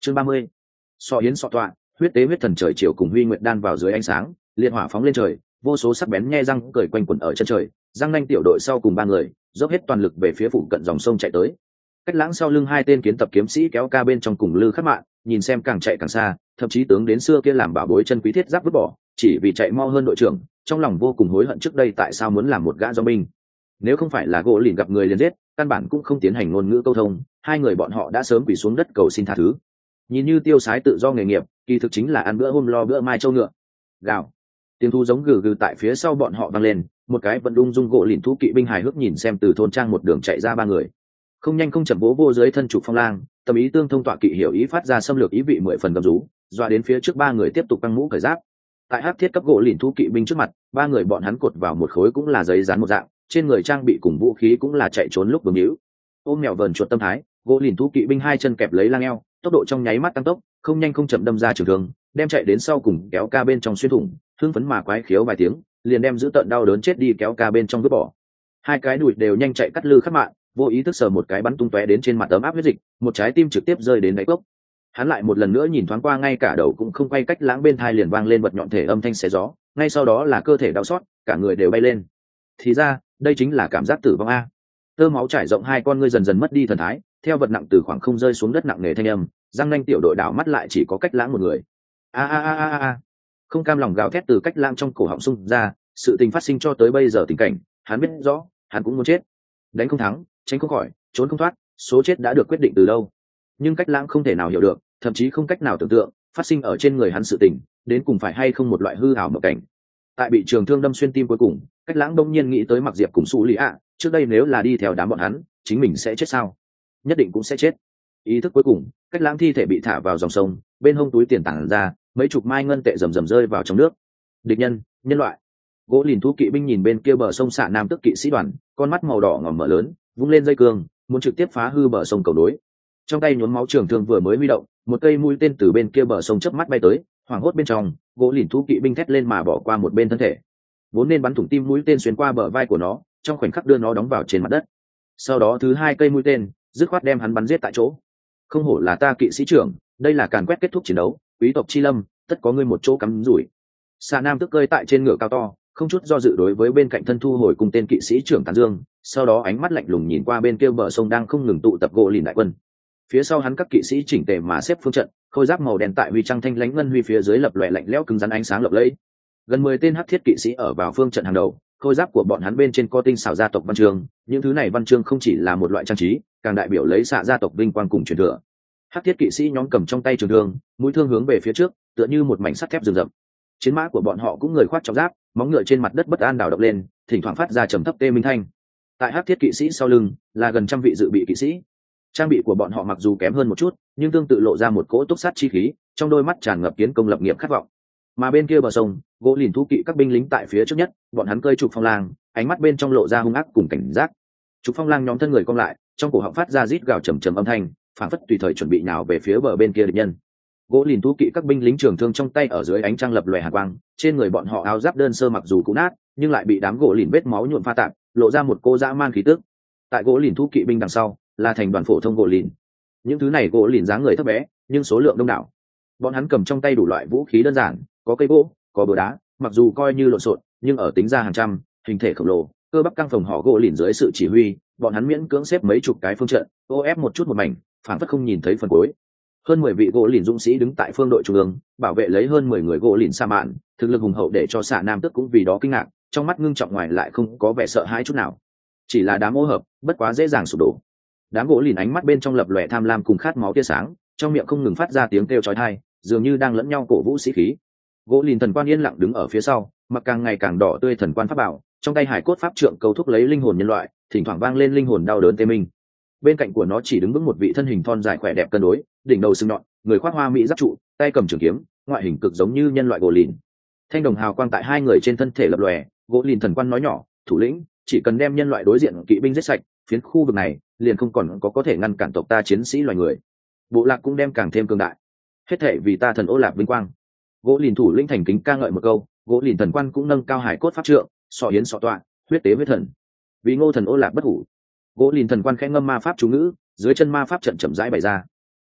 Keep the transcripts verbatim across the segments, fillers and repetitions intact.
chương ba mươi, so hiến sọ tọa, huyết tế huyết thần trời chiều cùng huy nguyệt đan vào dưới ánh sáng, liệt hỏa phóng lên trời, vô số sắc bén nhe răng cười quanh quẩn ở chân trời, răng nanh tiểu đội sau cùng ba người dốc hết toàn lực về phía phụ cận dòng sông chạy tới. Cách Lãng sau lưng hai tên kiến tập kiếm sĩ kéo ca bên trong cùng Lư Khắc Mạn, nhìn xem càng chạy càng xa, thậm chí tướng đến xưa kia làm bảo bối chân quý thiết giáp vứt bỏ, chỉ vì chạy mau hơn đội trưởng, trong lòng vô cùng hối hận trước đây tại sao muốn làm một gã do binh. Nếu không phải là gỗ lìn gặp người liền giết, căn bản cũng không tiến hành ngôn ngữ câu thông, hai người bọn họ đã sớm quỳ xuống đất cầu xin tha thứ. Nhìn như tiêu sái tự do nghề nghiệp, kỳ thực chính là ăn bữa hôm lo bữa mai trâu ngựa. Gào, tiếng thu giống gừ gừ tại phía sau bọn họ vang lên, một cái vận đung dung gỗ lìn thú kỵ binh hài hước nhìn xem từ thôn trang một đường chạy ra ba người, không nhanh không chậm bố vô dưới thân trục phong lang, tâm ý tương thông tọa kỵ hiểu ý phát ra xâm lược ý vị mười phần gầm rú, dọa đến phía trước ba người tiếp tục căng mũ cởi giáp. Tại hắc thiết cấp gỗ lìn thú kỵ binh trước mặt, ba người bọn hắn cột vào một khối cũng là giấy dán một dạng, trên người trang bị cùng vũ khí cũng là chạy trốn lúc bướng hữu. Ôm mèo vờn chuột tâm thái, gỗ lìn thú kỵ binh hai chân kẹp lấy lang eo, tốc độ trong nháy mắt tăng tốc, không nhanh không chậm đâm ra trường thương, đem chạy đến sau cùng kéo ca bên trong xuyên thủng, thương phấn mà quái khiếu vài tiếng, liền đem giữ tận đau đớn chết đi kéo ca bên trong vứt bỏ. Hai cái đùi đều nhanh chạy cắt Lư Khắc Mạn, vô ý thức sờ một cái bắn tung tóe đến trên mặt tấm áp huyết dịch, một trái tim trực tiếp rơi đến đáy cốc. Hắn lại một lần nữa nhìn thoáng qua, ngay cả đầu cũng không quay, Cách Lãng bên thai liền vang lên bật nhọn thể âm thanh xé gió, ngay sau đó là cơ thể đau xót, cả người đều bay lên. Thì ra, đây chính là cảm giác tử vong a. Tơ máu trải rộng hai con ngươi dần dần mất đi thần thái, theo vật nặng từ khoảng không rơi xuống đất nặng nề thanh âm, răng nanh tiểu đội đảo mắt lại chỉ có Cách Lãng một người. A a a a a. Không cam lòng gào thét từ Cách Lãng trong cổ họng xung ra, sự tình phát sinh cho tới bây giờ tình cảnh, hắn biết rõ, hắn cũng muốn chết. Đánh không thắng, tránh không khỏi, trốn không thoát, số chết đã được quyết định từ lâu. Nhưng Cách Lãng không thể nào hiểu được, thậm chí không cách nào tưởng tượng, phát sinh ở trên người hắn sự tình, đến cùng phải hay không một loại hư ảo mộng cảnh. Tại bị trường thương đâm xuyên tim cuối cùng, Cách Lãng đông nhiên nghĩ tới Mặc Diệp cùng Sú Lý ạ, trước đây nếu là đi theo đám bọn hắn, chính mình sẽ chết sao? Nhất định cũng sẽ chết. Ý thức cuối cùng, Cách Lãng thi thể bị thả vào dòng sông, bên hông túi tiền tản ra, mấy chục mai ngân tệ rầm rầm rơi vào trong nước. Địch nhân, nhân loại. Gỗ lìn thú kỵ binh nhìn bên kia bờ sông xạ nam tức kỵ sĩ đoàn, con mắt màu đỏ ngòm mở lớn, vung lên dây cương, muốn trực tiếp phá hư bờ sông cầu đối. Trong tay nhuốm máu trường thương vừa mới huy động, một cây mũi tên từ bên kia bờ sông chớp mắt bay tới, hoảng hốt bên trong, gỗ lìn thú kỵ binh thét lên mà bỏ qua một bên thân thể. Vốn nên bắn thủng tim mũi tên xuyên qua bờ vai của nó, trong khoảnh khắc đưa nó đóng vào trên mặt đất. Sau đó thứ hai cây mũi tên, dứt khoát đem hắn bắn giết tại chỗ. Không hổ là ta kỵ sĩ trưởng, đây là càn quét kết thúc chiến đấu, quý tộc chi lâm, tất có ngươi một chỗ cắm rủi. Xà Nam tức cơi tại trên ngựa cao to, không chút do dự đối với bên cạnh thân thu hồi cùng tên kỵ sĩ trưởng tán dương, sau đó ánh mắt lạnh lùng nhìn qua bên kia bờ sông đang không ngừng tụ tập gỗ lìn đại quân. Phía sau hắn các kỵ sĩ chỉnh tề mà xếp phương trận, khôi giáp màu đen tại huy trang thanh lãnh ngân huy phía dưới lập lòe lạnh lẽo cứng rắn ánh sáng lộng lẫy. Gần mười tên hắc thiết kỵ sĩ ở vào phương trận hàng đầu, khôi giáp của bọn hắn bên trên có tinh xảo gia tộc văn chương, những thứ này văn chương không chỉ là một loại trang trí, càng đại biểu lấy xạ gia tộc vinh quang cùng truyền thừa. Hắc thiết kỵ sĩ nhóm cầm trong tay trường thương, mũi thương hướng về phía trước, tựa như một mảnh sắt thép rừng rậm. Chiến mã của bọn họ cũng người khoác trọng giáp, móng ngựa trên mặt đất bất an đảo động lên, thỉnh thoảng phát ra trầm thấp tê minh thanh. Tại hắc thiết kỵ sĩ sau lưng là gần trăm vị dự bị kỵ sĩ. Trang bị của bọn họ mặc dù kém hơn một chút, nhưng tương tự lộ ra một cỗ túc sát chi khí, trong đôi mắt tràn ngập kiến công lập nghiệp khát vọng. Mà bên kia bờ sông, gỗ lìn thú kỵ các binh lính tại phía trước nhất, bọn hắn cơi trục phong lang, ánh mắt bên trong lộ ra hung ác cùng cảnh giác. Trục phong lang nhóm thân người cong lại, trong cổ họng phát ra rít gào trầm trầm âm thanh, phản phất tùy thời chuẩn bị nào về phía bờ bên kia địch nhân. Gỗ lìn thú kỵ các binh lính trường thương trong tay ở dưới ánh trăng lập lòe hàn quang, trên người bọn họ áo giáp đơn sơ mặc dù cũ nát, nhưng lại bị đám gỗ lìn vết máu nhuộm pha tạp, lộ ra một cô dã man khí tức. Tại gỗ lìn thú kỵ binh đằng sau là thành đoàn phổ thông gỗ lìn. Những thứ này gỗ lìn dáng người thấp bé, nhưng số lượng đông đảo. Bọn hắn cầm trong tay đủ loại vũ khí đơn giản, có cây gỗ, có bờ đá, mặc dù coi như lộn xộn, nhưng ở tính ra hàng trăm, hình thể khổng lồ, cơ bắp căng phồng họ gỗ lìn dưới sự chỉ huy, bọn hắn miễn cưỡng xếp mấy chục cái phương trận, ô ép một chút một mảnh, phản phất không nhìn thấy phần cuối. Hơn mười vị gỗ lìn dũng sĩ đứng tại phương đội trung ương, bảo vệ lấy hơn mười người gỗ lìn sa mạn, thực lực hùng hậu để cho xạ nam tức cũng vì đó kinh ngạc, trong mắt ngưng trọng ngoài lại không có vẻ sợ hãi chút nào. Chỉ là đám ô hợp, bất quá dễ dàng sụp đổ. Đám gỗ lìn ánh mắt bên trong lập lòe tham lam cùng khát máu tia sáng, trong miệng không ngừng phát ra tiếng kêu chói tai, dường như đang lẫn nhau cổ vũ sĩ khí. Gỗ lìn thần quan yên lặng đứng ở phía sau, mặc càng ngày càng đỏ tươi thần quan pháp bảo, trong tay hải cốt pháp trượng cầu thúc lấy linh hồn nhân loại, thỉnh thoảng vang lên linh hồn đau đớn tê minh. Bên cạnh của nó chỉ đứng vững một vị thân hình thon dài khỏe đẹp cân đối, đỉnh đầu sừng nhọn, người khoác hoa mỹ giáp trụ, tay cầm trường kiếm, ngoại hình cực giống như nhân loại gỗ lìn. Thanh đồng hào quang tại hai người trên thân thể lập lòe, gỗ lìn thần quan nói nhỏ, thủ lĩnh, chỉ cần đem nhân loại đối diện kỵ binh giết sạch, phiến khu vực này liền không còn có có thể ngăn cản tộc ta chiến sĩ loài người. Bộ lạc cũng đem càng thêm cường đại. Hết thệ vì ta thần Ô Lạp vinh quang. Gỗ lìn thủ lĩnh thành kính ca ngợi một câu, gỗ lìn thần quan cũng nâng cao hải cốt pháp trượng, sọ hiến sọ tọa, huyết tế huyết thần. Vì ngô thần Ô Lạp bất hủ. Gỗ lìn thần quan khẽ ngâm ma pháp chú ngữ, dưới chân ma pháp trận chậm rãi bày ra.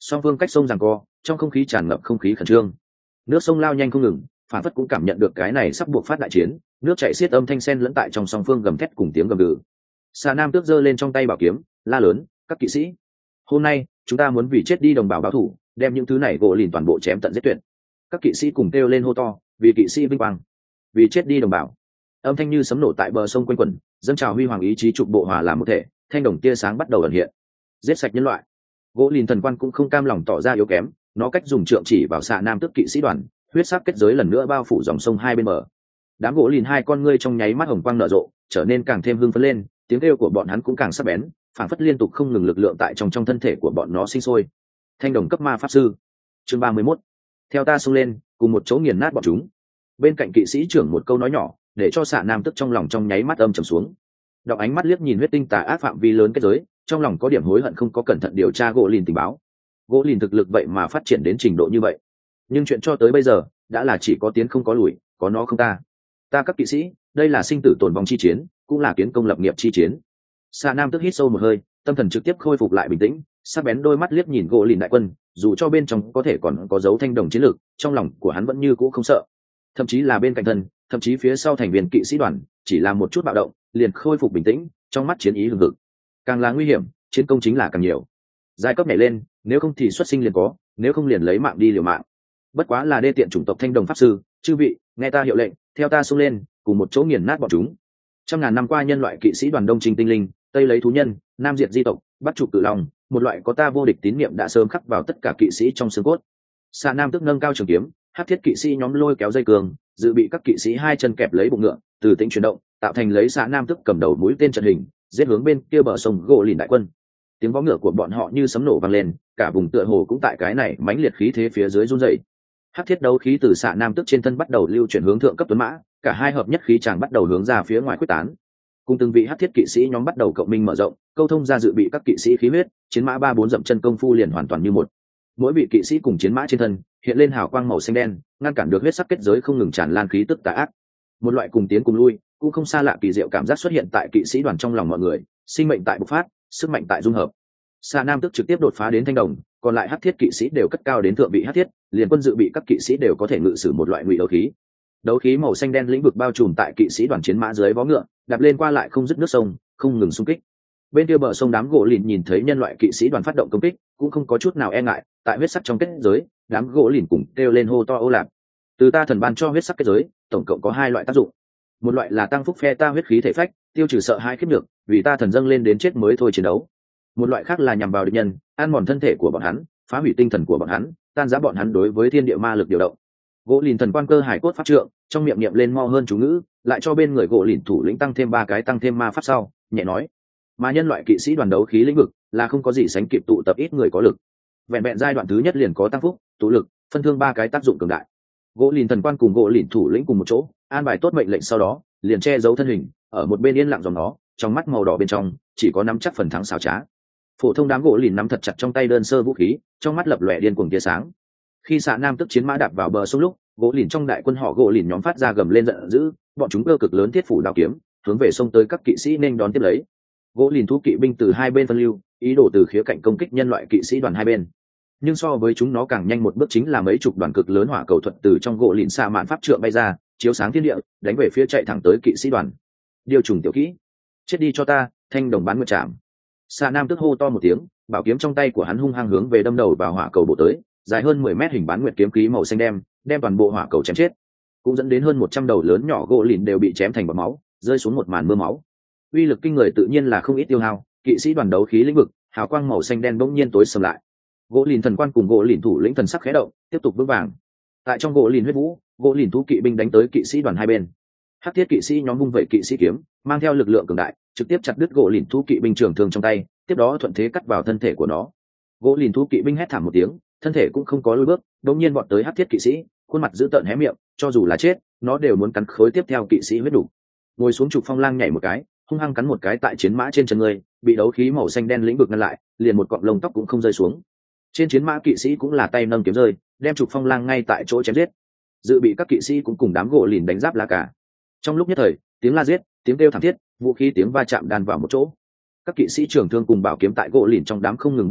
song phương cách sông giằng co, trong không khí tràn ngập không khí khẩn trương. Nước sông lao nhanh không ngừng, phản phất cũng cảm nhận được cái này sắp buộc phát đại chiến, nước chảy xiết âm thanh sen lẫn tại trong song phương gầm thét cùng tiếng gầm gừ. Xà Nam Tước giơ lên trong tay bảo kiếm, la lớn: "Các kỵ sĩ, hôm nay chúng ta muốn vì chết đi đồng bào báo thù, đem những thứ này gỗ lìn toàn bộ chém tận giết tuyệt." Các kỵ sĩ cùng kêu lên hô to: "Vì kỵ sĩ vinh quang, vì chết đi đồng bào." Âm thanh như sấm nổ tại bờ sông quanh quẩn, dâng trào huy hoàng ý chí trục bộ hòa làm một thể, thanh đồng tia sáng bắt đầu ẩn hiện. Giết sạch nhân loại. Gỗ lìn thần quan cũng không cam lòng tỏ ra yếu kém, nó cách dùng trượng chỉ vào Xà Nam Tước kỵ sĩ đoàn, huyết sắc kết giới lần nữa bao phủ dòng sông hai bên bờ. Đám gỗ lìn hai con ngươi trong nháy mắt hồng quang nở rộ, trở nên càng thêm hưng phấn lên, tiếng kêu của bọn hắn cũng càng sắc bén, phảng phất liên tục không ngừng lực lượng tại trong trong thân thể của bọn nó sinh sôi. Thanh đồng cấp ma pháp sư. Chương ba mươi mốt. Theo ta xông lên, cùng một chỗ nghiền nát bọn chúng. Bên cạnh kỵ sĩ trưởng một câu nói nhỏ, để cho Xà Nam Tước trong lòng trong nháy mắt âm trầm xuống. Đọc ánh mắt liếc nhìn huyết tinh tà ác phạm vi lớn kết giới, trong lòng có điểm hối hận không có cẩn thận điều tra gỗ lìn tình báo. Gỗ lìn thực lực vậy mà phát triển đến trình độ như vậy, nhưng chuyện cho tới bây giờ đã là chỉ có tiến không có lùi, có nó không ta. Ta các kỵ sĩ, đây là sinh tử tồn vong chi chiến, cũng là kiến công lập nghiệp chi chiến. Xà Nam Tước hít sâu một hơi, tâm thần trực tiếp khôi phục lại bình tĩnh, sắc bén đôi mắt liếc nhìn gỗ lìn đại quân, dù cho bên trong có thể còn có dấu thanh đồng chiến lược, trong lòng của hắn vẫn như cũ không sợ. Thậm chí là bên cạnh thân, thậm chí phía sau thành viên kỵ sĩ đoàn, chỉ là một chút bạo động, liền khôi phục bình tĩnh, trong mắt chiến ý hừng hực. Càng là nguy hiểm, chiến công chính là càng nhiều. Giai cấp nhảy lên, nếu không thì xuất sinh liền có, nếu không liền lấy mạng đi liều mạng. Bất quá là đê tiện chủng tộc thanh đồng pháp sư, chư vị, nghe ta hiệu lệnh, theo ta xông lên, cùng một chỗ nghiền nát bọn chúng. Trăm ngàn năm qua nhân loại kỵ sĩ đoàn đông trình tinh linh, tây lấy thú nhân, nam diệt di tộc, bắt trục cự long, một loại có ta vô địch tín niệm đã sớm khắc vào tất cả kỵ sĩ trong xương cốt. Xà Nam Tước nâng cao trường kiếm, hắc thiết kỵ sĩ nhóm lôi kéo dây cường, dự bị các kỵ sĩ hai chân kẹp lấy bụng ngựa, từ tĩnh chuyển động, tạo thành lấy Xà Nam Tước cầm đầu mũi tên trận hình, giết hướng bên kia bờ sông gỗ lìn đại quân. Tiếng vó ngựa của bọn họ như sấm nổ vang lên, cả vùng tựa hồ cũng tại cái này mãnh liệt khí thế phía dưới run rẩy. Hắc thiết đấu khí từ Xà Nam Tước trên thân bắt đầu lưu chuyển hướng thượng cấp tuấn mã, cả hai hợp nhất khí tràng bắt đầu hướng ra phía ngoài quyết tán. Cùng từng vị hắc thiết kỵ sĩ nhóm bắt đầu cộng minh mở rộng, câu thông ra dự bị các kỵ sĩ khí huyết, chiến mã ba bốn dậm chân công phu liền hoàn toàn như một. Mỗi vị kỵ sĩ cùng chiến mã trên thân hiện lên hào quang màu xanh đen, ngăn cản được huyết sắc kết giới không ngừng tràn lan khí tức tà ác. Một loại cùng tiến cùng lui, cũng không xa lạ kỳ diệu cảm giác xuất hiện tại kỵ sĩ đoàn trong lòng mọi người, sinh mệnh tại bộc phát, sức mạnh tại dung hợp. Xà Nam Tước trực tiếp đột phá đến thanh đồng, còn lại hắc thiết kỵ sĩ đều cất cao đến thượng vị hắc thiết, liền quân dự bị các kỵ sĩ đều có thể ngự sử một loại ngụy đấu khí. Đấu khí màu xanh đen lĩnh vực bao trùm tại kỵ sĩ đoàn chiến mã dưới vó ngựa, đạp lên qua lại không dứt nước sông, không ngừng xung kích. Bên kia bờ sông đám gỗ lìn nhìn thấy nhân loại kỵ sĩ đoàn phát động công kích, cũng không có chút nào e ngại, tại huyết sắc trong kết giới, đám gỗ lìn cùng kêu lên hô to ô lạp. Từ ta thần ban cho huyết sắc kết giới, tổng cộng có hai loại tác dụng. Một loại là tăng phúc phe ta huyết khí thể phách, tiêu trừ sợ hãi khiếp nhược, vì ta thần dâng lên đến chết mới thôi chiến đấu. Một loại khác là nhằm vào địch nhân, ăn mòn thân thể của bọn hắn, phá hủy tinh thần của bọn hắn, tan rã bọn hắn đối với thiên địa ma lực điều động. Gỗ lìn thần quan cơ hải cốt pháp trượng, trong miệng niệm lên mo hơn chú ngữ, lại cho bên người gỗ lìn thủ lĩnh tăng thêm ba cái tăng thêm ma pháp sau, nhẹ nói: mà nhân loại kỵ sĩ đoàn đấu khí lĩnh vực là không có gì sánh kịp tụ tập ít người có lực. Vẹn vẹn giai đoạn thứ nhất liền có tăng phúc, tụ lực, phân thương ba cái tác dụng cường đại. Gỗ lìn thần quan cùng gỗ lìn thủ lĩnh cùng một chỗ, an bài tốt mệnh lệnh sau đó, liền che giấu thân hình, ở một bên yên lặng dòng nó, trong mắt màu đỏ bên trong chỉ có nắm chắc phần thắng xảo trá. Phổ thông đám gỗ lìn nắm thật chặt trong tay đơn sơ vũ khí, trong mắt lập lòe điên cuồng tia sáng. Khi Xà Nam Tước chiến mã đạp vào bờ sông lúc, gỗ lìn trong đại quân họ gỗ lìn nhóm phát ra gầm lên giận dữ, bọn chúng cơ cực lớn thiết phủ đao kiếm, hướng về sông tới các kỵ sĩ nên đón tiếp lấy. Gỗ lìn thú kỵ binh từ hai bên phân lưu, ý đồ từ khía cạnh công kích nhân loại kỵ sĩ đoàn hai bên. Nhưng so với chúng nó càng nhanh một bước chính là mấy chục đoàn cực lớn hỏa cầu thuật từ trong gỗ lìn xạ mạn pháp trượng bay ra, chiếu sáng thiên địa, đánh về phía chạy thẳng tới kỵ sĩ đoàn. Điều trùng tiểu kỹ, chết đi cho ta, thanh đồng bán nguyệt trảm. Xà Nam Tước hô to một tiếng, bảo kiếm trong tay của hắn hung hăng hướng về đâm đầu vào hỏa cầu bổ tới, dài hơn mười mét hình bán nguyệt kiếm khí màu xanh đem, đem toàn bộ hỏa cầu chém chết, cũng dẫn đến hơn một trăm đầu lớn nhỏ gỗ lìn đều bị chém thành bọt máu, rơi xuống một màn mưa máu. Uy lực kinh người tự nhiên là không ít tiêu hao, kỵ sĩ đoàn đấu khí lĩnh vực, hào quang màu xanh đen bỗng nhiên tối sầm lại. Gỗ lìn thần quan cùng gỗ lìn thủ lĩnh thần sắc khẽ động, tiếp tục vững vàng. Tại trong gỗ lìn huyết vũ, gỗ lìn thú kỵ binh đánh tới kỵ sĩ đoàn hai bên. Hắc thiết kỵ sĩ nhóm vung vẩy kỵ sĩ kiếm, mang theo lực lượng cường đại, trực tiếp chặt đứt gỗ lìn thú kỵ binh trường thương trong tay, tiếp đó thuận thế cắt vào thân thể của nó. Gỗ lìn thú kỵ binh hét thảm một tiếng, thân thể cũng không có lùi bước, đột nhiên bọn tới hắc thiết kỵ sĩ, khuôn mặt dữ tợn hé miệng, cho dù là chết, nó đều muốn cắn khối tiếp theo kỵ sĩ huyết đủ. Ngồi xuống trục phong lang nhảy một cái, hung hăng cắn một cái tại chiến mã trên chân người, bị đấu khí màu xanh đen lĩnh vực ngăn lại, liền một cọng lông tóc cũng không rơi xuống. Trên chiến mã kỵ sĩ cũng là tay nâng kiếm rơi, đem trục phong lang ngay tại chỗ chém giết. Dự bị các kỵ sĩ cũng cùng đám gỗ lìn đánh giáp lá cả. Trong lúc nhất thời, tiếng la giết, tiếng kêu thảm thiết, vũ khí tiếng va chạm đan vào một chỗ. Các kỵ sĩ trưởng thương cùng bảo kiếm tại gỗ lìn trong đám không ngừng vung đẩy,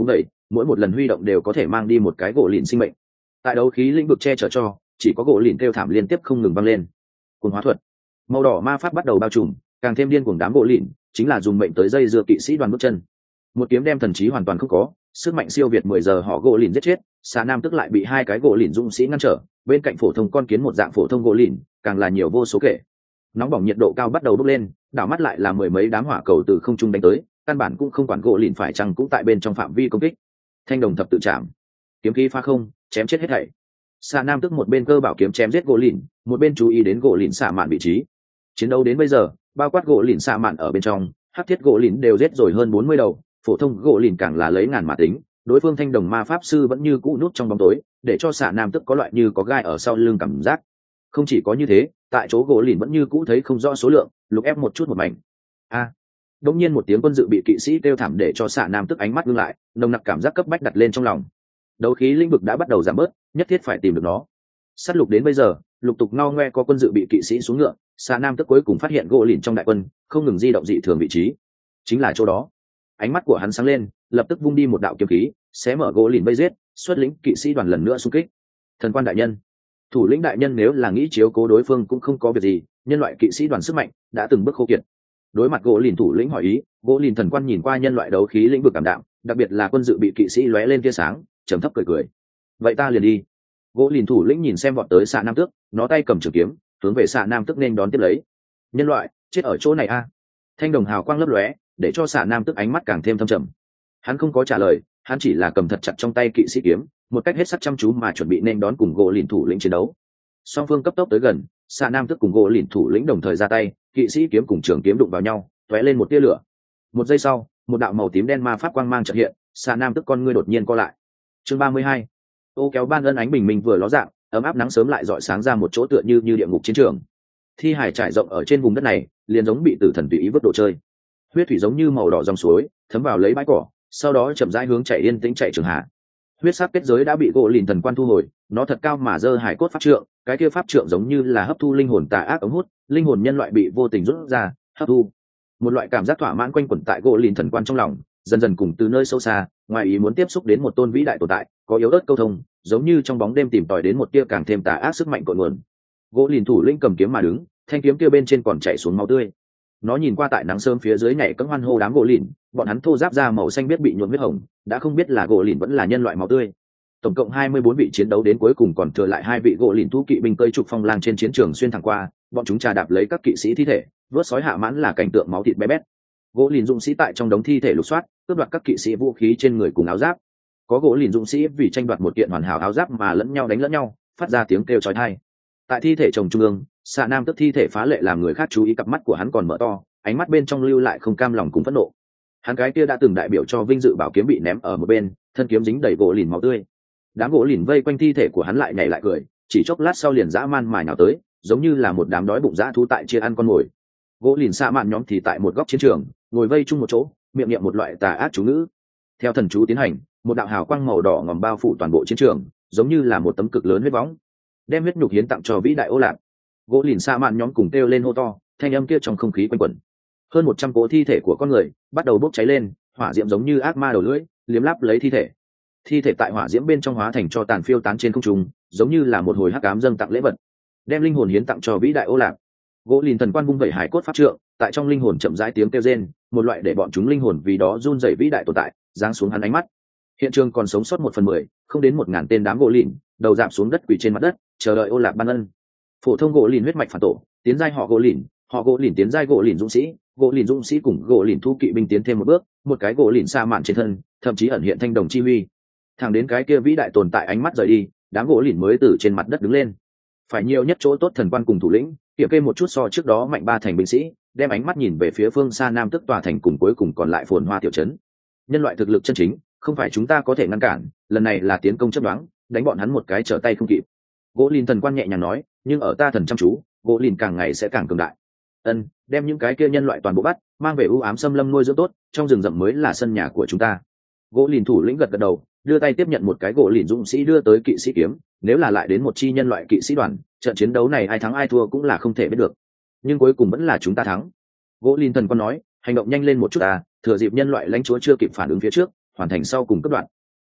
mỗi một lần huy động đều có thể mang đi một cái gỗ lìn sinh mệnh. Tại đấu khí lĩnh vực che chở cho, chỉ có gỗ lìn kêu thảm liên tiếp không ngừng vang lên. Cuồng hóa thuật, màu đỏ ma pháp bắt đầu bao trùm, càng thêm điên cuồng đám gỗ lìn chính là dùng mệnh tới dây dưa kỵ sĩ đoàn bước chân. Một kiếm đem thần trí hoàn toàn không có, sức mạnh siêu việt mười giờ họ gỗ lìn giết chết, xà nam tức lại bị hai cái gỗ lìn dũng sĩ ngăn trở, bên cạnh phổ thông con kiến một dạng phổ thông gỗ lìn càng là nhiều vô số kể. Nóng bỏng nhiệt độ cao bắt đầu bốc lên, đảo mắt lại là mười mấy đám hỏa cầu từ không trung đánh tới, căn bản cũng không quản gỗ lìn phải chăng cũng tại bên trong phạm vi công kích. Thanh đồng thập tự chạm, kiếm khí phá không, chém chết hết thảy. Xà nam tức một bên cơ bảo kiếm chém giết gỗ lìn, một bên chú ý đến gỗ lìn xạ mạn vị trí. Chiến đấu đến bây giờ, bao quát gỗ lìn xạ mạn ở bên trong, hắc thiết gỗ lìn đều giết rồi hơn bốn mươi đầu, phổ thông gỗ lìn càng là lấy ngàn mà tính. Đối phương thanh đồng ma pháp sư vẫn như cũ nút trong bóng tối, để cho xạ nam tức có loại như có gai ở sau lưng cảm giác. Không chỉ có như thế, tại chỗ gỗ lìn vẫn như cũ thấy không rõ số lượng, lục ép một chút một mảnh. A! À, đột nhiên một tiếng quân dự bị kỵ sĩ kêu thảm để cho xạ nam tức ánh mắt ngưng lại, nồng nặc cảm giác cấp bách đặt lên trong lòng. Đấu khí lĩnh vực đã bắt đầu giảm bớt, nhất thiết phải tìm được nó. Sát lục đến bây giờ, lục tục ngao ngoe có quân dự bị kỵ sĩ xuống ngựa, xạ nam tức cuối cùng phát hiện gỗ lìn trong đại quân không ngừng di động dị thường vị trí, chính là chỗ đó. Ánh mắt của hắn sáng lên, lập tức vung đi một đạo kiếm khí, xé mở gỗ lìn vây giết, xuất lĩnh kỵ sĩ đoàn lần nữa xung kích. Thần quan đại nhân, thủ lĩnh đại nhân nếu là nghĩ chiếu cố đối phương cũng không có việc gì, nhân loại kỵ sĩ đoàn sức mạnh đã từng bước khô kiệt. Đối mặt gỗ lìn thủ lĩnh hỏi ý, gỗ lìn thần quan nhìn qua nhân loại đấu khí lĩnh vực cảm đạm, đặc biệt là quân dự bị kỵ sĩ lóe lên tia sáng, trầm thấp cười cười. Vậy ta liền đi. Gỗ lìn thủ lĩnh nhìn xem vọt tới xạ nam tước, nó tay cầm trường kiếm, hướng về xạ nam tước nên đón tiếp lấy. Nhân loại chết ở chỗ này a. Thanh đồng hào quang lấp lóe, để cho xạ nam tước ánh mắt càng thêm thâm trầm. Hắn không có trả lời, hắn chỉ là cầm thật chặt trong tay kỵ sĩ kiếm, một cách hết sức chăm chú mà chuẩn bị nên đón cùng gỗ lìn thủ lĩnh chiến đấu. Song phương cấp tốc tới gần, xạ nam tước cùng gỗ lìn thủ lĩnh đồng thời ra tay, kỵ sĩ kiếm cùng trường kiếm đụng vào nhau, tóe lên một tia lửa. Một giây sau, một đạo màu tím đen ma pháp quang mang chợt hiện, xạ nam tước con ngươi đột nhiên co lại. Chương ba mươi hai, ô kéo ban ân ánh bình minh vừa ló dạng, ấm áp nắng sớm lại rọi sáng ra một chỗ tựa như như địa ngục chiến trường. Thi hải trải rộng ở trên vùng đất này, liền giống bị tử thần tùy ý vứt đồ chơi. Huyết thủy giống như màu đỏ dòng suối, thấm vào lấy bãi cỏ, sau đó chậm rãi hướng chạy yên tĩnh chạy trường hạ. Huyết sắc kết giới đã bị gỗ lìn thần quan thu hồi, nó thật cao mà dơ hải cốt pháp trượng, cái kia pháp trượng giống như là hấp thu linh hồn tà ác ống hút, linh hồn nhân loại bị vô tình rút ra, hấp thu. Một loại cảm giác thỏa mãn quanh quẩn tại gỗ lìn thần quan trong lòng, dần dần cùng từ nơi sâu xa, ngoài ý muốn tiếp xúc đến một tôn vĩ đại tồn tại, có yếu ớt câu thông, giống như trong bóng đêm tìm tòi đến một tia càng thêm tà ác sức mạnh cội nguồn. Gỗ lìn thủ lĩnh cầm kiếm mà đứng, thanh kiếm kia bên trên còn chảy xuống máu tươi. Nó nhìn qua tại nắng sớm phía dưới nhảy cẫng hoan hô đám gỗ lìn, bọn hắn thô giáp da màu xanh biết bị nhuộm huyết hồng, đã không biết là gỗ lìn vẫn là nhân loại máu tươi. Tổng cộng hai mươi bốn vị chiến đấu đến cuối cùng còn thừa lại hai vị gỗ lìn thú kỵ binh cơi trục phong lang trên chiến trường xuyên thẳng qua, bọn chúng trà đạp lấy các kỵ sĩ thi thể, vớt sói hạ mãn là cảnh tượng máu thịt bé bét. Gỗ lìn dũng sĩ tại trong đống thi thể lục soát, cướp đoạt các kỵ sĩ vũ khí trên người cùng áo giáp. Có gỗ lìn dũng sĩ vì tranh đoạt một kiện hoàn hảo áo giáp mà lẫn nhau đánh lẫn nhau, phát ra tiếng kêu chói tai. Tại thi thể chồng trung ương, xạ nam tức thi thể phá lệ làm người khác chú ý, cặp mắt của hắn còn mở to, ánh mắt bên trong lưu lại không cam lòng cùng phẫn nộ. Hắn cái kia đã từng đại biểu cho vinh dự bảo kiếm bị ném ở một bên, thân kiếm dính đầy gỗ lìn máu tươi. Đám gỗ lìn vây quanh thi thể của hắn lại nhảy lại cười, chỉ chốc lát sau liền dã man mài nào tới, giống như là một đám đói bụng dã thú tại chia ăn con mồi. Gỗ lìn xạ mạn nhóm thì tại một góc chiến trường, ngồi vây chung một chỗ, miệng niệm một loại tà ác chú ngữ. Theo thần chú tiến hành, một đạo hào quang màu đỏ ngòm bao phủ toàn bộ chiến trường, giống như là một tấm cực lớn huyết võng, đem huyết nhục hiến tặng cho vĩ đại Ô Lạp. Gỗ lìn xạ mạn nhóm cùng kêu lên hô to, thanh âm kia trong không khí quanh quẩn. Hơn một trăm cỗ thi thể của con người bắt đầu bốc cháy lên, hỏa diễm giống như ác ma đầu lưỡi, liếm láp lấy thi thể. Thi thể tại hỏa diễm bên trong hóa thành cho tàn phiêu tán trên không trung, giống như là một hồi hắc ám dâng tặng lễ vật, đem linh hồn hiến tặng cho vĩ đại Ô Lạp. Gỗ lìn thần quan vung vẩy hải cốt pháp trượng, tại trong linh hồn chậm rãi tiếng kêu rên, một loại để bọn chúng linh hồn vì đó run rẩy vĩ đại tồn tại, giáng xuống hắn ánh mắt. Hiện trường còn sống sót một phần mười, không đến một ngàn tên đám gỗ lìn, đầu rạp xuống đất quỳ trên mặt đất, chờ đợi Ô Lạp ban ân. Phổ thông gỗ lìn huyết mạch phản tổ, tiến giai họ gỗ lìn, họ gỗ lìn tiến giai gỗ lìn dũng sĩ, gỗ lìn dũng sĩ cùng gỗ lìn thu kỵ binh tiến thêm một bước, một cái gỗ lìn sa mạn trên thân, thậm chí ẩn hiện thanh đồng chi huy. Thẳng đến cái kia vĩ đại tồn tại ánh mắt rời đi, đám gỗ lìn mới từ trên mặt đất đứng lên. Phải nhiều nhất chỗ tốt thần quan cùng thủ lĩnh, kiểm kê một chút so trước đó mạnh ba thành binh sĩ, đem ánh mắt nhìn về phía phương xa nam tức tòa thành cùng cuối cùng còn lại phồn hoa tiểu trấn. Nhân loại thực lực chân chính, không phải chúng ta có thể ngăn cản, lần này là tiến công chấp đoán, đánh bọn hắn một cái trở tay không kịp. Gỗ lìn thần quan nhẹ nhàng nói, nhưng ở ta thần chăm chú, gỗ lìn càng ngày sẽ càng cường đại. Ân, đem những cái kia nhân loại toàn bộ bắt, mang về u ám xâm lâm nuôi dưỡng tốt, trong rừng rậm mới là sân nhà của chúng ta. Gỗ lìn thủ lĩnh gật gật đầu, đưa tay tiếp nhận một cái gỗ lìn dũng sĩ đưa tới kỵ sĩ kiếm, nếu là lại đến một chi nhân loại kỵ sĩ đoàn, trận chiến đấu này ai thắng ai thua cũng là không thể biết được, nhưng cuối cùng vẫn là chúng ta thắng. Gỗ lìn thần quan nói, hành động nhanh lên một chút à, thừa dịp nhân loại lãnh chúa chưa kịp phản ứng phía trước, hoàn thành sau cùng cấp đoạn.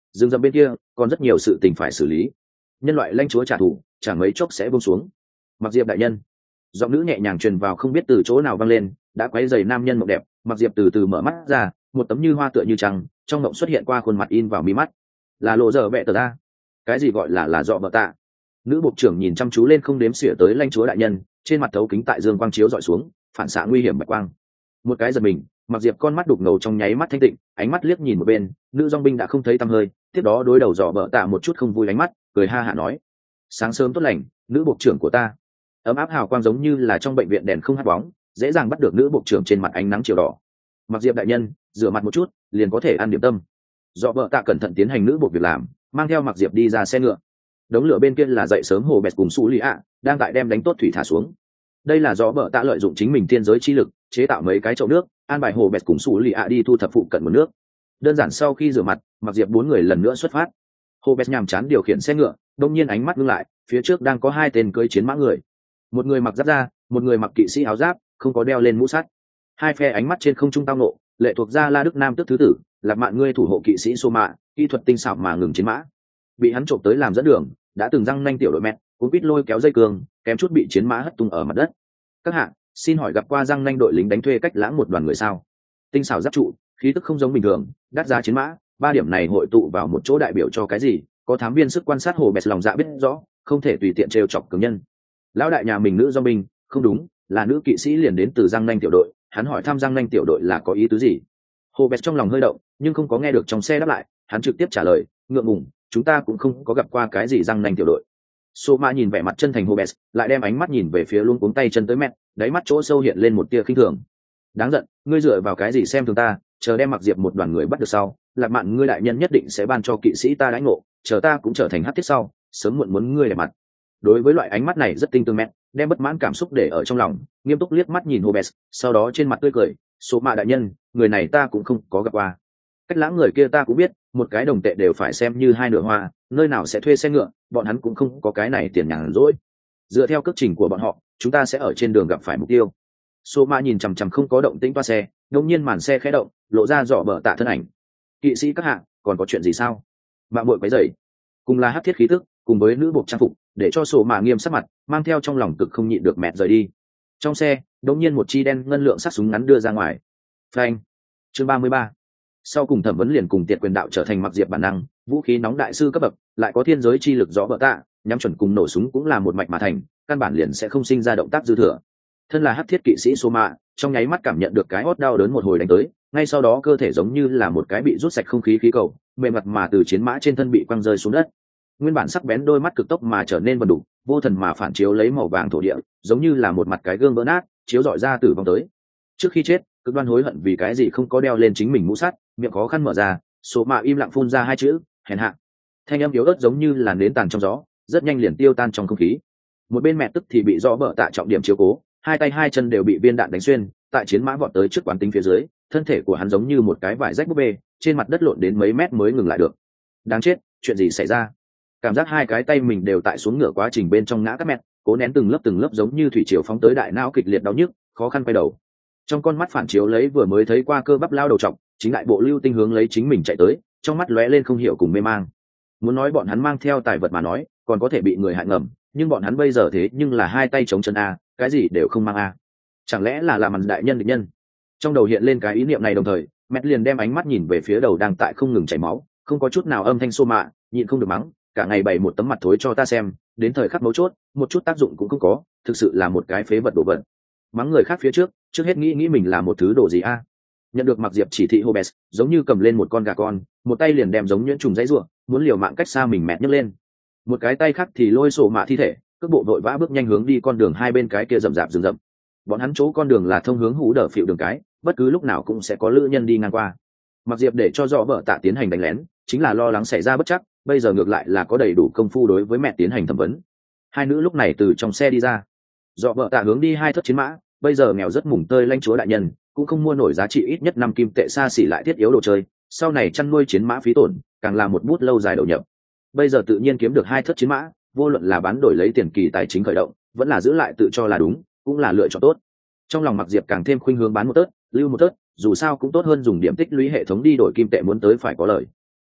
rừng rậm bên kia còn rất nhiều sự tình phải xử lý, nhân loại lãnh chúa trả thù chẳng mấy chốc sẽ buông xuống. Mặc Diệp đại nhân, giọng nữ nhẹ nhàng truyền vào không biết từ chỗ nào vang lên, đã quấy rầy nam nhân mộng đẹp. Mặc Diệp từ từ mở mắt ra, một tấm như hoa tựa như trăng trong mộng xuất hiện qua khuôn mặt in vào mi mắt, là lộ dở bẹ tờ ta. Cái gì gọi là là dọ bợ tạ? Nữ bộ trưởng nhìn chăm chú lên không đếm xỉa tới lãnh chúa đại nhân, trên mặt thấu kính tại dương quang chiếu dọi xuống phản xạ nguy hiểm bạch quang. Một cái giật mình, Mặc Diệp con mắt đục ngầu trong nháy mắt thanh tịnh, ánh mắt liếc nhìn một bên, nữ dong binh đã không thấy tăm hơi, tiếp đó đối đầu dọ bợ tạ một chút không vui ánh mắt, cười ha hả nói: sáng sớm tốt lành, nữ bộ trưởng của ta. Ấm áp hào quang giống như là trong bệnh viện đèn không hắt bóng, dễ dàng bắt được nữ bộ trưởng trên mặt ánh nắng chiều đỏ. Mặc Diệp đại nhân, rửa mặt một chút liền có thể ăn điểm tâm. Dọ bợ tạ cẩn thận tiến hành nữ bộ việc làm, mang theo Mặc Diệp đi ra xe ngựa. Đống lửa bên kia là dậy sớm hồ bẹt cùng Sú Lì ạ đang tại đem đánh tốt thủy thả xuống. Đây là do bợ tạ lợi dụng chính mình thiên giới chi lực chế tạo mấy cái chậu nước, an bài hồ bẹt cùng Sú Lì ạ đi thu thập phụ cận nguồn nước. Đơn giản sau khi rửa mặt, Mặc Diệp bốn người lần nữa xuất phát. Hồ bẹt nhàm chán điều khiển xe ngựa, đông nhiên ánh mắt ngưng lại, phía trước đang có hai tên cưỡi chiến mã người, một người mặc giáp da, một người mặc kỵ sĩ áo giáp, không có đeo lên mũ sắt. Hai phe ánh mắt trên không trung tao nộ, lệ thuộc gia La Đức Nam tức thứ tử, Lạc Mạn ngươi thủ hộ kỵ sĩ Sô Mạ, kỹ thuật tinh xảo mà ngừng chiến mã. Bị hắn trộm tới làm dẫn đường, đã từng răng nanh tiểu đội mẹ, cuốn quýt lôi kéo dây cương, kém chút bị chiến mã hất tung ở mặt đất. Các hạ, xin hỏi gặp qua răng nanh đội lính đánh thuê cách lãng một đoàn người sao? Tinh xảo giáp trụ, khí tức không giống bình thường, đắt giá chiến mã, ba điểm này hội tụ vào một chỗ đại biểu cho cái gì? Có thám viên sức quan sát hồ bẹt lòng dạ biết rõ, không thể tùy tiện trêu chọc cường nhân. Lão đại nhà mình nữ do binh, không đúng, là nữ kỵ sĩ liền đến từ răng nanh tiểu đội, hắn hỏi thăm răng nanh tiểu đội là có ý tứ gì? Hồ bẹt trong lòng hơi động, nhưng không có nghe được trong xe đáp lại, hắn trực tiếp trả lời, ngượng ngùng, chúng ta cũng không có gặp qua cái gì răng nanh tiểu đội. Sô Ma nhìn vẻ mặt chân thành Hobes, lại đem ánh mắt nhìn về phía luôn cuống tay chân tới mẹ, đáy mắt chỗ sâu hiện lên một tia khinh thường. Đáng giận, ngươi dựa vào cái gì xem thường ta? Chờ đem Mặc Diệp một đoàn người bắt được sau, Lạc Mạn ngươi đại nhân nhất định sẽ ban cho kỵ sĩ ta đãi ngộ, chờ ta cũng trở thành hắc thiết sau, sớm muộn muốn ngươi để mặt. Đối với loại ánh mắt này rất tinh tường mẹ, đem bất mãn cảm xúc để ở trong lòng, nghiêm túc liếc mắt nhìn Hobes, sau đó trên mặt tươi cười, Sô Ma đại nhân, người này ta cũng không có gặp qua. Cách lãng người kia ta cũng biết, một cái đồng tệ đều phải xem như hai nửa hoa, nơi nào sẽ thuê xe ngựa, bọn hắn cũng không có cái này tiền nhàn rỗi. Dựa theo cước trình của bọn họ, chúng ta sẽ ở trên đường gặp phải mục tiêu. Sô Ma nhìn chằm chằm không có động tĩnh toa xe, đột nhiên màn xe khẽ động, lộ ra rõ bờ tạ thân ảnh. Kỵ sĩ các hạng, còn có chuyện gì sao? Mạng muội quấy rầy. Cùng là hắc thiết khí tức, cùng với nữ buộc trang phục, để cho Sô Ma nghiêm sắc mặt, mang theo trong lòng cực không nhịn được mệt rời đi. Trong xe, đột nhiên một chi đen ngân lượng sắc súng ngắn đưa ra ngoài. Phanh. Chương ba mươi ba. Sau cùng thẩm vấn liền cùng tiệt quyền đạo trở thành Mặc Diệp bản năng, vũ khí nóng đại sư cấp bậc, lại có thiên giới chi lực rõ bờ tạ, nhắm chuẩn cùng nổ súng cũng là một mạch mà thành, căn bản liền sẽ không sinh ra động tác dư thừa. Thân là hắc thiết kỵ sĩ Sô Ma, trong nháy mắt cảm nhận được cái hót đau đớn một hồi đánh tới, ngay sau đó cơ thể giống như là một cái bị rút sạch không khí khí cầu, mềm mặt mà từ chiến mã trên thân bị quăng rơi xuống đất. Nguyên bản sắc bén đôi mắt cực tốc mà trở nên vần đủ, vô thần mà phản chiếu lấy màu vàng thổ địa, giống như là một mặt cái gương vỡ nát, chiếu rọi ra tử vong tới. Trước khi chết, cực đoan hối hận vì cái gì không có đeo lên chính mình mũ sắt, miệng khó khăn mở ra, Sô Ma im lặng phun ra hai chữ, hèn hạ. Thanh âm yếu ớt giống như là nến tàn trong gió, rất nhanh liền tiêu tan trong không khí. Một bên mẹ tức thì bị rõ bợ tạ trọng điểm chiếu cố, hai tay hai chân đều bị viên đạn đánh xuyên, tại chiến mã vọt tới trước quán tính phía dưới, thân thể của hắn giống như một cái vải rách búp bê, trên mặt đất lộn đến mấy mét mới ngừng lại được. Đáng chết, chuyện gì xảy ra? Cảm giác hai cái tay mình đều tại xuống ngựa quá trình bên trong ngã các mẹ, cố nén từng lớp từng lớp giống như thủy triều phóng tới đại não kịch liệt đau nhức, khó khăn quay đầu. Trong con mắt phản chiếu lấy vừa mới thấy qua cơ bắp lao đầu trọng, chính lại bộ lưu tinh hướng lấy chính mình chạy tới, trong mắt lóe lên không hiểu cùng mê mang. Muốn nói bọn hắn mang theo tài vật mà nói, còn có thể bị người hại ngầm, nhưng bọn hắn bây giờ thế nhưng là hai tay chống chân a, cái gì đều không mang a. Chẳng lẽ là làm ăn đại nhân địch nhân? Trong đầu hiện lên cái ý niệm này đồng thời, mẹ liền đem ánh mắt nhìn về phía đầu đang tại không ngừng chảy máu, không có chút nào âm thanh Sô Ma, nhịn không được mắng, cả ngày bày một tấm mặt thối cho ta xem, đến thời khắc mấu chốt, một chút tác dụng cũng không có, thực sự là một cái phế vật đồ vật. Mắng người khác phía trước, trước hết nghĩ nghĩ mình là một thứ đồ gì a. Nhận được Mặc Diệp chỉ thị Hobes, giống như cầm lên một con gà con, một tay liền đem giống nhuyễn trùng dãy rủa, muốn liều mạng cách xa mình mẹ nhấc lên. Một cái tay khác thì lôi Sô Ma thi thể, cước bộ vội vã bước nhanh hướng đi con đường hai bên cái kia rậm rạp rừng rậm. Bọn hắn chỗ con đường là thông hướng hú đờ phịu đường cái, bất cứ lúc nào cũng sẽ có lữ nhân đi ngang qua. Mặc Diệp để cho rõ bợ tạ tiến hành đánh lén, chính là lo lắng xảy ra bất chắc, bây giờ ngược lại là có đầy đủ công phu đối với mẹ tiến hành thẩm vấn. Hai nữ lúc này từ trong xe đi ra, rõ bợ tạ hướng đi hai thất chiến mã, bây giờ nghèo rất mùng tơi lãnh chúa đại nhân cũng không mua nổi giá trị ít nhất năm kim tệ xa xỉ lại thiết yếu đồ chơi, sau này chăn nuôi chiến mã phí tổn càng là một bút lâu dài đầu nhập. Bây giờ tự nhiên kiếm được hai thất chiến mã, vô luận là bán đổi lấy tiền kỳ tài chính khởi động, vẫn là giữ lại tự cho là đúng, cũng là lựa chọn tốt. Trong lòng Mặc Diệp càng thêm khuynh hướng bán một tớt lưu một tớt, dù sao cũng tốt hơn dùng điểm tích lũy hệ thống đi đổi kim tệ muốn tới phải có lời.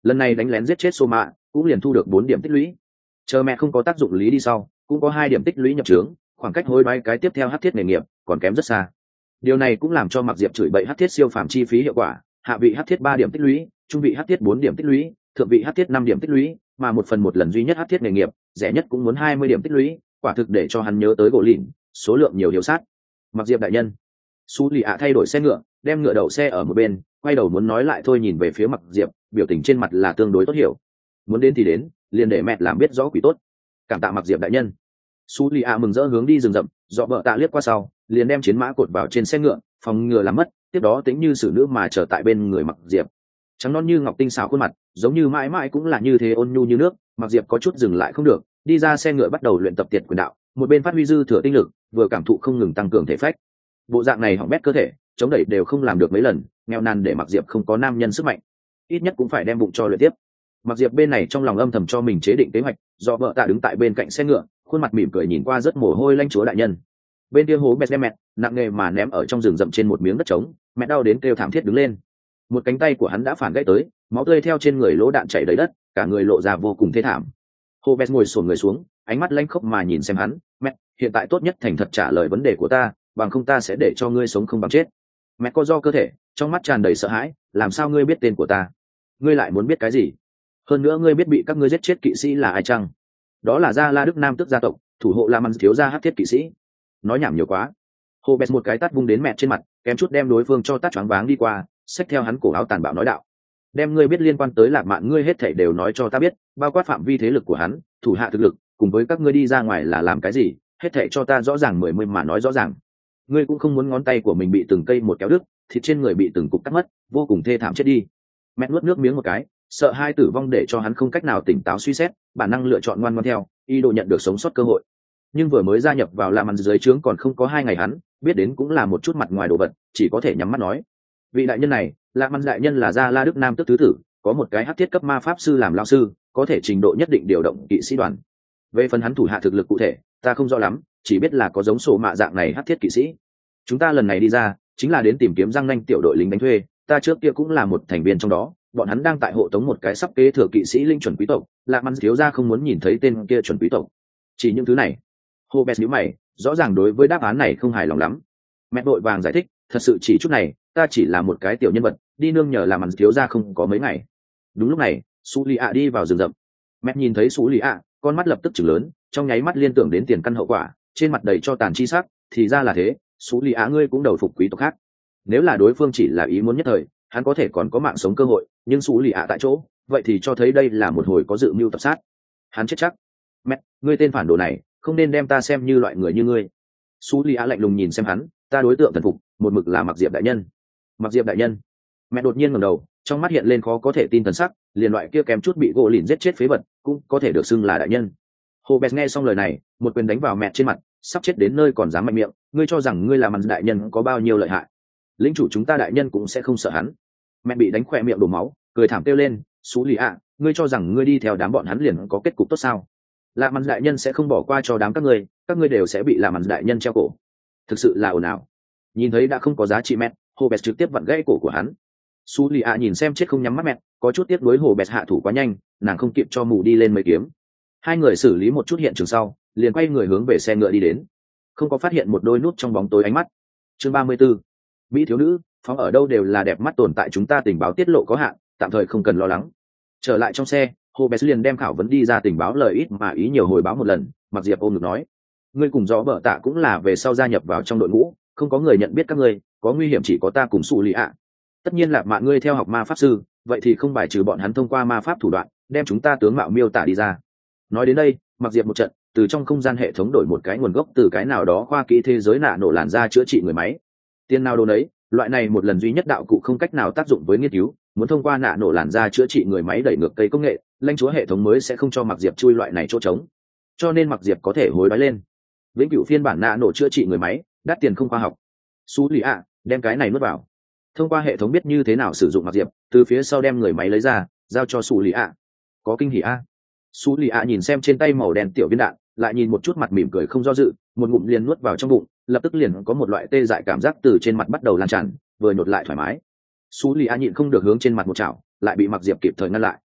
lần này đánh lén giết chết sô mạ cũng liền thu được bốn điểm tích lũy. Chờ mẹ không có tác dụng lý đi sau cũng có hai điểm tích lũy nhập trướng, khoảng cách hối đoái cái tiếp theo hắc thiết nghề nghiệp còn kém rất xa. Điều này cũng làm cho Mạc Diệp chửi bậy hắc thiết siêu phàm chi phí hiệu quả, hạ vị hắc thiết ba điểm tích lũy, trung vị hắc thiết bốn điểm tích lũy, thượng vị hắc thiết năm điểm tích lũy, mà một phần một lần duy nhất hắc thiết nghề nghiệp rẻ nhất cũng muốn hai mươi điểm tích lũy, quả thực để cho hắn nhớ tới gỗ lìn, số lượng nhiều điều sát. Mạc Diệp đại nhân. Su Lì ạ thay đổi xe ngựa, đem ngựa đậu xe ở một bên, quay đầu muốn nói lại thôi, nhìn về phía Mạc Diệp, biểu tình trên mặt là tương đối tốt hiểu. Muốn đến thì đến, liền để mẹ làm biết rõ quỷ tốt. Cảm tạ Mạc Diệp đại nhân. Su Lì ạ mừng rỡ hướng đi rừng rậm, dọ vợ tạ liếc qua sau, liền đem chiến mã cột vào trên xe ngựa, phòng ngừa làm mất, tiếp đó tính như xử nữ mà chờ tại bên người Mạc Diệp. Trắng non như ngọc tinh xảo khuôn mặt, giống như mãi mãi cũng là như thế ôn nhu như nước. Mạc Diệp có chút dừng lại không được, đi ra xe ngựa bắt đầu luyện tập tiệt quyền đạo, một bên phát huy dư thừa tinh lực, vừa cảm thụ không ngừng tăng cường thể phách. Bộ dạng này hỏng bét cơ thể, chống đẩy đều không làm được mấy lần, nghèo nàn để Mạc Diệp không có nam nhân sức mạnh, ít nhất cũng phải đem bụng cho luyện tiếp. Mạc Diệp bên này trong lòng âm thầm cho mình chế định kế hoạch, do vợ tạ đứng tại bên cạnh xe ngựa, khuôn mặt mỉm cười nhìn qua rất mồ hôi, lãnh chúa đại nhân. Bên kia hố bẹt đem mẹ nặng nề mà ném ở trong rừng rậm trên một miếng đất trống, mẹ đau đến kêu thảm thiết đứng lên. Một cánh tay của hắn đã phản gãy tới, máu tươi theo trên người lỗ đạn chảy đầy đất, cả người lộ ra vô cùng thê thảm. Hố bẹt ngồi xổm người xuống, ánh mắt lanh khốc mà nhìn xem hắn. Mẹ, hiện tại tốt nhất thành thật trả lời vấn đề của ta, bằng không ta sẽ để cho ngươi sống không bằng chết. Mẹ co do cơ thể, trong mắt tràn đầy sợ hãi. Làm sao ngươi biết tên của ta? Ngươi lại muốn biết cái gì? Hơn nữa ngươi biết bị các ngươi giết chết kỵ sĩ là ai chăng? Đó là Gia La Đức Nam Tước gia tộc, thủ hộ La Mans thiếu gia hắc thiết kỵ sĩ. Nói nhảm nhiều quá. Hồ Bẹt một cái tát vung đến mẹ trên mặt, kém chút đem đối phương cho tát choáng váng đi qua, xách theo hắn cổ áo tàn bạo nói đạo: đem ngươi biết liên quan tới Lạc Mạn ngươi hết thảy đều nói cho ta biết, bao quát phạm vi thế lực của hắn, thủ hạ thực lực, cùng với các ngươi đi ra ngoài là làm cái gì, hết thảy cho ta rõ ràng mười mươi mà nói rõ ràng. Ngươi cũng không muốn ngón tay của mình bị từng cây một kéo đứt, thịt trên người bị từng cục cắt mất, vô cùng thê thảm chết đi. Mẹ nuốt nước miếng một cái, sợ hai tử vong để cho hắn không cách nào tỉnh táo suy xét, bản năng lựa chọn ngoan ngoãn theo, ý đồ nhận được sống sót cơ hội. Nhưng vừa mới gia nhập vào làm ăn dưới trướng còn không có hai ngày, hắn biết đến cũng là một chút mặt ngoài đồ vật, chỉ có thể nhắm mắt nói: vị đại nhân này, Lạc Mans đại nhân là Gia La Đức Nam Tước thứ tử, có một cái hắc thiết cấp ma pháp sư làm lão sư, có thể trình độ nhất định điều động kỵ sĩ đoàn. Về phần hắn thủ hạ thực lực cụ thể, ta không rõ lắm, chỉ biết là có giống sổ mạ dạng này hắc thiết kỵ sĩ. Chúng ta lần này đi ra, chính là đến tìm kiếm răng nanh tiểu đội lính đánh thuê, ta trước kia cũng là một thành viên trong đó, bọn hắn đang tại hộ tống một cái sắp kế thừa kỵ sĩ linh chuẩn quý tộc, Lạc Mans thiếu gia không muốn nhìn thấy tên kia chuẩn quý tộc. Chỉ những thứ này. Robert nhíu mày, rõ ràng đối với đáp án này không hài lòng lắm. Mẹ đội vàng giải thích, thật sự chỉ chút này, ta chỉ là một cái tiểu nhân vật, đi nương nhờ làm ăn thiếu gia không có mấy ngày. Đúng lúc này, Sú Lì ạ đi vào rừng rậm. Mẹ nhìn thấy Sú Lì ạ, con mắt lập tức chừng lớn, trong nháy mắt liên tưởng đến tiền căn hậu quả, trên mặt đầy cho tàn chi sắc, thì ra là thế, Sú Lì ạ ngươi cũng đầu phục quý tộc khác. Nếu là đối phương chỉ là ý muốn nhất thời, hắn có thể còn có mạng sống cơ hội, nhưng Sú Lì ạ tại chỗ, vậy thì cho thấy đây là một hồi có dự mưu tập sát. Hắn chết chắc. Mẹ, ngươi tên phản đồ này, không nên đem ta xem như loại người như ngươi. Sú Lì ạ lạnh lùng nhìn xem hắn, ta đối tượng thần phục, một mực là Mặc Diệp đại nhân. Mặc Diệp đại nhân. Mẹ đột nhiên ngẩng đầu, trong mắt hiện lên khó có thể tin thần sắc, liền loại kia kém chút bị gỗ lìn giết chết phế vật, cũng có thể được xưng là đại nhân. Hồ Bẹt nghe xong lời này, một quyền đánh vào mẹ trên mặt, sắp chết đến nơi còn dám mạnh miệng, ngươi cho rằng ngươi là Mặc đại nhân có bao nhiêu lợi hại? Lĩnh chủ chúng ta đại nhân cũng sẽ không sợ hắn. Mẹ bị đánh khỏe miệng đổ máu, cười thảm kêu lên, Sú Lì ạ, ngươi cho rằng ngươi đi theo đám bọn hắn liền có kết cục tốt sao? Lạc Mans đại nhân sẽ không bỏ qua cho đám các ngươi, các ngươi đều sẽ bị Lạc Mans đại nhân treo cổ. Thực sự là ồn ào. Nhìn thấy đã không có giá trị mẹ, Hồ Bẹt trực tiếp vặn gãy cổ của hắn. Sú Lì ạ nhìn xem chết không nhắm mắt mẹ, có chút tiếc nuối Hồ Bẹt hạ thủ quá nhanh, nàng không kịp cho mù đi lên mấy kiếm. Hai người xử lý một chút hiện trường sau, liền quay người hướng về xe ngựa đi đến. Không có phát hiện một đôi nút trong bóng tối ánh mắt. Chương ba mươi 34. Mỹ thiếu nữ, phóng ở đâu đều là đẹp mắt, tồn tại chúng ta tình báo tiết lộ có hạn, tạm thời không cần lo lắng. Trở lại trong xe, Hồ Bẹt liền đem khảo vấn đi ra tình báo lời ít mà ý nhiều hồi báo một lần. Mặc Diệp ôm ngực nói: ngươi cùng gió bờ tạ cũng là về sau gia nhập vào trong đội ngũ, không có người nhận biết các ngươi, có nguy hiểm chỉ có ta cùng Sú Lì ạ. Tất nhiên là mạng ngươi theo học ma pháp sư, vậy thì không bài trừ bọn hắn thông qua ma pháp thủ đoạn đem chúng ta tướng mạo miêu tả đi ra. Nói đến đây, Mặc Diệp một trận từ trong không gian hệ thống đổi một cái nguồn gốc từ cái nào đó khoa kỹ thế giới nạ nổ làn ra chữa trị người máy. Tiền nào đồ đấy, loại này một lần duy nhất đạo cụ không cách nào tác dụng với nghiên cứu, muốn thông qua nạ nổ làn ra chữa trị người máy đẩy ngược cây công nghệ, lãnh chúa hệ thống mới sẽ không cho Mặc Diệp chui loại này chỗ trống. Cho nên Mặc Diệp có thể hối đoái lên. Vĩnh cửu phiên bản nạ nổ chữa trị người máy, đắt tiền không khoa học. Sú Lì ạ, đem cái này nuốt vào. Thông qua hệ thống biết như thế nào sử dụng Mặc Diệp, từ phía sau đem người máy lấy ra, giao cho Sú Lì ạ. Có kinh hỉ a. Sú Lì ạ nhìn xem trên tay màu đen tiểu viên đạn, lại nhìn một chút mặt mỉm cười không do dự, một ngụm liền nuốt vào trong bụng, lập tức liền có một loại tê dại cảm giác từ trên mặt bắt đầu lan tràn, vừa nhột lại thoải mái. Sú Lì ạ nhịn không được hướng trên mặt một chảo, lại bị Mặc Diệp kịp thời ngăn lại.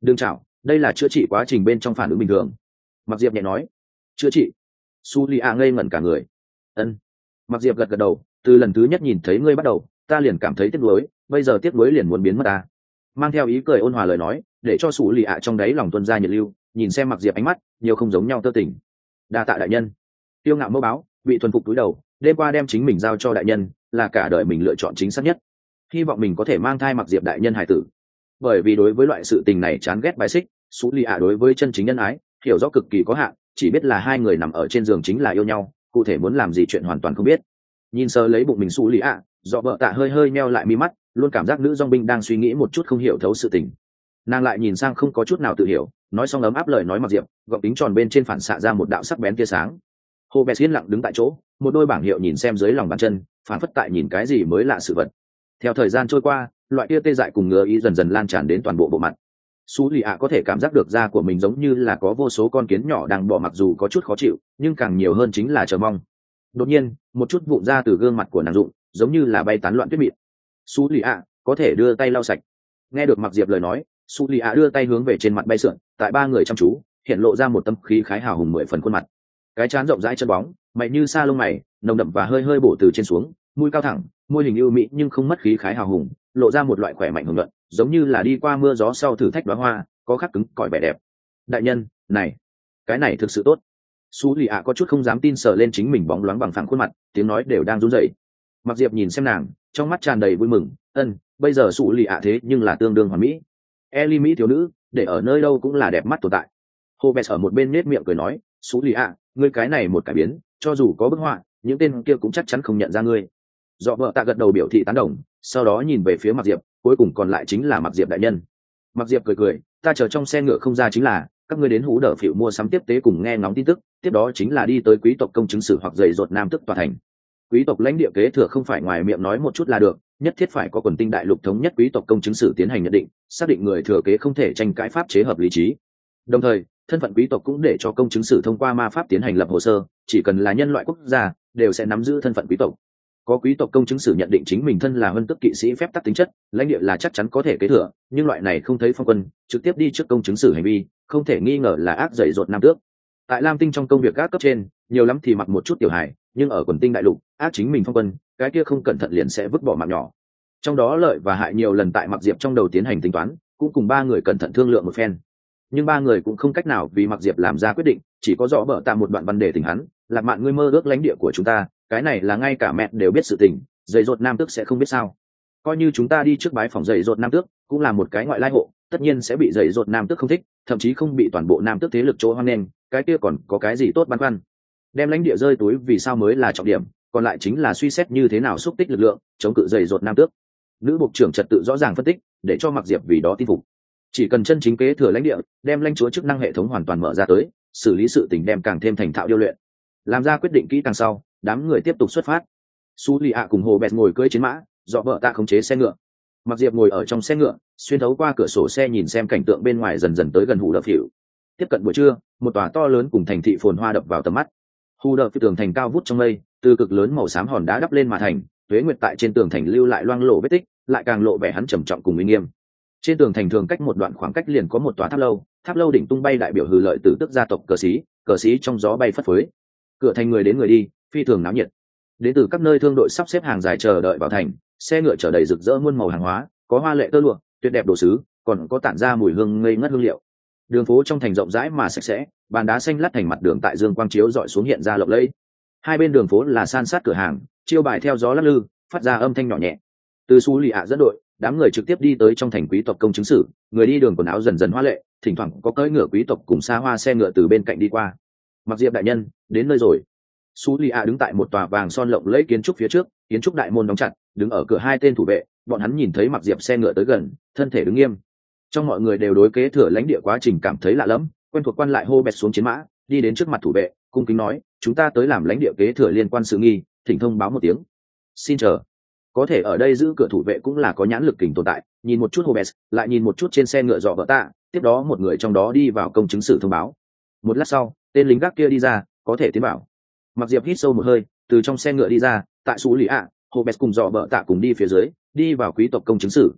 đừng chảo, đây là chữa trị quá trình bên trong phản ứng bình thường. Mặc diệp nhẹ nói. Chữa trị? Su Li A ngây ngẩn cả người. Ân. Mặc diệp gật gật đầu, từ lần thứ nhất nhìn thấy ngươi bắt đầu ta liền cảm thấy tiếc nuối, bây giờ tiếc nuối liền muốn biến mất ta. Mang theo ý cười ôn hòa lời nói, để cho Su Li A trong đáy lòng tuôn ra nhiệt lưu, nhìn xem Mặc diệp ánh mắt nhiều không giống nhau tơ tình. Đa tạ đại nhân. Tiêu ngạo mẫu báo bị thuần phục túi đầu, đêm qua đem chính mình giao cho đại nhân là cả đời mình lựa chọn chính xác nhất, hy vọng mình có thể mang thai Mặc diệp đại nhân hài tử. Bởi vì đối với loại sự tình này chán ghét bài xích, Su Li A đối với chân chính nhân ái hiểu rõ cực kỳ có hạn, chỉ biết là hai người nằm ở trên giường chính là yêu nhau, cụ thể muốn làm gì chuyện hoàn toàn không biết. Nhìn sờ lấy bụng mình Su Li A, dọ vợ tạ hơi hơi meo lại mi mắt, luôn cảm giác nữ dong binh đang suy nghĩ một chút không hiểu thấu sự tình. Nàng lại nhìn sang không có chút nào tự hiểu, nói xong ấm áp lời nói Mặc diệp, gọng kính tròn bên trên phản xạ ra một đạo sắc bén tia sáng. Hồ Bè yên lặng đứng tại chỗ, một đôi bảng hiệu nhìn xem dưới lòng bàn chân, phản phất tại nhìn cái gì mới lạ sự vật. Theo thời gian trôi qua, loại tia tê dại cùng ngứa ý dần dần lan tràn đến toàn bộ bộ mặt. Su Lì ạ có thể cảm giác được da của mình giống như là có vô số con kiến nhỏ đang bò, mặc dù có chút khó chịu, nhưng càng nhiều hơn chính là chờ mong. Đột nhiên, một chút vụn ra từ gương mặt của nàng rụng, giống như là bay tán loạn tuyết mịn. Su Lì ạ có thể đưa tay lau sạch. Nghe được Mặc Diệp lời nói, Su Lì ạ đưa tay hướng về trên mặt bay sượn, tại ba người chăm chú, hiện lộ ra một tâm khí khái hào hùng mười phần khuôn mặt. Cái trán rộng rãi chân bóng, mày như sa lông mày, nồng đậm và hơi hơi bổ từ trên xuống, mũi cao thẳng, môi hình ưu mỹ nhưng không mất khí khái hào hùng, lộ ra một loại khỏe mạnh hùng luận, giống như là đi qua mưa gió sau thử thách đóa hoa, có khắc cứng cỏi vẻ đẹp. Đại nhân, này, cái này thực sự tốt. Su Lì ạ có chút không dám tin sờ lên chính mình bóng loáng bằng phẳng khuôn mặt, tiếng nói đều đang run rẩy. Mặc Diệp nhìn xem nàng, trong mắt tràn đầy vui mừng. Ân, bây giờ Su Lì ạ thế nhưng là tương đương hoàn mỹ. Ellie mỹ thiếu nữ, để ở nơi đâu cũng là đẹp mắt tồn tại. Hồ Bess ở một bên nết miệng cười nói, Su Lì ạ, ngươi cái này một cải biến, cho dù có bức họa, những tên kia cũng chắc chắn không nhận ra ngươi. Dọ vợ tạ gật đầu biểu thị tán đồng, sau đó nhìn về phía Mặc Diệp, cuối cùng còn lại chính là Mặc Diệp đại nhân. Mặc Diệp cười cười, ta chờ trong xe ngựa không ra chính là, các ngươi đến hú đờ phịu mua sắm tiếp tế cùng nghe ngóng tin tức, tiếp đó chính là đi tới quý tộc công chứng sử hoặc dày dột nam tức tòa thành. Quý tộc lãnh địa kế thừa không phải ngoài miệng nói một chút là được, nhất thiết phải có quần tinh đại lục thống nhất quý tộc công chứng sử tiến hành nhận định, xác định người thừa kế không thể tranh cãi pháp chế hợp lý trí. Đồng thời, thân phận quý tộc cũng để cho công chứng sử thông qua ma pháp tiến hành lập hồ sơ, chỉ cần là nhân loại quốc gia đều sẽ nắm giữ thân phận quý tộc. Có quý tộc công chứng sử nhận định chính mình thân là huân tức kỵ sĩ phép tắc tính chất, lãnh địa là chắc chắn có thể kế thừa, nhưng loại này không thấy phong quân trực tiếp đi trước công chứng sử hành vi, không thể nghi ngờ là ác dày dột nam tước. Tại Lam Tinh trong công việc các cấp trên, nhiều lắm thì mặc một chút tiểu hài, nhưng ở quần tinh đại lục, ác chính mình phong quân, cái kia không cẩn thận liền sẽ vứt bỏ mạng nhỏ. Trong đó lợi và hại nhiều lần tại Mặc Diệp trong đầu tiến hành tính toán, cũng cùng ba người cẩn thận thương lượng một phen. Nhưng ba người cũng không cách nào vì Mặc Diệp làm ra quyết định, chỉ có rõ bở tạ một đoạn văn đề tình hắn, lạc mạn ngươi mơ ước lãnh địa của chúng ta, cái này là ngay cả mẹ đều biết sự tình, dày dột nam tước sẽ không biết sao? Coi như chúng ta đi trước bái phòng dày dột nam tước, cũng là một cái ngoại lai hộ, tất nhiên sẽ bị dày dột nam tước không thích, thậm chí không bị toàn bộ nam tước thế lực chỗ hoan nghênh, cái kia còn có cái gì tốt băn khoăn? Đem lãnh địa rơi túi vì sao mới là trọng điểm, còn lại chính là suy xét như thế nào xúc tích lực lượng, chống cự dày dột nam tước. Nữ bộ trưởng trật tự rõ ràng phân tích, để cho Mặc Diệp vì đó tin phục. Chỉ cần chân chính kế thừa lãnh địa, đem lãnh chúa chức năng hệ thống hoàn toàn mở ra tới, xử lý sự tình đem càng thêm thành thạo điêu luyện. Làm ra quyết định kỹ càng sau, đám người tiếp tục xuất phát. Su Lì ạ cùng Hồ Bẹt ngồi cưỡi chiến mã, dọ vợ tạ khống chế xe ngựa. Mặc Diệp ngồi ở trong xe ngựa, xuyên thấu qua cửa sổ xe nhìn xem cảnh tượng bên ngoài dần dần tới gần Hù Đờ Phỉu. Tiếp cận buổi trưa, một tòa to lớn cùng thành thị phồn hoa đập vào tầm mắt. Hù Đờ Phỉu tường thành cao vút trong mây, từ cực lớn màu xám hòn đá đắp lên mà thành, tuế nguyệt tại trên tường thành lưu lại loang lổ vết tích, lại càng lộ vẻ hắn trầm trọng cùng uy nghiêm. Trên tường thành thường cách một đoạn khoảng cách liền có một tòa tháp lâu, tháp lâu đỉnh tung bay đại biểu hừ lợi tử tức gia tộc cờ sĩ, cờ sĩ trong gió bay phất phới. Cửa thành người đến người đi, phi thường náo nhiệt. Đến từ các nơi thương đội sắp xếp hàng dài chờ đợi vào thành, xe ngựa chở đầy rực rỡ muôn màu hàng hóa, có hoa lệ tơ lụa, tuyệt đẹp đồ sứ, còn có tản ra mùi hương ngây ngất hương liệu. Đường phố trong thành rộng rãi mà sạch sẽ, bàn đá xanh lát thành mặt đường tại dương quang chiếu dọi xuống hiện ra lộng lẫy. Hai bên đường phố là san sát cửa hàng, chiêu bài theo gió lắc lư, phát ra âm thanh nhỏ nhẹ. Từ Su Lì ạ dẫn đội, đám người trực tiếp đi tới trong thành quý tộc công chứng sử, người đi đường quần áo dần dần hoa lệ, thỉnh thoảng có cưỡi ngựa quý tộc cùng xa hoa xe ngựa từ bên cạnh đi qua. Mặc Diệp đại nhân, đến nơi rồi. Su Lì ạ đứng tại một tòa vàng son lộng lẫy kiến trúc phía trước, kiến trúc đại môn đóng chặt, đứng ở cửa hai tên thủ vệ, bọn hắn nhìn thấy Mặc Diệp xe ngựa tới gần, thân thể đứng nghiêm. Trong mọi người đều đối kế thừa lãnh địa quá trình cảm thấy lạ lẫm, quen thuộc quan lại hô bẹt xuống chiến mã, đi đến trước mặt thủ vệ, cung kính nói, chúng ta tới làm lãnh địa kế thừa liên quan sự nghi, thỉnh thông báo một tiếng. Xin chờ. Có thể ở đây giữ cửa thủ vệ cũng là có nhãn lực kình tồn tại, nhìn một chút Hobes, lại nhìn một chút trên xe ngựa dọ vợ tạ, tiếp đó một người trong đó đi vào công chứng sử thông báo. Một lát sau, tên lính gác kia đi ra, có thể tiến vào. Mặc Diệp hít sâu một hơi, từ trong xe ngựa đi ra, tại Su Lì ạ, Hobes cùng dọ vợ tạ cùng đi phía dưới, đi vào quý tộc công chứng sử.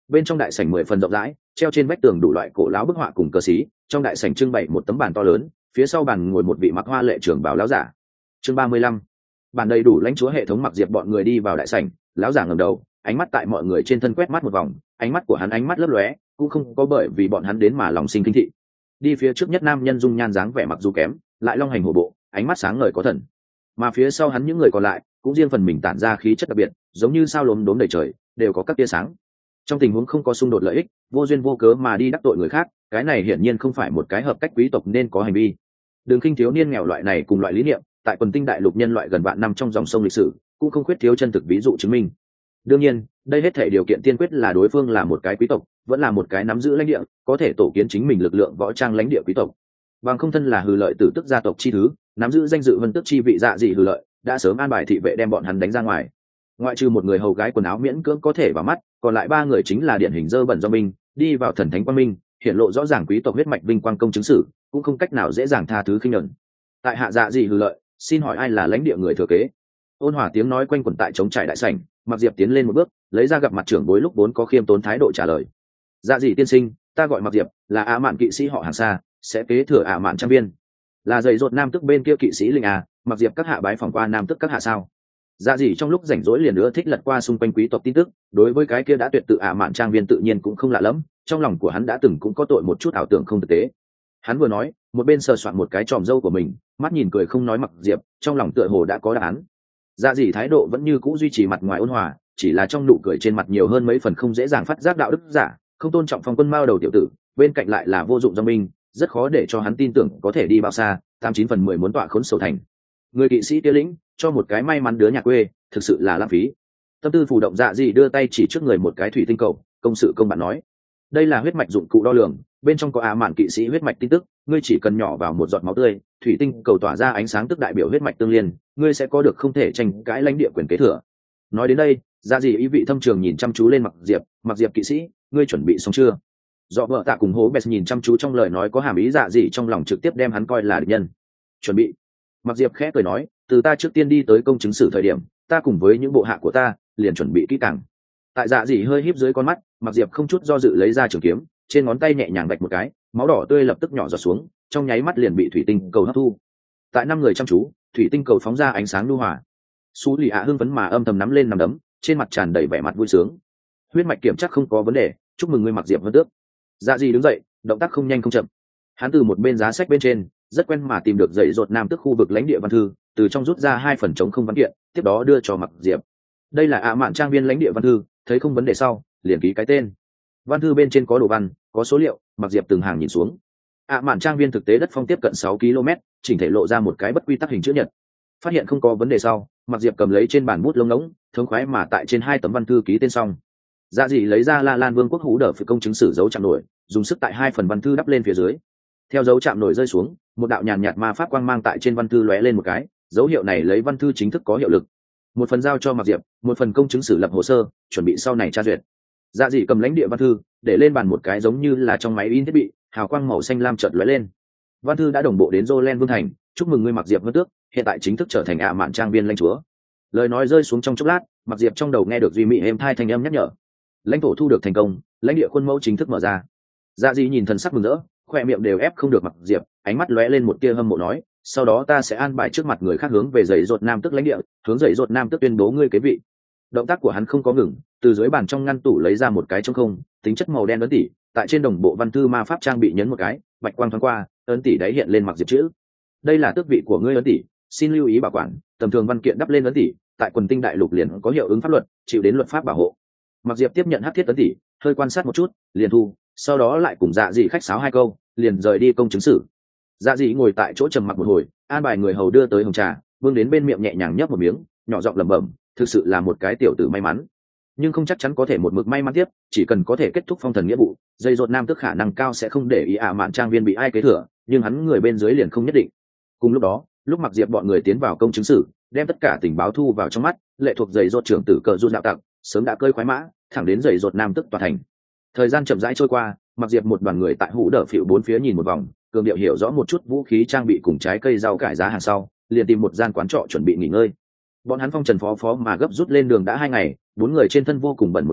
Bên trong đại sảnh mười phần rộng rãi, treo trên vách tường đủ loại cổ lão bức họa cùng cờ xí. Trong đại sảnh trưng bày một tấm bàn to lớn, phía sau bàn ngồi một vị mặc hoa lệ trưởng bảo lão giả. Chương ba mươi lăm, bàn đầy đủ lãnh chúa hệ thống. Mặc diệp bọn người đi vào đại sảnh, lão giả ngẩng đầu, ánh mắt tại mọi người trên thân quét mắt một vòng, ánh mắt của hắn ánh mắt lấp lóe, cũng không có bởi vì bọn hắn đến mà lòng sinh kinh thị. Đi phía trước nhất nam nhân dung nhan dáng vẻ mặc dù kém, lại long hành hổ bộ, ánh mắt sáng ngời có thần. Mà phía sau hắn những người còn lại cũng riêng phần mình tản ra khí chất đặc biệt, giống như sao lốm đốm đầy trời, đều có các tia sáng. Trong tình huống không có xung đột lợi ích, vô duyên vô cớ mà đi đắc tội người khác, cái này hiển nhiên không phải một cái hợp cách quý tộc nên có hành vi. Đường khinh thiếu niên nghèo loại này cùng loại lý niệm, tại quần tinh đại lục nhân loại gần vạn năm trong dòng sông lịch sử, cũng không khuyết thiếu chân thực ví dụ chứng minh. Đương nhiên, đây hết thể điều kiện tiên quyết là đối phương là một cái quý tộc, vẫn là một cái nắm giữ lãnh địa, có thể tổ kiến chính mình lực lượng võ trang lãnh địa quý tộc. Bằng không thân là hư lợi tử tức gia tộc chi thứ, nắm giữ danh dự vân tức chi vị dạ dị hư lợi, đã sớm an bài thị vệ đem bọn hắn đánh ra ngoài. Ngoại trừ một người hầu gái quần áo miễn cưỡng có thể vào mắt, còn lại ba người chính là điển hình dơ bẩn do minh, đi vào thần thánh quang minh, hiện lộ rõ ràng quý tộc huyết mạch vinh quang công chứng sử, cũng không cách nào dễ dàng tha thứ khinh nhẫn. Tại hạ dạ dị hư lợi, xin hỏi ai là lãnh địa người thừa kế? Ôn hòa tiếng nói quanh quẩn tại trống trải đại sảnh, Mặc Diệp tiến lên một bước, lấy ra gặp mặt trưởng bối lúc vốn có khiêm tốn thái độ trả lời. Dạ dị tiên sinh, ta gọi Mặc Diệp, là ả mạn kỵ sĩ họ hàng xa, sẽ kế thừa ả mạn trang viên. Là dày dột nam tức bên kia kỵ sĩ linh à? Mặc Diệp các hạ bái phỏng qua nam tức các hạ sao? Dạ dị trong lúc rảnh rỗi liền nữa thích lật qua xung quanh quý tộc tin tức, đối với cái kia đã tuyệt tự ả mạn trang viên tự nhiên cũng không lạ lẫm, trong lòng của hắn đã từng cũng có tội một chút ảo tưởng không thực tế. Hắn vừa nói, một bên sờ soạn một cái tròm râu của mình, mắt nhìn cười không nói Mặc Diệp, trong lòng tựa hồ đã có đáp án. Dạ dị thái độ vẫn như cũ duy trì mặt ngoài ôn hòa, chỉ là trong nụ cười trên mặt nhiều hơn mấy phần không dễ dàng phát giác đạo đức giả, không tôn trọng phong quân mao đầu tiểu tử, bên cạnh lại là vô dụng do minh, rất khó để cho hắn tin tưởng có thể đi bao xa, tám chín phần mười muốn tọa khốn sầu thành. Người kỵ sĩ kia lĩnh, cho một cái may mắn đứa nhà quê, thực sự là lãng phí. Tâm tư phù động dạ dị đưa tay chỉ trước người một cái thủy tinh cầu, công sự công bạn nói, đây là huyết mạch dụng cụ đo lường, bên trong có ả mạn kỵ sĩ huyết mạch tin tức, ngươi chỉ cần nhỏ vào một giọt máu tươi, thủy tinh cầu tỏa ra ánh sáng tức đại biểu huyết mạch tương liên, ngươi sẽ có được không thể tranh cãi lãnh địa quyền kế thừa. Nói đến đây, dạ dị ý vị thâm trường nhìn chăm chú lên Mặc Diệp, Mặc Diệp kỵ sĩ, ngươi chuẩn bị xong chưa? Do vợ tạ cùng hố bẹt nhìn chăm chú trong lời nói có hàm ý dạ dị trong lòng trực tiếp đem hắn coi là địch nhân. Chuẩn bị. Mặc Diệp khẽ cười nói, từ ta trước tiên đi tới công chứng sử thời điểm, ta cùng với những bộ hạ của ta liền chuẩn bị kỹ càng. Tại dạ dị hơi híp dưới con mắt, Mặc Diệp không chút do dự lấy ra trường kiếm, trên ngón tay nhẹ nhàng vạch một cái, máu đỏ tươi lập tức nhỏ giọt xuống, trong nháy mắt liền bị thủy tinh cầu hấp thu. Tại năm người chăm chú, thủy tinh cầu phóng ra ánh sáng nhu hòa. Sú lì ạ hưng phấn mà âm thầm nắm lên nắm đấm, trên mặt tràn đầy vẻ mặt vui sướng. Huyết mạch kiểm chắc không có vấn đề, chúc mừng ngươi Mặc Diệp Vân Tước. Dạ dị đứng dậy, động tác không nhanh không chậm. Hắn từ một bên giá sách bên trên rất quen mà tìm được dãy rột nam tức khu vực lãnh địa văn thư, từ trong rút ra hai phần chống không văn kiện, tiếp đó đưa cho Mặc Diệp. Đây là ả mạn trang viên lãnh địa văn thư, thấy không vấn đề sau, liền ký cái tên. Văn thư bên trên có đồ văn, có số liệu, Mặc Diệp từng hàng nhìn xuống. ả mạn trang viên thực tế đất phong tiếp cận sáu ki lô mét, chỉnh thể lộ ra một cái bất quy tắc hình chữ nhật. Phát hiện không có vấn đề sau, Mặc Diệp cầm lấy trên bàn bút lông ngỗng, thống khoái mà tại trên hai tấm văn thư ký tên xong. Dạ dị lấy ra La Lan Vương quốc hú đỡ phải công chứng sử dấu chạm nổi, dùng sức tại hai phần văn thư đắp lên phía dưới. Theo dấu chạm nổi rơi xuống, một đạo nhàn nhạt ma pháp quang mang tại trên văn thư lóe lên một cái, dấu hiệu này lấy văn thư chính thức có hiệu lực. Một phần giao cho Mặc Diệp, một phần công chứng sử lập hồ sơ, chuẩn bị sau này tra duyệt. Dạ dị cầm lãnh địa văn thư, để lên bàn một cái giống như là trong máy in thiết bị, hào quang màu xanh lam chợt lóe lên. Văn thư đã đồng bộ đến Jolen Vương thành, chúc mừng ngươi Mặc Diệp Vân Tước, hiện tại chính thức trở thành ả mạn trang viên lãnh chúa. Lời nói rơi xuống trong chốc lát, Mặc Diệp trong đầu nghe được duy mỹ êm thai thanh âm nhắc nhở. Lãnh thổ thu được thành công, lãnh địa khuôn mẫu chính thức mở ra. Dạ dị nhìn thần sắc mừng rỡ, khoe miệng đều ép không được Mặc Diệp, ánh mắt lóe lên một tia hâm mộ nói, sau đó ta sẽ an bài trước mặt người khác hướng về dãy rột nam tức lãnh địa, hướng dãy rột nam tức tuyên bố ngươi kế vị. Động tác của hắn không có ngừng, từ dưới bàn trong ngăn tủ lấy ra một cái trống không, tính chất màu đen ấn tỉ, tại trên đồng bộ văn thư ma pháp trang bị nhấn một cái, bạch quang thoáng qua, ấn tỉ đáy hiện lên Mặc Diệp chữ. Đây là tước vị của ngươi ấn tỉ, xin lưu ý bảo quản, tầm thường văn kiện đắp lên ấn tỉ, tại quần tinh đại lục liền có hiệu ứng pháp luật, chịu đến luật pháp bảo hộ. Mặc Diệp tiếp nhận hắc thiết ấn tỉ, hơi quan sát một chút, liền thu, sau đó lại cùng dạ dị khách sáo hai câu, liền rời đi công chứng sử. Dạ dị ngồi tại chỗ trầm mặc một hồi, an bài người hầu đưa tới hồng trà, vương đến bên miệng nhẹ nhàng nhấp một miếng, nhỏ giọng lẩm bẩm, thực sự là một cái tiểu tử may mắn, nhưng không chắc chắn có thể một mực may mắn tiếp, chỉ cần có thể kết thúc phong thần nghĩa vụ, dây rột nam tức khả năng cao sẽ không để ý ả mạn trang viên bị ai kế thừa, nhưng hắn người bên dưới liền không nhất định. Cùng lúc đó, lúc Mặc Diệp bọn người tiến vào công chứng sử, đem tất cả tình báo thu vào trong mắt, lệ thuộc dây rột trưởng tử cờ du đạo tặc sớm đã cơi khoái mã thẳng đến dây rột nam tức tòa thành. Thời gian chậm rãi trôi qua, Mặc Diệp một đoàn người tại hũ đỡ phịu bốn phía nhìn một vòng, cường điệu hiểu rõ một chút vũ khí trang bị cùng trái cây rau cải giá hàng sau, liền tìm một gian quán trọ chuẩn bị nghỉ ngơi. Bọn hắn phong trần phó phó mà gấp rút lên đường đã hai ngày, bốn người trên thân vô cùng bẩn một mảnh,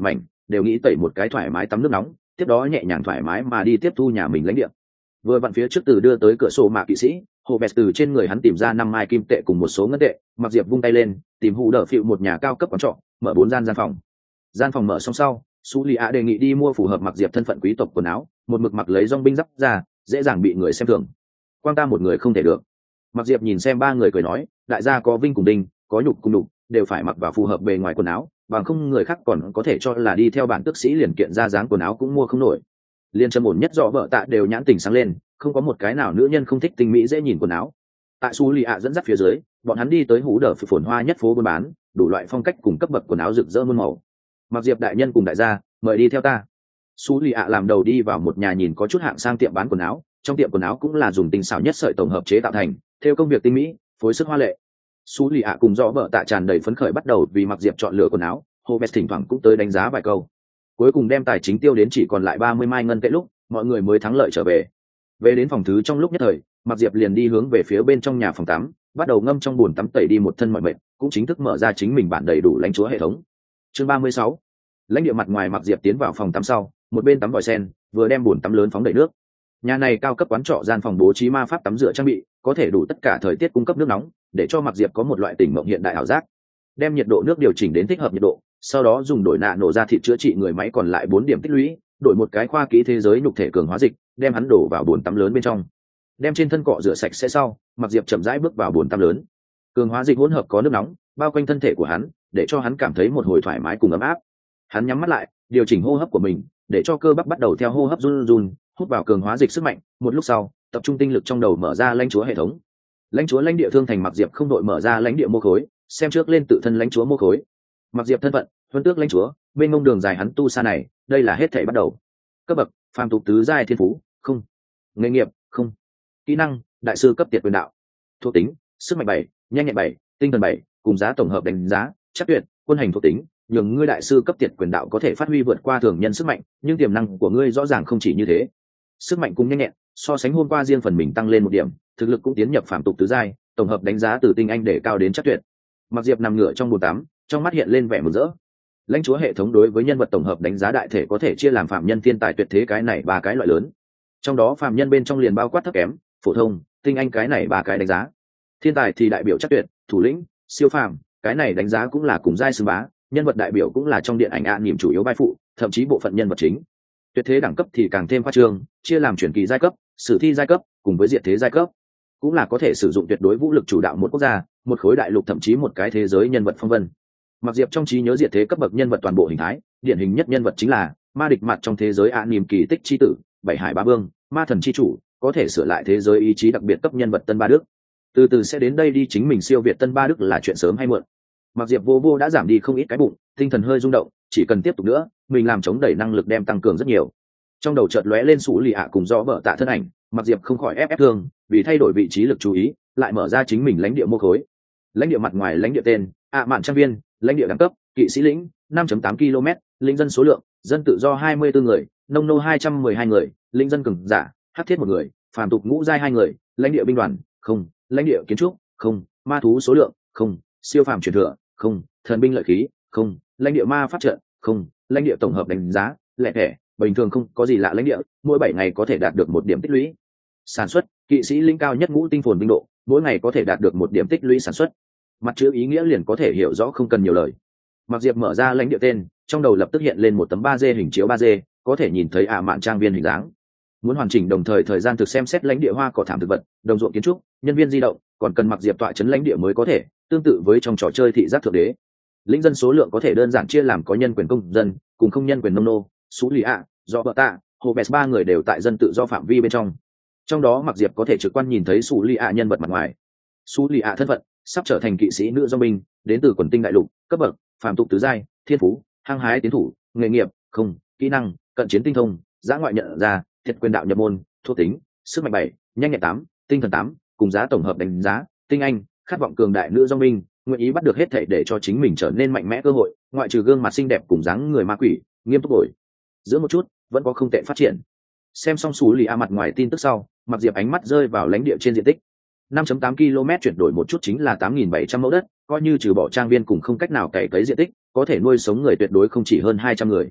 đều nghĩ tẩy một cái thoải mái tắm nước nóng, tiếp đó nhẹ nhàng thoải mái mà đi tiếp thu nhà mình lãnh địa. Vừa vặn phía trước từ đưa tới cửa sổ mạ kỵ sĩ, hồ bẹt từ trên người hắn tìm ra năm mai kim tệ cùng một số ngân tệ. Mặc Diệp vung tay lên tìm hụ đỡ phịu một nhà cao cấp quán trọ, mở bốn gian gian phòng. Gian phòng mở xong sau, Sú Lì ạ đề nghị đi mua phù hợp Mặc Diệp thân phận quý tộc quần áo, một mực mặc lấy dong binh giáp ra, dễ dàng bị người xem thường. Quang ta một người không thể được. Mặc Diệp nhìn xem ba người cười nói, đại gia có vinh cùng đinh, có nhục cùng đục, đều phải mặc vào phù hợp bề ngoài quần áo, bằng không người khác còn có thể cho là đi theo bản tước sĩ liền kiện ra dáng quần áo cũng mua không nổi. Liên trầm ổn nhất rõ vợ tạ đều nhãn tình sáng lên, không có một cái nào nữ nhân không thích tinh mỹ dễ nhìn quần áo. Tại Sú Lì ạ dẫn dắt phía dưới, bọn hắn đi tới hú đờ phồn hoa nhất phố buôn bán, đủ loại phong cách cùng cấp bậc quần áo rực rỡ muôn màu. Mặc Diệp đại nhân cùng đại gia, mời đi theo ta. Sú Lì ạ làm đầu đi vào một nhà nhìn có chút hạng sang tiệm bán quần áo, trong tiệm quần áo cũng là dùng tinh xảo nhất sợi tổng hợp chế tạo thành, theo công việc tinh mỹ, phối sức hoa lệ. Sú Lì ạ cùng rõ vợ tạ tràn đầy phấn khởi bắt đầu vì Mặc Diệp chọn lựa quần áo, Hồ Bẹt thỉnh thoảng cũng tới đánh giá vài câu. Cuối cùng đem tài chính tiêu đến chỉ còn lại ba mươi mai ngân tệ lúc, mọi người mới thắng lợi trở về. Về đến phòng thứ trong lúc nhất thời, Mặc Diệp liền đi hướng về phía bên trong nhà phòng tắm, bắt đầu ngâm trong bồn tắm tẩy đi một thân mọi mệt, cũng chính thức mở ra chính mình bản đầy đủ lãnh chúa hệ thống. Chương ba mươi sáu. Lãnh địa mặt ngoài. Mặc Diệp tiến vào phòng tắm sau, một bên tắm vòi sen, vừa đem bồn tắm lớn phóng đầy nước. Nhà này cao cấp quán trọ gian phòng bố trí ma pháp tắm rửa trang bị, có thể đủ tất cả thời tiết cung cấp nước nóng, để cho Mặc Diệp có một loại tỉnh mộng hiện đại ảo giác. Đem nhiệt độ nước điều chỉnh đến thích hợp nhiệt độ, sau đó dùng đổi nạ nổ ra thịt chữa trị người máy còn lại bốn điểm tích lũy, đổi một cái khoa kỹ thế giới nhục thể cường hóa dịch, đem hắn đổ vào bồn tắm lớn bên trong. Đem trên thân cọ rửa sạch sẽ sau, Mặc Diệp chậm rãi bước vào bồn tắm lớn. Cường hóa dịch hỗn hợp có nước nóng bao quanh thân thể của hắn, để cho hắn cảm thấy một hồi thoải mái cùng ấm áp. Hắn nhắm mắt lại, điều chỉnh hô hấp của mình, để cho cơ bắp bắt đầu theo hô hấp run run, hút vào cường hóa dịch sức mạnh. Một lúc sau, tập trung tinh lực trong đầu mở ra lãnh chúa hệ thống. Lãnh chúa lãnh địa thương thành. Mặc Diệp không đội mở ra lãnh địa mô khối, xem trước lên tự thân lãnh chúa mô khối. Mặc Diệp thân phận huân tước lãnh chúa, bên ngông đường dài hắn tu xa này, đây là hết thảy bắt đầu. Cấp bậc phàm tục tứ giai thiên phú không, nghề nghiệp không, kỹ năng đại sư cấp tiệt quyền đạo, thuộc tính sức mạnh bảy, nhanh nhẹn bảy, tinh thần bảy, cùng giá tổng hợp đánh giá chắc tuyệt quân hành thuộc tính, nhường ngươi đại sư cấp tiệt quyền đạo có thể phát huy vượt qua thường nhân sức mạnh, nhưng tiềm năng của ngươi rõ ràng không chỉ như thế. Sức mạnh cùng nhanh nhẹn so sánh hôm qua riêng phần mình tăng lên một điểm, thực lực cũng tiến nhập phàm tục tứ giai, tổng hợp đánh giá từ tinh anh để cao đến chắc tuyệt. Mặc Diệp nằm ngửa trong bồn tắm, trong mắt hiện lên vẻ mừng rỡ. Lãnh chúa hệ thống đối với nhân vật tổng hợp đánh giá đại thể có thể chia làm phạm nhân, thiên tài, tuyệt thế cái này ba cái loại lớn. Trong đó phạm nhân bên trong liền bao quát thấp kém, phổ thông, tinh anh cái này ba cái đánh giá. Thiên tài thì đại biểu chắc tuyệt, thủ lĩnh, siêu phàm, cái này đánh giá cũng là cùng giai xưng bá, nhân vật đại biểu cũng là trong điện ảnh ạ niệm chủ yếu vai phụ, thậm chí bộ phận nhân vật chính. Tuyệt thế đẳng cấp thì càng thêm khoa trương, chia làm truyền kỳ giai cấp, sử thi giai cấp, cùng với diệt thế giai cấp, cũng là có thể sử dụng tuyệt đối vũ lực chủ đạo một quốc gia, một khối đại lục, thậm chí một cái thế giới nhân vật phong vân. Mặc Diệp trong trí nhớ diệt thế cấp bậc nhân vật toàn bộ hình thái, điển hình nhất nhân vật chính là ma địch mặt trong thế giới ạ niệm kỳ tích chi tử, bảy hải bá vương, ma thần chi chủ, có thể sửa lại thế giới ý chí đặc biệt cấp nhân vật Tân Ba Đức. Từ từ sẽ đến đây đi, chính mình siêu việt Tân Ba Đức là chuyện sớm hay muộn. Mặc Diệp vô vô đã giảm đi không ít cái bụng, tinh thần hơi rung động, chỉ cần tiếp tục nữa, mình làm chống đẩy năng lực đem tăng cường rất nhiều. Trong đầu chợt lóe lên Sú Lì ạ cùng rõ bợ tạ thân ảnh, Mặc Diệp không khỏi ép ép thương, vì thay đổi vị trí lực chú ý, lại mở ra chính mình lãnh địa mô khối. Lãnh địa mặt ngoài lãnh địa tên ạ mạn trang viên, lãnh địa đẳng cấp kỵ sĩ lĩnh năm phẩy tám ki lô mét, lĩnh dân số lượng dân tự do hai mươi tư người, nông nô hai trăm mười hai người, lĩnh dân cường giả hắc thiết một người, phàm tục ngũ giai hai người, lãnh địa binh đoàn không, lãnh địa kiến trúc không, ma thú số lượng không, siêu phàm truyền thừa không, thần binh lợi khí không, lãnh địa ma pháp trận không, lãnh địa tổng hợp đánh giá lẻ thẻ bình thường, không có gì lạ. Lãnh địa mỗi bảy ngày có thể đạt được một điểm tích lũy sản xuất, kỵ sĩ lĩnh cao nhất ngũ tinh phồn binh độ, mỗi ngày có thể đạt được một điểm tích lũy sản xuất. Mặt chữ ý nghĩa liền có thể hiểu rõ, không cần nhiều lời. Mặc Diệp mở ra lãnh địa tên, trong đầu lập tức hiện lên một tấm ba D hình chiếu ba D, có thể nhìn thấy ả mạn trang viên hình dáng. Muốn hoàn chỉnh đồng thời thời gian thực xem xét lãnh địa hoa cỏ thảm thực vật, đồng ruộng kiến trúc, nhân viên di động, còn cần Mặc Diệp tọa trấn lãnh địa mới có thể, tương tự với trong trò chơi thị giác thượng đế. Lĩnh dân số lượng có thể đơn giản chia làm có nhân quyền công dân cùng không nhân quyền nông nô. Sú Lì ạ, do vợ tạ, hồ bẹt ba người đều tại dân tự do phạm vi bên trong. Trong đó Mặc Diệp có thể trực quan nhìn thấy Sú Lì ạ nhân vật mặt ngoài. Sú Lì ạ thân phận sắp trở thành kỵ sĩ nữ do binh, đến từ quần tinh đại lục, cấp bậc phàm tục tứ giai, thiên phú hăng hái tiến thủ, nghề nghiệp không, kỹ năng cận chiến tinh thông, giã ngoại nhận ra thiệt quyền đạo nhập môn, thuộc tính sức mạnh bảy, nhanh nhẹn tám, tinh thần tám, cùng giá tổng hợp đánh giá tinh anh, khát vọng cường đại nữ do binh, nguyện ý bắt được hết thảy để cho chính mình trở nên mạnh mẽ cơ hội, ngoại trừ gương mặt xinh đẹp cùng dáng người ma quỷ, nghiêm túc bồi giữa một chút vẫn có không tệ phát triển. Xem xong Sú Lì ạ mặt ngoài tin tức sau, Mặc Diệp ánh mắt rơi vào lãnh địa trên diện tích năm phẩy tám ki lô mét, chuyển đổi một chút chính là tám nghìn bảy trăm mẫu đất, coi như trừ bỏ trang viên cùng không cách nào cày cấy diện tích, có thể nuôi sống người tuyệt đối không chỉ hơn hai trăm người.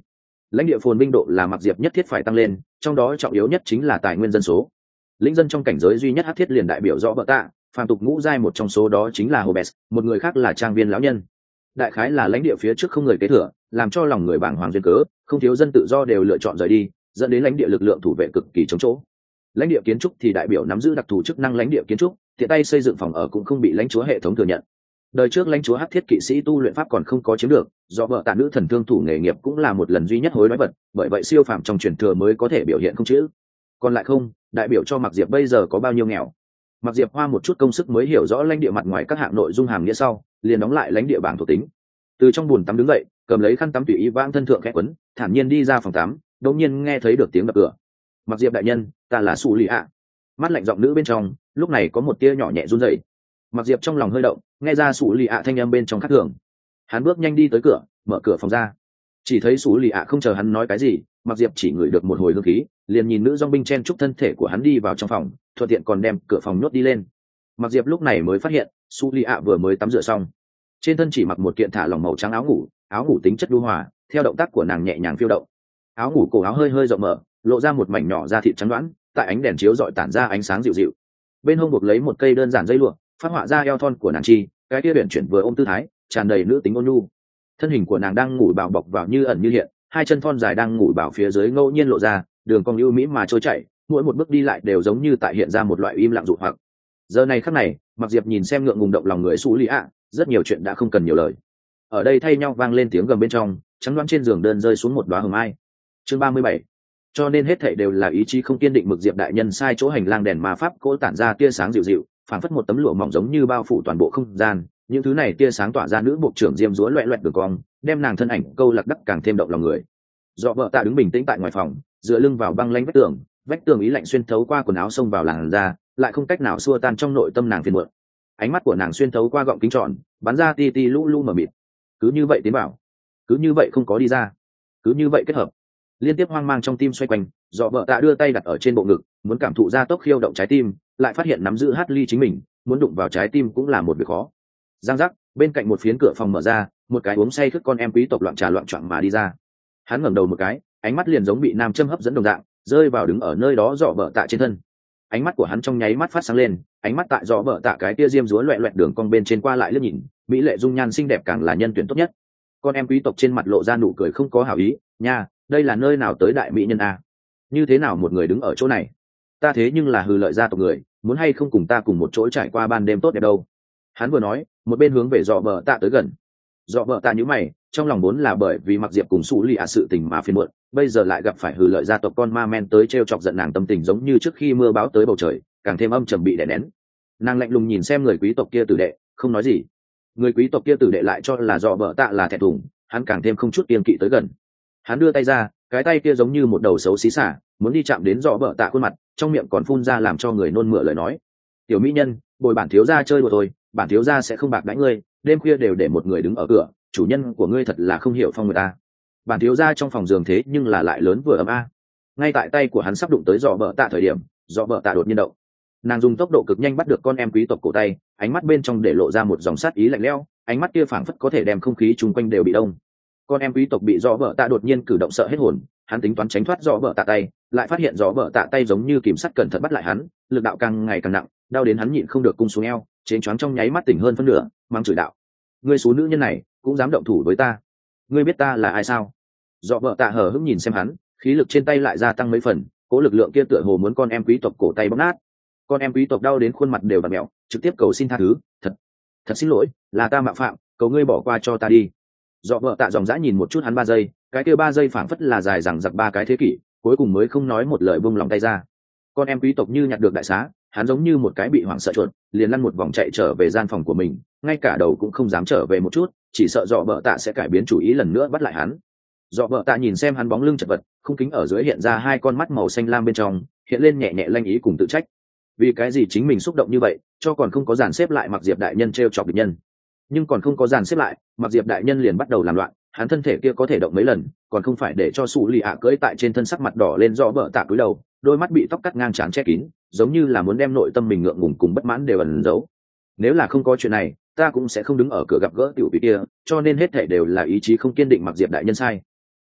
lãnh địa phồn vinh độ là mặc diệp nhất thiết phải tăng lên, trong đó trọng yếu nhất chính là tài nguyên dân số. Lĩnh dân trong cảnh giới duy nhất hắc thiết liền đại biểu rõ bợ tạ, phàm tục ngũ giai một trong số đó chính là Hobes, một người khác là trang viên lão nhân. Đại khái là lãnh địa phía trước không người kế thừa, làm cho lòng người bàng hoàng duyên cớ, không thiếu dân tự do đều lựa chọn rời đi, dẫn đến lãnh địa lực lượng thủ vệ cực kỳ chống chỗ. Lãnh địa kiến trúc thì đại biểu nắm giữ đặc thù chức năng lãnh địa kiến trúc, tiện tay xây dựng phòng ở cũng không bị lãnh chúa hệ thống thừa nhận. Đời trước lãnh chúa hắc thiết kỵ sĩ tu luyện pháp còn không có chiếm được, do vợ tạ nữ thần thương thủ nghề nghiệp cũng là một lần duy nhất hối đoái vật, bởi vậy siêu phàm trong truyền thừa mới có thể biểu hiện không chữ. Còn lại không, đại biểu cho Mạc Diệp bây giờ có bao nhiêu nghèo. Mạc Diệp hoa một chút công sức mới hiểu rõ lãnh địa mặt ngoài các hạng nội dung hàm nghĩa sau, liền đóng lại lãnh địa bảng thuộc tính. Từ trong bồn tắm đứng dậy, cầm lấy khăn tắm tùy ý vãng thân thượng khẽ quấn, thản nhiên đi ra phòng tắm, đột nhiên nghe thấy được tiếng đập cửa. Mạc Diệp đại nhân, ta là Sủ Lì ạ. Mắt lạnh giọng nữ bên trong, lúc này có một tia nhỏ nhẹ run rẩy. Mạc Diệp trong lòng hơi động, nghe ra Sủ Lì ạ thanh âm bên trong khác thường. Hắn bước nhanh đi tới cửa, mở cửa phòng ra. Chỉ thấy Sủ Lì ạ không chờ hắn nói cái gì, Mạc Diệp chỉ ngửi được một hồi hương khí, liền nhìn nữ dòng binh chen chúc thân thể của hắn đi vào trong phòng, thuận tiện còn đem cửa phòng nhốt đi lên. Mạc Diệp lúc này mới phát hiện, Sủ Lì ạ vừa mới tắm rửa xong, trên thân chỉ mặc một kiện thả lỏng màu trắng áo ngủ, áo ngủ tính chất nhu hòa, theo động tác của nàng nhẹ nhàng phiêu động. Áo ngủ cổ áo hơi hơi rộng mở, lộ ra một mảnh nhỏ da thịt trắng đoán, tại ánh đèn chiếu rọi tản ra ánh sáng dịu dịu. Bên hông buộc lấy một cây đơn giản dây lụa, phát họa ra eo thon của nàng chi, cái kia uyển chuyển vừa ôm tư thái, tràn đầy nữ tính ôn nhu. Thân hình của nàng đang ngủ bào bọc vào như ẩn như hiện, hai chân thon dài đang ngủ bảo phía dưới ngẫu nhiên lộ ra, đường cong ưu mỹ mà trôi chảy, mỗi một bước đi lại đều giống như tại hiện ra một loại im lặng dụ hoặc. Giờ này khắc này, Mạc Diệp nhìn xem ngượng ngùng động lòng người Sủ Lì ạ, rất nhiều chuyện đã không cần nhiều lời. Ở đây thay nhau vang lên tiếng gầm bên trong, trắng đoán trên giường đơn rơi xuống một đóa hồng mai. Chương ba mươi bảy. Cho nên hết thảy đều là ý chí không kiên định. Mực Diệp đại nhân sai chỗ hành lang đèn ma pháp cỗ tản ra tia sáng dịu dịu, phảng phất một tấm lụa mỏng giống như bao phủ toàn bộ không gian. Những thứ này tia sáng tỏa ra nữ bộ trưởng diêm dúa loẹt loẹt đường cong, đem nàng thân ảnh câu lạc đắc càng thêm động lòng người. Dọ vợ tạ đứng bình tĩnh tại ngoài phòng, dựa lưng vào băng lanh vách tường, vách tường ý lạnh xuyên thấu qua quần áo xông vào làn da, lại không cách nào xua tan trong nội tâm nàng phiền muộn. Ánh mắt của nàng xuyên thấu qua gọng kính tròn, bắn ra ti ti lũ lũ mờ mịt. Cứ như vậy tiến vào, cứ như vậy không có đi ra, cứ như vậy kết hợp. Liên tiếp hoang mang trong tim xoay quanh, dọ vợ tạ đưa tay đặt ở trên bộ ngực, muốn cảm thụ ra tốc khiêu động trái tim, lại phát hiện nắm giữ hát ly chính mình, muốn đụng vào trái tim cũng là một việc khó. Giang giác, bên cạnh một phiến cửa phòng mở ra, một cái uống say khướt con em quý tộc loạn trà loạn choạng mà đi ra. Hắn ngẩng đầu một cái, ánh mắt liền giống bị nam châm hấp dẫn đồng dạng, rơi vào đứng ở nơi đó dọ vợ tạ trên thân. Ánh mắt của hắn trong nháy mắt phát sáng lên, ánh mắt tại dọ vợ tạ cái tia diêm dúa loẹt loẹt đường cong bên trên qua lại liếc nhìn, mỹ lệ dung nhan xinh đẹp càng là nhân tuyển tốt nhất. Con em quý tộc trên mặt lộ ra nụ cười không có hảo ý, nha, đây là nơi nào tới đại mỹ nhân a? Như thế nào một người đứng ở chỗ này? Ta thế nhưng là hư lợi gia tộc người, muốn hay không cùng ta cùng một chỗ trải qua ban đêm tốt đẹp đâu? Hắn vừa nói, một bên hướng về dọ vợ tạ tới gần. Dọ vợ tạ nhíu mày, trong lòng vốn là bởi vì Mặc Diệp cùng Sủ Lì ạ sự tình mà phiền muộn, bây giờ lại gặp phải hư lợi gia tộc con ma men tới trêu chọc giận nàng, tâm tình giống như trước khi mưa bão tới bầu trời, càng thêm âm trầm bị đè nén. Nàng lạnh lùng nhìn xem người quý tộc kia tử đệ, không nói gì. Người quý tộc kia tử đệ lại cho là dọ vợ tạ là thẹn thùng, hắn càng thêm không chút kiêng kỵ tới gần. Hắn đưa tay ra, cái tay kia giống như một đầu xấu xí xả, muốn đi chạm đến dọ vợ tạ khuôn mặt, trong miệng còn phun ra làm cho người nôn mửa lời nói. Tiểu mỹ nhân, bồi bản thiếu gia chơi đùa thôi, bản thiếu gia sẽ không bạc đãi ngươi, đêm khuya đều để một người đứng ở cửa, chủ nhân của ngươi thật là không hiểu phong người ta. Bản thiếu gia trong phòng giường thế nhưng là lại lớn vừa ấm a. Ngay tại tay của hắn sắp đụng tới dọ vợ tạ thời điểm, dọ vợ tạ đột nhiên động. Nàng dùng tốc độ cực nhanh bắt được con em quý tộc cổ tay, ánh mắt bên trong để lộ ra một dòng sát ý lạnh lẽo, ánh mắt kia phảng phất có thể đem không khí chung quanh đều bị đông. Con em quý tộc bị dọ vợ tạ đột nhiên cử động sợ hết hồn, hắn tính toán tránh thoát dọ vợ tạ tay, lại phát hiện dọ vợ tạ tay giống như kìm sắt cẩn thận bắt lại hắn, lực đạo càng ngày càng nặng, đau đến hắn nhịn không được cung xuống eo, chén choáng trong nháy mắt tỉnh hơn phân nửa, mang chửi đạo: ngươi số nữ nhân này cũng dám động thủ với ta, ngươi biết ta là ai sao? Dọ vợ tạ hờ hững nhìn xem hắn, khí lực trên tay lại gia tăng mấy phần, cố lực lượng kia tựa hồ muốn con em quý tộc cổ tay bóp nát. Con em quý tộc đau đến khuôn mặt đều vặn mẹo, trực tiếp cầu xin tha thứ, thật thật xin lỗi, là ta mạo phạm, cầu ngươi bỏ qua cho ta đi. Dọ vợ tạ dòng dã nhìn một chút hắn ba giây, cái kia ba giây phảng phất là dài rằng giặc ba cái thế kỷ, cuối cùng mới không nói một lời buông lòng tay ra. Con em quý tộc như nhặt được đại xá, hắn giống như một cái bị hoảng sợ chuột, liền lăn một vòng chạy trở về gian phòng của mình, ngay cả đầu cũng không dám trở về một chút, chỉ sợ dọ vợ tạ sẽ cải biến chủ ý lần nữa bắt lại hắn. Dọ vợ tạ nhìn xem hắn bóng lưng chật vật, không kính ở dưới hiện ra hai con mắt màu xanh lam bên trong, hiện lên nhẹ nhẹ lanh ý cùng tự trách. Vì cái gì chính mình xúc động như vậy, cho còn không có dàn xếp lại Mặc Diệp đại nhân trêu chọc địch nhân. Nhưng còn không có dàn xếp lại, Mặc Diệp đại nhân liền bắt đầu làm loạn, hắn thân thể kia có thể động mấy lần, còn không phải để cho Sủ Lì ạ cưỡi tại trên thân, sắc mặt đỏ lên dọ vợ tạ cúi đầu, đôi mắt bị tóc cắt ngang trán che kín, giống như là muốn đem nội tâm mình ngượng ngùng cùng bất mãn đều ẩn giấu. Nếu là không có chuyện này, ta cũng sẽ không đứng ở cửa gặp gỡ tiểu vị kia, cho nên hết thảy đều là ý chí không kiên định Mặc Diệp đại nhân sai.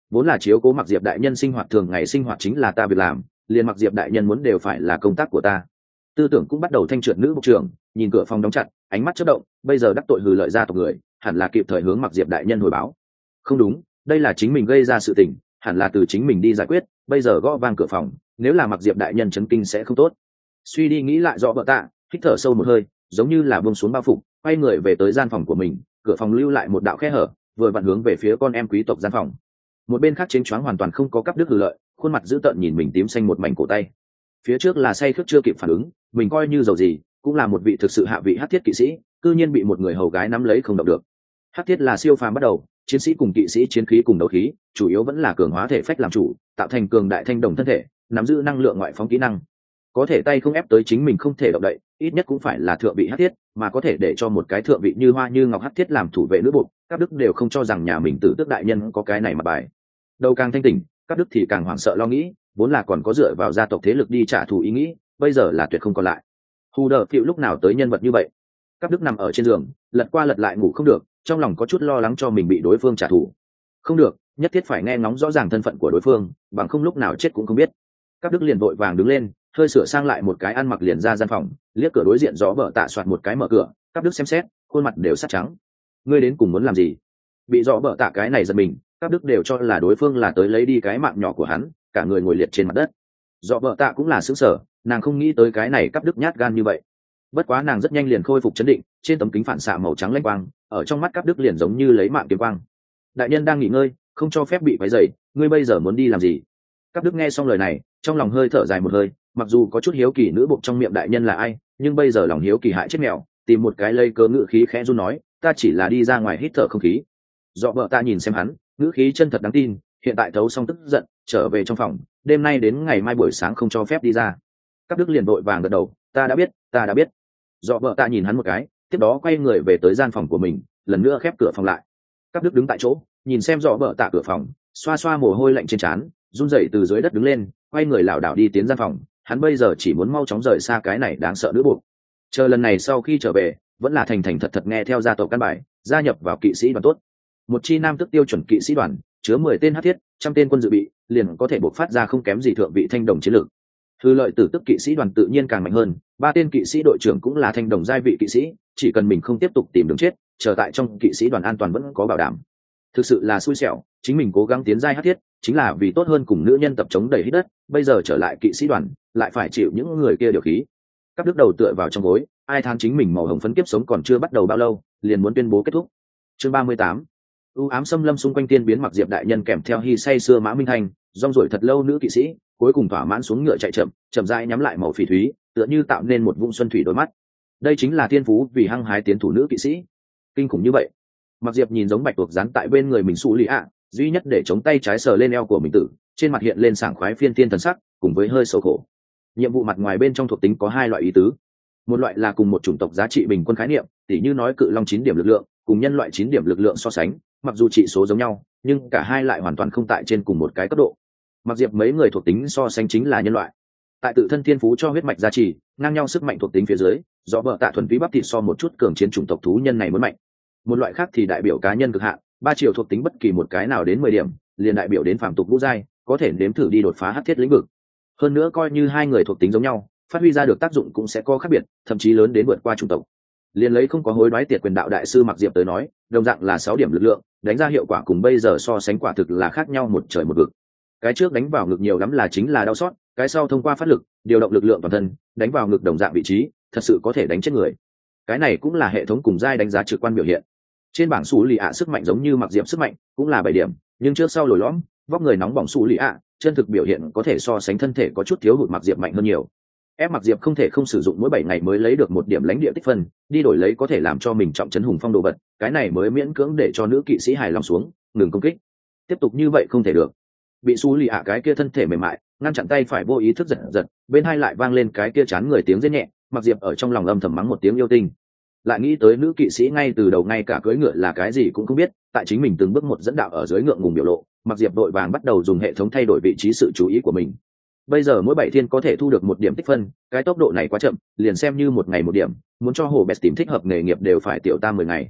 vốn là chiếu cố mặc diệp đại nhân sinh hoạt thường ngày sinh hoạt chính là ta việc làm, liền mặc diệp đại nhân muốn đều phải là công tác của ta. Tư tưởng cũng bắt đầu thanh trượt. Nữ bộ trưởng nhìn cửa phòng đóng chặt, ánh mắt chớp động, bây giờ đắc tội hừ lợi gia tộc người, hẳn là kịp thời hướng mặc diệp đại nhân hồi báo. Không đúng, đây là chính mình gây ra sự tình, hẳn là từ chính mình đi giải quyết, bây giờ gõ vang cửa phòng, nếu là mặc diệp đại nhân chấn kinh sẽ không tốt. Suy đi nghĩ lại, rõ bợ tạ hít thở sâu một hơi, giống như là buông xuống bao phục, quay người về tới gian phòng của mình. Cửa phòng lưu lại một đạo khe hở, vừa vặn hướng về phía con em quý tộc gian phòng. Một bên khác chênh choáng hoàn toàn không có cấp đức hừ lợi, khuôn mặt dữ tợn nhìn mình tím xanh một mảnh cổ tay. Phía trước là say khướt chưa kịp phản ứng, mình coi như giàu gì cũng là một vị thực sự hạ vị hắc thiết kỵ sĩ, cư nhiên bị một người hầu gái nắm lấy không động được. Hắc thiết là siêu phàm bắt đầu, chiến sĩ cùng kỵ sĩ chiến khí cùng đấu khí, chủ yếu vẫn là cường hóa thể phách làm chủ, tạo thành cường đại thanh đồng thân thể, nắm giữ năng lượng ngoại phóng kỹ năng. Có thể tay không ép tới chính mình không thể động đậy, ít nhất cũng phải là thượng vị hắc thiết, mà có thể để cho một cái thượng vị như hoa như ngọc hắc thiết làm thủ vệ nữ bộ, các đức đều không cho rằng nhà mình tử tước đại nhân có cái này mà bài. Đầu càng thanh tỉnh, các đức thì càng hoảng sợ lo nghĩ, vốn là còn có dựa vào gia tộc thế lực đi trả thù ý nghĩ, bây giờ là tuyệt không còn lại. Hù đờ phiệu lúc nào tới nhân vật như vậy? Các đức nằm ở trên giường, lật qua lật lại ngủ không được, trong lòng có chút lo lắng cho mình bị đối phương trả thù. Không được, nhất thiết phải nghe ngóng rõ ràng thân phận của đối phương, bằng không lúc nào chết cũng không biết. Các đức liền vội vàng đứng lên, hơi sửa sang lại một cái ăn mặc liền ra gian phòng, liếc cửa đối diện gió bờ tạ soạt một cái mở cửa. Các đức xem xét, khuôn mặt đều sắt trắng. Ngươi đến cùng muốn làm gì? Bị gió bờ tạ cái này giật mình, các đức đều cho là đối phương là tới lấy đi cái mạng nhỏ của hắn, cả người ngồi liệt trên mặt đất. Gió bờ tạ cũng là sững sờ, nàng không nghĩ tới cái này các đức nhát gan như vậy. Bất quá nàng rất nhanh liền khôi phục chấn định, trên tấm kính phản xạ màu trắng lanh quang, ở trong mắt các đức liền giống như lấy mạng kiếm quang. Đại nhân đang nghỉ ngơi, không cho phép bị quấy rầy, ngươi bây giờ muốn đi làm gì? Các đức nghe xong lời này, trong lòng hơi thở dài một hơi, mặc dù có chút hiếu kỳ nữ bộc trong miệng đại nhân là ai, nhưng bây giờ lòng hiếu kỳ hại chết mèo, tìm một cái lây cớ ngữ khí khẽ run nói, ta chỉ là đi ra ngoài hít thở không khí. Dọ vợ ta nhìn xem hắn, ngữ khí chân thật đáng tin, hiện tại thấu xong tức giận, trở về trong phòng, đêm nay đến ngày mai buổi sáng không cho phép đi ra. Các đức liền vội vàng gật đầu, ta đã biết, ta đã biết. Dọ vợ ta nhìn hắn một cái, tiếp đó quay người về tới gian phòng của mình, lần nữa khép cửa phòng lại. Các đức đứng tại chỗ, nhìn xem dọ vợ tạ cửa phòng, xoa xoa mồ hôi lạnh trên trán, run rẩy từ dưới đất đứng lên, quay người lảo đảo đi tiến gian phòng. Hắn bây giờ chỉ muốn mau chóng rời xa cái này đáng sợ nữ buộc. Chờ lần này sau khi trở về, vẫn là thành thành thật thật nghe theo gia tộc căn bài, gia nhập vào kỵ sĩ đoàn tốt. Một chi nam tức tiêu chuẩn kỵ sĩ đoàn, chứa mười tên hắc thiết, trăm tên quân dự bị, liền có thể bộc phát ra không kém gì thượng vị thanh đồng chiến lược. Hư lợi tử tức kỵ sĩ đoàn tự nhiên càng mạnh hơn, ba tên kỵ sĩ đội trưởng cũng là thanh đồng giai vị kỵ sĩ, chỉ cần mình không tiếp tục tìm đường chết, chờ tại trong kỵ sĩ đoàn an toàn vẫn có bảo đảm. Thực sự là xui xẻo, chính mình cố gắng tiến giai hắc thiết, chính là vì tốt hơn cùng nữ nhân tập chống đẩy hít đất, bây giờ trở lại kỵ sĩ đoàn, lại phải chịu những người kia điều khí. Các đức đầu tựa vào trong gối, ai than chính mình màu hồng phấn kiếp sống còn chưa bắt đầu bao lâu, liền muốn tuyên bố kết thúc. Chương ba mươi tám. U ám xâm lâm xung quanh tiên biến mặc diệp đại nhân kèm theo hy say xưa mã minh thành, rong ruổi thật lâu nữ kỵ sĩ, cuối cùng thỏa mãn xuống ngựa chạy chậm, chậm rãi nhắm lại màu phỉ thúy, tựa như tạo nên một vũng xuân thủy đôi mắt. Đây chính là thiên phú vì hăng hái tiến thủ nữ kỵ sĩ. Kinh khủng như vậy. Mặc diệp nhìn giống bạch tuộc dán tại bên người mình xù lì ạ, duy nhất để chống tay trái sờ lên eo của mình tử, trên mặt hiện lên sảng khoái phiên tiên thần sắc, cùng với hơi sầu khổ. Nhiệm vụ mặt ngoài bên trong thuộc tính có hai loại ý tứ. Một loại là cùng một chủng tộc giá trị bình quân khái niệm, tỉ như nói cự long chín điểm lực lượng, cùng nhân loại chín điểm lực lượng so sánh, mặc dù trị số giống nhau, nhưng cả hai lại hoàn toàn không tại trên cùng một cái cấp độ. Mặc diệp mấy người thuộc tính so sánh chính là nhân loại. Tại tự thân thiên phú cho huyết mạch giá trị, ngang nhau sức mạnh thuộc tính phía dưới, do vợ tạ thuần túy bắp thịt so một chút cường chiến chủng tộc thú nhân này muốn mạnh. Một loại khác thì đại biểu cá nhân cực hạn, ba chiều thuộc tính bất kỳ một cái nào đến mười điểm, liền đại biểu đến phàm tục ngũ giai, có thể nếm thử đi đột phá hắc thiết lĩnh vực. Hơn nữa coi như hai người thuộc tính giống nhau, phát huy ra được tác dụng cũng sẽ có khác biệt, thậm chí lớn đến vượt qua chủng tộc. Liền lấy không có hối đoái tiệt quyền đạo đại sư Mặc Diệp tới nói, đồng dạng là sáu điểm lực lượng, đánh ra hiệu quả cùng bây giờ so sánh quả thực là khác nhau một trời một vực. Cái trước đánh vào ngực nhiều lắm là chính là đau sót, cái sau thông qua phát lực, điều động lực lượng toàn thân, đánh vào ngực đồng dạng vị trí, thật sự có thể đánh chết người. Cái này cũng là hệ thống cùng giai đánh giá trực quan biểu hiện. Trên bảng xù lì ạ sức mạnh giống như Mặc Diệp sức mạnh, cũng là bảy điểm, nhưng trước sau lồi lõm, vóc người nóng bỏng xù lì ạ, chân thực biểu hiện có thể so sánh thân thể có chút thiếu hụt Mặc Diệp mạnh hơn nhiều. Ép Mặc Diệp không thể không sử dụng mỗi bảy ngày mới lấy được một điểm lãnh địa tích phân, đi đổi lấy có thể làm cho mình trọng trấn hùng phong đồ vật, cái này mới miễn cưỡng để cho nữ kỵ sĩ hài lòng xuống, ngừng công kích. Tiếp tục như vậy không thể được. Bị xù lì ạ cái kia thân thể mềm mại, ngăn chặn tay phải vô ý thức giật giật, bên hai lại vang lên cái kia chán người tiếng rên nhẹ, Mặc Diệp ở trong lòng âm thầm mắng một tiếng yêu tinh. Lại nghĩ tới nữ kỵ sĩ ngay từ đầu ngay cả cưỡi ngựa là cái gì cũng không biết, tại chính mình từng bước một dẫn đạo ở dưới ngượng ngùng biểu lộ, Mặc Diệp đội vàng bắt đầu dùng hệ thống thay đổi vị trí sự chú ý của mình. Bây giờ mỗi bảy thiên có thể thu được một điểm tích phân, cái tốc độ này quá chậm, liền xem như một ngày một điểm, muốn cho hồ bẹt tìm thích hợp nghề nghiệp đều phải tiểu tam mười ngày.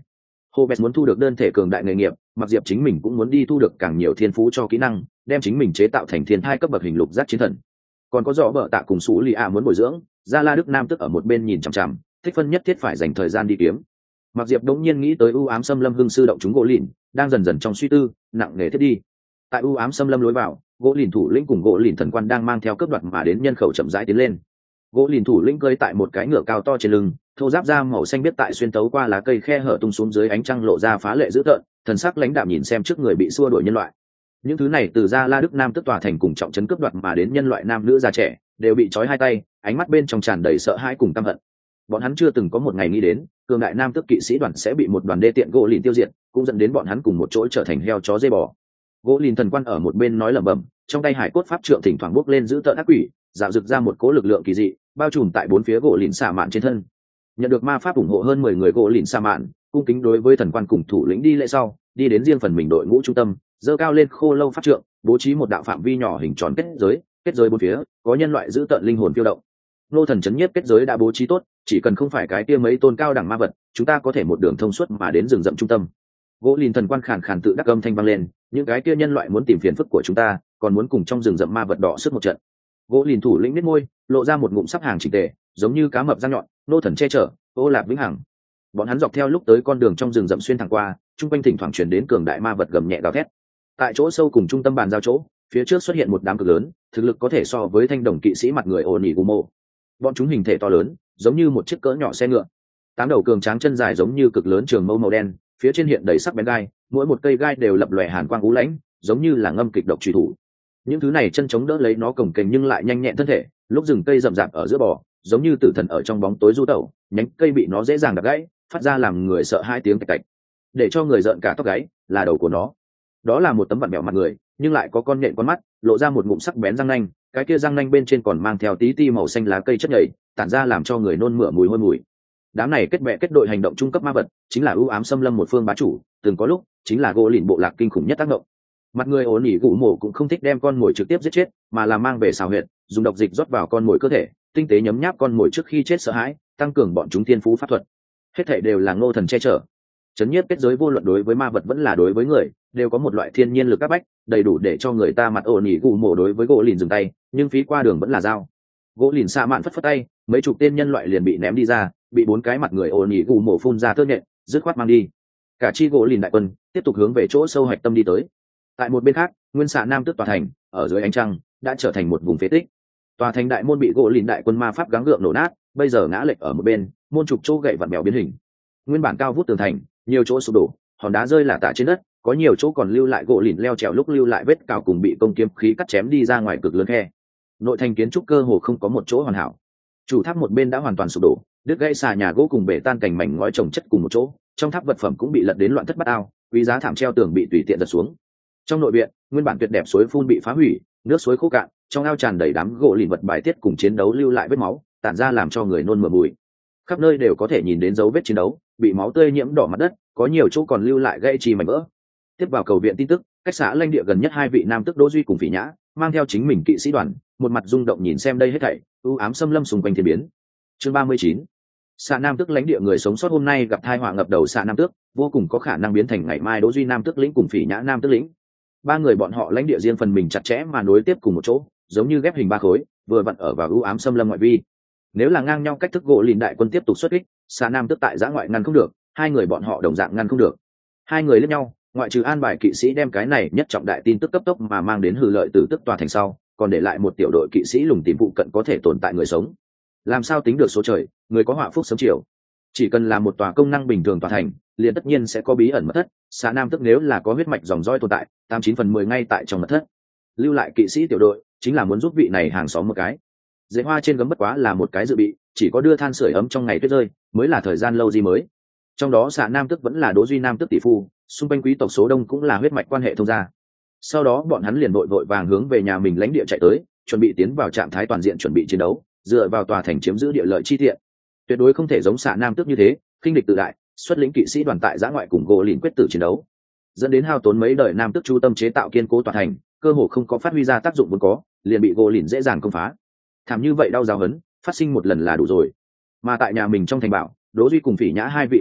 Hobbes muốn thu được đơn thể cường đại nghề nghiệp, Mặc Diệp chính mình cũng muốn đi thu được càng nhiều thiên phú cho kỹ năng, đem chính mình chế tạo thành thiên thai cấp bậc hình lục giác chiến thần. Còn có rõ bợ tạ cùng Sú Lì A muốn bồi dưỡng, Gia La Đức Nam tức ở một bên nhìn chằm chằm, thích phân nhất thiết phải dành thời gian đi kiếm. Mặc Diệp đống nhiên nghĩ tới u ám xâm lâm hưng sư động chúng gỗ lìn, đang dần dần trong suy tư, nặng nề thiết đi. Tại u ám xâm lâm lối vào, gỗ lìn thủ lĩnh cùng gỗ lìn thần quan đang mang theo cướp đoạt mà đến nhân khẩu chậm rãi tiến lên. Gỗ lìn thủ lĩnh cơi tại một cái ngựa cao to trên lưng, thô giáp da màu xanh biết tại xuyên tấu qua lá cây khe hở tung xuống dưới ánh trăng lộ ra phá lệ dữ tợn, thần sắc lãnh đạm nhìn xem trước người bị xua đuổi nhân loại. Những thứ này từ Gia La Đức Nam tức tòa thành cùng trọng trấn cướp đoạt mà đến nhân loại nam nữ già trẻ, đều bị trói hai tay, ánh mắt bên trong tràn đầy sợ hãi cùng căm hận. Bọn hắn chưa từng có một ngày nghĩ đến, cường đại nam tức kỵ sĩ đoàn sẽ bị một đoàn đê tiện gỗ lìn tiêu diệt, cũng dẫn đến bọn hắn cùng một chỗ trở thành heo chó dê bò. Gỗ lìn thần quan ở một bên nói lẩm bẩm, trong tay hải cốt pháp trượng thỉnh thoảng bốc lên giữ tợn ác quỷ, dạo rực ra một cỗ lực lượng kỳ dị, bao trùm tại bốn phía gỗ lìn xà mạn trên thân. Nhận được ma pháp ủng hộ hơn mười người gỗ lìn xà mạn, cung kính đối với thần quan cùng thủ lĩnh đi lễ sau, đi đến riêng phần mình đội ngũ trung tâm, giơ cao lên khô lâu pháp trượng, bố trí một đạo phạm vi nhỏ hình tròn kết giới, kết giới bốn phía có nhân loại giữ tợn linh hồn phiêu động. Nô thần chấn nhiếp kết giới đã bố trí tốt, chỉ cần không phải cái kia mấy tôn cao đẳng ma vật, chúng ta có thể một đường thông suốt mà đến rừng rậm trung tâm. Gỗ lìn thần quan khàn khàn tự đắc âm thanh vang lên, những cái kia nhân loại muốn tìm phiền phức của chúng ta, còn muốn cùng trong rừng rậm ma vật đỏ sức một trận. Gỗ lìn thủ lĩnh biết môi, lộ ra một ngụm sắp hàng chỉnh tề, giống như cá mập răng nhọn, nô thần che chở, ô lạp vĩnh hằng. Bọn hắn dọc theo lúc tới con đường trong rừng rậm xuyên thẳng qua, trung quanh thỉnh thoảng truyền đến cường đại ma vật gầm nhẹ gào thét. Tại chỗ sâu cùng trung tâm bàn giao chỗ, phía trước xuất hiện một đám cực lớn, thực lực có thể so với thanh đồng kỵ sĩ mặt người Onigumo. Bọn chúng hình thể to lớn, giống như một chiếc cỡ nhỏ xe ngựa. Tám đầu cường tráng chân dài giống như cực lớn trường mâu màu đen, phía trên hiện đầy sắc bén gai, mỗi một cây gai đều lập lòe hàn quang u lãnh, giống như là ngâm kịch độc truy thủ. Những thứ này chân chống đỡ lấy nó cồng kềnh nhưng lại nhanh nhẹn thân thể, lúc rừng cây rậm rạp ở giữa bò, giống như tử thần ở trong bóng tối du tẩu, nhánh cây bị nó dễ dàng đập gãy, phát ra làm người sợ hai tiếng tạch tạch. Để cho người giận cả tóc gáy, là đầu của nó. Đó là một tấm vặn bẹo mặt người, nhưng lại có con nhện con mắt, lộ ra một ngụm sắc bén răng nanh, cái kia răng nanh bên trên còn mang theo tí ti màu xanh lá cây chất nhầy, tản ra làm cho người nôn mửa mùi hôi mùi. Đám này kết bè kết đội hành động trung cấp ma vật, chính là ưu ám xâm lâm một phương bá chủ, từng có lúc chính là gỗ lìn bộ lạc kinh khủng nhất tác động. Mặt người ổn ỉ gụ mổ cũng không thích đem con mồi trực tiếp giết chết, mà là mang về xào huyệt, dùng độc dịch rót vào con mồi cơ thể, tinh tế nhấm nháp con mồi trước khi chết sợ hãi, tăng cường bọn chúng thiên phú pháp thuật. Hết thảy đều là Ngô Thần che chở. Chấn nhiếp kết giới vô luận đối với ma vật vẫn là đối với người, đều có một loại thiên nhiên lực áp bách, đầy đủ để cho người ta mặt ổn ỉ gụ mổ đối với gỗ lìn dừng tay, nhưng phí qua đường vẫn là dao. Gỗ lìn xạ mạn phất phất tay, mấy chục tên nhân loại liền bị ném đi ra, bị bốn cái mặt người ổn ỉ gụ mổ phun ra tơ nhện, dứt khoát mang đi. Cả chi gỗ lìn đại quân tiếp tục hướng về chỗ sâu hạch tâm đi tới. Tại một bên khác, nguyên xạ nam tước tòa thành ở dưới ánh trăng đã trở thành một vùng phế tích. Tòa thành đại môn bị gỗ lìn đại quân ma pháp gắng gượng nổ nát, bây giờ ngã lệch ở một bên, môn trục chỗ gậy vặn bèo biến hình. Nguyên bản cao vút tường thành, nhiều chỗ sụp đổ, hòn đá rơi là tả trên đất, có nhiều chỗ còn lưu lại gỗ lìn leo trèo lúc lưu lại vết cào cùng bị công kiếm khí cắt chém đi ra ngoài cực lớn khe. Nội thành kiến trúc cơ hồ không có một chỗ hoàn hảo. Chủ tháp một bên đã hoàn toàn sụp đổ, đứt gãy xà nhà gỗ cùng bể tan cành mảnh ngói chồng chất cùng một chỗ, trong tháp vật phẩm cũng bị lật đến loạn thất bát ao, quý giá thảm treo tường bị tùy tiện giật xuống. Trong nội viện, nguyên bản tuyệt đẹp suối phun bị phá hủy, nước suối khô cạn, trong ao tràn đầy đám gỗ lìn vật bài tiết cùng chiến đấu lưu lại vết máu, tản ra làm cho người nôn mửa mùi. Khắp nơi đều có thể nhìn đến dấu vết chiến đấu, bị máu tươi nhiễm đỏ mặt đất, có nhiều chỗ còn lưu lại gãy chi mảnh vỡ. Tiếp vào cầu viện tin tức, cách xã lãnh địa gần nhất hai vị nam tức Đỗ Duy cùng Phỉ Nhã, mang theo chính mình kỵ sĩ đoàn, một mặt rung động nhìn xem đây hết thảy, u ám xâm lâm xung quanh thiên biến. Chương ba mươi chín. Xạ nam tước lãnh địa người sống sót hôm nay gặp tai họa ngập đầu xạ nam tước, vô cùng có khả năng biến thành ngày mai Đỗ Duy nam tước lĩnh cùng Phỉ Nhã nam tước lĩnh. Ba người bọn họ lãnh địa riêng phần mình chặt chẽ mà nối tiếp cùng một chỗ, giống như ghép hình ba khối, vừa vặn ở vào u ám xâm lâm ngoại vi. Nếu là ngang nhau cách thức gỗ lìn đại quân tiếp tục xuất kích, xạ nam tước tại giã ngoại ngăn không được, hai người bọn họ đồng dạng ngăn không được. Hai người liếc nhau, ngoại trừ an bài kỵ sĩ đem cái này nhất trọng đại tin tức cấp tốc mà mang đến hư lợi từ tức tòa thành sau, còn để lại một tiểu đội kỵ sĩ lùng tìm phụ cận có thể tồn tại người sống. Làm sao tính được số trời, người có họa phúc sớm chiều. Chỉ cần là một tòa công năng bình thường tòa thành, liền tất nhiên sẽ có bí ẩn mật thất, xạ nam tức nếu là có huyết mạch dòng dõi tồn tại, tám chín phần mười ngay tại trong mật thất. Lưu lại kỵ sĩ tiểu đội, chính là muốn giúp vị này hàng xóm một cái. Dễ hoa trên gấm bất quá là một cái dự bị, chỉ có đưa than sưởi ấm trong ngày tuyết rơi, mới là thời gian lâu gì mới. Trong đó xạ nam tức vẫn là Đỗ Duy nam tức tỷ phu, xung quanh quý tộc số đông cũng là huyết mạch quan hệ thông gia. Sau đó bọn hắn liền vội vội vàng hướng về nhà mình lãnh địa chạy tới, chuẩn bị tiến vào trạng thái toàn diện chuẩn bị chiến đấu, dựa vào tòa thành chiếm giữ địa lợi chi tiện. Tuyệt đối không thể giống xạ nam tước như thế, khinh địch tự đại, xuất lĩnh kỵ sĩ đoàn tại giã ngoại cùng gỗ lìn quyết tử chiến đấu, dẫn đến hao tốn mấy đời nam tước chú tâm chế tạo kiên cố tòa thành, cơ hồ không có phát huy ra tác dụng vốn có, liền bị gỗ lìn dễ dàng công phá. Thảm như vậy đau giáo hấn, phát sinh một lần là đủ rồi. Mà tại nhà mình trong thành bảo, Đỗ Duy cùng Phỉ Nhã hai vị nam tước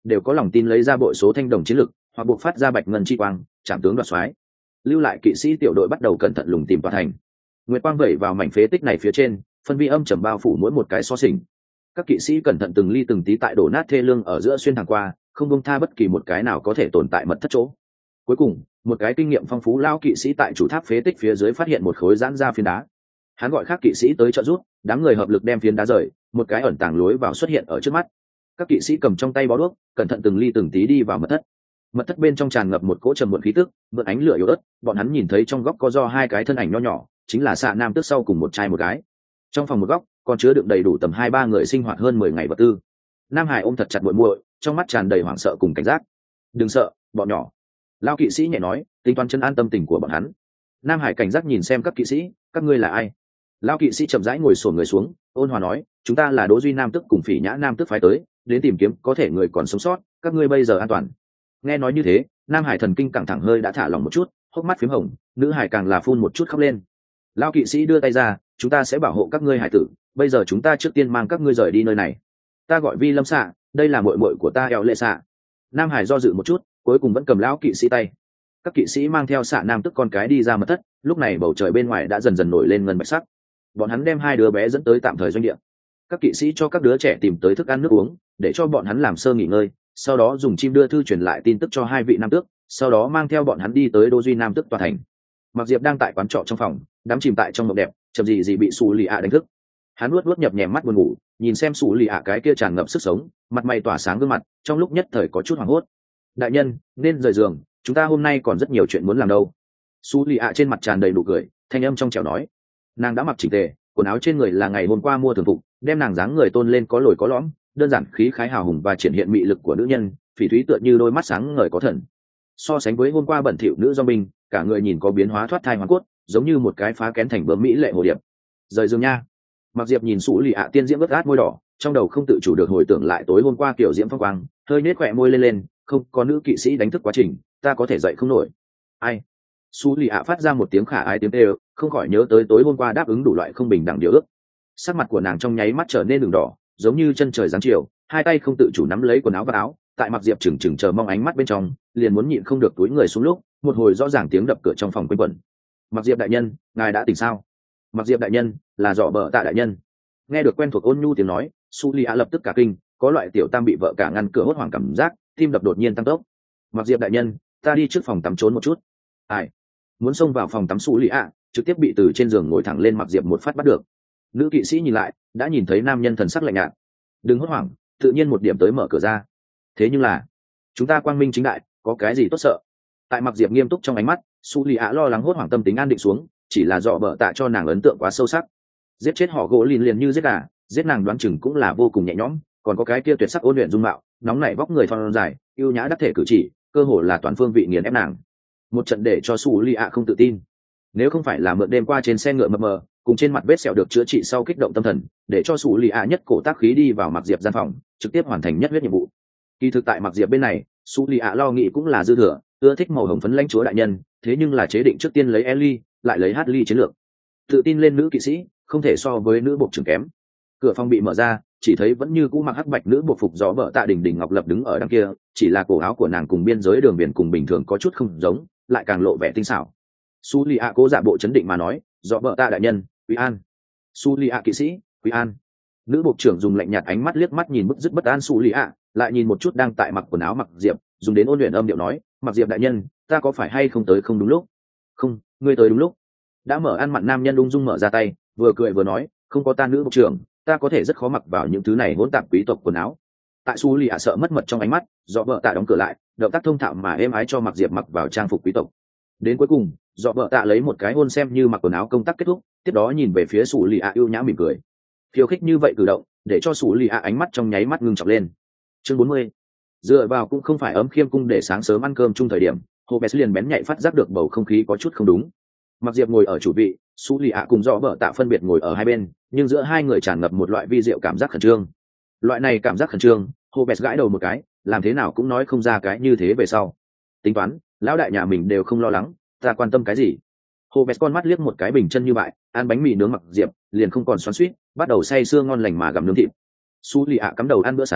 đều có lòng tin lấy ra bội số thanh đồng chiến lực, hoặc buộc phát ra bạch ngân chi quang, chạm tướng đoạt soái. Lưu lại kỵ sĩ tiểu đội bắt đầu cẩn thận lùng tìm tòa thành. Nguyệt quang vẩy vào mảnh phế tích này phía trên, phân vi âm trầm bao phủ mỗi một cái xó xỉnh. Các kỵ sĩ cẩn thận từng ly từng tí tại đổ nát thê lương ở giữa xuyên thẳng qua, không buông tha bất kỳ một cái nào có thể tồn tại mật thất chỗ. Cuối cùng, một cái kinh nghiệm phong phú lao kỵ sĩ tại chủ tháp phế tích phía dưới phát hiện một khối giãn ra phiến đá. Hắn gọi khác kỵ sĩ tới trợ giúp, đám người hợp lực đem phiến đá rời, một cái ẩn tàng lối vào xuất hiện ở trước mắt. Các kỵ sĩ cầm trong tay bó đuốc, cẩn thận từng ly từng tí đi vào mật thất. Mật thất bên trong tràn ngập một cỗ trầm muộn khí tức, vượt ánh lửa yếu ớt, bọn hắn nhìn thấy trong góc có do hai cái thân ảnh nho nhỏ, chính là xạ nam tước sau cùng một trai một gái. Trong phòng một góc còn chứa đựng đầy đủ tầm hai ba người sinh hoạt hơn mười ngày vật tư. Nam Hải ôm thật chặt muội muội, trong mắt tràn đầy hoảng sợ cùng cảnh giác. Đừng sợ, bọn nhỏ. Lao kỵ sĩ nhẹ nói, tính toán chân an tâm tình của bọn hắn. Nam Hải cảnh giác nhìn xem các kỵ sĩ, các ngươi là ai? Lao kỵ sĩ chậm rãi ngồi xổm người xuống, ôn hòa nói, chúng ta là Đỗ Duy Nam Tước cùng Phỉ Nhã Nam Tước phái tới, đến tìm kiếm có thể người còn sống sót, các ngươi bây giờ an toàn. Nghe nói như thế, Nam Hải thần kinh căng thẳng hơi đã thả lỏng một chút, hốc mắt phím hồng, nữ hải càng là phun một chút khóc lên. Lao kỵ sĩ đưa tay ra, chúng ta sẽ bảo hộ các ngươi hải tử, bây giờ chúng ta trước tiên mang các ngươi rời đi nơi này. Ta gọi Vi Lâm Xạ, đây là muội muội của ta Eo Lệ Xạ. Nam Hải do dự một chút, cuối cùng vẫn cầm lão kỵ sĩ tay. Các kỵ sĩ mang theo Xạ Nam Tức con cái đi ra mật thất, lúc này bầu trời bên ngoài đã dần dần nổi lên ngân bạch sắc. Bọn hắn đem hai đứa bé dẫn tới tạm thời doanh địa. Các kỵ sĩ cho các đứa trẻ tìm tới thức ăn nước uống, để cho bọn hắn làm sơ nghỉ ngơi, sau đó dùng chim đưa thư truyền lại tin tức cho hai vị nam tước, sau đó mang theo bọn hắn đi tới Đỗ Duy Nam Tước tòa thành. Mặc Diệp đang tại quán trọ trong phòng, đắm chìm tại trong mộng đẹp, chậm gì gì bị Sủ Lì ạ đánh thức. Hắn nuốt nuốt nhập nhèm mắt buồn ngủ, nhìn xem Sủ Lì ạ cái kia tràn ngập sức sống, mặt mày tỏa sáng gương mặt, trong lúc nhất thời có chút hoảng hốt. Đại nhân, nên rời giường, chúng ta hôm nay còn rất nhiều chuyện muốn làm đâu. Sủ Lì ạ trên mặt tràn đầy nụ cười, thanh âm trong trẻo nói. Nàng đã mặc chỉnh tề, quần áo trên người là ngày hôm qua mua thường phục, đem nàng dáng người tôn lên có lồi có lõm, đơn giản khí khái hào hùng và triển hiện mị lực của nữ nhân, phỉ thúy tựa như đôi mắt sáng ngời có thần. So sánh với hôm qua bẩn thỉu nữ do mình, cả người nhìn có biến hóa thoát thai hoàn cốt, giống như một cái phá kén thành bướm mỹ lệ hồ điệp. Rời giường nha. Mặc Diệp nhìn Sủ Lì ạ tiên diễm ướt át môi đỏ, trong đầu không tự chủ được hồi tưởng lại tối hôm qua kiểu diễm phong quang, hơi nết khỏe môi lên lên, không có nữ kỵ sĩ đánh thức quá trình, ta có thể dậy không nổi. Ai? Sủ Lì ạ phát ra một tiếng khả ái tiếng kêu, không khỏi nhớ tới tối hôm qua đáp ứng đủ loại không bình đẳng điều ước. Sắc mặt của nàng trong nháy mắt trở nên đường đỏ, giống như chân trời giáng chiều, hai tay không tự chủ nắm lấy quần áo và áo, tại Mặc Diệp chừng chừng chờ mong ánh mắt bên trong, liền muốn nhịn không được túi người xuống lúc, một hồi rõ ràng tiếng đập cửa trong phòng quanh quẩn. Mặc Diệp đại nhân, ngài đã tỉnh sao? Mặc Diệp đại nhân, là dọ bờ tạ đại nhân. Nghe được quen thuộc ôn nhu tiếng nói, Su Li A lập tức cả kinh, có loại tiểu tam bị vợ cả ngăn cửa hốt hoảng cảm giác, tim đập đột nhiên tăng tốc. Mặc Diệp đại nhân, ta đi trước phòng tắm trốn một chút. Ai? Muốn xông vào phòng tắm Su Li A, trực tiếp bị từ trên giường ngồi thẳng lên Mặc Diệp một phát bắt được. Nữ kỵ sĩ nhìn lại, đã nhìn thấy nam nhân thần sắc lạnh nhạt. Đừng hốt hoảng, tự nhiên một điểm tới mở cửa ra. Thế nhưng là, chúng ta quang minh chính đại, có cái gì tốt sợ? Tại Mặc Diệp nghiêm túc trong ánh mắt, Su Lì ạ lo lắng hốt hoảng tâm tính an định xuống, chỉ là dọ bợ tạ cho nàng ấn tượng quá sâu sắc. Giết chết họ gỗ lìn liền như giết gà, giết nàng đoán chừng cũng là vô cùng nhẹ nhõm, còn có cái kia tuyệt sắc ôn luyện dung mạo, nóng nảy vóc người thon dài, yêu nhã đắc thể cử chỉ, cơ hồ là toàn phương vị nghiền ép nàng. Một trận để cho Su Lì ạ không tự tin. Nếu không phải là mượn đêm qua trên xe ngựa mập mờ, cùng trên mặt vết sẹo được chữa trị sau kích động tâm thần, để cho Su Lì ạ nhất cổ tác khí đi vào Mặc Diệp gian phòng, trực tiếp hoàn thành nhất huyết nhiệm vụ. Kỳ thực tại Mặc Diệp bên này, Su Lì ạ lo nghĩ cũng là dư thừa, ưa thích màu hồng phấn lãnh chúa đại nhân, thế nhưng là chế định trước tiên lấy Ellie, lại lấy Hadley chiến lược. Tự tin lên nữ kỵ sĩ, không thể so với nữ buộc trưởng kém. Cửa phòng bị mở ra, chỉ thấy vẫn như cũ mặc hắc bạch nữ buộc phục gió bợ tạ đỉnh đỉnh ngọc lập đứng ở đằng kia, chỉ là cổ áo của nàng cùng biên giới đường biển cùng bình thường có chút không giống, lại càng lộ vẻ tinh xảo. Su Lì ạ cố giả bộ chấn định mà nói, gió bợ tạ đại nhân, quý an. Su Lì ạ kỵ sĩ, quý an. Nữ buộc trưởng dùng lạnh nhạt ánh mắt liếc mắt nhìn bức dứt bất an Su Lì ạ, lại nhìn một chút đang tại mặc quần áo Mặc Diệp, dùng đến ôn luyện âm điệu nói, Mặc Diệp đại nhân, ta có phải hay không tới không đúng lúc? Không, ngươi tới đúng lúc. Đã mở ăn mặn nam nhân ung dung mở ra tay, vừa cười vừa nói, không có ta nữ buộc trưởng, ta có thể rất khó mặc vào những thứ này hỗn tạp quý tộc quần áo. Tại Su Lì ạ sợ mất mật trong ánh mắt, dọ vợ tạ đóng cửa lại, động tác thông thạo mà êm ái cho Mặc Diệp mặc vào trang phục quý tộc. Đến cuối cùng, dọ vợ tạ lấy một cái hôn xem như mặc quần áo công tác kết thúc, tiếp đó nhìn về phía Su Lì ạ ưu nhã mỉm cười. Khiêu khích như vậy cử động, để cho Su Lì ạ ánh mắt trong nháy mắt ngưng trọng lên. Chương bốn mươi. Dựa vào cũng không phải ấm khiêm cung để sáng sớm ăn cơm chung thời điểm, Hobes liền bén nhạy phát giác được bầu không khí có chút không đúng. Mặc Diệp ngồi ở chủ vị, Su Lì ạ cùng dọ vợ tạ phân biệt ngồi ở hai bên, nhưng giữa hai người tràn ngập một loại vi diệu cảm giác khẩn trương. Loại này cảm giác khẩn trương, Hobes gãi đầu một cái, làm thế nào cũng nói không ra cái như thế về sau. Tính toán, lão đại nhà mình đều không lo lắng, ta quan tâm cái gì? Hobes con mắt liếc một cái bình chân như vậy, ăn bánh mì nướng Mặc Diệp, liền không còn xoắn xuýt, bắt đầu say sưa ngon lành mà gặm nướng thịt. Su Lì ạ cắm đầu ăn bữa sáng,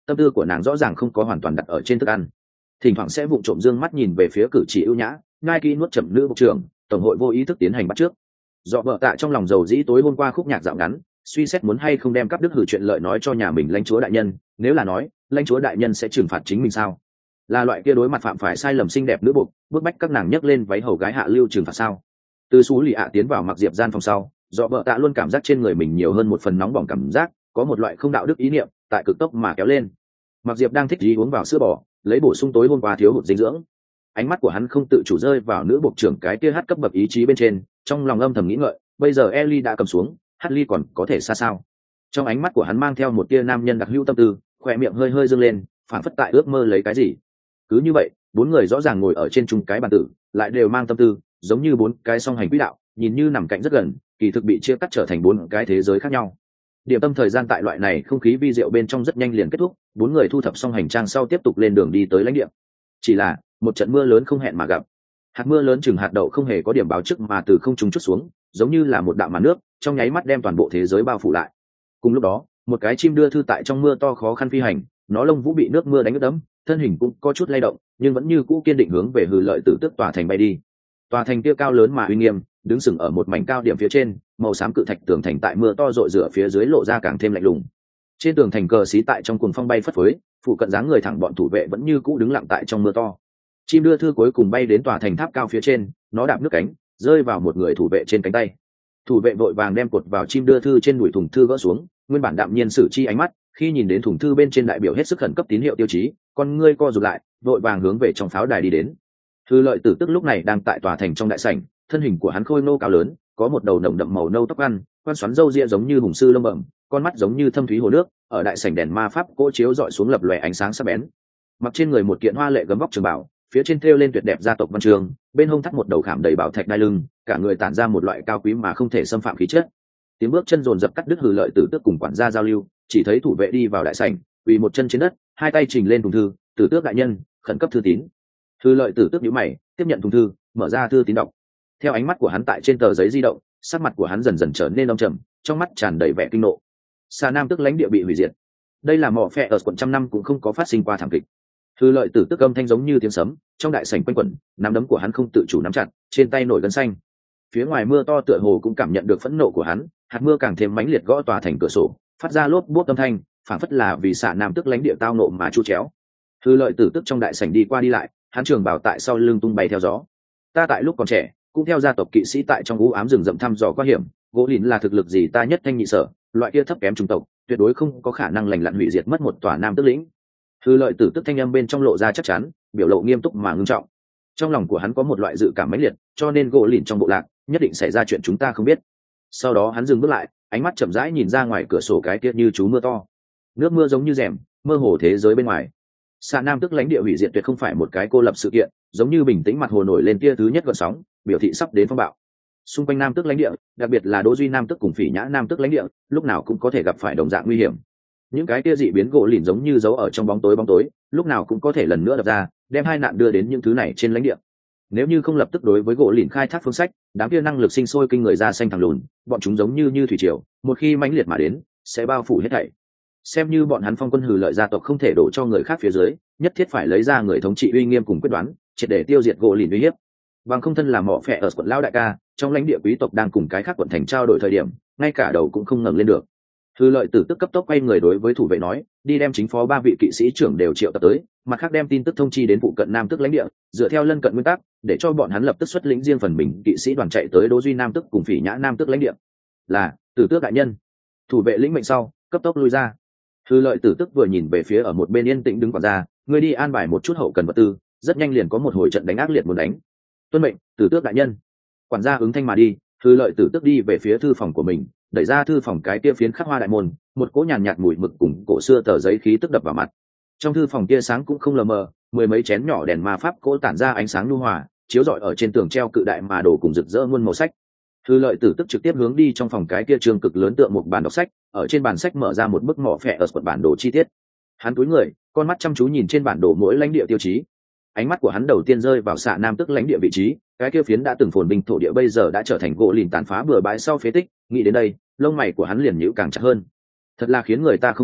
tâm tư của nàng rõ ràng không có hoàn toàn đặt ở trên thức ăn, thỉnh thoảng sẽ vụng trộm dương mắt nhìn về phía cử chỉ ưu nhã ngai kỹ nuốt chậm nữ bộ trưởng tổng hội vô ý thức tiến hành bắt trước. Dọ vợ tạ trong lòng dầu dĩ tối hôm qua khúc nhạc dạo ngắn suy xét muốn hay không đem cắp đức hử chuyện lợi nói cho nhà mình lãnh chúa đại nhân, nếu là nói lãnh chúa đại nhân sẽ trừng phạt chính mình sao, là loại kia đối mặt phạm phải sai lầm xinh đẹp nữ buộc bức bách các nàng nhấc lên váy hầu gái hạ lưu trừng phạt sao. Từ xú lì ạ tiến vào mặc diệp gian phòng sau, dọ vợ tạ luôn cảm giác trên người mình nhiều hơn một phần nóng bỏng cảm giác, có một loại không đạo đức ý niệm tại cực tốc mà kéo lên. Mặc diệp đang thích gì uống vào sữa bò lấy bổ sung tối hôm qua thiếu hụt dinh dưỡng, ánh mắt của hắn không tự chủ rơi vào nữ bộ trưởng cái kia hát cấp bậc ý chí bên trên, trong lòng âm thầm nghĩ ngợi bây giờ Ellie đã cầm xuống, Hadley còn có thể xa sao. Trong ánh mắt của hắn mang theo một tia nam nhân đặc hữu tâm tư, khỏe miệng hơi hơi dâng lên, phản phất tại ước mơ lấy cái gì. Cứ như vậy, bốn người rõ ràng ngồi ở trên chung cái bàn tử, lại đều mang tâm tư, giống như bốn cái song hành quỹ đạo, nhìn như nằm cạnh rất gần, kỳ thực bị chia cắt trở thành bốn cái thế giới khác nhau. Điểm tâm thời gian tại loại này không khí vi diệu bên trong rất nhanh liền kết thúc, bốn người thu thập xong hành trang sau tiếp tục lên đường đi tới lãnh địa. Chỉ là một trận mưa lớn không hẹn mà gặp. Hạt mưa lớn chừng hạt đậu không hề có điểm báo trước mà từ không trung chút xuống, giống như là một đạo màn nước, trong nháy mắt đem toàn bộ thế giới bao phủ lại. Cùng lúc đó, một cái chim đưa thư tại trong mưa to khó khăn phi hành, nó lông vũ bị nước mưa đánh ướt đẫm, thân hình cũng có chút lay động, nhưng vẫn như cũ kiên định hướng về Hư Lợi Tử Tước tòa thành bay đi. Tòa thành kia cao lớn mà uy nghiêm, đứng sừng ở một mảnh cao điểm phía trên, màu xám cự thạch tường thành tại mưa to rội rửa phía dưới lộ ra càng thêm lạnh lùng. Trên tường thành cờ xí tại trong cuồng phong bay phất phới, phụ cận dáng người thẳng bọn thủ vệ vẫn như cũ đứng lặng tại trong mưa to. Chim đưa thư cuối cùng bay đến tòa thành tháp cao phía trên, nó đạp nước cánh, rơi vào một người thủ vệ trên cánh tay. Thủ vệ vội vàng đem cột vào chim đưa thư trên đùi thùng thư gỡ xuống, nguyên bản đạm nhiên xử chi ánh mắt, khi nhìn đến thùng thư bên trên đại biểu hết sức khẩn cấp tín hiệu tiêu chí, con ngươi co rụt lại, vội vàng hướng về trong pháo đài đi đến. Hư Lợi Tử Tước lúc này đang tại tòa thành trong đại sảnh, thân hình của hắn khôi nô cao lớn, có một đầu nồng đậm màu nâu tóc ăn, quan xoắn râu ria giống như hùng sư lông bẩm, con mắt giống như thâm thúy hồ nước, ở đại sảnh đèn ma pháp cỗ chiếu dọi xuống lập lòe ánh sáng sắc bén. Mặc trên người một kiện hoa lệ gấm vóc trường bảo, phía trên thêu lên tuyệt đẹp gia tộc văn trường, bên hông thắt một đầu khảm đầy bảo thạch đai lưng, cả người tản ra một loại cao quý mà không thể xâm phạm khí chất. Tiếng bước chân dồn dập cắt đứt Hư Lợi Tử Tước cùng quản gia giao lưu, chỉ thấy thủ vệ đi vào đại sảnh, quỳ một chân trên đất, hai tay trình lên thùng thư, "Tử Tước đại nhân, khẩn cấp thư tín." Hư Lợi Tử Tước nhíu mày, tiếp nhận thùng thư, mở ra thư tín đọc. Theo ánh mắt của hắn tại trên tờ giấy di động, sắc mặt của hắn dần dần trở nên âm trầm, trong mắt tràn đầy vẻ kinh nộ. Sa Nam Tước lãnh địa bị hủy diệt. Đây là mỏ phe ở quận trăm năm cũng không có phát sinh qua thảm kịch. Hư Lợi Tử Tước âm thanh giống như tiếng sấm, trong đại sảnh quanh quẩn, nắm đấm của hắn không tự chủ nắm chặt, trên tay nổi gân xanh. Phía ngoài mưa to tựa hồ cũng cảm nhận được phẫn nộ của hắn, hạt mưa càng thêm mãnh liệt gõ tòa thành cửa sổ, phát ra lốp bốp âm thanh, phảng phất là vì Sa Nam Tước lãnh địa tao nộ mà chu chéo. Hư Lợi Tử Tước trong đại sảnh đi qua đi lại, hắn trường bảo tại sau lưng tung bay theo gió. Ta tại lúc còn trẻ, cũng theo gia tộc kỵ sĩ tại trong u ám rừng rậm thăm dò qua hiểm, gỗ lìn là thực lực gì ta nhất thanh nhị sở, loại kia thấp kém trung tộc, tuyệt đối không có khả năng lành lặn hủy diệt mất một tòa Nam Tước lĩnh. Hư Lợi Tử Tước thanh âm bên trong lộ ra chắc chắn, biểu lộ nghiêm túc mà ngưng trọng. Trong lòng của hắn có một loại dự cảm mãnh liệt, cho nên gỗ lìn trong bộ lạc nhất định xảy ra chuyện chúng ta không biết. Sau đó hắn dừng bước lại, ánh mắt chậm rãi nhìn ra ngoài cửa sổ cái kia như chú mưa to. Nước mưa giống như rèm, mơ hồ thế giới bên ngoài. Sa Nam Tước lãnh địa hủy diệt tuyệt không phải một cái cô lập sự kiện, giống như bình tĩnh mặt hồ nổi lên tia thứ nhất gợn sóng, biểu thị sắp đến phong bạo. Xung quanh Nam Tước lãnh địa, đặc biệt là Đỗ Duy Nam Tước cùng Phỉ Nhã Nam Tước lãnh địa, lúc nào cũng có thể gặp phải đồng dạng nguy hiểm. Những cái tia dị biến gỗ lìn giống như giấu ở trong bóng tối bóng tối, lúc nào cũng có thể lần nữa đập ra, đem hai nạn đưa đến những thứ này trên lãnh địa. Nếu như không lập tức đối với gỗ lìn khai thác phương sách, đám kia năng lực sinh sôi kinh người ra xanh thẳng lùn, bọn chúng giống như như thủy triều, một khi mãnh liệt mà đến, sẽ bao phủ hết thảy. Xem như bọn hắn Phong Quân Hừ Lợi gia tộc không thể đổ cho người khác phía dưới, nhất thiết phải lấy ra người thống trị uy nghiêm cùng quyết đoán, triệt để tiêu diệt gỗ lìn uy hiếp. Bằng không thân làm mỏ phệ ở quận lão đại ca, trong lãnh địa quý tộc đang cùng cái khác quận thành trao đổi thời điểm, ngay cả đầu cũng không ngẩng lên được. Hư Lợi Tử Tước cấp tốc quay người đối với thủ vệ nói, đi đem chính phó ba vị kỵ sĩ trưởng đều triệu tập tới, mặt khác đem tin tức thông chi đến phụ cận Nam Tước lãnh địa, dựa theo lân cận nguyên tắc, để cho bọn hắn lập tức xuất lĩnh riêng phần mình kỵ sĩ đoàn chạy tới Đỗ Duy Nam Tước cùng Phỉ Nhã Nam Tước lãnh địa. Là, Tử Tước đại nhân. Thủ vệ lĩnh mệnh sau, cấp tốc lui ra. Hư Lợi Tử Tước vừa nhìn về phía ở một bên yên tĩnh đứng quản gia, người đi an bài một chút hậu cần vật tư, rất nhanh liền có một hồi trận đánh ác liệt muốn đánh. Tuân mệnh, Tử Tước đại nhân. Quản gia ứng thanh mà đi. Hư Lợi Tử Tước đi về phía thư phòng của mình, đẩy ra thư phòng cái kia phiến khắc hoa đại môn, một cỗ nhàn nhạt mùi mực cùng cổ xưa tờ giấy khí tức đập vào mặt. Trong thư phòng kia sáng cũng không lờ mờ, mười mấy chén nhỏ đèn ma pháp cỗ tản ra ánh sáng nhu hòa, chiếu rọi ở trên tường treo cự đại mà đồ cùng rực rỡ muôn màu sách. Hư Lợi Tử Tước trực tiếp hướng đi trong phòng cái kia trường cực lớn tượng một bàn đọc sách, ở trên bàn sách mở ra một bức mỏ phệ ở quận bản đồ chi tiết. Hắn cúi người, con mắt chăm chú nhìn trên bản đồ mỗi lãnh địa tiêu chí. Ánh mắt của hắn đầu tiên rơi vào Sa Nam Tước lãnh địa vị trí, cái kia phiến đã từng phồn binh thổ địa bây giờ đã trở thành gỗ lìn tàn phá bừa bãi sau phế tích, nghĩ đến đây, lông mày của hắn liền nhíu càng chặt hơn. Thật là khiến người ta không vui,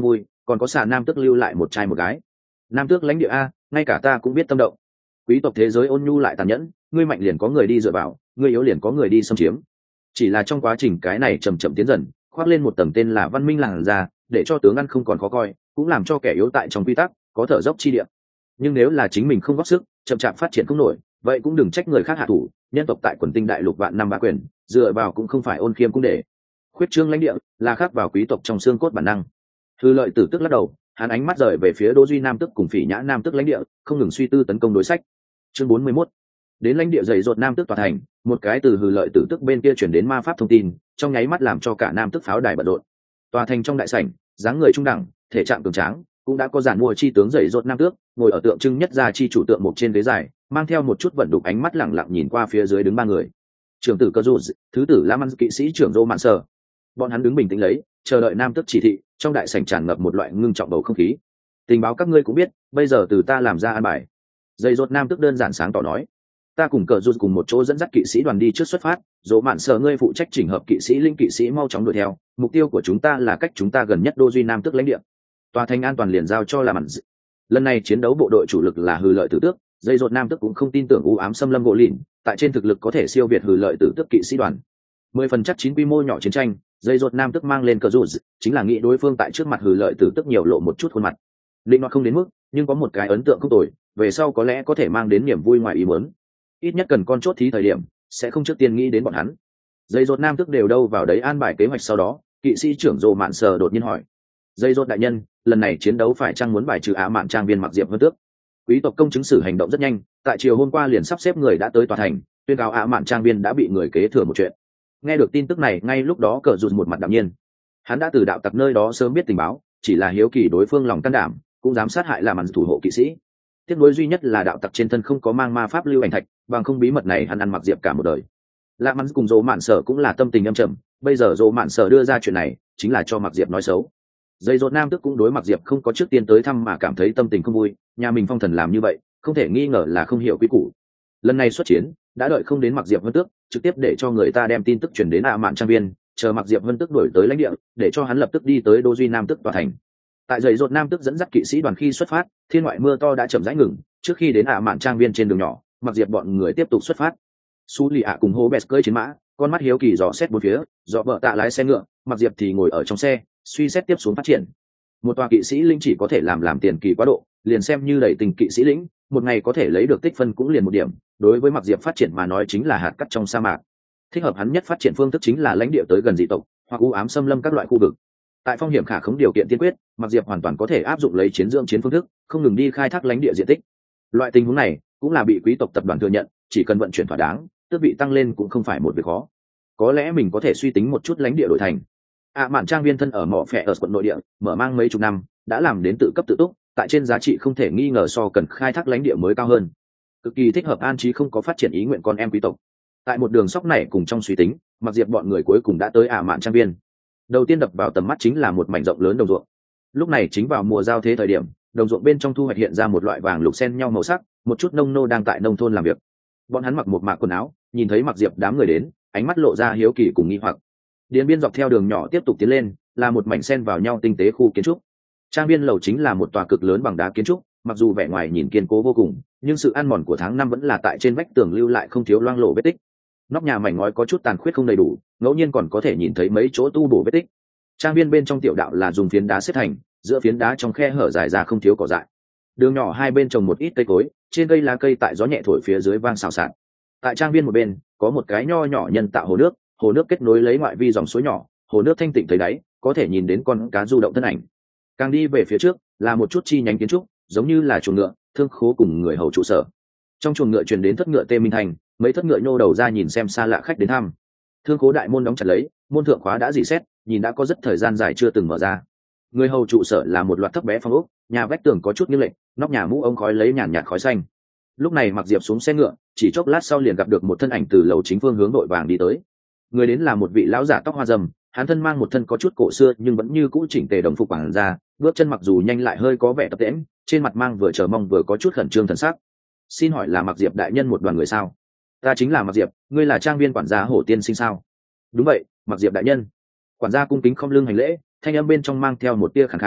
còn có xà nam tước lưu lại một trai một gái. Nam tước lãnh địa a, ngay cả ta cũng biết tâm động. Quý tộc thế giới ôn nhu lại tàn nhẫn, ngươi mạnh liền có người đi dựa vào, ngươi yếu liền có người đi xâm chiếm. Chỉ là trong quá trình cái này chậm chậm tiến dần, khoác lên một tầng tên là văn minh làn da, để cho tướng ăn không còn khó coi, cũng làm cho kẻ yếu tại trong quy tắc có thở dốc chi địa. Nhưng nếu là chính mình không góp sức, chậm chạp phát triển không nổi, vậy cũng đừng trách người khác hạ thủ. Nhân tộc tại quần tinh đại lục vạn năm bá quyền, dựa vào cũng không phải ôn khiêm cũng để khuyết trương lãnh địa, là khắc vào quý tộc trong xương cốt bản năng. Hư Lợi Tử tức lắc đầu, hắn ánh mắt rời về phía Đỗ Duy Nam tức cùng Phỉ Nhã Nam tức lãnh địa, không ngừng suy tư tấn công đối sách. Chương bốn mươi mốt. Đến lãnh địa dày dột Nam tức tòa thành, một cái từ Hư Lợi Tử tức bên kia chuyển đến ma pháp thông tin, trong nháy mắt làm cho cả Nam tức pháo đài bận rộn. Tòa thành trong đại sảnh, dáng người trung đẳng, thể trạng cường tráng, cũng đã có giản mua chi tướng dày dột Nam tước, ngồi ở tượng trưng nhất gia chi chủ tượng một trên ghế dài, mang theo một chút vận đục ánh mắt lẳng lặng nhìn qua phía dưới đứng ba người. Trưởng tử Cơ Dụ, thứ tử La Mans kỵ sĩ trưởng Rô Mạn Sở. Bọn hắn đứng bình tĩnh lấy, chờ đợi Nam tước chỉ thị, trong đại sảnh tràn ngập một loại ngưng trọng bầu không khí. Tình báo các ngươi cũng biết, bây giờ từ ta làm ra an bài. Dày dột Nam tước đơn giản sáng tỏ nói, ta cùng Cờ Dụ cùng một chỗ dẫn dắt kỵ sĩ đoàn đi trước xuất phát, Rô Mạn Sở ngươi phụ trách chỉnh hợp kỵ sĩ linh kỵ sĩ mau chóng đuổi theo, mục tiêu của chúng ta là cách chúng ta gần nhất Đô Duy Nam tước lãnh địa. Tòa thành an toàn liền giao cho La Mans. Lần này chiến đấu bộ đội chủ lực là Hư Lợi Tử tước, dây dột Nam tước cũng không tin tưởng u ám xâm lâm gỗ lìn, tại trên thực lực có thể siêu việt Hư Lợi Tử tước kỵ sĩ đoàn. Mười phần chắc chín quy mô nhỏ chiến tranh, dây dột Nam tước mang lên Cờ Dụ, chính là nghĩ đối phương tại trước mặt Hư Lợi Tử tước nhiều lộ một chút khuôn mặt. Định nó không đến mức, nhưng có một cái ấn tượng không tồi, về sau có lẽ có thể mang đến niềm vui ngoài ý muốn. Ít nhất cần con chốt thí thời điểm, sẽ không trước tiên nghĩ đến bọn hắn. Dây dột Nam tước đều đâu vào đấy an bài kế hoạch sau đó, kỵ sĩ trưởng Rô Mạn Sở đột nhiên hỏi: dây dột đại nhân, lần này chiến đấu phải chăng muốn bài trừ Á Mạn trang viên Mặc Diệp Vân Tước? Quý tộc công chứng sử hành động rất nhanh, tại chiều hôm qua liền sắp xếp người đã tới tòa thành, tuyên cáo Á Mạn trang viên đã bị người kế thừa một chuyện. Nghe được tin tức này, ngay lúc đó Cờ Dụ một mặt đạm nhiên. Hắn đã từ đạo tặc nơi đó sớm biết tình báo, chỉ là hiếu kỳ đối phương lòng can đảm, cũng dám sát hại làm ăn thủ hộ kỵ sĩ. Tiếc nuối duy nhất là đạo tặc trên thân không có mang ma pháp lưu ảnh thạch, bằng không bí mật này hắn ăn Mặc Diệp cả một đời. Lạ Mans cùng Dỗ Mạn Sở cũng là tâm tình âm trầm, bây giờ Dỗ Mạn Sở đưa ra chuyện này, chính là cho Mặc Diệp nói xấu. Dây dột Nam tức cũng đối Mặc Diệp không có trước tiên tới thăm mà cảm thấy tâm tình không vui, nhà mình phong thần làm như vậy, không thể nghi ngờ là không hiểu quy củ. Lần này xuất chiến, đã đợi không đến Mặc Diệp Vân Tước, trực tiếp để cho người ta đem tin tức truyền đến Á Mạn trang viên, chờ Mặc Diệp Vân Tước đổi tới lãnh địa, để cho hắn lập tức đi tới Đô Duy Nam tước tòa thành. Tại dây dột Nam tước dẫn dắt kỵ sĩ đoàn khi xuất phát, thiên ngoại mưa to đã chậm rãi ngừng, trước khi đến Á Mạn trang viên trên đường nhỏ, Mặc Diệp bọn người tiếp tục xuất phát. Su Lì ạ cùng Hô Bẹt cưỡi chiến mã, con mắt hiếu kỳ dò xét bốn phía, dò vợ tạ lái xe ngựa, Mặc Diệp thì ngồi ở trong xe, suy xét tiếp xuống phát triển. Một tòa kỵ sĩ linh chỉ có thể làm làm tiền kỳ quá độ, liền xem như đẩy tình kỵ sĩ lĩnh, một ngày có thể lấy được tích phân cũng liền một điểm, đối với Mặc Diệp phát triển mà nói chính là hạt cát trong sa mạc. Thích hợp hắn nhất phát triển phương thức chính là lãnh địa tới gần dị tộc, hoặc u ám xâm lâm các loại khu vực. Tại phong hiểm khả khống điều kiện tiên quyết, Mặc Diệp hoàn toàn có thể áp dụng lấy chiến dưỡng chiến phương thức, không ngừng đi khai thác lãnh địa diện tích. Loại tình huống này cũng là bị quý tộc tập đoàn thừa nhận, chỉ cần vận chuyển thỏa đáng, tước vị tăng lên cũng không phải một việc khó. Có lẽ mình có thể suy tính một chút lãnh địa đổi thành. Á Mạn trang viên thân ở mỏ phệ ở quận nội địa, mở mang mấy chục năm, đã làm đến tự cấp tự túc, tại trên giá trị không thể nghi ngờ so cần khai thác lãnh địa mới cao hơn. Cực kỳ thích hợp an trí không có phát triển ý nguyện con em quý tộc. Tại một đường sóc này cùng trong suy tính, Mặc Diệp bọn người cuối cùng đã tới Á Mạn trang viên. Đầu tiên đập vào tầm mắt chính là một mảnh rộng lớn đồng ruộng. Lúc này chính vào mùa giao thế thời điểm, đồng ruộng bên trong thu hoạch hiện ra một loại vàng lục xen nhau màu sắc, một chút nông nô đang tại nông thôn làm việc. Bọn hắn mặc một mạc quần áo, nhìn thấy Mặc Diệp đám người đến, ánh mắt lộ ra hiếu kỳ cùng nghi hoặc. Điền biên dọc theo đường nhỏ tiếp tục tiến lên, là một mảnh xen vào nhau tinh tế khu kiến trúc. Trang viên lầu chính là một tòa cực lớn bằng đá kiến trúc, mặc dù vẻ ngoài nhìn kiên cố vô cùng, nhưng sự ăn mòn của tháng năm vẫn là tại trên vách tường lưu lại không thiếu loang lổ vết tích. Nóc nhà mảnh ngói có chút tàn khuyết không đầy đủ, ngẫu nhiên còn có thể nhìn thấy mấy chỗ tu bổ vết tích. Trang viên bên trong tiểu đạo là dùng phiến đá xếp thành, giữa phiến đá trong khe hở dài ra không thiếu cỏ dại. Đường nhỏ hai bên trồng một ít cây cối, trên cây lá cây tại gió nhẹ thổi phía dưới vang xào xạc. Tại trang viên một bên, có một cái nho nhỏ nhân tạo hồ nước, hồ nước kết nối lấy ngoại vi dòng suối nhỏ, hồ nước thanh tịnh thấy đáy, có thể nhìn đến con cá du động thân ảnh. Càng đi về phía trước là một chút chi nhánh kiến trúc, giống như là chuồng ngựa, thương khố cùng người hầu trụ sở. Trong chuồng ngựa truyền đến thất ngựa tê minh thành, mấy thất ngựa nhô đầu ra nhìn xem xa lạ khách đến thăm. Thương khố đại môn đóng chặt lấy, môn thượng khóa đã rỉ sét, nhìn đã có rất thời gian dài chưa từng mở ra. Người hầu trụ sở là một loạt thấp bé phong ốc, nhà vách tường có chút nghiêng lệch, nóc nhà mũ ống khói lấy nhàn nhạt khói xanh. Lúc này Mặc Diệp xuống xe ngựa, chỉ chốc lát sau liền gặp được một thân ảnh từ lầu chính phương hướng đội vàng đi tới. Người đến là một vị lão giả tóc hoa râm, hắn thân mang một thân có chút cổ xưa nhưng vẫn như cũ chỉnh tề đồng phục quản gia, bước chân mặc dù nhanh lại hơi có vẻ tập tễnh, trên mặt mang vừa chờ mong vừa có chút khẩn trương thần sắc. Xin hỏi là Mặc Diệp đại nhân một đoàn người sao? Ta chính là Mặc Diệp, ngươi là trang viên quản gia Hổ Tiên Sinh sao? Đúng vậy, Mặc Diệp đại nhân. Quản gia cung kính không lưng hành lễ, thanh âm bên trong mang theo một tia khàn khàn,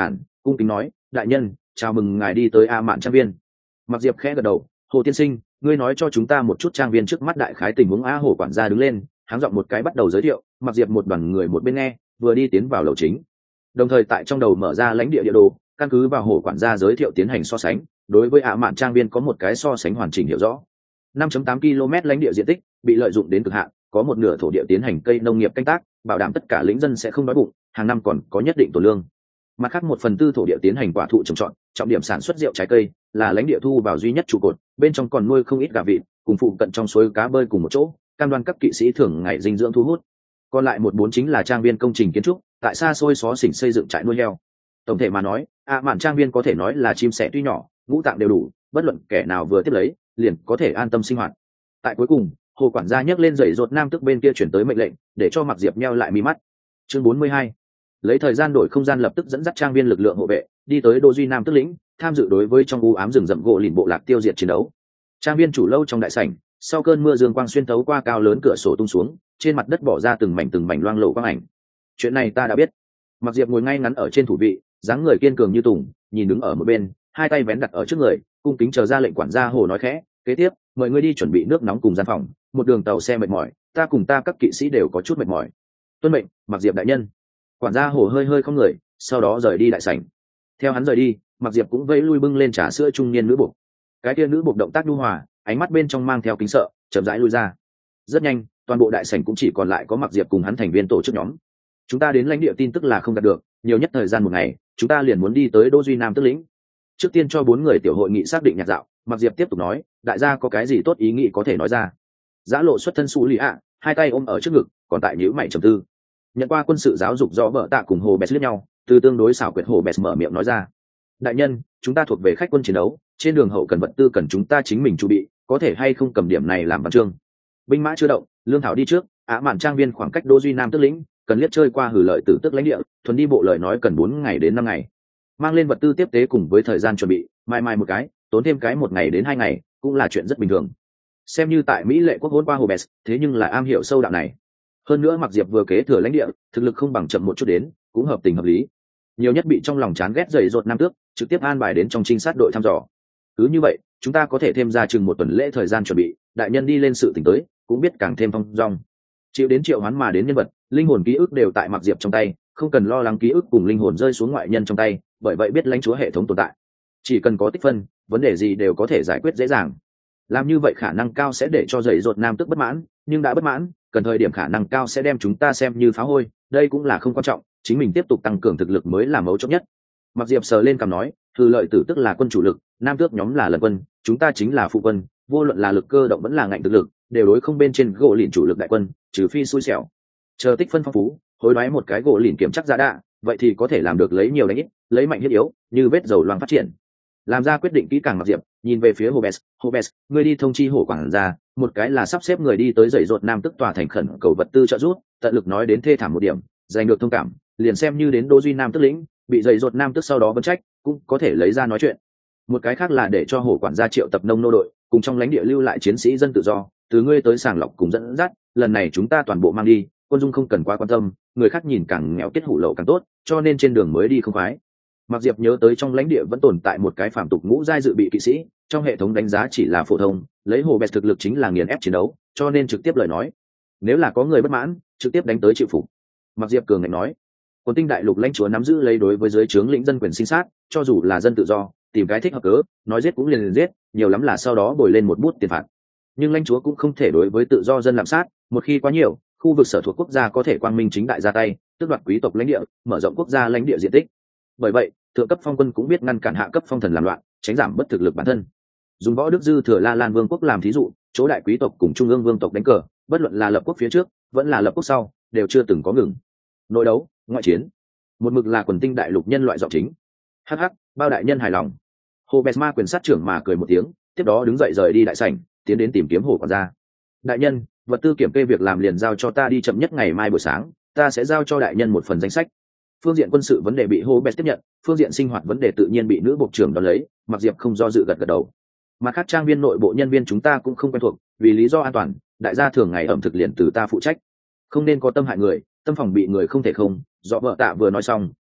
cung kính nói đại nhân chào mừng ngài đi tới A Mạn trang viên. Mặc Diệp khẽ gật đầu, Hồ tiên sinh, ngươi nói cho chúng ta một chút trang viên trước mắt đại khái tình huống. A Hồ quản gia đứng lên, háng giọng một cái bắt đầu giới thiệu. Mặc Diệp một đoàn người một bên nghe, vừa đi tiến vào lầu chính, đồng thời tại trong đầu mở ra lãnh địa địa đồ, căn cứ vào Hồ quản gia giới thiệu tiến hành so sánh, đối với A Mạn trang viên có một cái so sánh hoàn chỉnh hiểu rõ. năm phẩy tám ki lô mét lãnh địa diện tích bị lợi dụng đến cực hạn, có một nửa thổ địa tiến hành cây nông nghiệp canh tác, bảo đảm tất cả lính dân sẽ không đói bụng, hàng năm còn có nhất định tổ lương. Mặt khác một phần tư thổ địa tiến hành quả thụ trồng trọt, trọng điểm sản xuất rượu trái cây, là lãnh địa thu vào duy nhất trụ cột, bên trong còn nuôi không ít gà vịt, cùng phụ cận trong suối cá bơi cùng một chỗ, cam đoan các kỵ sĩ thường ngày dinh dưỡng thu hút. Còn lại một bốn chính là trang viên công trình kiến trúc, tại xa xôi xó xỉnh xây dựng trại nuôi heo. Tổng thể mà nói, A Mạn trang viên có thể nói là chim sẻ tuy nhỏ, ngũ tạng đều đủ, bất luận kẻ nào vừa tiếp lấy, liền có thể an tâm sinh hoạt. Tại cuối cùng, Hồ quản gia nhấc lên dậy rột nam tức bên kia chuyển tới mệnh lệnh, để cho Mặc Diệp nheo lại mi mắt. Chương bốn mươi hai, lấy thời gian đổi không gian, lập tức dẫn dắt trang viên lực lượng hộ vệ đi tới Đô Duy Nam tức lĩnh, tham dự đối với trong u ám rừng rậm gỗ lìn bộ lạc tiêu diệt chiến đấu. Trang viên chủ lâu trong đại sảnh, sau cơn mưa dương quang xuyên thấu qua cao lớn cửa sổ tung xuống, trên mặt đất bỏ ra từng mảnh từng mảnh loang lổ quang ảnh. Chuyện này ta đã biết. Mặc Diệp ngồi ngay ngắn ở trên thủ vị, dáng người kiên cường như tùng, nhìn đứng ở một bên, hai tay vén đặt ở trước người, cung kính chờ ra lệnh. Quản gia Hồ nói khẽ, kế tiếp mời ngươi đi chuẩn bị nước nóng cùng gian phòng, một đường tàu xe mệt mỏi, ta cùng ta các kỵ sĩ đều có chút mệt mỏi. Tuân mệnh, Mặc Diệp đại nhân. Quản gia Hồ hơi hơi không người, sau đó rời đi đại sảnh. Theo hắn rời đi, Mặc Diệp cũng vẫy lui bưng lên trà sữa trung niên nữ buộc. Cái kia nữ buộc động tác nhu hòa, ánh mắt bên trong mang theo kính sợ, chậm rãi lui ra. Rất nhanh, toàn bộ đại sảnh cũng chỉ còn lại có Mặc Diệp cùng hắn thành viên tổ chức nhóm. Chúng ta đến lãnh địa tin tức là không đạt được, nhiều nhất thời gian một ngày, chúng ta liền muốn đi tới Đô Duy Nam tức lĩnh. Trước tiên cho bốn người tiểu hội nghị xác định nhạc dạo, Mặc Diệp tiếp tục nói, đại gia có cái gì tốt ý nghĩ có thể nói ra. Giã Lộ xuất thân Sú Lý ạ, hai tay ôm ở trước ngực, còn tại nhíu mày trầm tư. Nhận qua quân sự giáo dục do vợ tạ cùng Hồ Bẹt liếc nhau, từ tương đối xảo quyệt Hồ Bẹt mở miệng nói ra, đại nhân, chúng ta thuộc về khách quân chiến đấu, trên đường hậu cần vật tư cần chúng ta chính mình chuẩn bị, có thể hay không cầm điểm này làm văn chương. Binh mã chưa động, lương thảo đi trước, Á Mạn trang viên khoảng cách Đô Duy Nam tức lĩnh, cần liếc chơi qua hử lợi tử tức lãnh địa, thuần đi bộ lời nói cần bốn ngày đến năm ngày. Mang lên vật tư tiếp tế cùng với thời gian chuẩn bị, mai mai một cái, tốn thêm cái một ngày đến hai ngày, cũng là chuyện rất bình thường. Xem như tại Mỹ lệ quốc hôn qua Hồ Bẹt, thế nhưng là am hiểu sâu đạo này. Hơn nữa Mặc Diệp vừa kế thừa lãnh địa, thực lực không bằng chậm một chút đến, cũng hợp tình hợp lý. Nhiều nhất bị trong lòng chán ghét dày dột Nam Tước, trực tiếp an bài đến trong trinh sát đội thăm dò. Cứ như vậy, chúng ta có thể thêm ra chừng một tuần lễ thời gian chuẩn bị, đại nhân đi lên sự tỉnh tới, cũng biết càng thêm phong dong. Chịu đến triệu hoán mà đến nhân vật, linh hồn ký ức đều tại Mặc Diệp trong tay, không cần lo lắng ký ức cùng linh hồn rơi xuống ngoại nhân trong tay, bởi vậy biết lãnh chúa hệ thống tồn tại. Chỉ cần có tích phân, vấn đề gì đều có thể giải quyết dễ dàng. Làm như vậy khả năng cao sẽ để cho dày dột Nam Tước bất mãn, nhưng đã bất mãn, cần thời điểm khả năng cao sẽ đem chúng ta xem như phá hôi, đây cũng là không quan trọng, chính mình tiếp tục tăng cường thực lực mới là mấu chốt nhất. Mặc Diệp sờ lên cằm nói, Hư Lợi Tử tức là quân chủ lực, Nam Tước nhóm là lần quân, chúng ta chính là phụ quân, vô luận là lực cơ động vẫn là ngạnh thực lực, đều đối không bên trên gỗ lìn chủ lực đại quân, trừ phi xui xẻo. Chờ tích phân phong phú, hối đoái một cái gỗ lìn kiểm chắc giá đạ, vậy thì có thể làm được lấy nhiều đánh ít, lấy mạnh hiếp yếu, như vết dầu loang phát triển. Làm ra quyết định kỹ càng. Mặc Diệp nhìn về phía Hobes, Hobes, ngươi đi thông chi hổ quản gia, một cái là sắp xếp người đi tới dậy rột Nam Tức tòa thành khẩn cầu vật tư trợ giúp, tận lực nói đến thê thảm một điểm, giành được thông cảm, liền xem như đến Đô Duy Nam Tức lĩnh, bị dậy rột Nam Tức sau đó vấn trách, cũng có thể lấy ra nói chuyện. Một cái khác là để cho hổ quản gia triệu tập nông nô đội, cùng trong lãnh địa lưu lại chiến sĩ dân tự do, từ ngươi tới sàng lọc cùng dẫn dắt, lần này chúng ta toàn bộ mang đi, quân dung không cần quá quan tâm, người khác nhìn càng nghèo kết hủ lậu càng tốt, cho nên trên đường mới đi không khoái. Mặc Diệp nhớ tới trong lãnh địa vẫn tồn tại một cái phàm tục ngũ giai dự bị kỵ sĩ, trong hệ thống đánh giá chỉ là phổ thông, lấy hồ bẹt thực lực chính là nghiền ép chiến đấu, cho nên trực tiếp lời nói, nếu là có người bất mãn, trực tiếp đánh tới chịu phục. Mặc Diệp cường ngạnh nói, Quân Tinh đại lục lãnh chúa nắm giữ lấy đối với dưới trướng lĩnh dân quyền sinh sát, cho dù là dân tự do, tìm cái thích hợp cớ, nói giết cũng liền liền giết, nhiều lắm là sau đó bồi lên một bút tiền phạt. Nhưng lãnh chúa cũng không thể đối với tự do dân lạm sát, một khi quá nhiều, khu vực sở thuộc quốc gia có thể quang minh chính đại ra tay, tước đoạt quý tộc lãnh địa, mở rộng quốc gia lãnh địa diện tích. Bởi vậy, thượng cấp phong quân cũng biết ngăn cản hạ cấp phong thần làm loạn, tránh giảm bất thực lực bản thân. Dùng võ đức dư thừa La Lan vương quốc làm thí dụ, chỗ đại quý tộc cùng trung ương vương tộc đánh cờ, bất luận là lập quốc phía trước, vẫn là lập quốc sau, đều chưa từng có ngừng. Nội đấu, ngoại chiến, một mực là Quần Tinh đại lục nhân loại giọng chính. Hắc hắc, bao đại nhân hài lòng. Hồ Besma quyền sát trưởng mà cười một tiếng, tiếp đó đứng dậy rời đi đại sảnh, tiến đến tìm kiếm hồ quản gia. Đại nhân, vật tư kiểm kê việc làm liền giao cho ta đi, chậm nhất ngày mai buổi sáng, ta sẽ giao cho đại nhân một phần danh sách. Phương diện quân sự vấn đề bị Hồ Bes tiếp nhận, phương diện sinh hoạt vấn đề tự nhiên bị nữ bộ trưởng đón lấy. Mặc Diệp không do dự gật gật đầu. Mặt khác trang viên nội bộ nhân viên chúng ta cũng không quen thuộc, vì lý do an toàn, đại gia thường ngày ẩm thực liền từ ta phụ trách, không nên có tâm hại người, tâm phòng bị người không thể không. Do vợ tạ vừa nói xong,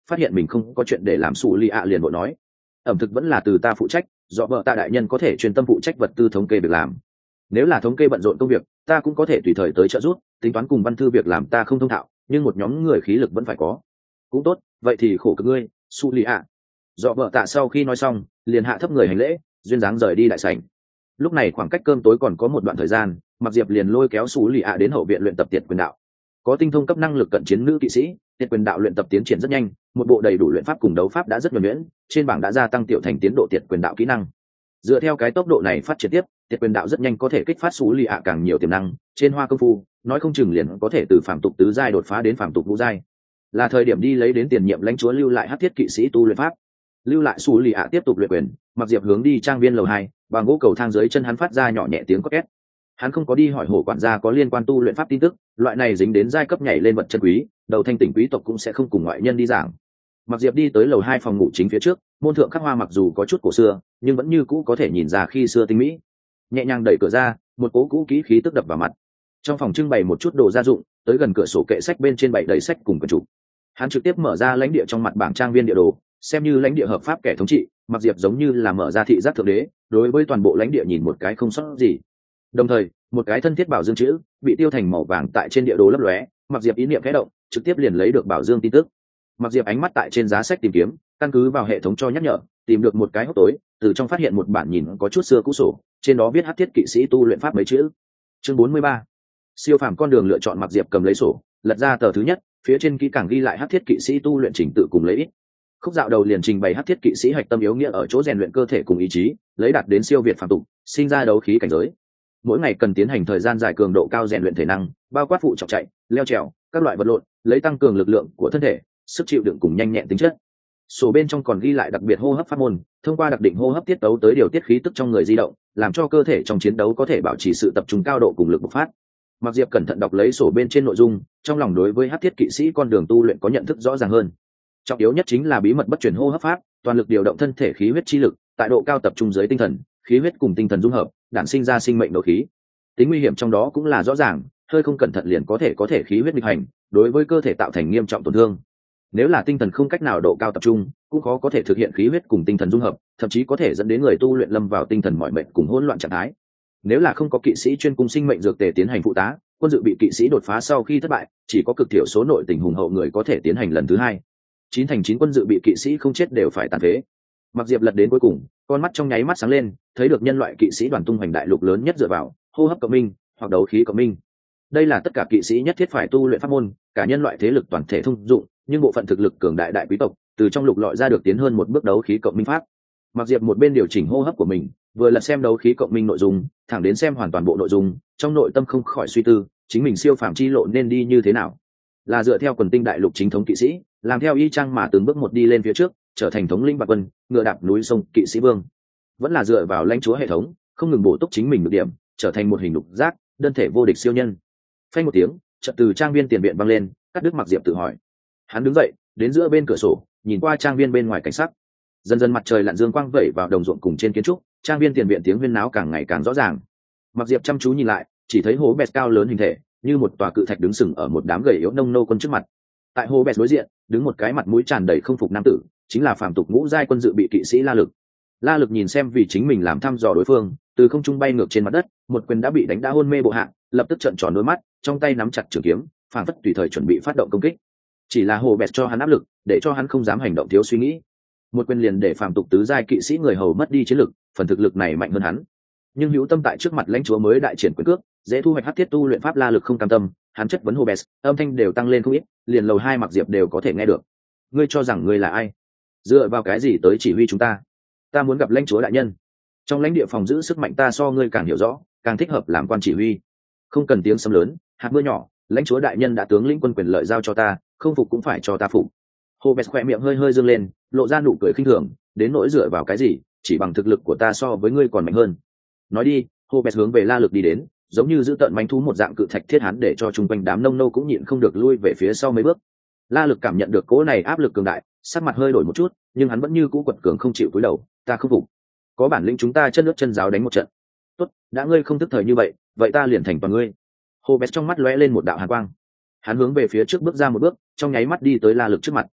phát hiện mình không có chuyện để làm xù lì ạ liền vội nói ẩm thực vẫn là từ ta phụ trách, do vợ ta đại nhân có thể chuyên tâm phụ trách vật tư thống kê việc làm. Nếu là thống kê bận rộn công việc, ta cũng có thể tùy thời tới trợ giúp, tính toán cùng văn thư việc làm ta không thông thạo, nhưng một nhóm người khí lực vẫn phải có. Cũng tốt, vậy thì khổ cực ngươi, su lì ạ. Do vợ tạ sau khi nói xong, liền hạ thấp người hành lễ, duyên dáng rời đi đại sảnh. Lúc này khoảng cách cơm tối còn có một đoạn thời gian, Mặc Diệp liền lôi kéo su lì ạ đến hậu viện luyện tập tiệt quyền đạo. Có tinh thông cấp năng lực cận chiến nữ kỵ sĩ, tiệt quyền đạo luyện tập tiến triển rất nhanh, một bộ đầy đủ luyện pháp cùng đấu pháp đã rất nhuần nhuyễn, trên bảng đã gia tăng tiểu thành tiến độ tiệt quyền đạo kỹ năng. Dựa theo cái tốc độ này phát triển tiếp, tiệt quyền đạo rất nhanh có thể kích phát su lì ạ càng nhiều tiềm năng, trên hoa công phu, nói không chừng liền có thể từ phàm tục tứ giai đột phá đến phàm tục ngũ giai. Là thời điểm đi lấy đến tiền nhiệm lãnh chúa lưu lại hắc thiết kỵ sĩ tu luyện pháp. Lưu lại su lì ạ tiếp tục luyện quyền, Mặc Diệp hướng đi trang viên lầu hai, bằng gỗ cầu thang dưới chân hắn phát ra nhỏ nhẹ tiếng có két. Hắn không có đi hỏi hổ quản gia có liên quan tu luyện pháp tin tức, loại này dính đến giai cấp nhảy lên vật chân quý, đầu thanh tỉnh quý tộc cũng sẽ không cùng ngoại nhân đi giảng. Mặc Diệp đi tới lầu hai phòng ngủ chính phía trước, môn thượng khắc hoa mặc dù có chút cổ xưa, nhưng vẫn như cũ có thể nhìn ra khi xưa tinh mỹ. Nhẹ nhàng đẩy cửa ra, một cố cũ kỹ khí tức đập vào mặt. Trong phòng trưng bày một chút đồ gia dụng, tới gần cửa sổ kệ sách bên trên bày đầy sách cùng quyển trục. Hắn trực tiếp mở ra lãnh địa trong mặt bảng trang viên địa đồ, xem như lãnh địa hợp pháp kẻ thống trị, Mặc Diệp giống như là mở ra thị giác thượng đế, đối với toàn bộ lãnh địa nhìn một cái không sót gì. Đồng thời, một cái thân thiết bảo dương chữ bị tiêu thành màu vàng tại trên địa đồ lấp lóe, Mặc Diệp ý niệm khẽ động, trực tiếp liền lấy được bảo dương tin tức. Mặc Diệp ánh mắt tại trên giá sách tìm kiếm, căn cứ vào hệ thống cho nhắc nhở, tìm được một cái hốc tối, từ trong phát hiện một bản nhìn có chút xưa cũ sổ, trên đó viết hắc thiết kỵ sĩ tu luyện pháp mấy chữ. Chương bốn mươi ba. Siêu phàm con đường lựa chọn. Mặc Diệp cầm lấy sổ, lật ra tờ thứ nhất, phía trên kỹ càng ghi lại hắc thiết kỵ sĩ tu luyện trình tự cùng lấy ít. Khúc dạo đầu liền trình bày hắc thiết kỵ sĩ hạch tâm yếu nghĩa ở chỗ rèn luyện cơ thể cùng ý chí, lấy đạt đến siêu việt phàm tục, sinh ra đấu khí cảnh giới. Mỗi ngày cần tiến hành thời gian dài cường độ cao rèn luyện thể năng, bao quát phụ trọng chạy, leo trèo, các loại vật lộn, lấy tăng cường lực lượng của thân thể, sức chịu đựng cùng nhanh nhẹn tính chất. Sổ bên trong còn ghi lại đặc biệt hô hấp pháp môn, thông qua đặc định hô hấp tiết tấu tới điều tiết khí tức trong người di động, làm cho cơ thể trong chiến đấu có thể bảo trì sự tập trung cao độ cùng lực bộc phát. Mặc Diệp cẩn thận đọc lấy sổ bên trên nội dung, trong lòng đối với hắc thiết kỵ sĩ con đường tu luyện có nhận thức rõ ràng hơn. Trọng yếu nhất chính là bí mật bất chuyển hô hấp pháp, toàn lực điều động thân thể khí huyết chi lực, tại độ cao tập trung dưới tinh thần, khí huyết cùng tinh thần dung hợp, đản sinh ra sinh mệnh đấu khí. Tính nguy hiểm trong đó cũng là rõ ràng, hơi không cẩn thận liền có thể có thể khí huyết nghịch hành, đối với cơ thể tạo thành nghiêm trọng tổn thương. Nếu là tinh thần không cách nào độ cao tập trung, cũng khó có thể thực hiện khí huyết cùng tinh thần dung hợp, thậm chí có thể dẫn đến người tu luyện lâm vào tinh thần mỏi mệt cùng hỗn loạn trạng thái. Nếu là không có kỵ sĩ chuyên cung sinh mệnh dược tề tiến hành phụ tá, quân dự bị kỵ sĩ đột phá sau khi thất bại, chỉ có cực thiểu số nội tình hùng hậu người có thể tiến hành lần thứ hai. Chín thành chín quân dự bị kỵ sĩ không chết đều phải tàn phế. Mặc Diệp lật đến cuối cùng, con mắt trong nháy mắt sáng lên, thấy được nhân loại kỵ sĩ đoàn tung hoành đại lục lớn nhất dựa vào hô hấp cộng minh hoặc đấu khí cộng minh. Đây là tất cả kỵ sĩ nhất thiết phải tu luyện pháp môn, cả nhân loại thế lực toàn thể thông dụng, nhưng bộ phận thực lực cường đại đại quý tộc từ trong lục lọi ra được tiến hơn một bước đấu khí cộng minh pháp. Mặc Diệp một bên điều chỉnh hô hấp của mình, vừa lật xem đấu khí cộng minh nội dung, thẳng đến xem hoàn toàn bộ nội dung, trong nội tâm không khỏi suy tư, chính mình siêu phàm chi lộ nên đi như thế nào. Là dựa theo quần tinh đại lục chính thống kỵ sĩ, làm theo y chang mà từng bước một đi lên phía trước, trở thành thống lĩnh bạc quân, ngựa đạp núi sông kỵ sĩ vương, vẫn là dựa vào lãnh chúa hệ thống, không ngừng bổ túc chính mình được điểm, trở thành một hình lục giác, đơn thể vô địch siêu nhân. Phanh một tiếng, chợt từ trang viên tiền viện vang lên, cắt đứt Mặc Diệp tự hỏi. Hắn đứng dậy, đến giữa bên cửa sổ, nhìn qua trang viên bên ngoài cảnh sắc. Dần dần mặt trời lặn dương quang vẩy vào đồng ruộng cùng trên kiến trúc, trang viên tiền viện tiếng huyên náo càng ngày càng rõ ràng. Mặc Diệp chăm chú nhìn lại, chỉ thấy hố bẹt cao lớn hình thể, như một tòa cự thạch đứng sừng ở một đám gầy yếu nông nô quân trước mặt. Tại hố bẹt đối diện, đứng một cái mặt mũi tràn đầy không phục nam tử, chính là phàm tục ngũ giai quân dự bị kỵ sĩ La Lực. La Lực nhìn xem vì chính mình làm thăm dò đối phương, từ không trung bay ngược trên mặt đất, một quyền đã bị đánh đã hôn mê bộ hạ, lập tức trợn tròn đôi mắt, trong tay nắm chặt trường kiếm, phảng phất tùy thời chuẩn bị phát động công kích. Chỉ là hồ bẹt cho hắn áp lực, để cho hắn không dám hành động thiếu suy nghĩ. Một quyền liền để phàm tục tứ giai kỵ sĩ người hầu mất đi chiến lực, phần thực lực này mạnh hơn hắn. Nhưng hữu tâm tại trước mặt lãnh chúa mới đại triển quyền cước, dễ thu hoạch hắc thiết tu luyện pháp La Lực không cam tâm, hắn chất vấn hồ bẹt, âm thanh đều tăng lên không ít, liền lầu hai Mặc Diệp đều có thể nghe được. Ngươi cho rằng ngươi là ai? Dựa vào cái gì tới chỉ huy chúng ta? Ta muốn gặp lãnh chúa đại nhân. Trong lãnh địa phòng giữ sức mạnh ta so ngươi càng hiểu rõ, càng thích hợp làm quan chỉ huy. Không cần tiếng sấm lớn, hạt mưa nhỏ, lãnh chúa đại nhân đã tướng lĩnh quân quyền lợi giao cho ta, không phục cũng phải cho ta phục. Hồ Bẹt khỏe miệng hơi hơi dương lên, lộ ra nụ cười khinh thường, đến nỗi dựa vào cái gì, chỉ bằng thực lực của ta so với ngươi còn mạnh hơn. Nói đi, Hồ Bẹt hướng về La Lực đi đến, giống như giữ tợn manh thú một dạng cự thạch thiết hắn, để cho chung quanh đám nông nô cũng nhịn không được lui về phía sau mấy bước. La Lực cảm nhận được cỗ này áp lực cường đại, sắc mặt hơi đổi một chút, nhưng hắn vẫn như cũ quật cường không chịu cúi đầu, ta không phục. Có bản lĩnh chúng ta chân nước chân giáo đánh một trận. Tốt, đã ngươi không tức thời như vậy, vậy ta liền thành toàn ngươi. Hồ Bẹt trong mắt lóe lên một đạo hàn quang. Hắn hướng về phía trước bước ra một bước, trong nháy mắt đi tới La Lực trước mặt.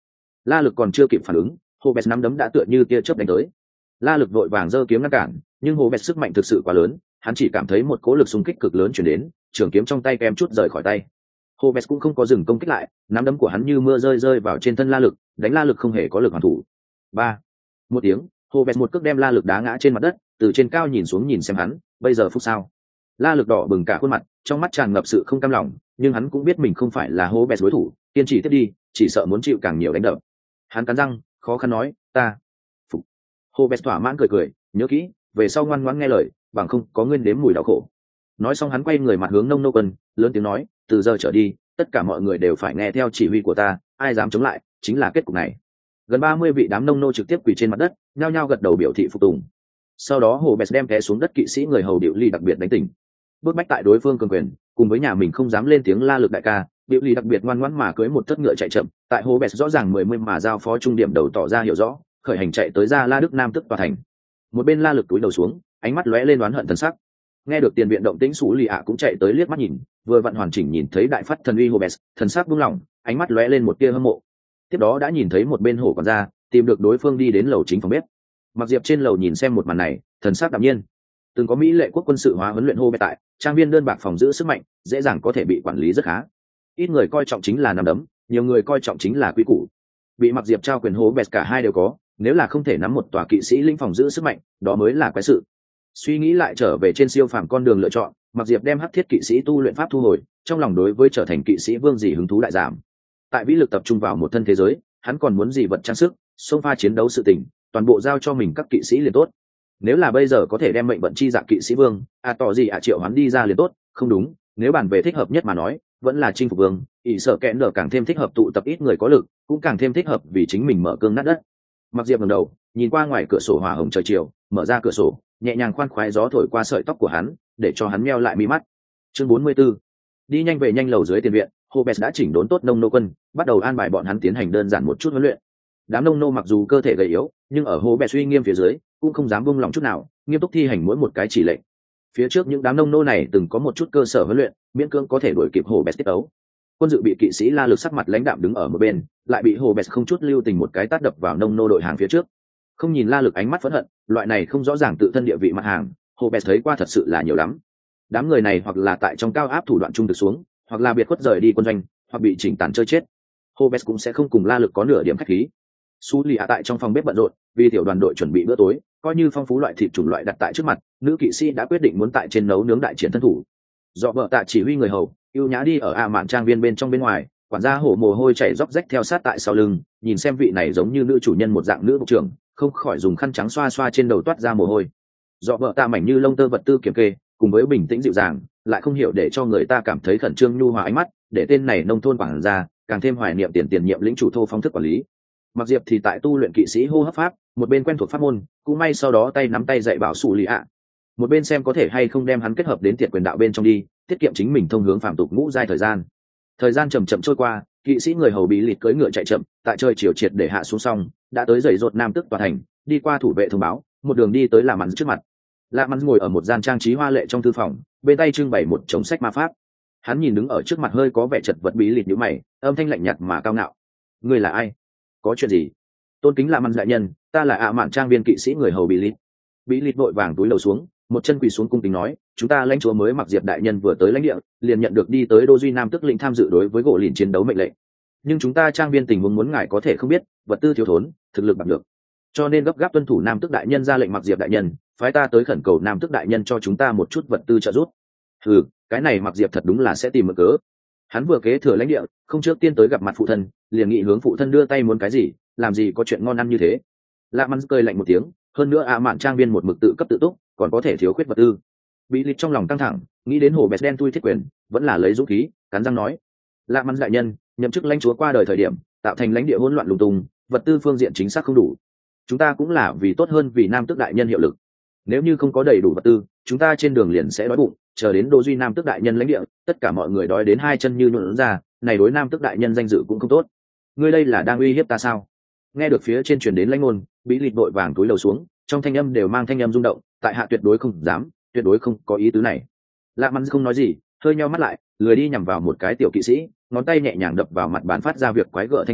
La Lực còn chưa kịp phản ứng, Hobes nắm đấm đã tựa như tia chớp đánh tới. La Lực vội vàng giơ kiếm ngăn cản, nhưng Hobes sức mạnh thực sự quá lớn, hắn chỉ cảm thấy một cỗ lực xung kích cực lớn truyền đến, trường kiếm trong tay kém chút rời khỏi tay. Hobes cũng không có dừng công kích lại, nắm đấm của hắn như mưa rơi rơi vào trên thân La Lực, đánh La Lực không hề có lực hoàn thủ. Ba, một tiếng, Hobes một cước đem La Lực đá ngã trên mặt đất, từ trên cao nhìn xuống nhìn xem hắn, bây giờ phút sao? La Lực đỏ bừng cả khuôn mặt, trong mắt tràn ngập sự không cam lòng, nhưng hắn cũng biết mình không phải là Hobes đối thủ, kiên trì tiếp đi, chỉ sợ muốn chịu càng nhiều đánh đập. Hắn cắn răng, khó khăn nói, ta phục. Hobes thỏa mãn cười cười, nhớ kỹ, về sau ngoan ngoãn nghe lời, bằng không có nguyên đếm mùi đau khổ. Nói xong hắn quay người mặt hướng Nông Nô Quân, lớn tiếng nói, từ giờ trở đi, tất cả mọi người đều phải nghe theo chỉ huy của ta, ai dám chống lại, chính là kết cục này. Gần ba mươi vị đám nông nô trực tiếp quỳ trên mặt đất, nhao nhao gật đầu biểu thị phục tùng. Sau đó Hobes đem té xuống đất kỵ sĩ người hầu Diệu Ly đặc biệt đánh tỉnh. Bước bách tại đối phương cường quyền, cùng với nhà mình không dám lên tiếng La Lực đại ca, Diệu Ly đặc biệt ngoan ngoãn mà cưỡi một thất ngựa chạy chậm, tại Hobes rõ ràng mười mươi mà giao phó trung điểm đầu tỏ ra hiểu rõ, khởi hành chạy tới ra La Đức Nam tức tòa thành. Một bên La Lực túi đầu xuống, ánh mắt lóe lên đoán hận thần sắc. Nghe được tiền viện động tĩnh, Sú Lì ạ cũng chạy tới liếc mắt nhìn, vừa vặn hoàn chỉnh nhìn thấy đại phát thần uy Hobes, thần sắc buông lỏng, ánh mắt lóe lên một tia hâm mộ. Tiếp đó đã nhìn thấy một bên hổ quản gia tìm được đối phương đi đến lầu chính phòng bếp. Mặc Diệp trên lầu nhìn xem một màn này, thần sắc đạm nhiên. Từng có Mỹ lệ quốc quân sự hóa huấn luyện Hobes tại trang viên đơn bạc phòng giữ sức mạnh, dễ dàng có thể bị quản lý rất khá. Ít người coi trọng chính là nắm đấm, nhiều người coi trọng chính là quý củ. Bị Mặc Diệp trao quyền Hobes cả hai đều có, nếu là không thể nắm một tòa kỵ sĩ linh phòng giữ sức mạnh, đó mới là quái sự. Suy nghĩ lại trở về trên siêu phàm con đường lựa chọn, Mặc Diệp đem hắc thiết kỵ sĩ tu luyện pháp thu hồi, trong lòng đối với trở thành kỵ sĩ vương gì hứng thú lại giảm. Tại vĩ lực tập trung vào một thân thế giới, hắn còn muốn gì vật trang sức, xông pha chiến đấu sự tình, toàn bộ giao cho mình các kỵ sĩ liền tốt. Nếu là bây giờ có thể đem mệnh vận chi dạ kỵ sĩ vương, à tỏ gì à triệu hắn đi ra liền tốt, không đúng, nếu bàn về thích hợp nhất mà nói, vẫn là chinh phục vương, ỷ sợ kẽn đỡ càng thêm thích hợp tụ tập ít người có lực, cũng càng thêm thích hợp vì chính mình mở cương nát đất. Mặc Diệp ngẩng đầu, nhìn qua ngoài cửa sổ hỏa hồng trời chiều, mở ra cửa sổ, nhẹ nhàng khoan khoái gió thổi qua sợi tóc của hắn, để cho hắn meo lại mí mắt. Chương bốn mươi 44. Đi nhanh về nhanh lầu dưới tiền viện, Hobes đã chỉnh đốn tốt nông nô quân, bắt đầu an bài bọn hắn tiến hành đơn giản một chút huấn luyện. Đám nông nô mặc dù cơ thể gầy yếu, nhưng ở Hobes uy nghiêm phía dưới, cũng không dám buông lòng chút nào, nghiêm túc thi hành mỗi một cái chỉ lệnh. Phía trước những đám nông nô này từng có một chút cơ sở huấn luyện, miễn cưỡng có thể đuổi kịp Hobes tiết ấu. Quân dự bị kỵ sĩ La Lực sắc mặt lãnh đạm đứng ở một bên, lại bị Hobes không chút lưu tình một cái tát đập vào nông nô đội hàng phía trước. Không nhìn La Lực ánh mắt phẫn hận, loại này không rõ ràng tự thân địa vị mặt hàng, Hobes thấy qua thật sự là nhiều lắm. Đám người này hoặc là tại trong cao áp thủ đoạn trung được xuống, hoặc là biệt khuất rời đi quân doanh, hoặc bị chỉnh tàn chơi chết. Hobes cũng sẽ không cùng La Lực có nửa điểm khách khí. Sú Lì ạ tại trong phòng bếp bận rộn, vì tiểu đoàn đội chuẩn bị bữa tối, coi như phong phú loại thịt chủng loại đặt tại trước mặt, nữ kỵ sĩ đã quyết định muốn tại trên nấu nướng đại triển thân thủ. Do vợ tạ chỉ huy người hầu, ưu nhã đi ở a mạn trang viên bên trong bên ngoài, quản gia hổ mồ hôi chảy róc rách theo sát tại sau lưng, nhìn xem vị này giống như nữ chủ nhân một dạng nữ bộ trưởng, không khỏi dùng khăn trắng xoa xoa trên đầu toát ra mồ hôi. Do vợ tạ mảnh như lông tơ vật tư kiểm kê, cùng với bình tĩnh dịu dàng, lại không hiểu để cho người ta cảm thấy khẩn trương nhu hòa ánh mắt, để tên này nông thôn quản gia càng thêm hoài niệm tiền tiền nhiệm lĩnh chủ thô phong thức quản lý. Mặc Diệp thì tại tu luyện kỵ sĩ hô hấp pháp, một bên quen thuộc pháp môn, cũng may sau đó tay nắm tay dạy bảo Sú Lì ạ, một bên xem có thể hay không đem hắn kết hợp đến tiệt quyền đạo bên trong đi, tiết kiệm chính mình thông hướng phạm tục ngũ giai thời gian. Thời gian chậm chậm trôi qua, kỵ sĩ người hầu bí lịt cưỡi ngựa chạy chậm, tại trời chiều triệt để hạ xuống xong, đã tới dãy rột nam tức tòa thành, đi qua thủ vệ thông báo, một đường đi tới La Mans trước mặt. La Mans ngồi ở một gian trang trí hoa lệ trong thư phòng, bên tay trưng bày một chồng sách ma pháp. Hắn nhìn đứng ở trước mặt hơi có vẻ chật vật bí lịt nhíu mày, âm thanh lạnh nhạt mà cao ngạo. Ngươi là ai? Có chuyện gì? Tôn kính La Mans đại nhân, ta là ạ mạn trang viên kỵ sĩ người hầu bí lịt. Bí lịt vội vàng túi lầu xuống, một chân quỳ xuống cung kính nói, chúng ta lãnh chúa mới Mặc Diệp đại nhân vừa tới lãnh địa, liền nhận được đi tới Đô Duy Nam tức lĩnh tham dự đối với gỗ lìn chiến đấu mệnh lệnh. Nhưng chúng ta trang viên tình huống muốn ngài có thể không biết, vật tư thiếu thốn, thực lực bạc được, cho nên gấp gáp tuân thủ Nam tức đại nhân ra lệnh Mặc Diệp đại nhân, phái ta tới khẩn cầu Nam tức đại nhân cho chúng ta một chút vật tư trợ giúp. Ừ, cái này Mặc Diệp thật đúng là sẽ tìm mượn cớ. Hắn vừa kế thừa lãnh địa, không trước tiên tới gặp mặt phụ thân, liền nghị hướng phụ thân đưa tay muốn cái gì, làm gì có chuyện ngon ăn như thế. Lạ Mans cười lạnh một tiếng, hơn nữa ạ mạn trang viên một mực tự cấp tự túc, còn có thể thiếu khuyết vật tư. Bị lịt trong lòng căng thẳng, nghĩ đến hồ bẹt đen tui thiết quyền, vẫn là lấy dũng khí, cắn răng nói: Lạ Mans đại nhân, nhậm chức lãnh chúa qua đời thời điểm, tạo thành lãnh địa hỗn loạn lung tung, vật tư phương diện chính xác không đủ. Chúng ta cũng là vì tốt hơn vì Nam tước đại nhân hiệu lực. Nếu như không có đầy đủ vật tư, chúng ta trên đường liền sẽ đói bụng, chờ đến Đô Duy Nam tước đại nhân lãnh địa, tất cả mọi người đói đến hai chân như nhũn ra, này đối Nam tước đại nhân danh dự cũng không tốt. Ngươi đây là đang uy hiếp ta sao? Nghe được phía trên truyền đến lãnh ngôn, Bí Lịt vội vàng túi lầu xuống, trong thanh âm đều mang thanh âm rung động, tại hạ tuyệt đối không dám, tuyệt đối không có ý tứ này. Lạ Mans không nói gì, hơi nheo mắt lại, lười đi nhằm vào một cái tiểu kỵ sĩ, ngón tay nhẹ nhàng đập vào mặt bàn phát ra việc quái gở thanh âm,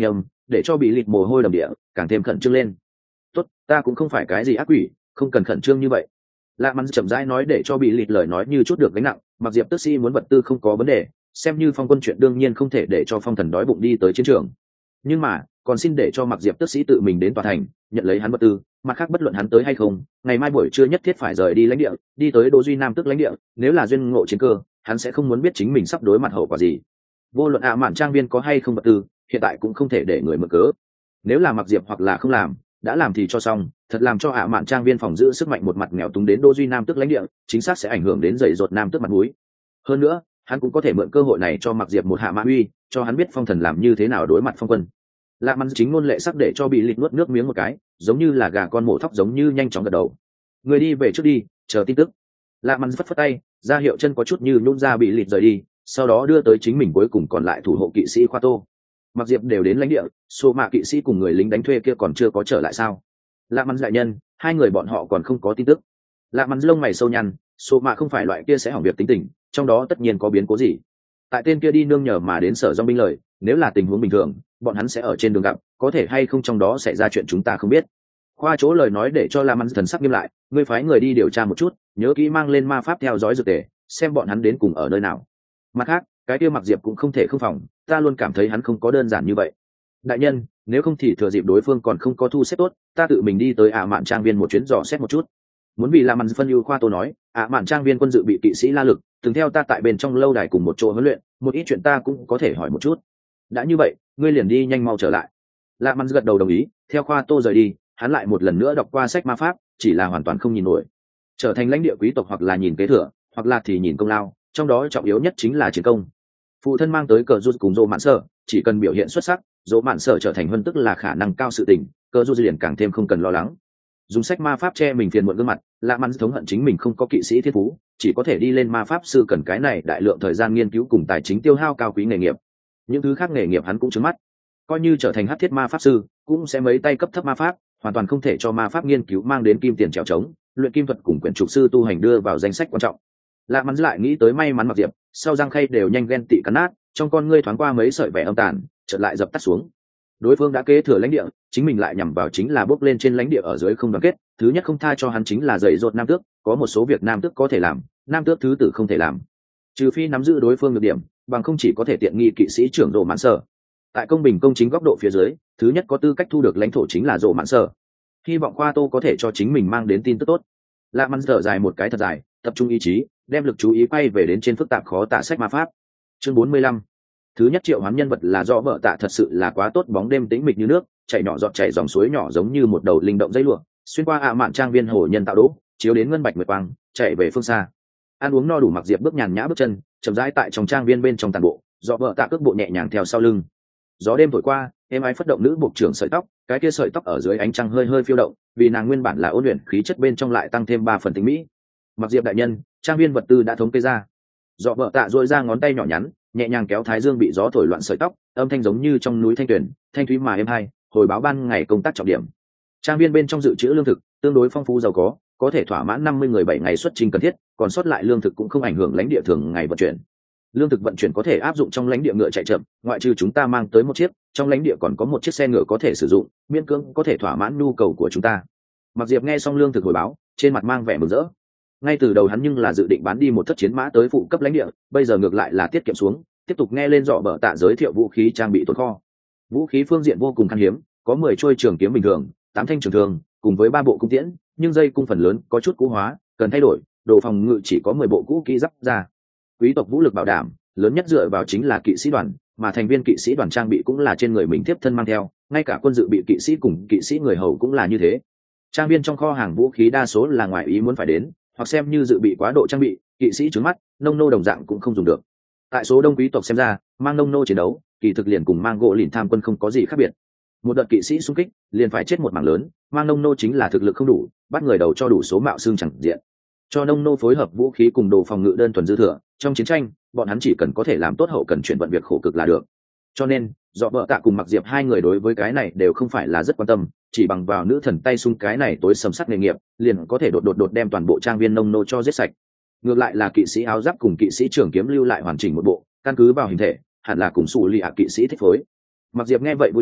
để cho bị lịt mồ hôi đầm địa càng thêm khẩn trương lên. Tốt, ta cũng không phải cái gì ác quỷ, không cần khẩn trương như vậy. Lạ Mắn chậm rãi nói để cho bị lịt lời nói như chút được gánh nặng. Mặc Diệp tức sĩ muốn vật tư không có vấn đề, xem như phong quân chuyện đương nhiên không thể để cho phong thần đói bụng đi tới chiến trường, nhưng mà còn xin để cho Mặc Diệp tức sĩ tự mình đến tòa thành nhận lấy hắn vật tư. Mặt khác bất luận hắn tới hay không, ngày mai buổi trưa nhất thiết phải rời đi lãnh địa, đi tới Đỗ Duy Nam tức lãnh địa. Nếu là duyên ngộ chiến cơ, hắn sẽ không muốn biết chính mình sắp đối mặt hậu quả gì. Vô luận ạ mạn trang viên có hay không vật tư, hiện tại cũng không thể để người mượn cớ. Nếu là Mặc Diệp hoặc là không làm, đã làm thì cho xong, thật làm cho ạ mạn trang viên phòng giữ sức mạnh một mặt nghèo túng đến Đỗ Duy Nam tức lãnh địa, chính xác sẽ ảnh hưởng đến dày dột Nam tức mặt mũi. Hơn nữa, hắn cũng có thể mượn cơ hội này cho Mặc Diệp một hạ mã uy, cho hắn biết phong thần làm như thế nào đối mặt phong quân. Lạ Mắn chính ngôn lệ sắc để cho bị lịch nuốt nước miếng một cái, giống như là gà con mổ thóc giống như nhanh chóng gật đầu. Người đi về trước đi, chờ tin tức. Lạ Mắn phất phất tay, ra hiệu chân có chút như nhún ra bị lịch rời đi, sau đó đưa tới chính mình cuối cùng còn lại thủ hộ kỵ sĩ Khoa Tô. Mặc Diệp đều đến lãnh địa, số mạ kỵ sĩ cùng người lính đánh thuê kia còn chưa có trở lại sao? Lạ Mắn đại nhân, hai người bọn họ còn không có tin tức. Lạ Mắn lông mày sâu nhăn, số mạ không phải loại kia sẽ hỏng việc tính tình, trong đó tất nhiên có biến cố gì. Tại tên kia đi nương nhờ mà đến sở dòng binh lời, nếu là tình huống bình thường, bọn hắn sẽ ở trên đường gặp, có thể hay không trong đó xảy ra chuyện chúng ta không biết. Khoa chỗ lời nói để cho La Mắn thần sắc nghiêm lại, ngươi phái người đi điều tra một chút, nhớ kỹ mang lên ma pháp theo dõi dược tề, xem bọn hắn đến cùng ở nơi nào. Mặt khác, cái kia Mặc Diệp cũng không thể không phòng, ta luôn cảm thấy hắn không có đơn giản như vậy. Đại nhân, nếu không thì thừa dịp đối phương còn không có thu xếp tốt, ta tự mình đi tới ạ mạn trang viên một chuyến dò xét một chút. Muốn vì La Mắn phân ưu Khoa Tô nói, ạ mạn trang viên quân dự bị kỵ sĩ La Lực, từng theo ta tại bên trong lâu đài cùng một chỗ huấn luyện, một ít chuyện ta cũng có thể hỏi một chút. Đã như vậy, ngươi liền đi nhanh mau trở lại. La Mắn gật đầu đồng ý, theo Khoa Tô rời đi, hắn lại một lần nữa đọc qua sách ma pháp, chỉ là hoàn toàn không nhìn nổi. Trở thành lãnh địa quý tộc hoặc là nhìn kế thừa, hoặc là thì nhìn công lao, trong đó trọng yếu nhất chính là chiến công. Phụ thân mang tới cờ rút cùng Dỗ Mạn Sở, chỉ cần biểu hiện xuất sắc, Dỗ Mạn Sở trở thành huân tức là khả năng cao sự tình, cờ rút liền càng thêm không cần lo lắng. Dùng sách ma pháp che mình phiền muộn gương mặt, La Mắn thống hận chính mình không có kỵ sĩ thiên phú, chỉ có thể đi lên ma pháp sư cần cái này đại lượng thời gian nghiên cứu cùng tài chính tiêu hao cao quý nghề nghiệp. Những thứ khác nghề nghiệp hắn cũng trứng mắt, coi như trở thành hắc thiết ma pháp sư cũng sẽ mấy tay cấp thấp ma pháp, hoàn toàn không thể cho ma pháp nghiên cứu mang đến kim tiền trèo trống, luyện kim thuật cùng quyển trục sư tu hành đưa vào danh sách quan trọng. Lạ Mắn lại nghĩ tới may mắn Mặc Diệp, sau răng khay đều nhanh ghen tị cắn nát, trong con ngươi thoáng qua mấy sợi vẻ âm tàn, chợt lại dập tắt xuống. Đối phương đã kế thừa lãnh địa, chính mình lại nhằm vào chính là bước lên trên lãnh địa ở dưới không đoàn kết, thứ nhất không tha cho hắn chính là dày dột nam tước, có một số việc nam tước có thể làm, nam tước thứ tử không thể làm. Trừ phi nắm giữ đối phương được điểm, bằng không chỉ có thể tiện nghi kỵ sĩ trưởng Dỗ Mạn Sở. Tại công bình công chính góc độ phía dưới, thứ nhất có tư cách thu được lãnh thổ chính là Dỗ Mạn Sở. Hy vọng Khoa Tô có thể cho chính mình mang đến tin tức tốt. Lạ Mắn thở dài một cái thật dài, tập trung ý chí, đem lực chú ý quay về đến trên phức tạp khó tả sách ma pháp. Chương bốn mươi lăm. Thứ nhất triệu hoán nhân vật là do vợ tạ thật sự là quá tốt, bóng đêm tĩnh mịch như nước, chảy nhỏ giọt chảy dòng suối nhỏ giống như một đầu linh động dây lụa, xuyên qua ạ mạn trang viên hồ nhân tạo đỗ, chiếu đến ngân bạch nguyệt quang, chạy về phương xa. Ăn uống no đủ Mặc Diệp bước nhàn nhã bước chân, chậm rãi tại trong trang viên bên trong tàn bộ, do vợ tạ cước bộ nhẹ nhàng theo sau lưng. Gió đêm thổi qua, êm ái phất động nữ buộc trưởng sợi tóc, cái kia sợi tóc ở dưới ánh trăng hơi hơi phiêu động, vì nàng nguyên bản là ôn luyện khí chất bên trong lại tăng thêm ba phần tính mỹ. Mặc Diệp đại nhân, trang viên vật tư đã thống kê ra. Dọ vợ tạ duỗi ra ngón tay nhỏ nhắn, nhẹ nhàng kéo thái dương bị gió thổi loạn sợi tóc, âm thanh giống như trong núi thanh tuyển, thanh thúy mà êm hay, hồi báo ban ngày công tác trọng điểm. Trang viên bên trong dự trữ lương thực tương đối phong phú giàu có, có thể thỏa mãn năm mươi người bảy ngày xuất trình cần thiết, còn sót lại lương thực cũng không ảnh hưởng lãnh địa thường ngày vận chuyển. Lương thực vận chuyển có thể áp dụng trong lãnh địa ngựa chạy chậm, ngoại trừ chúng ta mang tới một chiếc, trong lãnh địa còn có một chiếc xe ngựa có thể sử dụng, miễn cưỡng có thể thỏa mãn nhu cầu của chúng ta. Mặc Diệp nghe xong lương thực hồi báo, trên mặt mang vẻ mừng rỡ. Ngay từ đầu hắn nhưng là dự định bán đi một thất chiến mã tới phụ cấp lãnh địa, bây giờ ngược lại là tiết kiệm xuống, tiếp tục nghe lên dọ bờ tạ giới thiệu vũ khí trang bị tồn kho. Vũ khí phương diện vô cùng khan hiếm, có mười trôi trường kiếm bình thường, tám thanh trường thường, cùng với ba bộ cung tiễn, nhưng dây cung phần lớn có chút cũ hóa, cần thay đổi, đồ phòng ngự chỉ có mười bộ cũ kỹ giáp ra. Quý tộc vũ lực bảo đảm, lớn nhất dựa vào chính là kỵ sĩ đoàn, mà thành viên kỵ sĩ đoàn trang bị cũng là trên người mình tiếp thân mang theo, ngay cả quân dự bị kỵ sĩ cùng kỵ sĩ người hầu cũng là như thế. Trang viên trong kho hàng vũ khí đa số là ngoại ý muốn phải đến, hoặc xem như dự bị quá độ trang bị, kỵ sĩ trứng mắt, nông nô đồng dạng cũng không dùng được. Tại số đông quý tộc xem ra, mang nông nô chiến đấu, kỳ thực liền cùng mang gỗ lìn tham quân không có gì khác biệt. Một đợt kỵ sĩ xung kích, liền phải chết một mảng lớn, mang nông nô chính là thực lực không đủ, bắt người đầu cho đủ số mạo xương chẳng diện. Cho nông nô phối hợp vũ khí cùng đồ phòng ngự đơn thuần dư thừa, trong chiến tranh, bọn hắn chỉ cần có thể làm tốt hậu cần chuyển vận việc khổ cực là được. Cho nên, dọ vợ tạ cùng Mặc Diệp hai người đối với cái này đều không phải là rất quan tâm, chỉ bằng vào nữ thần tay xung cái này tối sầm sắt nghề nghiệp, liền có thể đột đột đột đem toàn bộ trang viên nông nô cho giết sạch. Ngược lại là kỵ sĩ áo giáp cùng kỵ sĩ trường kiếm lưu lại hoàn chỉnh một bộ, căn cứ vào hình thể, hẳn là cùng sủ lì ạ kỵ sĩ thích phối. Mặc Diệp nghe vậy vui lên,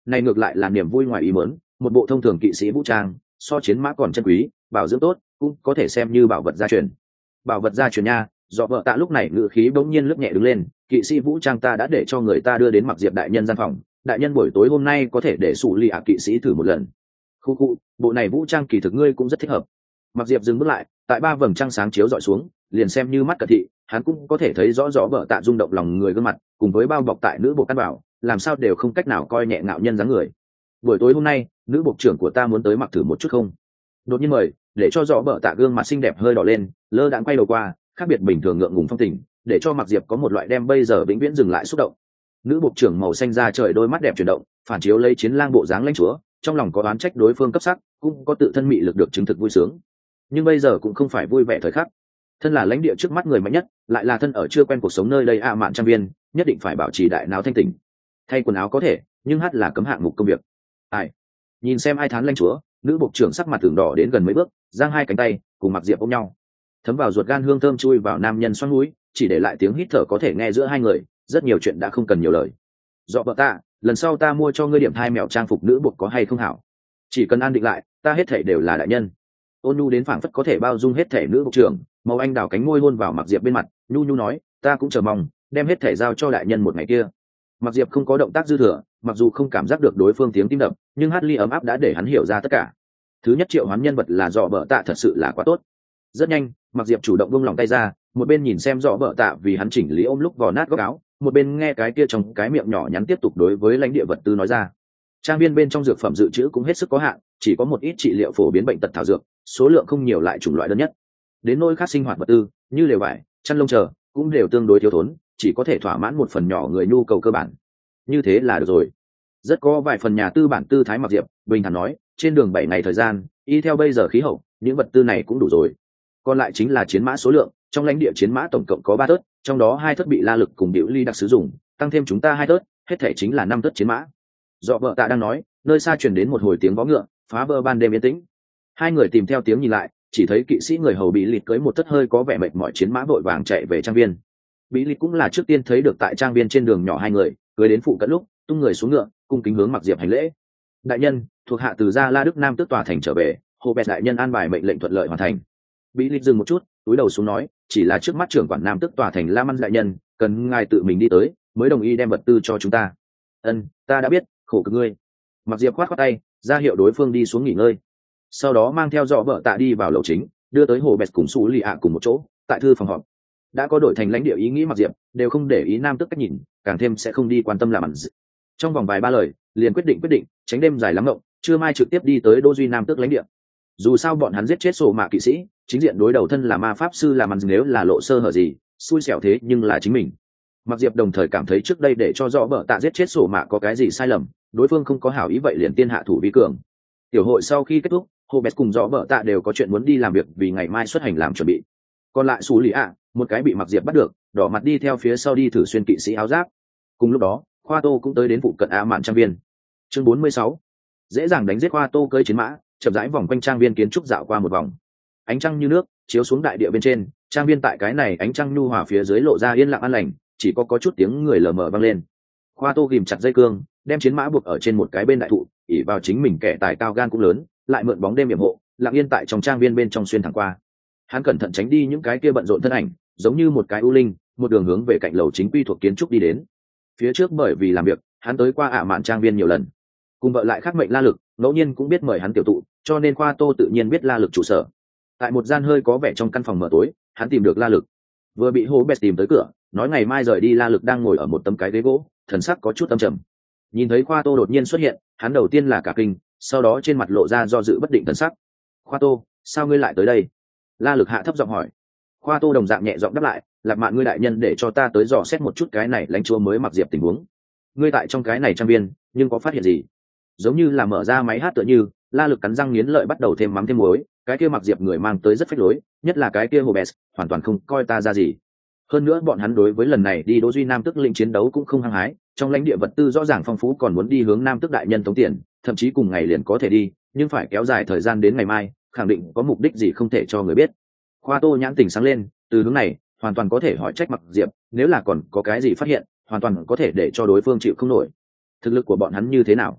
này ngược lại là niềm vui ngoài ý muốn, một bộ thông thường kỵ sĩ vũ trang so chiến mã còn chân quý, bảo dưỡng tốt cũng có thể xem như bảo vật gia truyền. Bảo vật gia truyền nha. Do vợ tạ lúc này ngự khí bỗng nhiên lướt nhẹ đứng lên, kỵ sĩ vũ trang ta đã để cho người ta đưa đến Mặc Diệp đại nhân gian phòng, đại nhân buổi tối hôm nay có thể để sủ lì ạ kỵ sĩ thử một lần. Khu khu, bộ này vũ trang kỳ thực ngươi cũng rất thích hợp. Mặc Diệp dừng bước lại, tại ba vầng trăng sáng chiếu dọi xuống, liền xem như mắt cận thị, hắn cũng có thể thấy rõ rõ vợ tạ rung động lòng người gương mặt, cùng với bao bọc tại nữ bộ căn bảo, làm sao đều không cách nào coi nhẹ ngạo nhân dáng người. Buổi tối hôm nay, nữ bộ trưởng của ta muốn tới mặc thử một chút không? Đột nhiên mời, để cho rõ vợ tạ gương mặt xinh đẹp hơi đỏ lên, lơ đãng quay đầu qua, khác biệt bình thường ngượng ngùng phong tình, để cho Mặc Diệp có một loại đem bây giờ vĩnh viễn dừng lại xúc động. Nữ bộ trưởng màu xanh da trời đôi mắt đẹp chuyển động, phản chiếu lấy chiến lang bộ dáng lãnh chúa, trong lòng có oán trách đối phương cấp sắc, cũng có tự thân mị lực được chứng thực vui sướng. Nhưng bây giờ cũng không phải vui vẻ thời khắc. Thân là lãnh địa trước mắt người mạnh nhất, lại là thân ở chưa quen cuộc sống nơi đây a mạn trang viên, nhất định phải bảo trì đại não thanh tỉnh. Thay quần áo có thể, nhưng hát là cấm hạng mục công việc. Ai? Nhìn xem ai thán lãnh chúa, nữ bộ trưởng sắc mặt tưởng đỏ đến gần mấy bước, giang hai cánh tay, cùng Mặc Diệp ôm nhau. Thấm vào ruột gan hương thơm chui vào nam nhân xoắn mũi, chỉ để lại tiếng hít thở có thể nghe giữa hai người, rất nhiều chuyện đã không cần nhiều lời. Dọ vợ ta, lần sau ta mua cho ngươi điểm thai mèo trang phục nữ buộc có hay không hảo? Chỉ cần an định lại, ta hết thảy đều là đại nhân. Ôn nhu đến phảng phất có thể bao dung hết thảy nữ bộ trưởng, màu anh đào cánh môi hôn vào Mặc Diệp bên mặt, nhu nhu nói, ta cũng chờ mong, đem hết thảy giao cho đại nhân một ngày kia. Mặc Diệp không có động tác dư thừa, mặc dù không cảm giác được đối phương tiếng tim đập, nhưng hát ly ấm áp đã để hắn hiểu ra tất cả. Thứ nhất triệu hoán nhân vật là dọ vợ tạ thật sự là quá tốt. Rất nhanh, Mặc Diệp chủ động buông lòng tay ra, một bên nhìn xem rõ vợ tạ vì hắn chỉnh lý ôm lúc vò nát góc áo, một bên nghe cái kia trong cái miệng nhỏ nhắn tiếp tục đối với lãnh địa vật tư nói ra. Trang viên bên trong dược phẩm dự trữ cũng hết sức có hạn, chỉ có một ít trị liệu phổ biến bệnh tật thảo dược, số lượng không nhiều lại chủng loại đơn nhất. Đến nỗi khác sinh hoạt vật tư, như lều vải, chăn lông chờ, cũng đều tương đối thiếu thốn, chỉ có thể thỏa mãn một phần nhỏ người nhu cầu cơ bản. Như thế là được rồi. Rất có vài phần nhà tư bản tư thái Mặc Diệp bình thản nói, trên đường bảy ngày thời gian, y theo bây giờ khí hậu, những vật tư này cũng đủ rồi. Còn lại chính là chiến mã số lượng, trong lãnh địa chiến mã tổng cộng có ba tớt, trong đó hai tớt bị La Lực cùng Diệu Ly đặc sử dụng, tăng thêm chúng ta hai tớt, hết thể chính là năm tớt chiến mã. Dọ vợ tạ đang nói, nơi xa truyền đến một hồi tiếng vó ngựa, phá vỡ ban đêm yên tĩnh. Hai người tìm theo tiếng nhìn lại, chỉ thấy kỵ sĩ người hầu bị lịt cưỡi một tớt hơi có vẻ mệt mỏi chiến mã vội vàng chạy về trang viên. Bị lịt cũng là trước tiên thấy được tại trang viên trên đường nhỏ hai người, cưỡi đến phụ cận lúc, tung người xuống ngựa, cung kính hướng Mặc Diệp hành lễ. Đại nhân, thuộc hạ từ gia La Đức Nam tước tòa thành trở về, hồ bẹt đại nhân an bài mệnh lệnh thuận lợi hoàn thành. Bị lịt dừng một chút, túi đầu xuống nói, chỉ là trước mắt trưởng quản Nam tước tòa thành La Măn đại nhân, cần ngài tự mình đi tới, mới đồng ý đem vật tư cho chúng ta. Ân, ta đã biết, khổ cực ngươi. Mặc Diệp khoát khoát tay, ra hiệu đối phương đi xuống nghỉ ngơi. Sau đó mang theo dọ vợ tạ đi vào lầu chính, đưa tới hồ bẹt cùng Sú Lì ạ cùng một chỗ, tại thư phòng họp. Đã có đổi thành lãnh địa ý nghĩ Mặc Diệp, đều không để ý Nam tước cách nhìn, càng thêm sẽ không đi quan tâm làm ăn. Trong vòng vài ba lời, liền quyết định quyết định, tránh đêm dài lắm ngộng, chưa mai trực tiếp đi tới Đô Duy Nam tước lãnh địa. Dù sao bọn hắn giết chết sổ mạ kỵ sĩ, chính diện đối đầu thân là ma pháp sư làm ăn, nếu là lộ sơ hở gì, xui xẻo thế nhưng là chính mình. Mặc Diệp đồng thời cảm thấy trước đây để cho rõ bợ tạ giết chết sổ mạ có cái gì sai lầm, đối phương không có hảo ý vậy liền tiên hạ thủ vi cường. Tiểu hội sau khi kết thúc, Hobet cùng rõ bợ tạ đều có chuyện muốn đi làm việc vì ngày mai xuất hành làm chuẩn bị. Còn lại Sú Lì ạ, một cái bị Mặc Diệp bắt được, đỏ mặt đi theo phía sau đi thử xuyên kỵ sĩ áo giáp. Cùng lúc đó, Khoa Tô cũng tới đến phụ cận A Mạn trang viên. Chương bốn mươi sáu, dễ dàng đánh giết Khoa Tô cưỡi chiến mã, chậm rãi vòng quanh trang viên kiến trúc dạo qua một vòng. Ánh trăng như nước chiếu xuống đại địa bên trên, trang viên tại cái này ánh trăng nhu hòa phía dưới lộ ra yên lặng an lành, chỉ có có chút tiếng người lờ mờ vang lên. Khoa Tô ghìm chặt dây cương, đem chiến mã buộc ở trên một cái bên đại thụ, ỉ vào chính mình kẻ tài cao gan cũng lớn, lại mượn bóng đêm yểm hộ, lặng yên tại trong trang viên bên trong xuyên thẳng qua. Hắn cẩn thận tránh đi những cái kia bận rộn thân ảnh, giống như một cái u linh, một đường hướng về cạnh lầu chính quy thuộc kiến trúc đi đến. Phía trước bởi vì làm việc, hắn tới qua ả mạn trang viên nhiều lần, cùng vợ lại khác mệnh La Lực, ngẫu nhiên cũng biết mời hắn tiểu tụ, cho nên Khoa Tô tự nhiên biết La Lực trụ sở. Tại một gian hơi có vẻ trong căn phòng mở tối, hắn tìm được La Lực. Vừa bị Hobet tìm tới cửa, nói ngày mai rời đi. La Lực đang ngồi ở một tấm cái ghế gỗ, thần sắc có chút âm trầm. Nhìn thấy Khoa Tô đột nhiên xuất hiện, hắn đầu tiên là cả kinh, sau đó trên mặt lộ ra do dự bất định thần sắc. Khoa Tô, sao ngươi lại tới đây? La Lực hạ thấp giọng hỏi. Khoa Tô đồng dạng nhẹ giọng đáp lại, Lạc Mạn ngươi đại nhân để cho ta tới dò xét một chút cái này lãnh chúa mới Mặc Diệp tình huống. Ngươi tại trong cái này trang viên, nhưng có phát hiện gì? Giống như là mở ra máy hát tựa như, La Lực cắn răng nghiến lợi bắt đầu thêm mắm thêm muối, cái kia Mặc Diệp người mang tới rất phách lối, nhất là cái kia Hobes, hoàn toàn không coi ta ra gì. Hơn nữa bọn hắn đối với lần này đi Đỗ Duy Nam Tước lĩnh chiến đấu cũng không hăng hái, trong lãnh địa vật tư rõ ràng phong phú còn muốn đi hướng Nam Tước đại nhân tống tiền, thậm chí cùng ngày liền có thể đi, nhưng phải kéo dài thời gian đến ngày mai, khẳng định có mục đích gì không thể cho người biết. Khoa Tô nhãn tình sáng lên, từ hướng này, hoàn toàn có thể hỏi trách Mặc Diệp, nếu là còn có cái gì phát hiện, hoàn toàn có thể để cho đối phương chịu không nổi. Thực lực của bọn hắn như thế nào?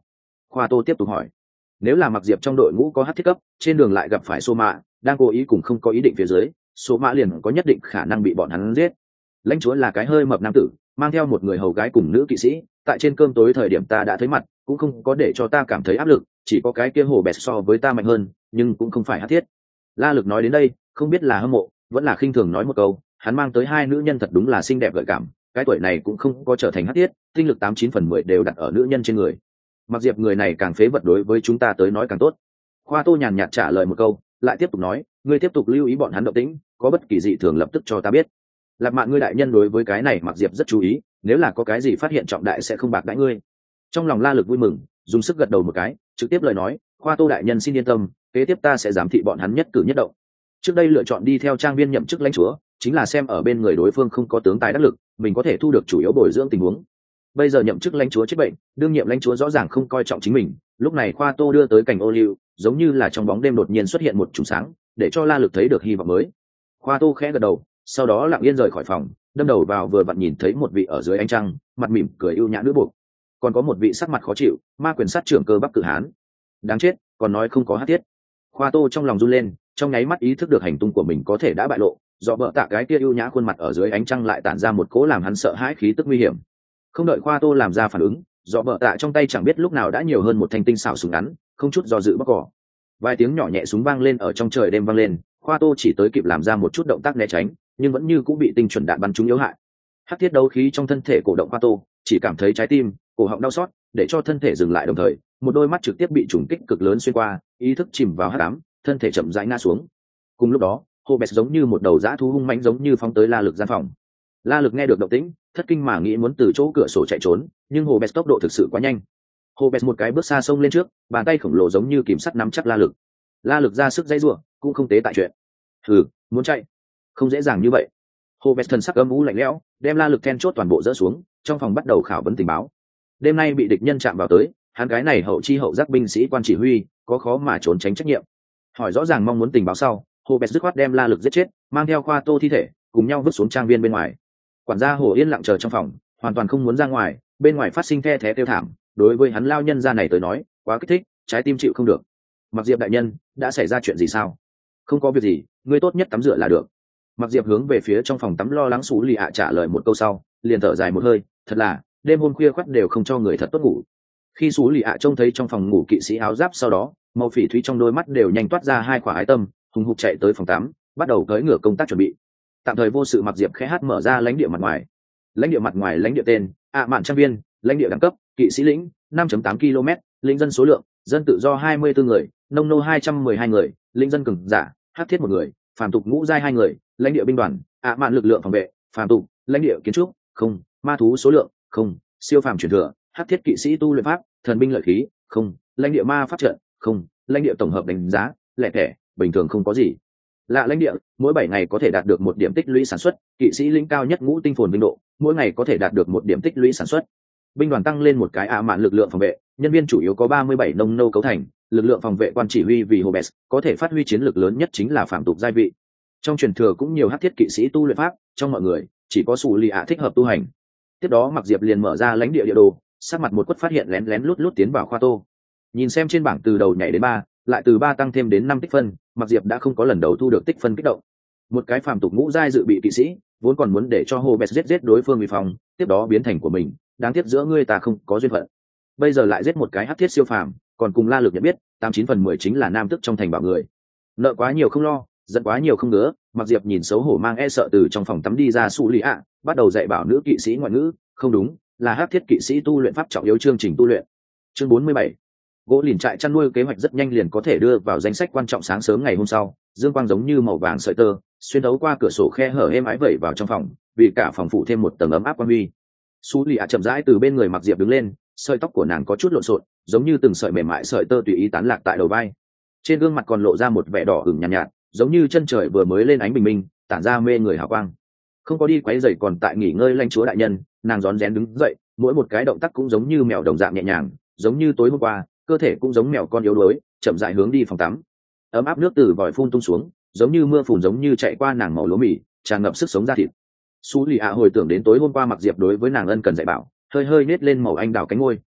Khoa Tô tiếp tục hỏi. Nếu là Mặc Diệp trong đội ngũ có hắc thiết cấp, trên đường lại gặp phải Sô Mạ, đang cố ý cùng không có ý định phía dưới, Sô Mạ liền có nhất định khả năng bị bọn hắn giết. Lãnh chúa là cái hơi mập nam tử, mang theo một người hầu gái cùng nữ kỵ sĩ, tại trên cơm tối thời điểm ta đã thấy mặt, cũng không có để cho ta cảm thấy áp lực, chỉ có cái kia hồ bẹt so với ta mạnh hơn, nhưng cũng không phải hắc thiết. La Lực nói đến đây, không biết là hâm mộ, vẫn là khinh thường nói một câu, hắn mang tới hai nữ nhân thật đúng là xinh đẹp gợi cảm, cái tuổi này cũng không có trở thành hắc thiết, tinh lực tám chín phần mười đều đặt ở nữ nhân trên người. Mặc Diệp người này càng phế vật đối với chúng ta tới nói càng tốt. Khoa Tô nhàn nhạt trả lời một câu, lại tiếp tục nói, ngươi tiếp tục lưu ý bọn hắn động tĩnh, có bất kỳ dị thường lập tức cho ta biết. Lạc Mạn ngươi đại nhân đối với cái này Mặc Diệp rất chú ý, nếu là có cái gì phát hiện trọng đại sẽ không bạc đãi ngươi. Trong lòng La Lực vui mừng, dùng sức gật đầu một cái, trực tiếp lời nói, Khoa Tô đại nhân xin yên tâm, kế tiếp ta sẽ giám thị bọn hắn nhất cử nhất động. Trước đây lựa chọn đi theo trang viên nhậm chức lãnh chúa, chính là xem ở bên người đối phương không có tướng tài đắc lực, mình có thể thu được chủ yếu bồi dưỡng tình huống. Bây giờ nhậm chức lãnh chúa chết bệnh, đương nhiệm lãnh chúa rõ ràng không coi trọng chính mình, lúc này Khoa Tô đưa tới cảnh ô liu, giống như là trong bóng đêm đột nhiên xuất hiện một chùm sáng, để cho La Lực thấy được hy vọng mới. Khoa Tô khẽ gật đầu, sau đó lặng yên rời khỏi phòng, đâm đầu vào vừa vặn nhìn thấy một vị ở dưới ánh trăng, mặt mỉm cười ưu nhã nữ buộc, còn có một vị sắc mặt khó chịu, ma quyền sát trưởng cơ Bắc cử hán. Đáng chết, còn nói không có hắc thiết. Khoa Tô trong lòng run lên, trong nháy mắt ý thức được hành tung của mình có thể đã bại lộ, do vợ tạ cái kia ưu nhã khuôn mặt ở dưới ánh trăng lại tản ra một cỗ làm hắn sợ hãi khí tức nguy hiểm. Không đợi Khoa Tô làm ra phản ứng, do vợ tạ trong tay chẳng biết lúc nào đã nhiều hơn một thanh tinh xảo súng ngắn, không chút do dự bóc cỏ. Vài tiếng nhỏ nhẹ súng vang lên ở trong trời đêm vang lên, Khoa Tô chỉ tới kịp làm ra một chút động tác né tránh, nhưng vẫn như cũng bị tinh chuẩn đạn bắn trúng yếu hại. Hắc thiết đấu khí trong thân thể cổ động Khoa Tô, chỉ cảm thấy trái tim, cổ họng đau xót, để cho thân thể dừng lại đồng thời, một đôi mắt trực tiếp bị trùng kích cực lớn xuyên qua, ý thức chìm vào hắc ám, thân thể chậm rãi ngã xuống. Cùng lúc đó, Hobes giống như một đầu dã thú hung mãnh giống như phóng tới La Lực gian phòng. La Lực nghe được động tĩnh, thất kinh mà nghĩ muốn từ chỗ cửa sổ chạy trốn, nhưng Hobes tốc độ thực sự quá nhanh. Hobes một cái bước xa xông lên trước, bàn tay khổng lồ giống như kìm sắt nắm chắc La Lực. La Lực ra sức dây rủa, cũng không tế tại chuyện. Hừ, muốn chạy, không dễ dàng như vậy. Hobes thần sắc âm u lạnh lẽo, đem La Lực then chốt toàn bộ dỡ xuống, trong phòng bắt đầu khảo vấn tình báo. Đêm nay bị địch nhân chạm vào tới, hắn cái này hậu chi hậu giác binh sĩ quan chỉ huy, có khó mà trốn tránh trách nhiệm. Hỏi rõ ràng mong muốn tình báo sau, Hobes dứt khoát đem La Lực giết chết, mang theo Khoa Tô thi thể, cùng nhau vứt xuống trang viên bên ngoài. Quản gia Hồ yên lặng chờ trong phòng, hoàn toàn không muốn ra ngoài, bên ngoài phát sinh the thé kêu thảm, đối với hắn lao nhân gia này tới nói, quá kích thích, trái tim chịu không được. Mặc Diệp đại nhân, đã xảy ra chuyện gì sao? Không có việc gì, ngươi tốt nhất tắm rửa là được. Mặc Diệp hướng về phía trong phòng tắm lo lắng Sú Lì ạ trả lời một câu sau, liền thở dài một hơi, thật là, đêm hôm khuya khoắt đều không cho người thật tốt ngủ. Khi Sú Lì ạ trông thấy trong phòng ngủ kỵ sĩ áo giáp sau đó, màu phỉ thúy trong đôi mắt đều nhanh toát ra hai quả ái tâm, hùng hục chạy tới phòng tắm, bắt đầu cưỡi ngựa công tác chuẩn bị. Tạm thời vô sự Mặc Diệp khẽ hát mở ra lãnh địa mặt ngoài. Lãnh địa mặt ngoài lãnh địa tên, ạ mạn trang viên, lãnh địa đẳng cấp, kỵ sĩ lĩnh, năm phẩy tám ki lô mét, lĩnh dân số lượng, dân tự do hai mươi bốn người, nông nô hai trăm mười hai người, lĩnh dân cường giả, hắc thiết một người, phàm tục ngũ giai hai người, lãnh địa binh đoàn, ạ mạn lực lượng phòng vệ, phàm tục, lãnh địa kiến trúc, không, ma thú số lượng, không, siêu phàm truyền thừa, hắc thiết kỵ sĩ tu luyện pháp, thần binh lợi khí, không, lãnh địa ma pháp trận, không, lãnh địa tổng hợp đánh giá, lẻ thẻ, bình thường không có gì. Lạ lãnh địa, mỗi bảy ngày có thể đạt được một điểm tích lũy sản xuất, kỵ sĩ lĩnh cao nhất ngũ tinh phồn vinh độ, mỗi ngày có thể đạt được một điểm tích lũy sản xuất. Binh đoàn tăng lên một cái ạ mạn lực lượng phòng vệ, nhân viên chủ yếu có ba mươi bảy nông nô cấu thành, lực lượng phòng vệ quan chỉ huy vì Hobes, có thể phát huy chiến lược lớn nhất chính là phạm tục giai vị. Trong truyền thừa cũng nhiều hắc thiết kỵ sĩ tu luyện pháp, trong mọi người chỉ có Sú Lì ạ thích hợp tu hành. Tiếp đó Mặc Diệp liền mở ra lãnh địa địa đồ, sắc mặt một quất phát hiện lén lén lút lút tiến vào Khoa Tô. Nhìn xem trên bảng từ đầu nhảy đến ba, lại từ ba tăng thêm đến năm tích phân, Mặc Diệp đã không có lần đầu thu được tích phân kích động. Một cái phàm tục ngũ giai dự bị kỵ sĩ, vốn còn muốn để cho Hobes giết giết đối phương vì phòng, tiếp đó biến thành của mình, đáng tiếc giữa ngươi ta không có duyên phận. Bây giờ lại giết một cái hắc thiết siêu phàm, còn cùng La Lực nhận biết, tám chín phần mười chính là nam tức trong thành bảo người. Nợ quá nhiều không lo, giận quá nhiều không ngứa, Mặc Diệp nhìn xấu hổ mang e sợ từ trong phòng tắm đi ra Sú Lì ạ, bắt đầu dạy bảo nữ kỵ sĩ ngoại ngữ, không đúng, là hắc thiết kỵ sĩ tu luyện pháp trọng yếu chương trình tu luyện. Chương bốn mươi bảy. Gỗ lìn trại chăn nuôi kế hoạch rất nhanh liền có thể đưa vào danh sách quan trọng. Sáng sớm ngày hôm sau, dương quang giống như màu vàng sợi tơ, xuyên thấu qua cửa sổ khe hở êm ái vẩy vào trong phòng, vì cả phòng phủ thêm một tầng ấm áp quang huy. Sú Lì ạ chậm rãi từ bên người Mặc Diệp đứng lên, sợi tóc của nàng có chút lộn xộn, giống như từng sợi mềm mại sợi tơ tùy ý tán lạc tại đầu vai. Trên gương mặt còn lộ ra một vẻ đỏ ửng nhàn nhạt, nhạt, giống như chân trời vừa mới lên ánh bình minh, tản ra mê người hào quang. Không có đi quấy rầy còn tại nghỉ ngơi lãnh chúa đại nhân, nàng rón rén đứng dậy, mỗi một cái động tác cũng giống như mèo đồng dạng nhẹ nhàng, giống như tối hôm qua, cơ thể cũng giống mèo con yếu đuối, chậm rãi hướng đi phòng tắm. Ấm áp nước từ vòi phun tung xuống, giống như mưa phùn giống như chạy qua nàng màu lúa mì, tràn ngập sức sống ra thịt. Sú Lì ạ hồi tưởng đến tối hôm qua Mặc Diệp đối với nàng ân cần dạy bảo, hơi hơi nết lên màu anh đào cánh môi,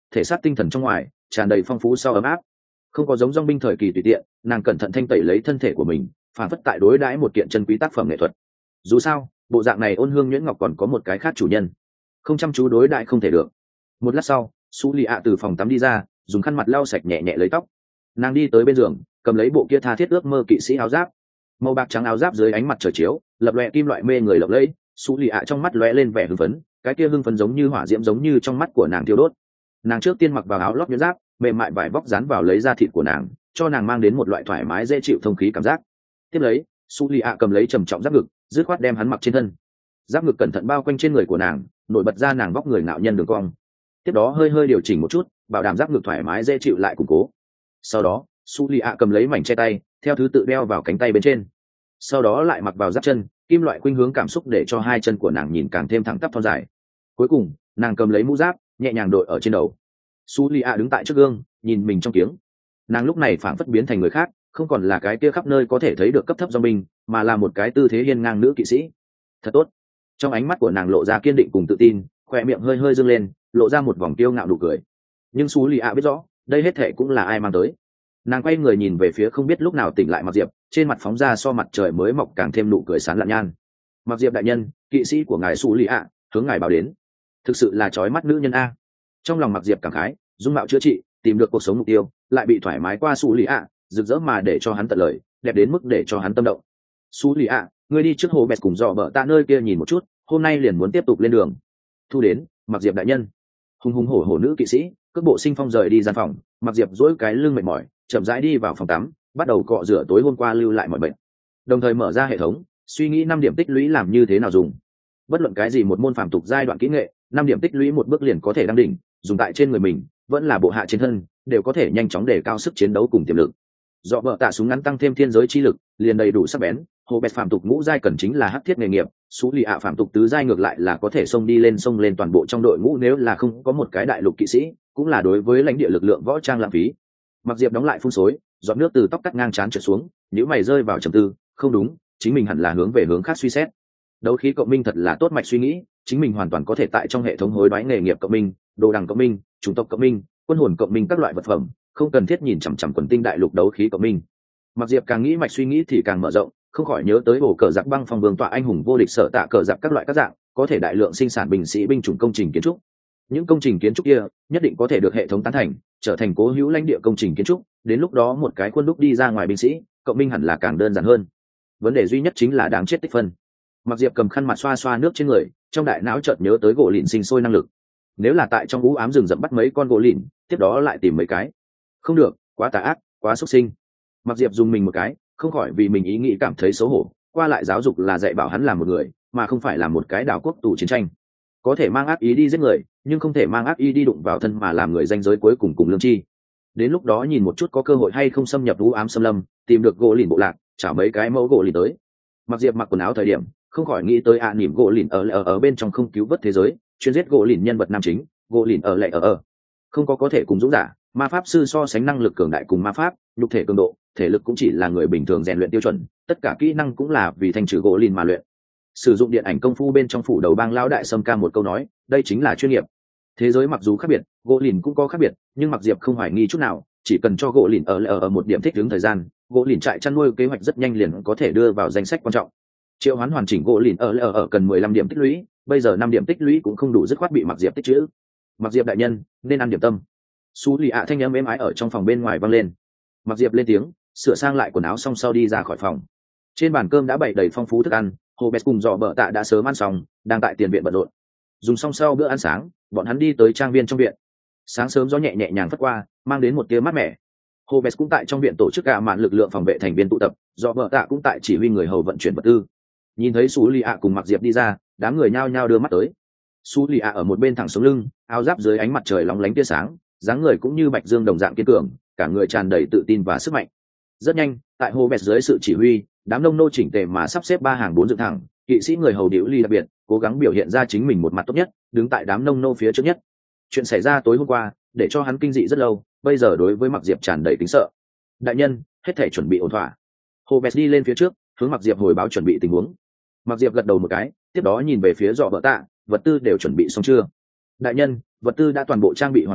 thể xác tinh thần trong ngoài tràn đầy phong phú sau ấm áp, không có giống dong binh thời kỳ tùy tiện. Nàng cẩn thận thanh tẩy lấy thân thể của mình, phản phất tại đối đãi một kiện chân quý tác phẩm nghệ thuật. Dù sao bộ dạng này ôn hương nhuyễn ngọc còn có một cái khác chủ nhân, không chăm chú đối đãi không thể được. Một lát sau Sú Lì ạ từ phòng tắm đi ra, dùng khăn mặt lau sạch nhẹ nhẹ lấy tóc. Nàng đi tới bên giường, cầm lấy bộ kia tha thiết ước mơ kỵ sĩ áo giáp, màu bạc trắng áo giáp dưới ánh mặt trời chiếu lập lòe kim loại mê người lộng lẫy. Sú Lì ạ trong mắt lóe lên vẻ hưng phấn, cái kia hưng phấn giống như hỏa diễm giống như trong mắt của nàng thiêu đốt. Nàng trước tiên mặc vào áo lót nhuyễn giáp, mềm mại vải vóc dán vào lấy da thịt của nàng, cho nàng mang đến một loại thoải mái dễ chịu thông khí cảm giác. Tiếp lấy Sú Lì ạ cầm lấy trầm trọng giáp ngực, dứt khoát đem hắn mặc trên thân. Giáp ngực cẩn thận bao quanh trên người của nàng, nổi bật ra nàng vóc người ngạo nhân đường cong. Tiếp đó hơi hơi điều chỉnh một chút, bảo đảm giáp ngực thoải mái dễ chịu lại củng cố. Sau đó Sú Lì ạ cầm lấy mảnh che tay, theo thứ tự đeo vào cánh tay bên trên, sau đó lại mặc vào giáp chân, kim loại khuynh hướng cảm xúc để cho hai chân của nàng nhìn càng thêm thẳng tắp thon dài. Cuối cùng nàng cầm lấy mũ giáp, nhẹ nhàng đội ở trên đầu. Sú Lì ạ đứng tại trước gương, nhìn mình trong kiếng. Nàng lúc này phảng phất biến thành người khác, không còn là cái kia khắp nơi có thể thấy được cấp thấp do mình, mà là một cái tư thế hiên ngang nữ kỵ sĩ. Thật tốt. Trong ánh mắt của nàng lộ ra kiên định cùng tự tin, khoe miệng hơi hơi dương lên, lộ ra một vòng kiêu ngạo nụ cười. Nhưng Sú Lì ạ biết rõ đây hết thệ cũng là ai mang tới. Nàng quay người nhìn về phía không biết lúc nào tỉnh lại Mặc Diệp, trên mặt phóng ra so mặt trời mới mọc càng thêm nụ cười sáng lạn nhan. Mặc Diệp đại nhân, kỵ sĩ của ngài Sú Lì ạ hướng ngài báo đến. Thực sự là chói mắt nữ nhân a. Trong lòng Mặc Diệp cảm khái, dung mạo chữa trị, tìm được cuộc sống mục tiêu, lại bị thoải mái qua Sú Lì ạ, rực rỡ mà để cho hắn tận lời, đẹp đến mức để cho hắn tâm động. Sú Lì ạ, ngươi đi trước hồ bẹt cùng dò bờ ta nơi kia nhìn một chút, hôm nay liền muốn tiếp tục lên đường. Thu đến, Mặc Diệp đại nhân. Hùng hùng hổ hổ nữ kỵ sĩ cước bộ sinh phong rời đi gian phòng. Mặc Diệp duỗi cái lưng mệt mỏi, chậm rãi đi vào phòng tắm, bắt đầu cọ rửa tối hôm qua lưu lại mọi bệnh, đồng thời mở ra hệ thống suy nghĩ năm điểm tích lũy làm như thế nào dùng. Bất luận cái gì một môn phàm tục giai đoạn kỹ nghệ, năm điểm tích lũy một bước liền có thể đăng đỉnh, dùng tại trên người mình vẫn là bộ hạ trên thân, đều có thể nhanh chóng đề cao sức chiến đấu cùng tiềm lực. Dọ vợ tạ súng ngắn tăng thêm thiên giới chi lực, liền đầy đủ sắc bén. Hồ bẹt phàm tục ngũ giai cần chính là hắc thiết nghề nghiệp, Sú Lì ạ phàm tục tứ giai ngược lại là có thể xông đi lên xông lên toàn bộ trong đội ngũ, nếu là không có một cái đại lục kỵ sĩ, cũng là đối với lãnh địa lực lượng võ trang lãng phí. Mặc Diệp đóng lại phun xối, giọt nước từ tóc cắt ngang trán trượt xuống, nếu mày rơi vào trầm tư, không đúng, chính mình hẳn là hướng về hướng khác suy xét. Đấu khí cộng minh thật là tốt mạch suy nghĩ, chính mình hoàn toàn có thể tại trong hệ thống hối đoái nghề nghiệp cộng minh, đồ đằng cộng minh, chủng tộc cộng minh, quân hồn cộng minh các loại vật phẩm, không cần thiết nhìn chằm chằm quần tinh đại lục đấu khí cộng minh. Mặc Diệp càng nghĩ mạch suy nghĩ thì càng mở rộng, không khỏi nhớ tới bộ cờ giặc băng phong vương tọa anh hùng vô địch sở tạ cờ giặc các loại các dạng, có thể đại lượng sinh sản binh sĩ binh chủng công trình kiến trúc. Những công trình kiến trúc kia nhất định có thể được hệ thống tán thành, trở thành cố hữu lãnh địa công trình kiến trúc, đến lúc đó một cái quân đúc đi ra ngoài binh sĩ cộng minh hẳn là càng đơn giản hơn. Vấn đề duy nhất chính là đáng chết tích phân. Mặc Diệp cầm khăn mặt xoa xoa nước trên người, trong đại não chợt nhớ tới gỗ lìn sinh sôi năng lực. Nếu là tại trong u ám rừng rậm bắt mấy con gỗ lìn, tiếp đó lại tìm mấy cái, không được, quá tà ác, quá xúc sinh. Mặc Diệp dùng mình một cái, không khỏi vì mình ý nghĩ cảm thấy xấu hổ. Qua lại giáo dục là dạy bảo hắn làm một người, mà không phải là một cái đảo quốc tù chiến tranh. Có thể mang ác ý đi giết người, nhưng không thể mang ác ý đi đụng vào thân mà làm người danh giới cuối cùng cùng lương chi. Đến lúc đó nhìn một chút có cơ hội hay không xâm nhập u ám xâm lâm, tìm được gỗ lìn bộ lạc, trả mấy cái mẫu gỗ lìn tới. Mặc Diệp mặc quần áo thời điểm, không khỏi nghĩ tới ạ à, nỉm gỗ lìn ở ở ở bên trong không cứu vớt thế giới, chuyên giết gỗ lìn nhân vật nam chính, gỗ lìn ở lại ở ở. Không có có thể cùng dũng giả, ma pháp sư so sánh năng lực cường đại cùng ma pháp, nhục thể cường độ, thể lực cũng chỉ là người bình thường rèn luyện tiêu chuẩn, tất cả kỹ năng cũng là vì thanh trừ gỗ lìn mà luyện. Sử dụng điện ảnh công phu bên trong phủ đầu bang lão đại sâm ca một câu nói, đây chính là chuyên nghiệp. Thế giới mặc dù khác biệt, gỗ lìn cũng có khác biệt, nhưng Mặc Diệp không hoài nghi chút nào, chỉ cần cho gỗ lìn ở ở ở một điểm thích ứng thời gian, gỗ lìn trại chăn nuôi kế hoạch rất nhanh liền có thể đưa vào danh sách quan trọng. Triệu hoán hoàn chỉnh gỗ lìn ở ở ở cần mười lăm điểm tích lũy, bây giờ năm điểm tích lũy cũng không đủ, dứt khoát bị Mặc Diệp tích trữ. Mặc Diệp đại nhân, nên ăn điểm tâm. Sú Lì ạ thanh âm êm ái ở trong phòng bên ngoài vang lên. Mặc Diệp lên tiếng, sửa sang lại quần áo xong sau đi ra khỏi phòng. Trên bàn cơm đã bày đầy phong phú thức ăn, Hồ Bẹt cùng dò bờ tạ đã sớm ăn xong, đang tại tiền viện bận rộn. Dùng xong sau bữa ăn sáng, bọn hắn đi tới trang viên trong viện. Sáng sớm gió nhẹ nhẹ nhàng phất qua, mang đến một tia mát mẻ. Hồ Bẹt cũng tại trong viện tổ chức cả màn lực lượng phòng vệ thành viên tụ tập, dò bờ tạ cũng tại chỉ huy người hầu vận chuyển vật tư. Nhìn thấy Sú Lì ạ cùng Mặc Diệp đi ra, đám người nhao nhao đưa mắt tới. Sú Lì ạ ở một bên thẳng xuống lưng, áo giáp dưới ánh mặt trời lóng lánh tia sáng, dáng người cũng như bạch dương đồng dạng kiên cường, cả người tràn đầy tự tin và sức mạnh. Rất nhanh, tại Hồ Bẹt dưới sự chỉ huy, đám nông nô chỉnh tề mà sắp xếp ba hàng bốn dựng thẳng, kỵ sĩ người hầu điệu ly đặc biệt cố gắng biểu hiện ra chính mình một mặt tốt nhất, đứng tại đám nông nô phía trước nhất. Chuyện xảy ra tối hôm qua để cho hắn kinh dị rất lâu, bây giờ đối với Mặc Diệp tràn đầy tính sợ. Đại nhân, hết thể chuẩn bị ổn thỏa. Hồ Bẹt đi lên phía trước, hướng Mặc Diệp hồi báo chuẩn bị tình huống. Mặc Diệp gật đầu một cái, tiếp đó nhìn về phía dọ vợ tạ, vật tư đều chuẩn bị xong chưa? Đại nhân, vật tư đã toàn bộ trang bị hoàn tất,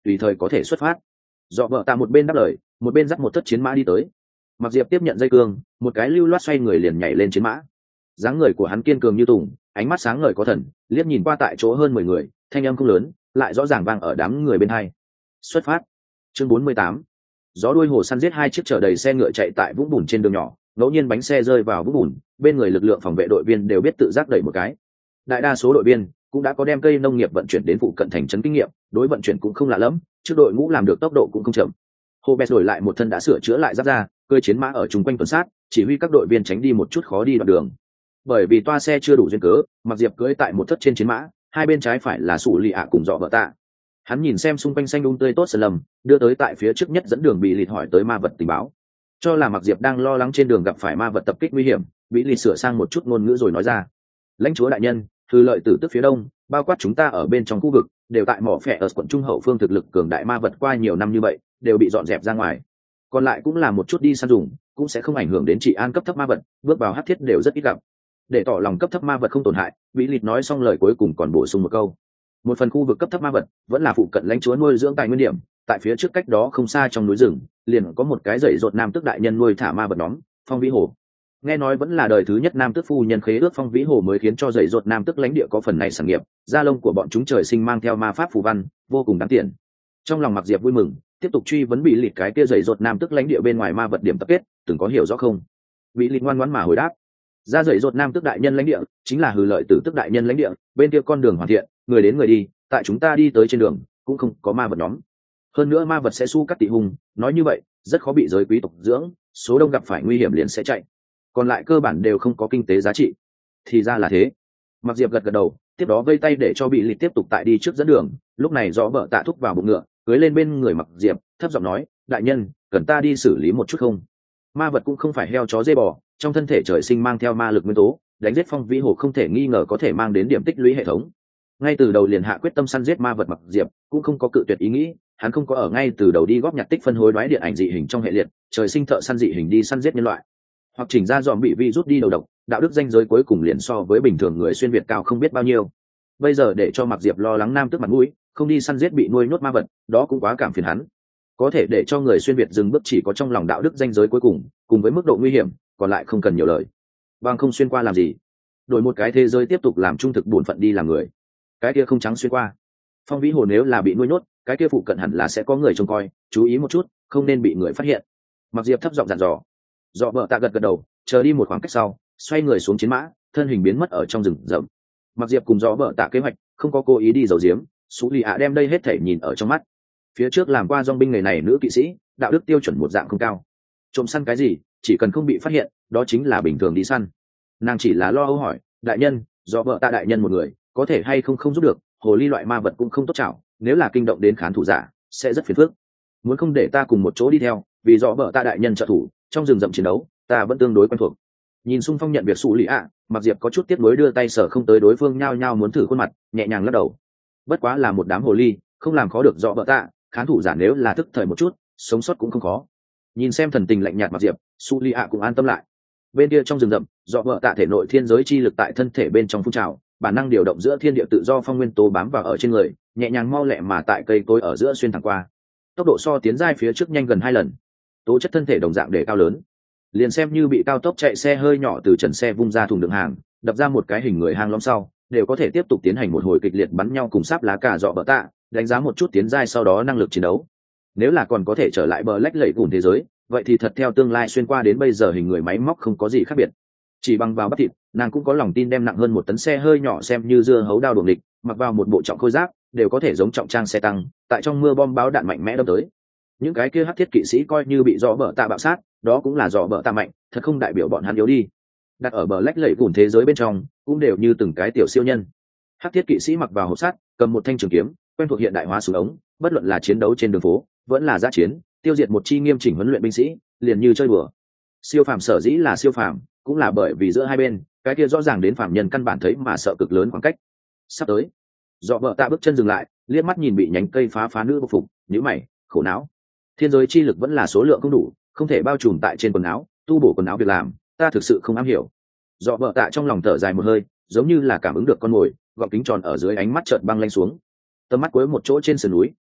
tùy thời có thể xuất phát. Dọ vợ tạ một bên đáp lời, một bên dắt một thất chiến mã đi tới. Mặc Diệp tiếp nhận dây cương, một cái lưu loát xoay người liền nhảy lên chiến mã. Dáng người của hắn kiên cường như tùng, ánh mắt sáng ngời có thần, liếc nhìn qua tại chỗ hơn mười người, thanh âm không lớn, lại rõ ràng vang ở đám người bên hai. Xuất phát. Chương bốn mươi tám. Gió đuôi hồ săn giết hai chiếc chở đầy xe ngựa chạy tại vũng bùn trên đường nhỏ, ngẫu nhiên bánh xe rơi vào vũng bùn, bên người lực lượng phòng vệ đội viên đều biết tự giác đẩy một cái. Đại đa số đội viên cũng đã có đem cây nông nghiệp vận chuyển đến phụ cận thành trấn kinh nghiệm, đối vận chuyển cũng không lạ lắm, trước đội ngũ làm được tốc độ cũng không chậm. Robert đổi lại một thân đã sửa chữa lại giáp ra, cơi chiến mã ở chung quanh tuần sát, chỉ huy các đội viên tránh đi một chút khó đi đoạn đường. Bởi vì toa xe chưa đủ duyên cớ, Mặc Diệp cưỡi tại một thất trên chiến mã, hai bên trái phải là Sủ Lì ạ cùng Dọ Vợ Tạ. Hắn nhìn xem xung quanh xanh um tươi tốt sơn lầm, đưa tới tại phía trước nhất dẫn đường bị lịt hỏi tới ma vật tình báo. Cho là Mặc Diệp đang lo lắng trên đường gặp phải ma vật tập kích nguy hiểm, bị lịt sửa sang một chút ngôn ngữ rồi nói ra: "Lãnh chúa đại nhân, Thư lợi tử tức phía đông, bao quát chúng ta ở bên trong khu vực, đều tại mỏ phệ ở quận trung hậu phương thực lực cường đại ma vật qua nhiều năm như vậy, đều bị dọn dẹp ra ngoài. Còn lại cũng là một chút đi săn dùng, cũng sẽ không ảnh hưởng đến trị an cấp thấp ma vật, bước vào hắc thiết đều rất ít gặp." Để tỏ lòng cấp thấp ma vật không tổn hại, Vĩ Lịt nói xong lời cuối cùng còn bổ sung một câu: "Một phần khu vực cấp thấp ma vật vẫn là phụ cận lãnh chúa nuôi dưỡng tài nguyên điểm, tại phía trước cách đó không xa trong núi rừng, liền có một cái dãy rột nam tước đại nhân nuôi thả ma vật nhóm, Phong Vĩ Hồ. Nghe nói vẫn là đời thứ nhất nam tước phu nhân khế ước Phong Vĩ Hồ mới khiến cho dãy rột nam tước lãnh địa có phần này sản nghiệp, da lông của bọn chúng trời sinh mang theo ma pháp phù văn, vô cùng đáng tiền." Trong lòng Mặc Diệp vui mừng, tiếp tục truy vấn Vĩ Lịt cái kia dãy rột nam tước lãnh địa bên ngoài ma vật điểm tập kết, từng có hiểu rõ không? Vĩ Lịt ngoan ngoãn mà hồi đáp: "Ra dãy rột nam tước đại nhân lãnh địa, chính là Hừ lợi tử tức đại nhân lãnh địa, bên kia con đường hoàn thiện, người đến người đi, tại chúng ta đi tới trên đường cũng không có ma vật nhóm. Hơn nữa ma vật sẽ su cắt tị hung, nói như vậy rất khó bị giới quý tộc dưỡng, số đông gặp phải nguy hiểm liền sẽ chạy, còn lại cơ bản đều không có kinh tế giá trị." Thì ra là thế. Mặc Diệp gật gật đầu, tiếp đó vây tay để cho bị lịt tiếp tục tại đi trước dẫn đường. Lúc này Rõ Bợ Tạ thúc vào bụng ngựa, cưới lên bên người Mặc Diệp, thấp giọng nói: "Đại nhân, cần ta đi xử lý một chút không? Ma vật cũng không phải heo chó dê bò, trong thân thể trời sinh mang theo ma lực nguyên tố, đánh giết Phong Vĩ Hồ không thể nghi ngờ có thể mang đến điểm tích lũy hệ thống." Ngay từ đầu liền hạ quyết tâm săn giết ma vật, Mặc Diệp cũng không có cự tuyệt ý nghĩ, hắn không có ở ngay từ đầu đi góp nhặt tích phân hối đoái điện ảnh dị hình trong hệ liệt, trời sinh thợ săn dị hình đi săn giết nhân loại, hoặc chỉnh ra dòm bị vi rút đi đầu độc, đạo đức danh giới cuối cùng liền so với bình thường người xuyên việt cao không biết bao nhiêu. Bây giờ để cho Mặc Diệp lo lắng nam tức mặt mũi, không đi săn giết bị nuôi nhốt ma vật, đó cũng quá cảm phiền hắn. Có thể để cho người xuyên việt dừng bước chỉ có trong lòng đạo đức danh giới cuối cùng, cùng với mức độ nguy hiểm, còn lại không cần nhiều lời. Bằng không xuyên qua làm gì? Đổi một cái thế giới tiếp tục làm trung thực bổn phận đi làm người. Cái kia không trắng xuyên qua. Phong Vĩ Hồ nếu là bị nuôi nhốt, cái kia phụ cận hẳn là sẽ có người trông coi, chú ý một chút, không nên bị người phát hiện. Mặc Diệp thấp giọng dặn dò. Dọ Bợ Tạ gật gật đầu, chờ đi một khoảng cách sau, xoay người xuống chiến mã, thân hình biến mất ở trong rừng rậm. Mặc Diệp cùng Dọ Bợ Tạ kế hoạch, không có cố ý đi giấu giếm, Sú Lì ạ đem đây hết thể nhìn ở trong mắt. Phía trước làm qua dòng binh nghề này nữ kỵ sĩ, đạo đức tiêu chuẩn một dạng không cao. Trộm săn cái gì, chỉ cần không bị phát hiện, đó chính là bình thường đi săn. Nàng chỉ là lo âu hỏi: "Đại nhân, Dọ Bợ Tạ đại nhân một người, có thể hay không không giúp được, hồ ly loại ma vật cũng không tốt chảo, nếu là kinh động đến khán thủ giả sẽ rất phiền phức. Muốn không để ta cùng một chỗ đi theo, vì Dọ Bợ Tạ đại nhân trợ thủ, trong rừng rậm chiến đấu ta vẫn tương đối quen thuộc." Nhìn xung phong nhận việc Sú Lì ạ, Mặc Diệp có chút tiếc nuối đưa tay sở không tới đối phương, nhao nhao muốn thử khuôn mặt, nhẹ nhàng lắc đầu. Bất quá là một đám hồ ly, không làm khó được Dọ Bợ Tạ, khán thủ giả nếu là thức thời một chút, sống sót cũng không khó. Nhìn xem thần tình lạnh nhạt Mặc Diệp, Sú Lì ạ cũng an tâm lại. Bên kia trong rừng rậm, Dọ Bợ Tạ thể nội thiên giới chi lực tại thân thể bên trong phun trào, bản năng điều động giữa thiên địa tự do phong nguyên tố bám vào ở trên người, nhẹ nhàng mau lẹ mà tại cây cối ở giữa xuyên thẳng qua. Tốc độ so tiến giai phía trước nhanh gần hai lần, tố chất thân thể đồng dạng để cao lớn. Liền xem như bị cao tốc chạy xe hơi nhỏ từ trần xe vung ra thùng đựng hàng, đập ra một cái hình người hang lõm sau, đều có thể tiếp tục tiến hành một hồi kịch liệt bắn nhau cùng sáp lá cả Dọ Bợ Tạ, đánh giá một chút tiến giai sau đó năng lực chiến đấu. Nếu là còn có thể trở lại bờ lách lẫy cùng thế giới, vậy thì thật theo tương lai xuyên qua đến bây giờ hình người máy móc không có gì khác biệt. Chỉ bằng vào bắp thịt, nàng cũng có lòng tin đem nặng hơn một tấn xe hơi nhỏ xem như dưa hấu đao đuồng địch, mặc vào một bộ trọng khôi giáp, đều có thể giống trọng trang xe tăng, tại trong mưa bom báo đạn mạnh mẽ đâm tới. Những cái kia hắc thiết kỵ sĩ coi như bị Dọ Bợ Tạ bạo sát, đó cũng là Dọ Bợ Tạ mạnh, thật không đại biểu bọn hắn yếu đi. Đặt ở bờ lách lẫy cùng thế giới bên trong, cũng đều như từng cái tiểu siêu nhân. Hắc thiết kỵ sĩ mặc vào hộp sắt, cầm một thanh trường kiếm, quen thuộc hiện đại hóa súng ống, bất luận là chiến đấu trên đường phố, vẫn là giã chiến, tiêu diệt một chi nghiêm chỉnh huấn luyện binh sĩ, liền như chơi bừa. Siêu phàm sở dĩ là siêu phàm, cũng là bởi vì giữa hai bên, cái kia rõ ràng đến phàm nhân căn bản thấy mà sợ cực lớn khoảng cách. Sắp tới, Dọ Bợ Tạ bước chân dừng lại, liếc mắt nhìn bị nhánh cây phá phá nữ phục phục, nhíu mày, khổ não. Thiên giới chi lực vẫn là số lượng không đủ, không thể bao trùm tại trên quần áo, tu bổ quần áo việc làm, ta thực sự không am hiểu. Dọ Bợ Tạ trong lòng thở dài một hơi, giống như là cảm ứng được con mồi, gọng kính tròn ở dưới ánh mắt chợt băng lanh xuống. Tầm mắt cuối một chỗ trên sườn núi,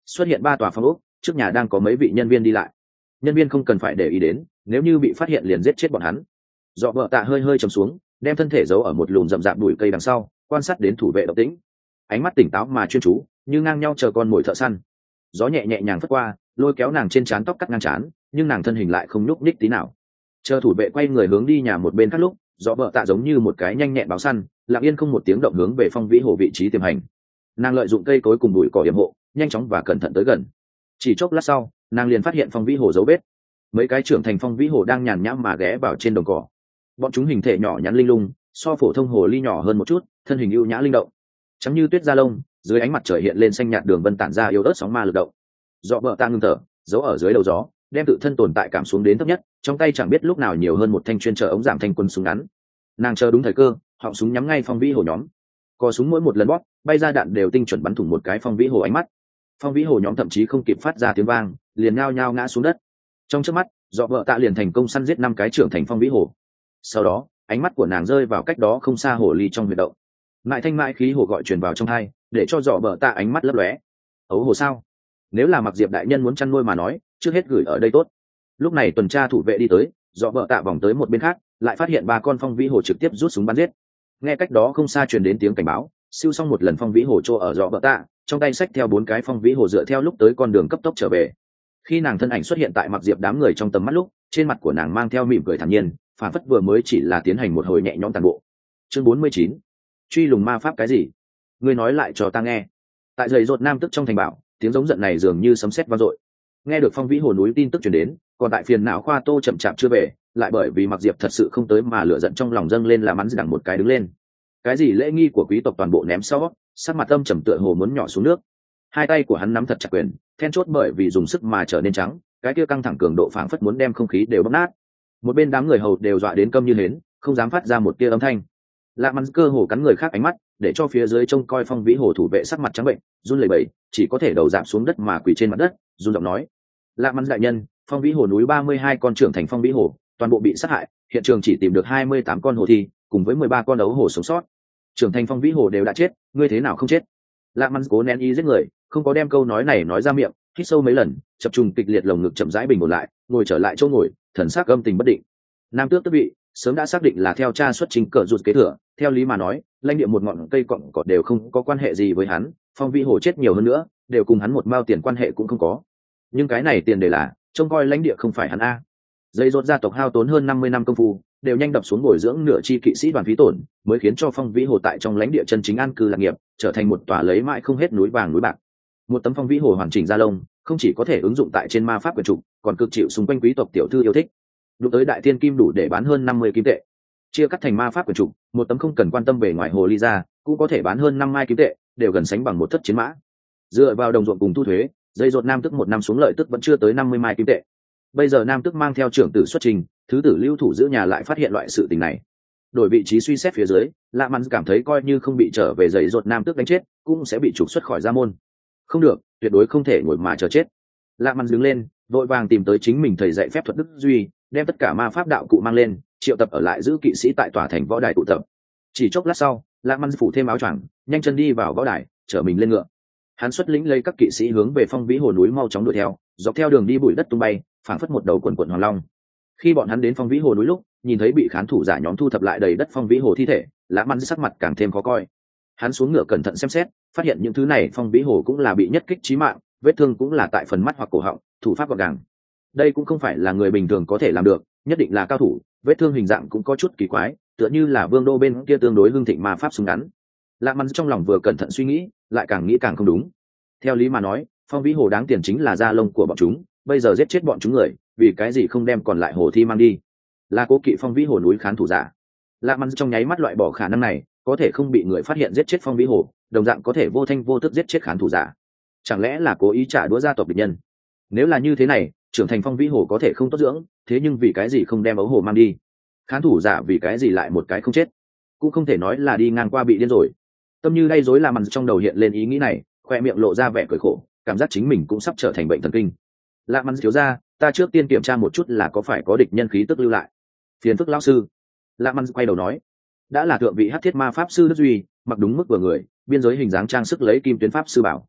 xuất hiện ba tòa phòng ốc, trước nhà đang có mấy vị nhân viên đi lại. Nhân viên không cần phải để ý đến, nếu như bị phát hiện liền giết chết bọn hắn. Dọ vợ tạ hơi hơi trầm xuống, đem thân thể giấu ở một lùm rậm rạp bụi cây đằng sau, quan sát đến thủ vệ động tĩnh. Ánh mắt tỉnh táo mà chuyên chú, như ngang nhau chờ con mồi thợ săn. Gió nhẹ nhẹ nhàng phất qua, lôi kéo nàng trên trán tóc cắt ngang trán, nhưng nàng thân hình lại không nhúc nhích tí nào. Chờ thủ vệ quay người hướng đi nhà một bên khác lúc, dọ vợ tạ giống như một cái nhanh nhẹn báo săn, lặng yên không một tiếng động hướng về Phong Vĩ Hồ vị trí tiềm hành. Nàng lợi dụng cây cối cùng bụi cỏ yểm hộ, nhanh chóng và cẩn thận tới gần. Chỉ chốc lát sau, nàng liền phát hiện Phong Vĩ Hồ dấu vết. Mấy cái trưởng thành Phong Vĩ Hồ đang nhàn nhãm mà ghé vào trên đồng cỏ. Bọn chúng hình thể nhỏ nhắn linh lung, so phổ thông hồ ly nhỏ hơn một chút, thân hình ưu nhã linh động, trắng như tuyết da lông, dưới ánh mặt trời hiện lên xanh nhạt đường vân tản ra yếu ớt sóng ma lực động. Dọ vợ tạ ngưng thở, giấu ở dưới đầu gió, đem tự thân tồn tại cảm xuống đến thấp nhất, trong tay chẳng biết lúc nào nhiều hơn một thanh chuyên trợ ống giảm thanh quân súng ngắn. Nàng chờ đúng thời cơ, họng súng nhắm ngay Phong Vĩ Hồ nhóm. Cò súng mỗi một lần bóp, bay ra đạn đều tinh chuẩn bắn thủng một cái Phong Vĩ Hồ ánh mắt. Phong Vĩ Hồ nhóm thậm chí không kịp phát ra tiếng vang, liền nhao nhao ngã xuống đất. Trong chớp mắt, dọ vợ tạ liền thành công săn giết năm cái trưởng thành Phong Vĩ Hồ. Sau đó, ánh mắt của nàng rơi vào cách đó không xa hồ ly trong huyệt động. Mại thanh mại khí hồ gọi truyền vào trong hai, để cho dọ vợ tạ ánh mắt lấp lóe. Ấu hồ sao? Nếu là Mặc Diệp đại nhân muốn chăn nuôi mà nói, trước hết gửi ở đây tốt. Lúc này tuần tra thủ vệ đi tới, dọ vợ tạ vòng tới một bên khác, lại phát hiện ba con Phong Vĩ Hồ trực tiếp rút súng bắn giết. Nghe cách đó không xa truyền đến tiếng cảnh báo, siêu xong một lần Phong Vĩ Hồ chỗ ở dọ vợ tạ, trong tay xách theo bốn cái Phong Vĩ Hồ dựa theo lúc tới con đường cấp tốc trở về. Khi nàng thân ảnh xuất hiện tại Mặc Diệp đám người trong tầm mắt lúc, trên mặt của nàng mang theo mỉm cười thản nhiên, phản phất vừa mới chỉ là tiến hành một hồi nhẹ nhõm toàn bộ. Chương bốn mươi chín, truy lùng ma pháp cái gì? Ngươi nói lại cho ta nghe. Tại dày rột nam tức trong thành bảo, tiếng giống giận này dường như sấm sét vang dội. Nghe được Phong Vĩ Hồ núi tin tức truyền đến, còn tại phiền não khoa tô chậm chạp chưa về, lại bởi vì Mặc Diệp thật sự không tới mà lửa giận trong lòng dâng lên, làm hắn đằng một cái đứng lên. Cái gì lễ nghi của quý tộc toàn bộ ném sau, sắc mặt âm trầm tựa hồ muốn nhỏ xuống nước. Hai tay của hắn nắm thật chặt quyền, then chốt bởi vì dùng sức mà trở nên trắng, cái kia căng thẳng cường độ phảng phất muốn đem không khí đều bóp nát. Một bên đám người hầu đều dọa đến câm như hến, không dám phát ra một tia âm thanh. Lạ Mắn cơ hồ cắn người khác ánh mắt, để cho phía dưới trông coi Phong Vĩ Hồ thủ vệ sắc mặt trắng bệnh, run lẩy bẩy, chỉ có thể đầu giảm xuống đất mà quỳ trên mặt đất, run giọng nói: "Lạ Mắn đại nhân, Phong Vĩ Hồ núi ba mươi hai con trưởng thành Phong Vĩ Hồ, toàn bộ bị sát hại, hiện trường chỉ tìm được hai mươi tám con hồ thi, cùng với mười ba con ấu hồ sống sót. Trưởng thành Phong Vĩ Hồ đều đã chết, ngươi thế nào không chết?" Lạ Mắn cố nén ý giết người, không có đem câu nói này nói ra miệng, hít sâu mấy lần, chập trùng kịch liệt lồng ngực chậm rãi bình ổn lại, ngồi trở lại chỗ ngồi, thần sắc âm tình bất định. Nam tước tước vị sớm đã xác định là theo cha xuất chính cờ rụt kế thừa, theo lý mà nói, lãnh địa một ngọn cây cọng cỏ đều không có quan hệ gì với hắn, Phong Vĩ Hồ chết nhiều hơn nữa, đều cùng hắn một mao tiền quan hệ cũng không có. Nhưng cái này tiền đề là trông coi lãnh địa không phải hắn a. Dây rốt gia tộc hao tốn hơn năm mươi năm công phu, đều nhanh đập xuống bồi dưỡng nửa chi kỵ sĩ đoàn phí tổn, mới khiến cho Phong Vĩ Hồ tại trong lãnh địa chân chính an cư lạc nghiệp, trở thành một tòa lấy mãi không hết núi vàng núi bạc. Một tấm Phong Vĩ Hồ hoàn chỉnh da lông, không chỉ có thể ứng dụng tại trên ma pháp quyền trục, còn cực chịu xung quanh quý tộc tiểu thư yêu thích. Đụng tới đại thiên kim đủ để bán hơn năm mươi kim tệ. Chia cắt thành ma pháp quyền trục, một tấm không cần quan tâm về ngoài hồ ly ra, cũng có thể bán hơn năm mai kim tệ, đều gần sánh bằng một thất chiến mã. Dựa vào đồng ruộng cùng thu thuế, dây rột nam tức một năm xuống lợi tức vẫn chưa tới năm mươi mai kim tệ. Bây giờ nam tức mang theo trưởng tử xuất trình, thứ tử lưu thủ giữ nhà lại phát hiện loại sự tình này. Đổi vị trí suy xét phía dưới, Lạ Mắn cảm thấy coi như không bị trở về dây rột nam tức đánh chết, cũng sẽ bị trục xuất khỏi gia môn. Không được, tuyệt đối không thể ngồi mà chờ chết. Lạ Mắn đứng lên, vội vàng tìm tới chính mình thầy dạy phép thuật Đức Duy, đem tất cả ma pháp đạo cụ mang lên, triệu tập ở lại giữ kỵ sĩ tại tòa thành võ đài tụ tập. Chỉ chốc lát sau, Lạ Mắn phủ thêm áo choàng, nhanh chân đi vào võ đài, chở mình lên ngựa. Hắn xuất lĩnh lấy các kỵ sĩ hướng về Phong Vĩ Hồ núi mau chóng đuổi theo, dọc theo đường đi bụi đất tung bay, phảng phất một đầu quần quần hoàng long. Khi bọn hắn đến Phong Vĩ Hồ núi lúc, nhìn thấy bị khán thủ giả nhóm thu thập lại đầy đất Phong Vĩ Hồ thi thể, Lạ Mắn sắc mặt càng thêm khó coi. Hắn xuống ngựa cẩn thận xem xét, phát hiện những thứ này Phong Vĩ Hồ cũng là bị nhất kích chí mạng, vết thương cũng là tại phần mắt hoặc cổ họng, thủ pháp gọn gàng. Đây cũng không phải là người bình thường có thể làm được, nhất định là cao thủ, vết thương hình dạng cũng có chút kỳ quái, tựa như là vương đô bên kia tương đối hưng thịnh ma pháp súng ngắn. Lạ Mắn trong lòng vừa cẩn thận suy nghĩ, lại càng nghĩ càng không đúng. Theo lý mà nói, Phong Vĩ Hồ đáng tiền chính là da lông của bọn chúng, bây giờ giết chết bọn chúng người, vì cái gì không đem còn lại hồ thi mang đi? Là cố kỵ Phong Vĩ Hồ núi khán thủ giả. Lạ Mắn trong nháy mắt loại bỏ khả năng này, có thể không bị người phát hiện giết chết Phong Vĩ Hồ, đồng dạng có thể vô thanh vô tức giết chết khán thủ giả. Chẳng lẽ là cố ý trả đũa gia tộc địch nhân? Nếu là như thế này, trưởng thành Phong Vĩ Hồ có thể không tốt dưỡng, thế nhưng vì cái gì không đem ấu hồ mang đi? Khán thủ giả vì cái gì lại một cái không chết? Cũng không thể nói là đi ngang qua bị điên rồi. Tâm như đay rối, Lạ Mắn trong đầu hiện lên ý nghĩ này, khoe miệng lộ ra vẻ cười khổ, cảm giác chính mình cũng sắp trở thành bệnh thần kinh. Lạ Mắn thiếu ra, ta trước tiên kiểm tra một chút là có phải có địch nhân khí tức lưu lại. Phiền phức lão sư. Lạ Mắn quay đầu nói, đã là thượng vị hắc thiết ma pháp sư Đức Duy, mặc đúng mức vừa người, biên giới hình dáng trang sức lấy kim tuyến pháp sư bảo.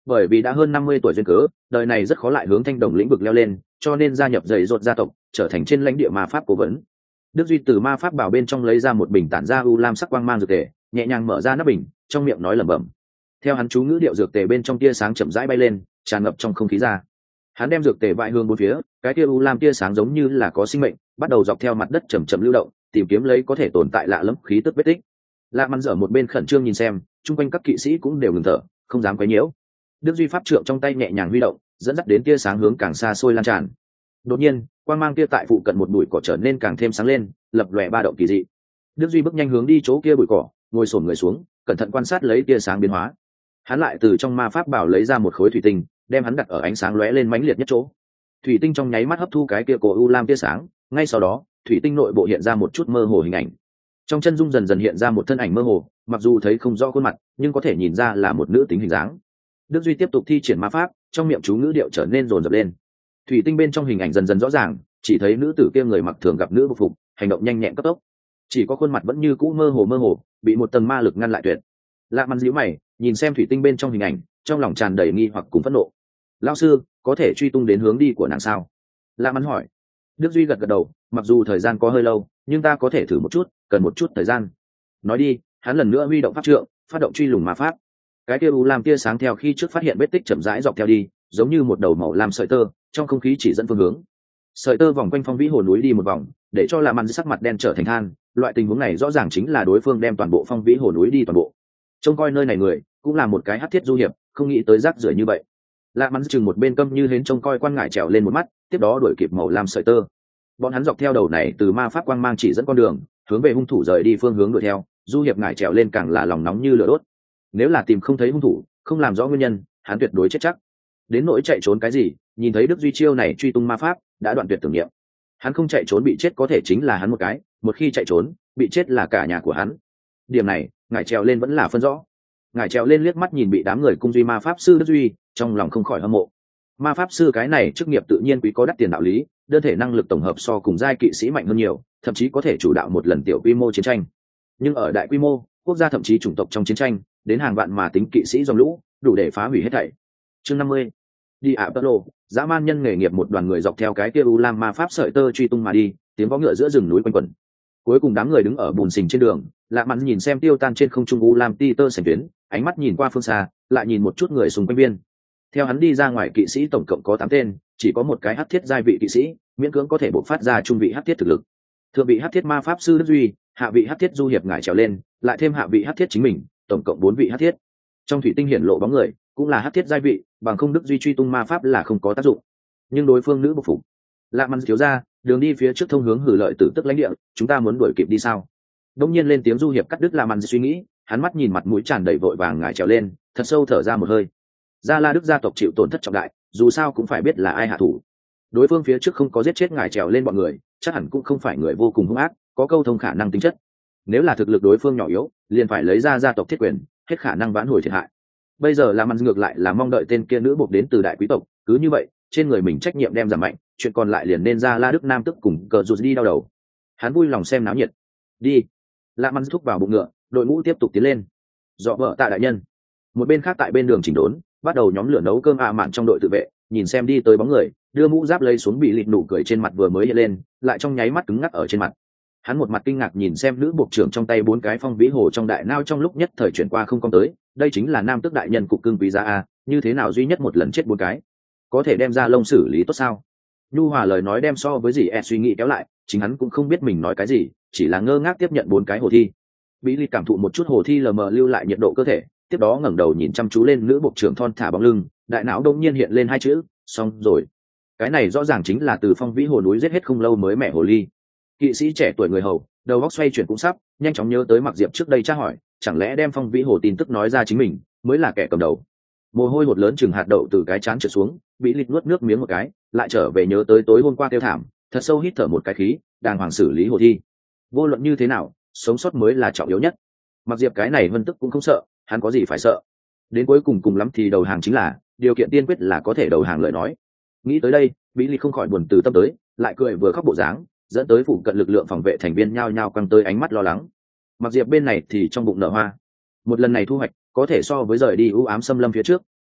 bởi vì đã hơn năm mươi tuổi duyên cớ, đời này rất khó lại hướng thanh đồng lĩnh vực leo lên, cho nên gia nhập dày dột gia tộc, trở thành trên lãnh địa ma pháp cố vấn. Đức Duy từ ma pháp bảo bên trong lấy ra một bình tản ra u lam sắc quang mang dược tề, nhẹ nhàng mở ra nắp bình, trong miệng nói lẩm bẩm. Theo hắn chú ngữ điệu dược tề bên trong tia sáng chậm rãi bay lên, tràn ngập trong không khí ra. Hắn đem dược tề vại hướng bốn phía, cái tia u lam tia sáng giống như là có sinh mệnh, bắt đầu dọc theo mặt đất chậm chậm lưu động, tìm kiếm lấy có thể tồn tại lạ lẫm khí tức vết tích. Lạ Măn dở một bên khẩn trương nhìn xem, chung quanh các kỵ sĩ cũng đều ngừng thở, không dám quấy nhiễu. Đức Duy pháp trượng trong tay nhẹ nhàng huy động, dẫn dắt đến tia sáng hướng càng xa xôi lan tràn. Đột nhiên, quang mang kia tại phụ cận một bụi cỏ trở nên càng thêm sáng lên, lập lòe ba động kỳ dị. Đức Duy bước nhanh hướng đi chỗ kia bụi cỏ, ngồi xổm người xuống, cẩn thận quan sát lấy tia sáng biến hóa. Hắn lại từ trong ma pháp bảo lấy ra một khối thủy tinh, đem hắn đặt ở ánh sáng lóe lên mãnh liệt nhất chỗ. Thủy tinh trong nháy mắt hấp thu cái kia cổ u lam tia sáng, ngay sau đó, thủy tinh nội bộ hiện ra một chút mơ hồ hình ảnh. Trong chân dung dần dần hiện ra một thân ảnh mơ hồ, mặc dù thấy không rõ khuôn mặt, nhưng có thể nhìn ra là một nữ tính hình dáng. Đức Duy tiếp tục thi triển ma pháp, trong miệng chú ngữ điệu trở nên rồn rập lên. Thủy tinh bên trong hình ảnh dần dần rõ ràng, chỉ thấy nữ tử kia người mặc thường gặp nữ phục phục, hành động nhanh nhẹn cấp tốc, chỉ có khuôn mặt vẫn như cũ mơ hồ mơ hồ, bị một tầng ma lực ngăn lại tuyệt. Lạ Măn nhíu mày, nhìn xem thủy tinh bên trong hình ảnh, trong lòng tràn đầy nghi hoặc cùng phẫn nộ. Lão sư, có thể truy tung đến hướng đi của nàng sao? Lạ Măn hỏi. Đức Duy gật gật đầu, mặc dù thời gian có hơi lâu, nhưng ta có thể thử một chút, cần một chút thời gian. Nói đi, hắn lần nữa huy động pháp trượng, phát động truy lùng ma pháp. Cái kia u lam tia sáng theo khi trước phát hiện vết tích chậm rãi dọc theo đi, giống như một đầu màu lam sợi tơ, trong không khí chỉ dẫn phương hướng. Sợi tơ vòng quanh phong vĩ hồ núi đi một vòng, để cho Lạ Măn sắc mặt đen trở thành than. Loại tình huống này rõ ràng chính là đối phương đem toàn bộ phong vĩ hồ núi đi toàn bộ. Trông coi nơi này người, cũng là một cái hắc thiết du hiệp, không nghĩ tới rác rưởi như vậy. Lạ Măn chừng một bên câm như hến trông coi quan ngải trèo lên một mắt, tiếp đó đuổi kịp màu lam sợi tơ. Bọn hắn dọc theo đầu này từ ma pháp quang mang chỉ dẫn con đường, hướng về hung thủ rời đi phương hướng đuổi theo. Du hiệp ngải trèo lên càng là lòng nóng như lửa đốt. Nếu là tìm không thấy hung thủ, không làm rõ nguyên nhân, hắn tuyệt đối chết chắc. Đến nỗi chạy trốn cái gì, nhìn thấy Đức Duy chiêu này truy tung ma pháp, đã đoạn tuyệt tưởng niệm. Hắn không chạy trốn bị chết có thể chính là hắn một cái, một khi chạy trốn, bị chết là cả nhà của hắn. Điểm này, ngải trèo lên vẫn là phân rõ. Ngải trèo lên liếc mắt nhìn bị đám người cung duy ma pháp sư Đức Duy, trong lòng không khỏi hâm mộ. Ma pháp sư cái này chức nghiệp tự nhiên quý có đắt tiền đạo lý, đơn thể năng lực tổng hợp so cùng giai kỵ sĩ mạnh hơn nhiều, thậm chí có thể chủ đạo một lần tiểu quy mô chiến tranh. Nhưng ở đại quy mô, quốc gia thậm chí chủng tộc trong chiến tranh, đến hàng vạn mà tính kỵ sĩ dòng lũ, đủ để phá hủy hết thảy. Chương năm mươi. Đi ạ Tơ Lô, dã man nhân nghề nghiệp một đoàn người dọc theo cái kia u lam ma pháp sợi tơ truy tung mà đi, tiếng vó ngựa giữa rừng núi quanh quẩn. Cuối cùng đám người đứng ở bùn xình trên đường, Lạ Măn nhìn xem tiêu tan trên không trung u lam ti tơ sành tuyến, ánh mắt nhìn qua phương xa, lại nhìn một chút người xung quanh biên. Theo hắn đi ra ngoài, kỵ sĩ tổng cộng có tám tên, chỉ có một cái hắc thiết giai vị kỵ sĩ, miễn cưỡng có thể bộc phát ra trung vị hắc thiết thực lực. Thượng vị hắc thiết ma pháp sư Đức Duy, hạ vị hắc thiết du hiệp ngải trèo lên, lại thêm hạ vị hắc thiết chính mình, tổng cộng bốn vị hắc thiết. Trong thủy tinh hiển lộ bóng người, cũng là hắc thiết giai vị, bằng không Đức Duy truy tung ma pháp là không có tác dụng. Nhưng đối phương nữ bộc phục. Lạ Măn thiếu ra, đường đi phía trước thông hướng hử lợi tử tức lãnh địa, chúng ta muốn đuổi kịp đi sao? Đông nhiên lên tiếng du hiệp cắt đứt Lạ Măn suy nghĩ, hắn mắt nhìn mặt mũi tràn đầy vội vàng ngải trèo lên, thật sâu thở ra một hơi. Gia La Đức gia tộc chịu tổn thất trọng đại, dù sao cũng phải biết là ai hạ thủ. Đối phương phía trước không có giết chết ngải trèo lên bọn người, chắc hẳn cũng không phải người vô cùng hung ác, có câu thông khả năng tính chất. Nếu là thực lực đối phương nhỏ yếu, liền phải lấy ra gia tộc thiết quyền, hết khả năng vãn hồi thiệt hại. Bây giờ Lạ Măn ngược lại là mong đợi tên kia nữ buộc đến từ đại quý tộc, cứ như vậy, trên người mình trách nhiệm đem giảm mạnh, chuyện còn lại liền nên ra La Đức Nam tức cùng cờ rụt đi đau đầu. Hắn vui lòng xem náo nhiệt. Đi. Lạ Măn thúc vào bụng ngựa, đội ngũ tiếp tục tiến lên. Dọ vợ tạ đại nhân. Một bên khác tại bên đường chỉnh đốn, bắt đầu nhóm lửa nấu cơm ạ mạn trong đội tự vệ, nhìn xem đi tới bóng người, đưa mũ giáp lấy xuống, bị lịt nụ cười trên mặt vừa mới hiện lên, lại trong nháy mắt cứng ngắc ở trên mặt. Hắn một mặt kinh ngạc nhìn xem nữ buộc trưởng trong tay bốn cái phong vĩ hồ trong đại nao, trong lúc nhất thời chuyển qua không công tới, đây chính là nam tước đại nhân cục cưng quý giá a, như thế nào duy nhất một lần chết bốn cái, có thể đem ra lông xử lý tốt sao? Nhu hòa lời nói đem so với gì e suy nghĩ kéo lại, chính hắn cũng không biết mình nói cái gì, chỉ là ngơ ngác tiếp nhận bốn cái hồ thi. Bí Lị cảm thụ một chút hồ thi lờ mờ lưu lại nhiệt độ cơ thể, tiếp đó ngẩng đầu nhìn chăm chú lên nữ buộc trưởng thon thả bóng lưng, đại não đông nhiên hiện lên hai chữ, xong rồi. Cái này rõ ràng chính là từ phong vĩ hồ núi giết hết không lâu mới mẹ hồ ly. Kỵ sĩ trẻ tuổi người hầu, đầu óc xoay chuyển cũng sắp, nhanh chóng nhớ tới Mặc Diệp trước đây tra hỏi, chẳng lẽ đem phong vĩ hồ tin tức nói ra chính mình mới là kẻ cầm đầu. Mồ hôi hột lớn chừng hạt đậu từ cái trán trượt xuống, Bí Lị nuốt nước miếng một cái, lại trở về nhớ tới tối hôm qua kêu thảm, thật sâu hít thở một cái khí, đàng hoàng xử lý hồ thi. Vô luận như thế nào, sống sót mới là trọng yếu nhất. Mặc Diệp cái này vân tức cũng không sợ, hắn có gì phải sợ? Đến cuối cùng cùng lắm thì đầu hàng chính là, điều kiện tiên quyết là có thể đầu hàng lời nói. Nghĩ tới đây, Bí Lị không khỏi buồn từ tâm tới, lại cười vừa khóc bộ dáng, dẫn tới phụ cận lực lượng phòng vệ thành viên nhao nhao quăng tới ánh mắt lo lắng. Mặc Diệp bên này thì trong bụng nở hoa. Một lần này thu hoạch, có thể so với rời đi u ám xâm lâm phía trước,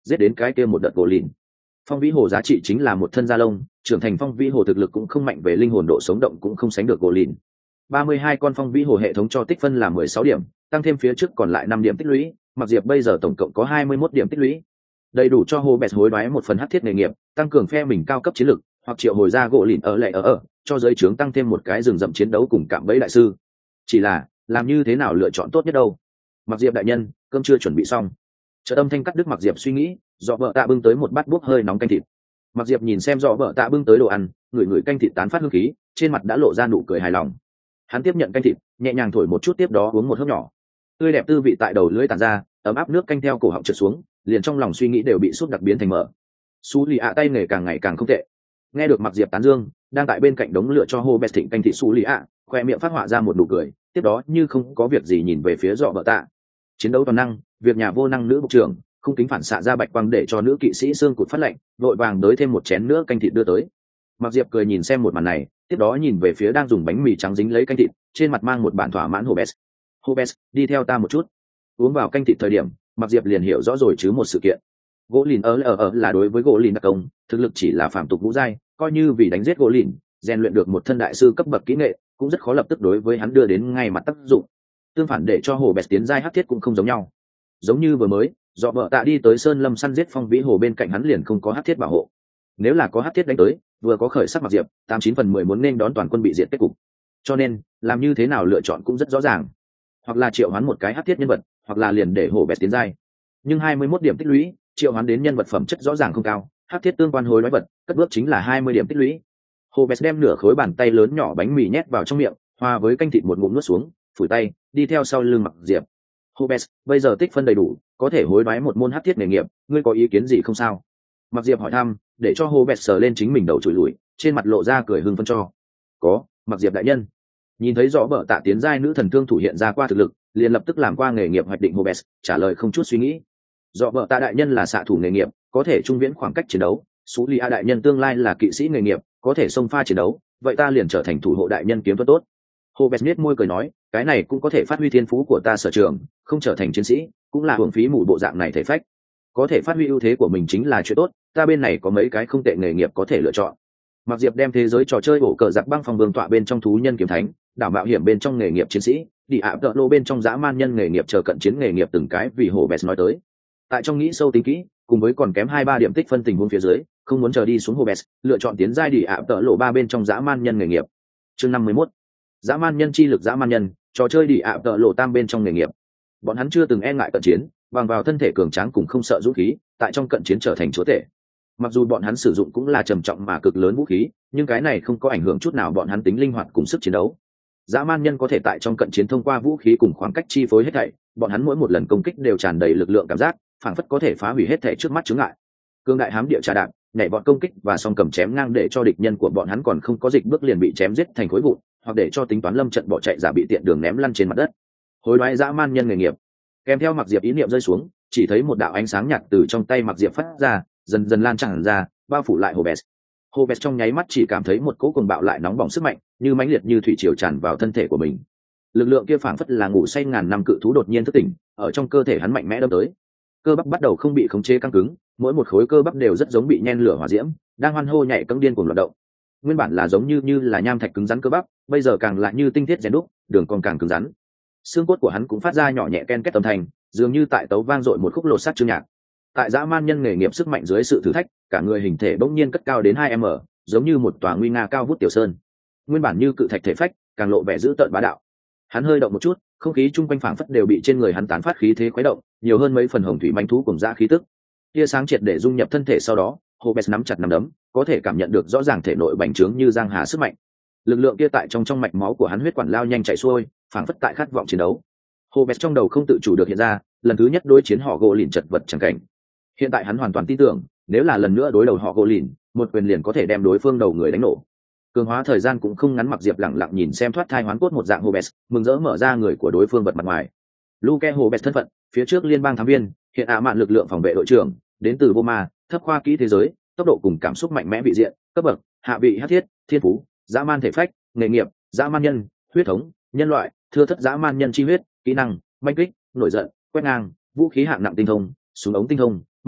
giết đến cái kia một đợt gỗ lìn. Phong vĩ hồ giá trị chính là một thân da lông, trưởng thành phong vĩ hồ thực lực cũng không mạnh, về linh hồn độ sống động cũng không sánh được gỗ lìn. ba mươi hai con phong vĩ hồ hệ thống cho tích phân là mười sáu điểm, tăng thêm phía trước còn lại năm điểm tích lũy, Mặc Diệp bây giờ tổng cộng có hai mươi mốt điểm tích lũy, đầy đủ cho hồ bẹt hối đoái một phần hắc thiết nghề nghiệp, tăng cường phe mình cao cấp chiến lực, hoặc triệu hồi ra gỗ lìn ở lại ở ở, cho giới trướng tăng thêm một cái rừng rậm chiến đấu cùng cạm bẫy đại sư. Chỉ là, làm như thế nào lựa chọn tốt nhất đâu? Mặc Diệp đại nhân, cơm chưa chuẩn bị xong. Chợt âm thanh cắt đứt Mặc Diệp suy nghĩ, dọ vợ tạ bưng tới một bát bốc hơi nóng canh thịt. Mặc Diệp nhìn xem dọ vợ tạ bưng tới đồ ăn, ngửi ngửi canh thịt tán phát hương khí, trên mặt đã lộ ra nụ cười hài lòng. Hắn tiếp nhận canh thịt, nhẹ nhàng thổi một chút, tiếp đó uống một hớp nhỏ. Tươi đẹp tư vị tại đầu lưỡi tản ra, ấm áp nước canh theo cổ họng trượt xuống, liền trong lòng suy nghĩ đều bị sút đặc biến thành mở. Sú lì ạ tay nghề càng ngày càng không tệ. Nghe được Mặc Diệp tán dương, đang tại bên cạnh đống lửa cho hô bẹt thịnh canh thịt Sú lì ạ, khoe miệng phát họa ra một nụ cười, tiếp đó như không có việc gì nhìn về phía dọ vợ tạ. Chiến đấu toàn năng, việc nhà vô năng nữ bộ trưởng, không kính phản xạ ra bạch quang để cho nữ kỵ sĩ xương cụt phát lạnh, vội vàng đới thêm một chén nữa canh thịt đưa tới. Mặc Diệp cười nhìn xem một màn này, tiếp đó nhìn về phía đang dùng bánh mì trắng dính lấy canh thịt, trên mặt mang một bản thỏa mãn Hobes. Hobes, đi theo ta một chút. Uống vào canh thịt thời điểm, Mặc Diệp liền hiểu rõ rồi chứ một sự kiện. Gỗ lìn ở ở ở là đối với gỗ lìn đặc công, thực lực chỉ là phạm tục ngũ giai, coi như vì đánh giết gỗ lìn, rèn luyện được một thân đại sư cấp bậc kỹ nghệ, cũng rất khó lập tức đối với hắn đưa đến ngay mặt tác dụng. Tương phản để cho Hobes tiến giai hắc thiết cũng không giống nhau. Giống như vừa mới, dọ vợ tạ đi tới sơn lâm săn giết phong vĩ hồ, bên cạnh hắn liền không có hắc thiết bảo hộ. Nếu là có hắc thiết đánh tới, vừa có khởi sắc Mặc Diệp, tám chín phần mười muốn nên đón toàn quân bị diệt kết cục. Cho nên, làm như thế nào lựa chọn cũng rất rõ ràng. Hoặc là triệu hoán một cái hắc thiết nhân vật, hoặc là liền để hổ bẹt tiến giai. Nhưng hai mươi mốt điểm tích lũy, triệu hoán đến nhân vật phẩm chất rõ ràng không cao, hắc thiết tương quan hối đoái vật, cất bước chính là hai mươi điểm tích lũy. Hổ bẹt đem nửa khối bàn tay lớn nhỏ bánh mì nhét vào trong miệng, hòa với canh thịt một ngụm nuốt xuống, phủi tay, đi theo sau lưng Mặc Diệp. Hobes, bây giờ tích phân đầy đủ, có thể hối đoái một môn hắc thiết nghề nghiệp, ngươi có ý kiến gì không sao? Mặc Diệp hỏi thăm, để cho Hobes sờ lên chính mình đầu chùi lùi, trên mặt lộ ra cười hưng phấn cho. Có, Mặc Diệp đại nhân. Nhìn thấy rõ bợ tạ tiến giai nữ thần thương thủ hiện ra qua thực lực, liền lập tức làm qua nghề nghiệp hoạch định Hobes, trả lời không chút suy nghĩ. Rõ bợ tạ đại nhân là xạ thủ nghề nghiệp, có thể trung viễn khoảng cách chiến đấu, Sú Lia đại nhân tương lai là kỵ sĩ nghề nghiệp, có thể xông pha chiến đấu, vậy ta liền trở thành thủ hộ đại nhân kiếm thuật tốt. Hobes nhếch môi cười nói, cái này cũng có thể phát huy thiên phú của ta sở trường, không trở thành chiến sĩ, cũng là hưởng phí mù bộ dạng này thể phách. Có thể phát huy ưu thế của mình chính là chuyện tốt, ta bên này có mấy cái không tệ nghề nghiệp có thể lựa chọn. Mặc Diệp đem thế giới trò chơi bổ cờ giặc băng phòng vương tọa bên trong thú nhân kiếm thánh, đảo mạo hiểm bên trong nghề nghiệp chiến sĩ, đi ạ tợ lô bên trong dã man nhân nghề nghiệp chờ cận chiến nghề nghiệp từng cái vì Hobes nói tới. Tại trong nghĩ sâu tính kỹ, cùng với còn kém hai ba điểm tích phân tình huống phía dưới, không muốn chờ đi xuống Hobes, lựa chọn tiến giai đi ạ tợ lô ba bên trong dã man nhân nghề nghiệp. Chương năm mươi mốt. Dã man nhân chi lực dã man nhân, trò chơi đi ạ tợ lộ tam bên trong nghề nghiệp. Bọn hắn chưa từng e ngại cận chiến, bằng vào thân thể cường tráng cùng không sợ vũ khí, tại trong cận chiến trở thành chúa tể. Mặc dù bọn hắn sử dụng cũng là trầm trọng mà cực lớn vũ khí, nhưng cái này không có ảnh hưởng chút nào bọn hắn tính linh hoạt cùng sức chiến đấu. Dã man nhân có thể tại trong cận chiến thông qua vũ khí cùng khoảng cách chi phối hết thảy, bọn hắn mỗi một lần công kích đều tràn đầy lực lượng cảm giác, phảng phất có thể phá hủy hết thảy trước mắt chướng ngại. Cương đại hám địa trà đạp, nhảy vọt công kích và song cầm chém ngang để cho địch nhân của bọn hắn còn không có dịch bước liền bị chém giết thành khối vụn, hoặc để cho tính toán lâm trận bỏ chạy giả bị tiện đường ném lăn trên mặt đất. Hối đoái dã man nhân nghề nghiệp. Kèm theo Mặc Diệp ý niệm rơi xuống, chỉ thấy một đạo ánh sáng nhạt từ trong tay Mặc Diệp phát ra, dần dần lan tràn ra, bao phủ lại Hobes. Hobes trong nháy mắt chỉ cảm thấy một cỗ cuồng bạo lại nóng bỏng sức mạnh, như mãnh liệt như thủy triều tràn vào thân thể của mình. Lực lượng kia phảng phất là ngủ say ngàn năm cự thú đột nhiên thức tỉnh, ở trong cơ thể hắn mạnh mẽ đâm tới. Cơ bắp bắt đầu không bị khống chế căng cứng, mỗi một khối cơ bắp đều rất giống bị nhen lửa hỏa diễm, đang hoan hô nhảy cẫng điên cuồng loạn động. Nguyên bản là giống như như là nham thạch cứng rắn cơ bắp, bây giờ càng lại như tinh thiết rèn đúc, đường còn càng cứng rắn. Xương cốt của hắn cũng phát ra nhỏ nhẹ ken két âm thanh, dường như tại tấu vang dội một khúc lột xác chương nhạc. Tại dã man nhân nghề nghiệp sức mạnh dưới sự thử thách, cả người hình thể bỗng nhiên cất cao đến hai mét, giống như một tòa nguy nga cao vút tiểu sơn. Nguyên bản như cự thạch thể phách, càng lộ vẻ dữ tợn bá đạo. Hắn hơi động một chút, không khí chung quanh phảng phất đều bị trên người hắn tán phát khí thế khuấy động, nhiều hơn mấy phần hồng thủy manh thú cùng dã khí tức. Tia sáng triệt để dung nhập thân thể sau đó, Hobes nắm chặt nắm đấm, có thể cảm nhận được rõ ràng thể nội bành trướng như giang hà sức mạnh. Lực lượng kia tại trong trong mạch máu của hắn huyết quản lao nhanh chảy xuôi, phảng phất tại khát vọng chiến đấu. Hobes trong đầu không tự chủ được hiện ra, lần thứ nhất đối chiến họ gỗ lìn chật vật chẳng cảnh. Hiện tại hắn hoàn toàn tin tưởng, nếu là lần nữa đối đầu họ gỗ lìn, một quyền liền có thể đem đối phương đầu người đánh nổ. Cường hóa thời gian cũng không ngắn, Mặc Diệp lặng lặng nhìn xem thoát thai hoán cốt một dạng Hobes, mừng rỡ mở ra người của đối phương bật mặt ngoài. Luke Hobes thân phận, phía trước liên bang thám viên, hiện ạ mạn lực lượng phòng vệ đội trưởng, đến từ vô ma, thấp khoa kỹ thế giới, tốc độ cùng cảm xúc mạnh mẽ vị diện, cấp bậc, hạ vị hắc thiết, thiên phú, dã man thể phách, nghề nghiệp, dã man nhân, huyết thống, nhân loại, thưa thất dã man nhân chi huyết, kỹ năng, manh kích, nổi giận, quét ngang, vũ khí hạng nặng tinh thông, súng ống tinh thông, manh kích,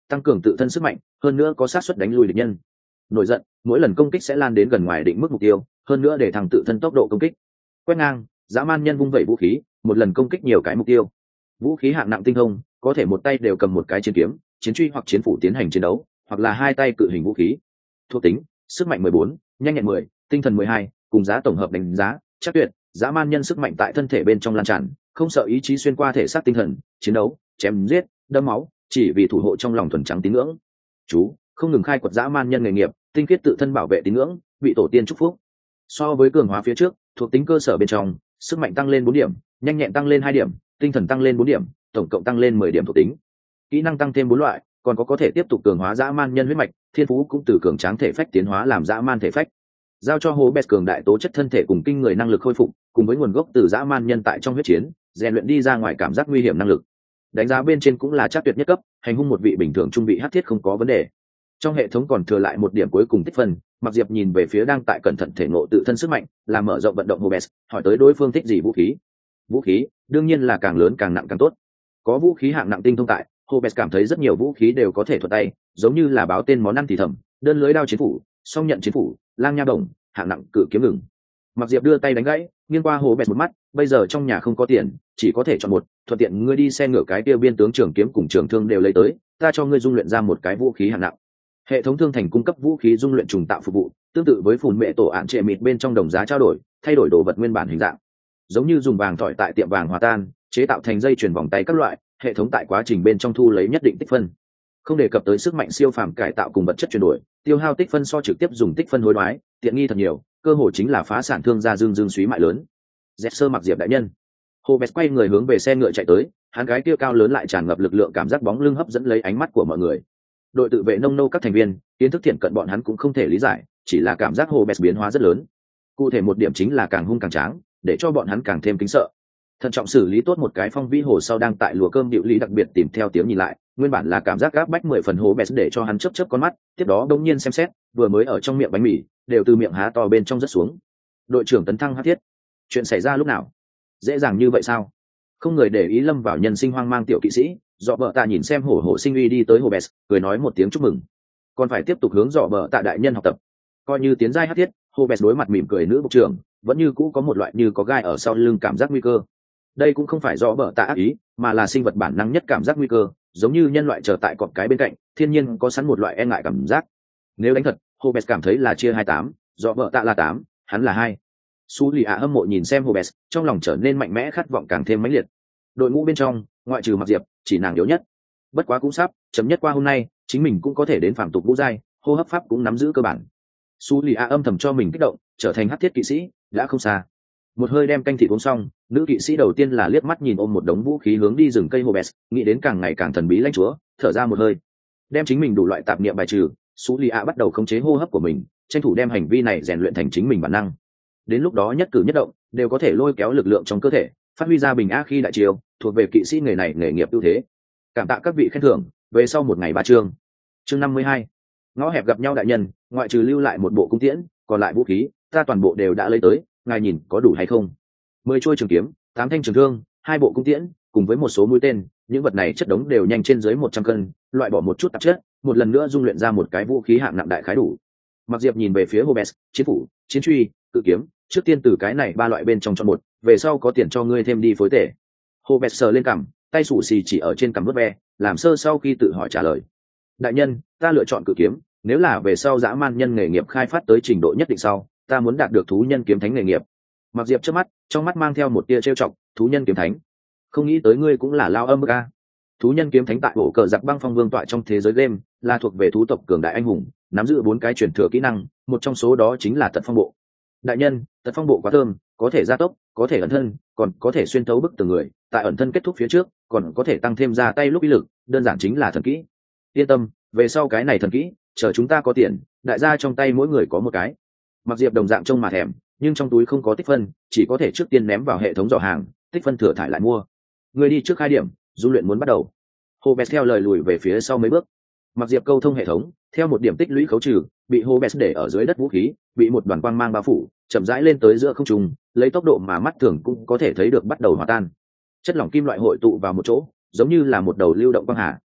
tăng cường tự thân sức mạnh, hơn nữa có xác suất đánh lui địch nhân. Nổi giận, mỗi lần công kích sẽ lan đến gần ngoài định mức mục tiêu, hơn nữa để thằng tự thân tốc độ công kích. Quét ngang, dã man nhân vung vẩy vũ khí, một lần công kích nhiều cái mục tiêu. Vũ khí hạng nặng tinh thông, có thể một tay đều cầm một cái chiến kiếm, chiến truy hoặc chiến phủ tiến hành chiến đấu, hoặc là hai tay cự hình vũ khí. Thuộc tính: sức mạnh mười bốn, nhanh nhẹn mười, tinh thần mười hai, cùng giá tổng hợp đánh giá chắc tuyệt. Dã man nhân sức mạnh tại thân thể bên trong lan tràn, không sợ ý chí xuyên qua thể xác tinh thần, chiến đấu, chém giết, đâm máu, chỉ vì thủ hộ trong lòng thuần trắng tín ngưỡng. Chú không ngừng khai quật dã man nhân nghề nghiệp, tinh khiết tự thân bảo vệ tín ngưỡng, bị tổ tiên chúc phúc. So với cường hóa phía trước, thuộc tính cơ sở bên trong, sức mạnh tăng lên bốn điểm, nhanh nhẹn tăng lên hai điểm, tinh thần tăng lên bốn điểm, tổng cộng tăng lên mười điểm thuộc tính. Kỹ năng tăng thêm bốn loại, còn có có thể tiếp tục cường hóa dã man nhân huyết mạch, thiên phú cũng từ cường tráng thể phách tiến hóa làm dã man thể phách. Giao cho Hồ Bẹt cường đại tố chất thân thể cùng kinh người năng lực khôi phục, cùng với nguồn gốc từ dã man nhân tại trong huyết chiến, rèn luyện đi ra ngoài cảm giác nguy hiểm năng lực. Đánh giá bên trên cũng là chắc tuyệt nhất cấp, hành hung một vị bình thường trung vị hắc thiết không có vấn đề. Trong hệ thống còn thừa lại một điểm cuối cùng tích phân, Mặc Diệp nhìn về phía đang tại cẩn thận thể ngộ tự thân sức mạnh, làm mở rộng vận động Hồ Bẹt, hỏi tới đối phương thích gì vũ khí. Vũ khí, đương nhiên là càng lớn càng nặng càng tốt. Có vũ khí hạng nặng tinh thông tại, Hồ Bẹt cảm thấy rất nhiều vũ khí đều có thể thuật tay, giống như là báo tên món ăn thì thầm, đơn lưới đao chiến phủ, song nhận chiến phủ, lang nha đồng, hạng nặng cự kiếm ngừng. Mặc Diệp đưa tay đánh gãy, nghiêng qua Hồ Bẹt một mắt, bây giờ trong nhà không có tiền, chỉ có thể chọn một, thuận tiện ngươi đi xe ngựa cái kia biên tướng trường kiếm cùng trường thương đều lấy tới, ta cho ngươi dung luyện ra một cái vũ khí hạng nặng. Hệ thống thương thành cung cấp vũ khí dung luyện trùng tạo phục vụ, tương tự với phùn mẹ tổ ạn trệ mịt bên trong đồng giá trao đổi, thay đổi đồ vật nguyên bản hình dạng, giống như dùng vàng thỏi tại tiệm vàng hòa tan, chế tạo thành dây chuyền vòng tay các loại, hệ thống tại quá trình bên trong thu lấy nhất định tích phân. Không đề cập tới sức mạnh siêu phàm cải tạo cùng vật chất chuyển đổi, tiêu hao tích phân so trực tiếp dùng tích phân hối đoái, tiện nghi thật nhiều, cơ hội chính là phá sản thương gia dương dương suý mại lớn. Dẹt sơ Mặc Diệp đại nhân. Hồ Bẹt quay người hướng về xe ngựa chạy tới, hắn gái kia cao lớn lại tràn ngập lực lượng cảm giác bóng lưng hấp dẫn lấy ánh mắt của mọi người. Đội tự vệ nông nô các thành viên, kiến thức thiện cận bọn hắn cũng không thể lý giải, chỉ là cảm giác Hồ Bẹt biến hóa rất lớn. Cụ thể một điểm chính là càng hung càng tráng, để cho bọn hắn càng thêm kính sợ. Thận trọng xử lý tốt một cái phong vĩ hồ sau đang tại lùa cơm điệu lý đặc biệt tìm theo tiếng nhìn lại, nguyên bản là cảm giác gáp bách mười phần Hồ Bẹt để cho hắn chớp chớp con mắt, tiếp đó đống nhiên xem xét, vừa mới ở trong miệng bánh mì, đều từ miệng há to bên trong rất xuống. Đội trưởng tấn thăng hắc thiết, chuyện xảy ra lúc nào? Dễ dàng như vậy sao? Không người để ý lâm vào nhân sinh hoang mang tiểu kỵ sĩ, dọ bờ tạ nhìn xem hổ hổ sinh uy đi tới Hồ Bẹt, cười nói một tiếng chúc mừng. Còn phải tiếp tục hướng dọ bờ tạ đại nhân học tập. Coi như tiến giai hắc thiết, Hồ Bẹt đối mặt mỉm cười nữ bộ trưởng, vẫn như cũ có một loại như có gai ở sau lưng cảm giác nguy cơ. Đây cũng không phải do bờ tạ ác ý, mà là sinh vật bản năng nhất cảm giác nguy cơ, giống như nhân loại chờ tại cọp cái bên cạnh, thiên nhiên có sẵn một loại e ngại cảm giác. Nếu đánh thật, Hobes cảm thấy là chia hai tám, do bờ tạ là tám, hắn là hai. Su lì ạ hâm mộ nhìn xem Hobes, trong lòng trở nên mạnh mẽ, khát vọng càng thêm mãnh liệt. Đội ngũ bên trong, ngoại trừ Mặc Diệp, chỉ nàng yếu nhất. Bất quá cũng sắp, chấm nhất qua hôm nay, chính mình cũng có thể đến phàm tục vũ giai, hô hấp pháp cũng nắm giữ cơ bản. Su lì ạ âm thầm cho mình kích động, trở thành hắc thiết kỵ sĩ, đã không xa. Một hơi đem canh thịt uống xong, nữ kỵ sĩ đầu tiên là liếc mắt nhìn ôm một đống vũ khí hướng đi rừng cây Hobes, nghĩ đến càng ngày càng thần bí lãnh chúa, thở ra một hơi, đem chính mình đủ loại tạp niệm bài trừ. Su lì ạ bắt đầu khống chế hô hấp của mình, tranh thủ đem hành vi này rèn luyện thành chính mình bản năng. Đến lúc đó nhất cử nhất động đều có thể lôi kéo lực lượng trong cơ thể, phát huy ra bình a khi đại triều, thuộc về kỵ sĩ nghề này nghề nghiệp ưu thế. Cảm tạ các vị khen thưởng, về sau một ngày ba chương. Chương năm mươi hai. Ngõ hẹp gặp nhau đại nhân, ngoại trừ lưu lại một bộ cung tiễn, còn lại vũ khí, ta toàn bộ đều đã lấy tới, ngài nhìn có đủ hay không? Mười chuôi trường kiếm, tám thanh trường thương, hai bộ cung tiễn, cùng với một số mũi tên, những vật này chất đống đều nhanh trên dưới một trăm cân, loại bỏ một chút tạp chất, một lần nữa dung luyện ra một cái vũ khí hạng nặng đại khái đủ. Mặc Diệp nhìn về phía Hobes, chiến phủ, chiến truy, cự kiếm, trước tiên từ cái này ba loại bên trong chọn một, về sau có tiền cho ngươi thêm đi phối tể. Hobes sờ lên cằm, tay sủ xì chỉ ở trên cằm vớt ve, làm sơ sau khi tự hỏi trả lời. Đại nhân, ta lựa chọn cự kiếm, nếu là về sau dã man nhân nghề nghiệp khai phát tới trình độ nhất định sau, ta muốn đạt được thú nhân kiếm thánh nghề nghiệp. Mặc Diệp trước mắt, trong mắt mang theo một tia trêu chọc, thú nhân kiếm thánh, không nghĩ tới ngươi cũng là lao âm ca. Thú nhân kiếm thánh tại bộ cờ giặc băng phong vương tọa trong thế giới game, là thuộc về thú tộc cường đại anh hùng, nắm giữ bốn cái truyền thừa kỹ năng, một trong số đó chính là tật phong bộ. Đại nhân, tật phong bộ quá thơm, có thể gia tốc, có thể ẩn thân, còn có thể xuyên thấu bức tường người, tại ẩn thân kết thúc phía trước, còn có thể tăng thêm ra tay lúc uy lực, đơn giản chính là thần kỹ. Yên tâm, về sau cái này thần kỹ, chờ chúng ta có tiền, đại gia trong tay mỗi người có một cái. Mặc Diệp đồng dạng trông mà thèm, nhưng trong túi không có tích phân, chỉ có thể trước tiên ném vào hệ thống dò hàng, tích phân thừa thải lại mua. Người đi trước hai điểm, du luyện muốn bắt đầu. Hobes theo lời lùi về phía sau mấy bước. Mặc Diệp câu thông hệ thống, theo một điểm tích lũy khấu trừ, bị Hobes để ở dưới đất vũ khí, bị một đoàn quang mang bao phủ, chậm rãi lên tới giữa không trung, lấy tốc độ mà mắt thường cũng có thể thấy được bắt đầu hòa tan. Chất lỏng kim loại hội tụ vào một chỗ, giống như là một đầu lưu động quang hà,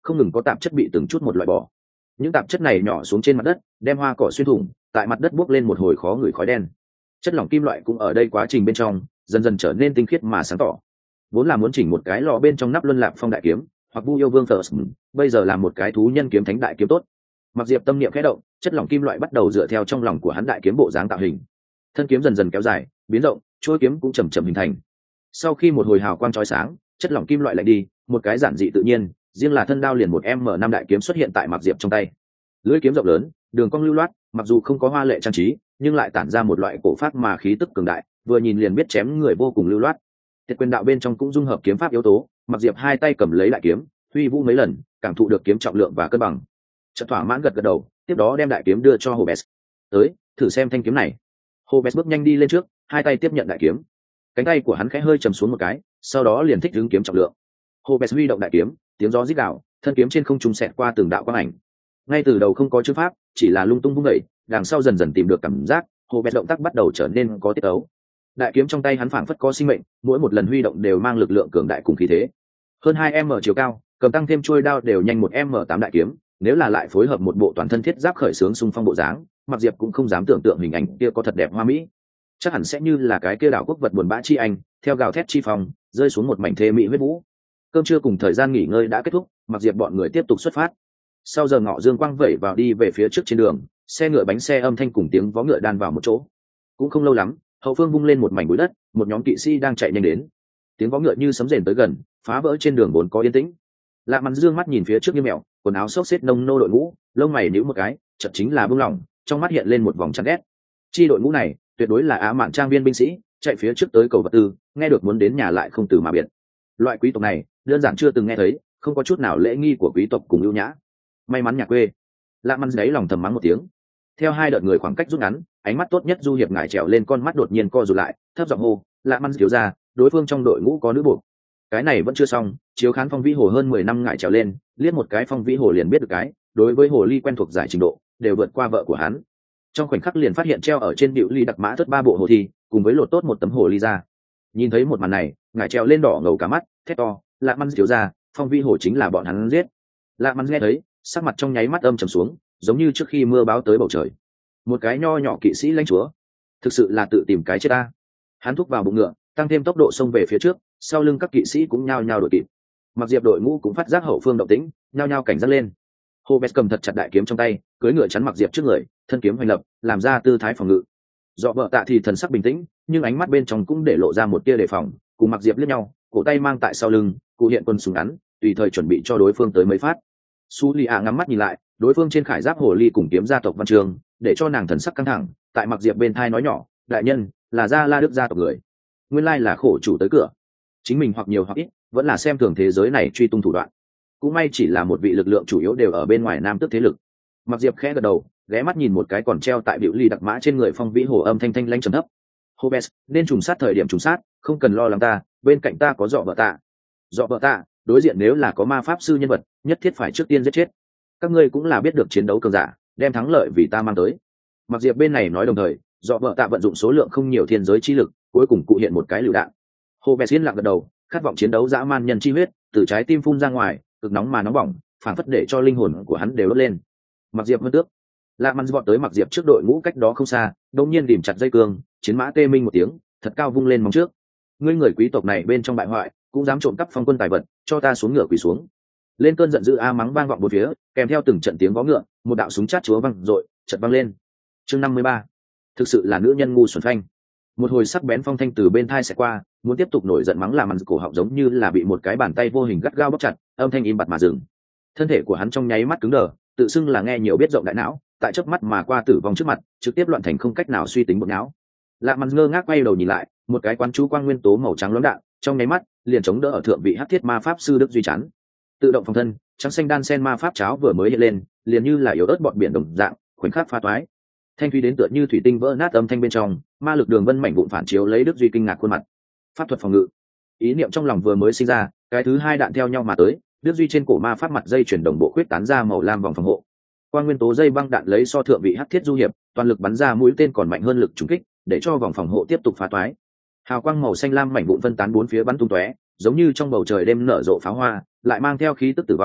không ngừng có tạp chất bị từng chút một loại bỏ. Những tạp chất này nhỏ xuống trên mặt đất, đem hoa cỏ xuyên thủng, tại mặt đất bốc lên một hồi khó ngửi khói đen. Chất lỏng kim loại cũng ở đây quá trình bên trong dần dần trở nên tinh khiết mà sáng tỏ. Vốn là muốn chỉnh một cái lò bên trong nắp luân lạc phong đại kiếm hoặc vu yêu vương first, bây giờ là một cái thú nhân kiếm thánh đại kiếm tốt. Mặc Diệp tâm niệm khẽ động, chất lỏng kim loại bắt đầu dựa theo trong lòng của hắn đại kiếm bộ dáng tạo hình. Thân kiếm dần dần kéo dài, biến rộng, chuôi kiếm cũng chậm chậm hình thành. Sau khi một hồi hào quang chói sáng, chất lỏng kim loại lạnh đi, một cái giản dị tự nhiên, riêng là thân đao liền một m năm đại kiếm xuất hiện tại Mặc Diệp trong tay. Lưỡi kiếm rộng lớn, đường cong lưu loát, mặc dù không có hoa lệ trang trí, nhưng lại tản ra một loại cổ pháp mà khí tức cường đại, vừa nhìn liền biết chém người vô cùng lưu loát. Tiệt quyền đạo bên trong cũng dung hợp kiếm pháp yếu tố, Mặc Diệp hai tay cầm lấy đại kiếm, huy vũ mấy lần, cảm thụ được kiếm trọng lượng và cân bằng. Chợt thỏa mãn gật gật đầu, tiếp đó đem đại kiếm đưa cho Hobes. "Tới, thử xem thanh kiếm này." Hobes bước nhanh đi lên trước, hai tay tiếp nhận đại kiếm. Cánh tay của hắn khẽ hơi trầm xuống một cái, sau đó liền thích ứng kiếm trọng lượng. Hobes huy động đại kiếm, tiếng gió rít gào, thân kiếm trên không trung xẹt qua từng đạo quang ảnh. Ngay từ đầu không có chữ pháp, chỉ là lung tung vung đẩy, đằng sau dần dần tìm được cảm giác, Hobes động tác bắt đầu trở nên có tiết tấu. Đại kiếm trong tay hắn phảng phất có sinh mệnh, mỗi một lần huy động đều mang lực lượng cường đại cùng khí thế. Hơn hai m chiều cao, cầm tăng thêm chuôi đao đều nhanh một m tám đại kiếm, nếu là lại phối hợp một bộ toàn thân thiết giáp khởi sướng xung phong bộ dáng, Mặc Diệp cũng không dám tưởng tượng hình ảnh kia có thật đẹp hoa mỹ. Chắc hẳn sẽ như là cái kia đảo quốc vật buồn bã chi anh, theo gào thét chi phong, rơi xuống một mảnh thê mỹ huyết vũ. Cơm trưa cùng thời gian nghỉ ngơi đã kết thúc, Mặc Diệp bọn người tiếp tục xuất phát. Sau giờ ngọ dương quang vẩy vào đi về phía trước trên đường, xe ngựa bánh xe âm thanh cùng tiếng vó ngựa đan vào một chỗ. Cũng không lâu lắm, hậu phương vung lên một mảnh bụi đất, một nhóm kỵ sĩ đang chạy nhanh đến. Tiếng vó ngựa như sấm rền tới gần, phá vỡ trên đường vốn có yên tĩnh. Lạ Mắn dương mắt nhìn phía trước như mèo, quần áo xốc xếp nông nô đội ngũ, lông mày nhíu một cái, chợt chính là buông lỏng, trong mắt hiện lên một vòng chán ghét. Chi đội ngũ này, tuyệt đối là Á Mạn trang viên binh sĩ, chạy phía trước tới cầu vật tư, nghe được muốn đến nhà lại không từ mà biệt. Loại quý tộc này, đơn giản chưa từng nghe thấy, không có chút nào lễ nghi của quý tộc cùng ưu nhã. May mắn nhà quê. Lạ Mắn đấy lòng thầm mắng một tiếng. Theo hai đợt người khoảng cách rút ngắn, ánh mắt tốt nhất du hiệp ngải trèo lên con mắt đột nhiên co rụt lại, thấp giọng hô, Lạ Mắn thiếu ra, đối phương trong đội ngũ có nữ buộc. Cái này vẫn chưa xong, chiếu khán Phong Vĩ Hồ hơn mười năm ngải trèo lên, liếc một cái Phong Vĩ Hồ liền biết được cái, đối với hồ ly quen thuộc giải trình độ, đều vượt qua vợ của hắn. Trong khoảnh khắc liền phát hiện treo ở trên điệu ly đặc mã thất ba bộ hồ thi, cùng với lột tốt một tấm hồ ly ra. Nhìn thấy một màn này, ngải trèo lên đỏ ngầu cả mắt, thét to, Lạ Mắn thiếu ra, Phong Vĩ Hồ chính là bọn hắn giết. Lạ Mắn nghe thấy, sắc mặt trong nháy mắt âm trầm xuống, giống như trước khi mưa báo tới bầu trời. Một cái nho nhỏ kỵ sĩ lãnh chúa, thực sự là tự tìm cái chết ta. Hắn thúc vào bụng ngựa, tăng thêm tốc độ xông về phía trước, sau lưng các kỵ sĩ cũng nhao nhao đuổi kịp. Mặc Diệp đội ngũ cũng phát giác hậu phương động tĩnh, nhao nhao cảnh giác lên. Hobes cầm thật chặt đại kiếm trong tay, cưỡi ngựa chắn Mặc Diệp trước người, thân kiếm hoành lập, làm ra tư thái phòng ngự. Dọ vợ tạ thì thần sắc bình tĩnh, nhưng ánh mắt bên trong cũng để lộ ra một tia đề phòng, cùng Mặc Diệp liếc nhau, cổ tay mang tại sau lưng, cụ hiện quân súng ngắn, tùy thời chuẩn bị cho đối phương tới mấy phát. Sulia ngắm mắt nhìn lại, đối phương trên khải giáp hồ ly cùng kiếm gia tộc văn trường, để cho nàng thần sắc căng thẳng, tại Mặc Diệp bên thai nói nhỏ, đại nhân, là gia La Đức gia tộc người. Nguyên lai là khổ chủ tới cửa. Chính mình hoặc nhiều hoặc ít, vẫn là xem thường thế giới này truy tung thủ đoạn. Cũng may chỉ là một vị lực lượng chủ yếu đều ở bên ngoài nam tước thế lực. Mặc Diệp khẽ gật đầu, ghé mắt nhìn một cái còn treo tại biểu ly đặc mã trên người Phong Vĩ Hồ âm thanh thanh lãnh trầm thấp. Hobes, nên trùng sát thời điểm trùng sát, không cần lo lắng ta, bên cạnh ta có dọ vợ tạ. Dọ vợ tạ, đối diện nếu là có ma pháp sư nhân vật, nhất thiết phải trước tiên giết chết. Các ngươi cũng là biết được chiến đấu cường giả, đem thắng lợi vì ta mang tới. Mặc Diệp bên này nói đồng thời, dọ vợ tạ vận dụng số lượng không nhiều thiên giới chi lực, cuối cùng cụ hiện một cái lựu đạn. Hobes yên lặng gật đầu, khát vọng chiến đấu dã man nhân chi huyết, từ trái tim phun ra ngoài, cực nóng mà nóng bỏng, phản phất để cho linh hồn của hắn đều đốt lên. Mặc Diệp hơn tước, Lạ Mắn vọt tới Mặc Diệp trước đội ngũ cách đó không xa, đột nhiên điểm chặt dây cương, chiến mã tê minh một tiếng, thật cao vung lên móng trước. Ngươi người quý tộc này bên trong bại hoại, cũng dám trộm cắp phong quân tài vật, cho ta xuống ngựa quỳ xuống. Lên cơn giận dữ a mắng vang vọng bốn phía, kèm theo từng trận tiếng vó ngựa, một đạo súng chát chúa vang dội, chợt vang lên. Chương năm mươi ba, thực sự là nữ nhân ngu xuẩn phanh. Một hồi sắc bén phong thanh từ bên thai sẽ qua, muốn tiếp tục nổi giận mắng làm mắn cổ họng giống như là bị một cái bàn tay vô hình gắt gao bóp chặt, âm thanh im bặt mà dừng. Thân thể của hắn trong nháy mắt cứng đờ, tự xưng là nghe nhiều biết rộng đại não, tại chớp mắt mà qua tử vong trước mặt, trực tiếp loạn thành không cách nào suy tính bộ não. Lạ Mắn ngơ ngác quay đầu nhìn lại, một cái quán chú quang nguyên tố màu trắng lóe đạn, trong nháy mắt liền chống đỡ ở thượng vị hắc thiết ma pháp sư Đức Duy chắn. Tự động phòng thân, trắng xanh đan sen ma pháp cháo vừa mới hiện lên, liền như là yếu ớt bọt biển đồng dạng, khoảnh khắc pha toái. Thanh thủy đến tựa như thủy tinh vỡ nát âm thanh bên trong, ma lực đường vân mảnh vụn phản chiếu lấy Đức Duy kinh ngạc khuôn mặt. Pháp thuật phòng ngự. Ý niệm trong lòng vừa mới sinh ra, cái thứ hai đạn theo nhau mà tới, Đức Duy trên cổ ma pháp mặt dây chuyển đồng bộ khuyết tán ra màu lam vòng phòng hộ. Quang nguyên tố dây băng đạn lấy so thượng vị hắc thiết du hiệp, toàn lực bắn ra mũi tên còn mạnh hơn lực trúng kích, để cho vòng phòng hộ tiếp tục phá toái. Hào quang màu xanh lam mảnh vụn phân tán bốn phía bắn tung tóe, giống như trong bầu trời đêm nở rộ pháo hoa, lại mang theo khí tức tử vong,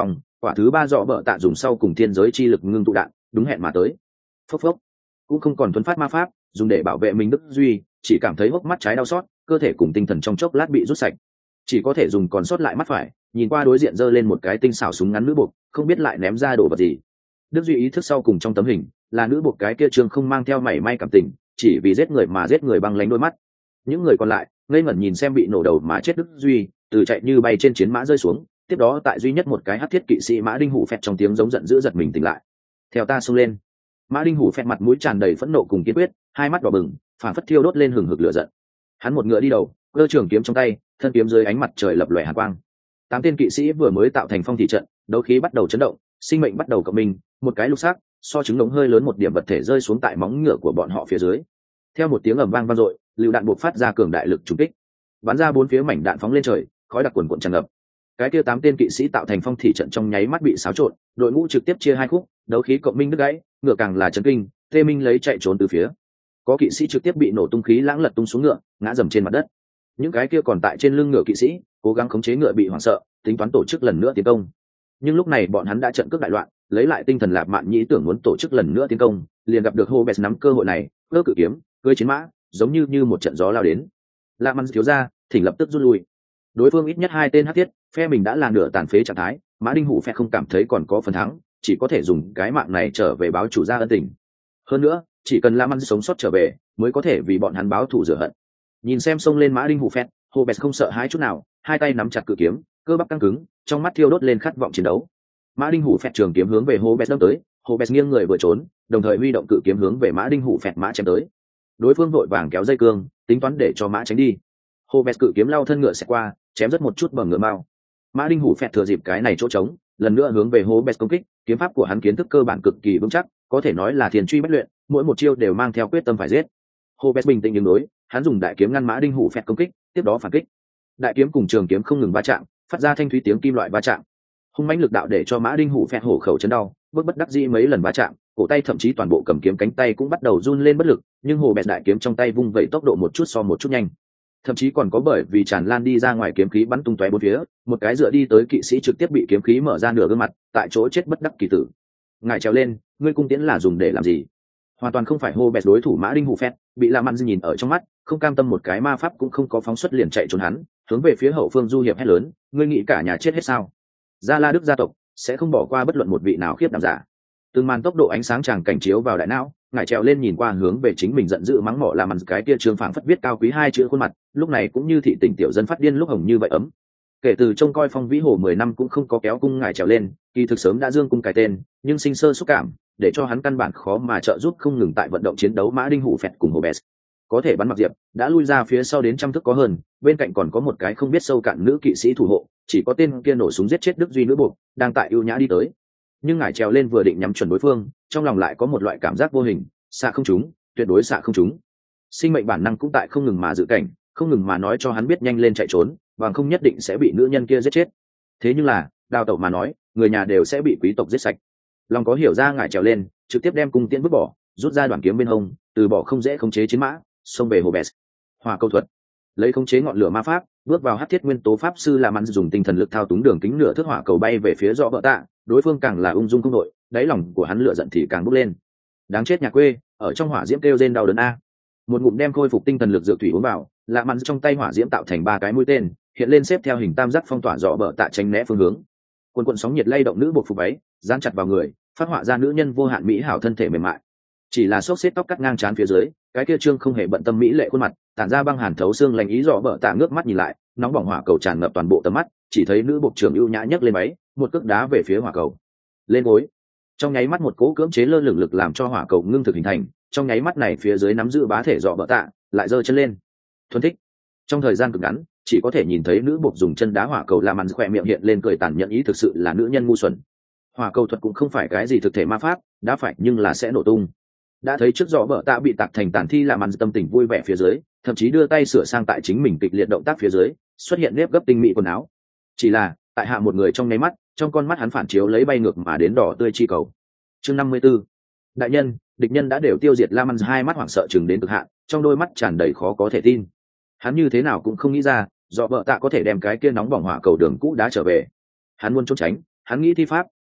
quả thứ ba dọ bợ tạ dùng sau cùng thiên giới chi lực ngưng tụ đạn đúng hẹn mà tới. Phốc phốc cũng không còn thuấn phát ma pháp dùng để bảo vệ mình đức duy, chỉ cảm thấy hốc mắt trái đau xót, cơ thể cùng tinh thần trong chốc lát bị rút sạch, chỉ có thể dùng còn sót lại mắt phải nhìn qua đối diện giơ lên một cái tinh xảo súng ngắn nữ buộc, không biết lại ném ra đồ vật gì. Đức duy ý thức sau cùng trong tấm hình là nữ buộc cái kia trương không mang theo mảy may cảm tình, chỉ vì giết người mà giết người băng lánh đôi mắt. Những người còn lại ngây ngẩn nhìn xem bị nổ đầu mà chết Đức duy từ chạy như bay trên chiến mã rơi xuống, tiếp đó tại duy nhất một cái hắc thiết kỵ sĩ mã đinh hủ phẹt trong tiếng giống giận dữ giật mình tỉnh lại. Theo ta xông lên. Mã đinh hủ phẹt mặt mũi tràn đầy phẫn nộ cùng kiên quyết, hai mắt đỏ bừng phản phất thiêu đốt lên hừng hực lửa giận. Hắn một ngựa đi đầu, cơ trường kiếm trong tay, thân kiếm dưới ánh mặt trời lập lòe hàn quang. Tám tên kỵ sĩ vừa mới tạo thành phong thị trận, đấu khí bắt đầu chấn động, sinh mệnh bắt đầu cộng minh, một cái lục sắc so trứng ngỗng hơi lớn một điểm vật thể rơi xuống tại móng ngựa của bọn họ phía dưới. Theo một tiếng ầm vang vang dội, lựu đạn buộc phát ra cường đại lực trùng kích, bắn ra bốn phía mảnh đạn phóng lên trời, khói đặc quần quần tràn ngập. Cái kia tám tên kỵ sĩ tạo thành phong thị trận trong nháy mắt bị xáo trộn, đội ngũ trực tiếp chia hai khúc, đấu khí cộng minh đứt gãy, ngựa càng là chấn kinh, tê minh lấy chạy trốn từ phía. Có kỵ sĩ trực tiếp bị nổ tung khí lãng lật tung xuống ngựa, ngã dầm trên mặt đất. Những cái kia còn tại trên lưng ngựa kỵ sĩ cố gắng khống chế ngựa bị hoảng sợ, tính toán tổ chức lần nữa tiến công. Nhưng lúc này bọn hắn đã trận cướp đại loạn, lấy lại tinh thần lạp mạn nhĩ tưởng muốn tổ chức lần nữa tiến công, liền gặp được Hobes nắm cơ hội này, cơ cự kiếm, cưỡi chiến mã, giống như như một trận gió lao đến. Lạ Măn thiếu ra, thỉnh lập tức rút lui. Đối phương ít nhất hai tên hắc thiết, phe mình đã là nửa tàn phế trạng thái, Mã Đinh Hủ phe không cảm thấy còn có phần thắng, chỉ có thể dùng cái mạng này trở về báo chủ gia ân tình. Hơn nữa, chỉ cần Lạ Măn sống sót trở về, mới có thể vì bọn hắn báo thù rửa hận. Nhìn xem xông lên Mã Đinh Hủ phe, Hobes không sợ hãi chút nào, hai tay nắm chặt cự kiếm, cơ bắp căng cứng, trong mắt thiêu đốt lên khát vọng chiến đấu. Mã Đinh Hủ phẹt trường kiếm hướng về Hobes đâm tới, Hobes nghiêng người vừa trốn, đồng thời huy động cự kiếm hướng về Mã Đinh Hủ phẹt mã chém tới. Đối phương vội vàng kéo dây cương, tính toán để cho mã tránh đi. Hobes cự kiếm lao thân ngựa sẽ qua, chém rất một chút bờ ngựa mao. Mã Đinh Hủ phẹt thừa dịp cái này chỗ trống, lần nữa hướng về Hobes công kích, kiếm pháp của hắn kiến thức cơ bản cực kỳ vững chắc, có thể nói là thiền truy bất luyện, mỗi một chiêu đều mang theo quyết tâm phải giết. Hobes bình tĩnh đứng đối, hắn dùng đại kiếm ngăn Mã Đinh Hủ phẹt công kích, tiếp đó phản kích. Đại kiếm cùng trường kiếm không ngừng va chạm, phát ra thanh thúy tiếng kim loại va chạm. Hung mãnh lực đạo để cho Mã Đinh Hủ phẹt hổ khẩu chấn đau, bước bất đắc dĩ mấy lần va chạm, cổ tay thậm chí toàn bộ cầm kiếm cánh tay cũng bắt đầu run lên bất lực, nhưng hồ bẹt đại kiếm trong tay vung vẩy tốc độ một chút so một chút nhanh, thậm chí còn có bởi vì tràn lan đi ra ngoài kiếm khí bắn tung tóe bốn phía, một cái dựa đi tới kỵ sĩ trực tiếp bị kiếm khí mở ra nửa gương mặt, tại chỗ chết bất đắc kỳ tử. Ngài trèo lên, ngươi cung tiễn là dùng để làm gì? Hoàn toàn không phải hồ bẹt đối thủ Mã Đinh Hủ phẹt, bị La Măn nhìn ở trong mắt, không cam tâm một cái ma pháp cũng không có phóng xuất liền chạy trốn hắn, hướng về phía hậu phương du hiệp hét lớn, ngươi nghĩ cả nhà chết hết sao? Gia La Đức gia tộc sẽ không bỏ qua bất luận một vị nào khiếp đảm giả. Từng màn tốc độ ánh sáng chàng cảnh chiếu vào đại não, ngài trèo lên nhìn qua hướng về chính mình giận dữ mắng mỏ La Măn cái kia trương phảng phất viết cao quý hai chữ khuôn mặt, lúc này cũng như thị tỉnh tiểu dân phát điên lúc hồng như vậy ấm. Kể từ trông coi Phong Vĩ Hồ mười năm cũng không có kéo cung ngài trèo lên, kỳ thực sớm đã dương cung cái tên, nhưng sinh sơ xúc cảm, để cho hắn căn bản khó mà trợ giúp không ngừng tại vận động chiến đấu Mã Đinh Hủ phẹt cùng Hobes. Có thể bắn mặc diệp, đã lui ra phía sau đến trăm thước có hơn, bên cạnh còn có một cái không biết sâu cạn nữ kỵ sĩ thủ hộ, chỉ có tên kia nổ súng giết chết Đức Duy nữ buộc, đang tại ưu nhã đi tới. Nhưng ngài trèo lên vừa định nhắm chuẩn đối phương, trong lòng lại có một loại cảm giác vô hình, xạ không trúng, tuyệt đối xạ không trúng. Sinh mệnh bản năng cũng tại không ngừng mà dự cảnh, không ngừng mà nói cho hắn biết nhanh lên chạy trốn, bằng không nhất định sẽ bị nữ nhân kia giết chết. Thế nhưng là, đào tẩu mà nói, người nhà đều sẽ bị quý tộc giết sạch. Lòng có hiểu ra ngài trèo lên, trực tiếp đem cung tiễn vứt bỏ, rút ra đoạn kiếm bên hông, từ bỏ không dễ khống chế chiến mã, xông về Hobes. Hỏa câu thuật, lấy khống chế ngọn lửa ma pháp, bước vào hắc thiết nguyên tố pháp sư La Măn dùng tinh thần lực thao túng đường kính nửa thước hỏa cầu bay về phía rõ vợ tạ, đối phương càng là ung dung không đội, đáy lòng của hắn lửa giận thì càng bốc lên. Đáng chết nhà quê, ở trong hỏa diễm kêu rên đau đớn a. Một ngụm đem khôi phục tinh thần lực dược thủy uống vào, La Măn trong tay hỏa diễm tạo thành ba cái mũi tên, hiện lên xếp theo hình tam giác phong tỏa rõ vợ tạ tránh né phương hướng. Cuồn cuộn sóng nhiệt lay động nữ buộc phục váy, dán chặt vào người, phát họa ra nữ nhân vô hạn mỹ hảo thân thể mềm mại. Chỉ là xốc xếp tóc cắt ngang trán phía dưới, cái kia trương không hề bận tâm mỹ lệ khuôn mặt, tản ra băng hàn thấu xương lành ý rõ bợ tạ ngước mắt nhìn lại, nóng bỏng hỏa cầu tràn ngập toàn bộ tầm mắt, chỉ thấy nữ bộ trưởng ưu nhã nhấc lên máy, một cước đá về phía hỏa cầu. Lên gối. Trong nháy mắt một cỗ cưỡng chế lơ lửng lực làm cho hỏa cầu ngưng thực hình thành, trong nháy mắt này phía dưới nắm giữ bá thể rõ bợ tạ, lại giơ chân lên. Thuần thích. Trong thời gian cực ngắn, chỉ có thể nhìn thấy nữ bộ dùng chân đá hỏa cầu làm ăn khỏe miệng hiện lên cười tàn nhẫn ý thực sự là nữ nhân ngu xuẩn. Hỏa cầu thuật cũng không phải cái gì thực thể ma pháp, đã phải nhưng là sẽ nổ tung. Đã thấy trước rõ vợ tạ bị tạc thành tàn thi, làm ăn tâm tình vui vẻ phía dưới, thậm chí đưa tay sửa sang tại chính mình kịch liệt động tác phía dưới, xuất hiện nếp gấp tinh mỹ quần áo. Chỉ là tại hạ một người trong nháy mắt, trong con mắt hắn phản chiếu lấy bay ngược mà đến đỏ tươi chi cầu. Chương năm mươi 54. Đại nhân, địch nhân đã đều tiêu diệt. Lam Ăn hai mắt hoảng sợ chừng đến cực hạn, trong đôi mắt tràn đầy khó có thể tin. Hắn như thế nào cũng không nghĩ ra, rõ vợ tạ có thể đem cái kia nóng bỏng hỏa cầu đường cũ đá trở về. Hắn muốn trốn tránh, hắn nghĩ thi pháp,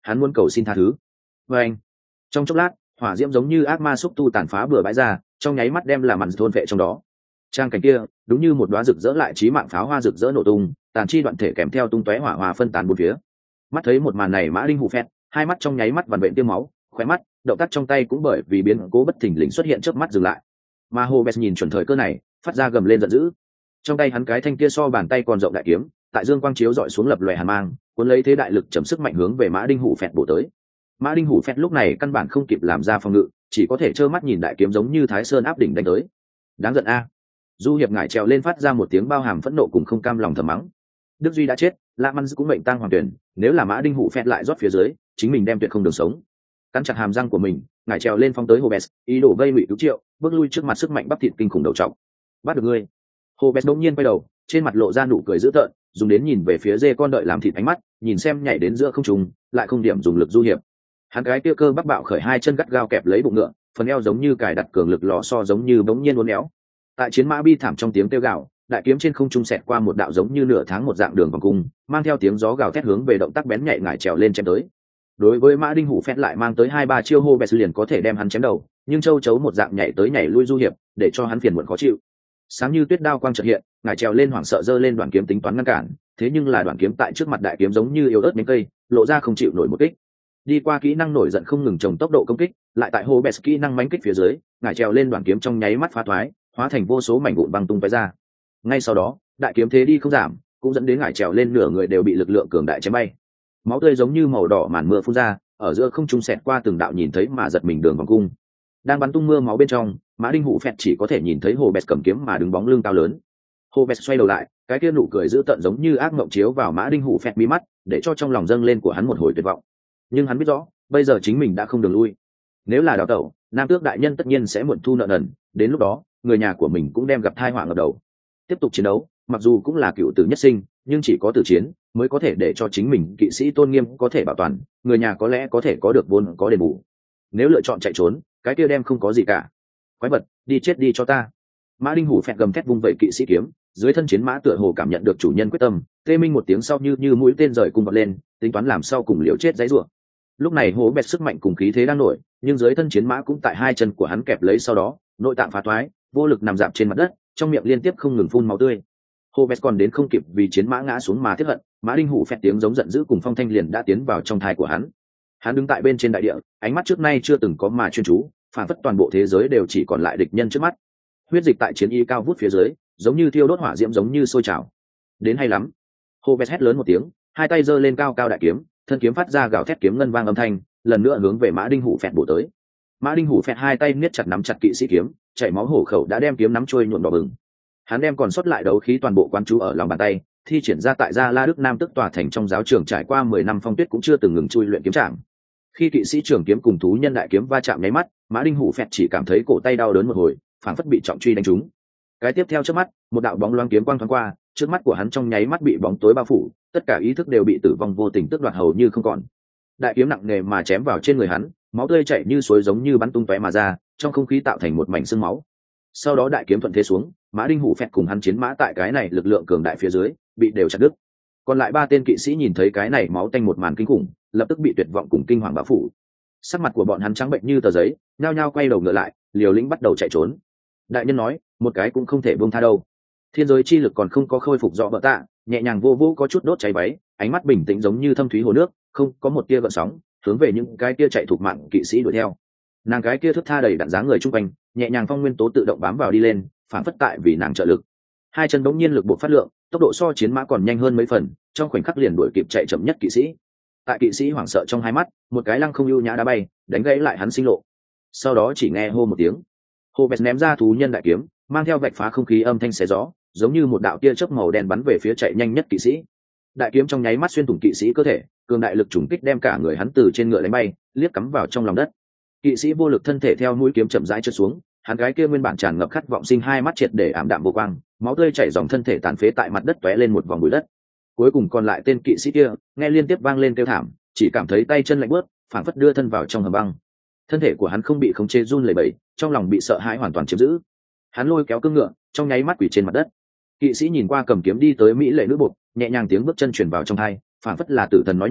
hắn muốn cầu xin tha thứ. Và anh, trong chốc lát, hỏa diễm giống như ác ma xúc tu tàn phá bừa bãi ra, trong nháy mắt đem làm màn thôn vệ trong đó. Trang cảnh kia đúng như một đóa rực rỡ lại chí mạng pháo hoa rực rỡ nổ tung, tàn chi đoạn thể kèm theo tung tóe hỏa hòa phân tán bốn phía. Mắt thấy một màn này, Mã Đinh Hủ phét hai mắt trong nháy mắt vằn vện tiêm máu, khóe mắt động tác trong tay cũng bởi vì biến cố bất thình lình xuất hiện chớp mắt dừng lại. Mà Hobes nhìn chuẩn thời cơ này, phát ra gầm lên giận dữ. Trong tay hắn cái thanh kia so bàn tay còn rộng đại kiếm, tại dương quang chiếu dọi xuống lập lòe hàn mang, cuốn lấy thế đại lực chấm sức mạnh hướng về Mã Đinh Hủ phét bổ tới. Mã Đinh Hủ phét lúc này căn bản không kịp làm ra phòng ngự, chỉ có thể trơ mắt nhìn đại kiếm giống như Thái Sơn áp đỉnh đánh tới. Đáng giận a! Du Hiệp ngải trèo lên phát ra một tiếng bao hàm phẫn nộ cùng không cam lòng thầm mắng. Đức Duy đã chết, La Mans cũng mệnh tang hoàng tuyển, nếu là Mã Đinh Hủ phét lại rót phía dưới, chính mình đem tuyệt không đường sống. Cắn chặt hàm răng của mình, ngải trèo lên phong tới Hobes, ý đồ vây ngụy cứu triệu, bước lui trước mặt sức mạnh bắp thịt kinh khủng đầu trọng. Bắt được ngươi! Hobes đột nhiên quay đầu, trên mặt lộ ra nụ cười dữ tợn, dùng đến nhìn về phía dê con đợi làm thịt ánh mắt, nhìn xem nhảy đến giữa không trung, lại không điểm dùng lực Du Hiệp. Hắn cái kia cơ bắp bạo khởi hai chân gắt gao kẹp lấy bụng ngựa, phần eo giống như cài đặt cường lực lò xo giống như bỗng nhiên uốn éo. Tại chiến mã bi thảm trong tiếng kêu gào, đại kiếm trên không trung xẹt qua một đạo giống như nửa tháng một dạng đường vòng cung, mang theo tiếng gió gào thét hướng về động tác bén nhạy ngải trèo lên chém tới. Đối với Mã Đinh Hủ phét lại mang tới hai ba chiêu Hobes liền có thể đem hắn chém đầu, nhưng châu chấu một dạng nhảy tới nhảy lui Du Hiệp, để cho hắn phiền muộn khó chịu. Sáng như tuyết đao quang chợt hiện, ngải trèo lên hoảng sợ giơ lên đoạn kiếm tính toán ngăn cản, thế nhưng là đoạn kiếm tại trước mặt đại kiếm giống như yếu ớt nhánh cây, lộ ra không chịu nổi một kích. Đi qua kỹ năng nổi giận không ngừng trồng tốc độ công kích, lại tại Hobes kỹ năng mãnh kích phía dưới, ngải trèo lên đoạn kiếm trong nháy mắt phá thoái, hóa thành vô số mảnh vụn băng tung tóe ra. Ngay sau đó, đại kiếm thế đi không giảm, cũng dẫn đến ngải trèo lên nửa người đều bị lực lượng cường đại chém bay. Máu tươi giống như màu đỏ màn mưa phun ra, ở giữa không trung xẹt qua từng đạo nhìn thấy mà giật mình đường vòng cung. Đang bắn tung mưa máu bên trong, Mã Đinh Hủ phét chỉ có thể nhìn thấy Hobes cầm kiếm mà đứng bóng lưng cao lớn. Hobes xoay đầu lại, cái kia nụ cười dữ tợn giống như ác mộng chiếu vào Mã Đinh Hủ phét mí mắt, để cho trong lòng dâng lên của hắn một hồi tuyệt vọng. Nhưng hắn biết rõ, bây giờ chính mình đã không đường lui. Nếu là đào tẩu, Nam Tước đại nhân tất nhiên sẽ muộn thu nợ nần, đến lúc đó, người nhà của mình cũng đem gặp tai họa ngập đầu. Tiếp tục chiến đấu, mặc dù cũng là cựu tử nhất sinh, nhưng chỉ có tử chiến mới có thể để cho chính mình kỵ sĩ tôn nghiêm có thể bảo toàn, người nhà có lẽ có thể có được vốn có đền bù. Nếu lựa chọn chạy trốn, cái kia đem không có gì cả. Quái vật, đi chết đi cho ta! Mã Đinh Hủ phẹt gầm thét vung vẩy kỵ sĩ kiếm, dưới thân chiến mã tựa hồ cảm nhận được chủ nhân quyết tâm, tê minh một tiếng sau như như mũi tên rời cung vọt lên, tính toán làm sao cùng liều chết dãy rủa. Lúc này hố bẹt sức mạnh cùng khí thế đang nổi, nhưng dưới thân chiến mã cũng tại hai chân của hắn kẹp lấy, sau đó nội tạng phá thoái, vô lực nằm dạp trên mặt đất, trong miệng liên tiếp không ngừng phun máu tươi. Hô bẹt còn đến không kịp vì chiến mã ngã xuống mà tiếc hận, Mã Đinh Hủ phẹt tiếng giống giận dữ cùng phong thanh liền đã tiến vào trong thai của hắn. Hắn đứng tại bên trên đại địa, ánh mắt trước nay chưa từng có mà chuyên chú, phản phất toàn bộ thế giới đều chỉ còn lại địch nhân trước mắt. Huyết dịch tại chiến y cao vút phía dưới, giống như thiêu đốt hỏa diễm, giống như sôi trào. Đến hay lắm! Hô bẹt hét lớn một tiếng, hai tay giơ lên cao cao đại kiếm, thân kiếm phát ra gào thét kiếm ngân vang âm thanh, lần nữa hướng về Mã Đinh Hủ phẹt bổ tới. Mã Đinh Hủ phẹt hai tay niết chặt nắm chặt kỵ sĩ kiếm, chảy máu hổ khẩu đã đem kiếm nắm trôi nhuộm đỏ bừng. Hắn đem còn sót lại đấu khí toàn bộ quán chú ở lòng bàn tay, thi triển ra tại Gia La Đức Nam tức tòa thành trong giáo trường trải qua mười năm phong tuyết cũng chưa từng ngừng chui luyện kiếm trạng. Khi kỵ sĩ trường kiếm cùng thú nhân đại kiếm va chạm nháy mắt, Mã Đinh Hủ phẹt chỉ cảm thấy cổ tay đau đớn một hồi, phảng phất bị trọng truy đánh trúng. Cái tiếp theo trước mắt, một đạo bóng loáng kiếm quang thoáng qua, trước mắt của hắn trong nháy mắt bị bóng tối bao phủ, tất cả ý thức đều bị tử vong vô tình tước đoạt hầu như không còn. Đại kiếm nặng nề mà chém vào trên người hắn, máu tươi chảy như suối giống như bắn tung tóe mà ra, trong không khí tạo thành một mảnh xương máu. Sau đó đại kiếm thuận thế xuống, Mã Đinh Hủ phẹt cùng hắn chiến mã tại cái này lực lượng cường đại phía dưới, bị đều chặt đứt. Còn lại ba tên kỵ sĩ nhìn thấy cái này máu tanh một màn kinh khủng, lập tức bị tuyệt vọng cùng kinh hoàng bao phủ. Sắc mặt của bọn hắn trắng bệnh như tờ giấy, nhao nhao quay đầu ngựa lại, liều lĩnh bắt đầu chạy trốn. Đại nhân nói, một cái cũng không thể buông tha đâu. Thiên giới chi lực còn không có khôi phục rõ bợ tạ, nhẹ nhàng vô vô có chút đốt cháy váy, ánh mắt bình tĩnh giống như thâm thúy hồ nước, không có một tia gợn sóng, hướng về những cái kia chạy thuộc mạng kỵ sĩ đuổi theo. Nàng cái kia thướt tha đầy đặn dáng người trung quanh, nhẹ nhàng phong nguyên tố tự động bám vào đi lên, phản phất tại vì nàng trợ lực. Hai chân đống nhiên lực buộc phát lượng, tốc độ so chiến mã còn nhanh hơn mấy phần, trong khoảnh khắc liền đuổi kịp chạy chậm nhất kỵ sĩ. Tại kỵ sĩ hoảng sợ trong hai mắt, một cái lăng không ưu nhã đá bay, đánh gãy lại hắn sinh lộ. Sau đó chỉ nghe hô một tiếng, hô bẹt ném ra thú nhân đại kiếm, mang theo vạch phá không khí âm thanh xé gió, giống như một đạo tia chớp màu đen bắn về phía chạy nhanh nhất kỵ sĩ. Đại kiếm trong nháy mắt xuyên thủng kỵ sĩ cơ thể, cường đại lực trùng kích đem cả người hắn từ trên ngựa đánh bay, liếc cắm vào trong lòng đất. Kỵ sĩ vô lực thân thể theo mũi kiếm chậm rãi trượt xuống, hắn gái kia nguyên bản tràn ngập khát vọng sinh hai mắt triệt để ảm đạm vô quang, máu tươi chảy dòng, thân thể tàn phế tại mặt đất tóe lên một vòng bụi đất. Cuối cùng còn lại tên kỵ sĩ kia, nghe liên tiếp vang lên kêu thảm, chỉ cảm thấy tay chân lạnh buốt, phảng phất đưa thân vào trong hầm băng. Thân thể của hắn không bị khống chế run lẩy bẩy, trong lòng bị sợ hãi hoàn toàn chiếm giữ. Hắn lôi kéo cương ngựa, trong nháy mắt quỳ trên mặt đất. Kỵ sĩ nhìn qua cầm kiếm đi tới mỹ lệ nữ buộc, nhẹ nhàng tiếng bước chân truyền vào trong tai, phảng phất là tử thần nói nhỏ,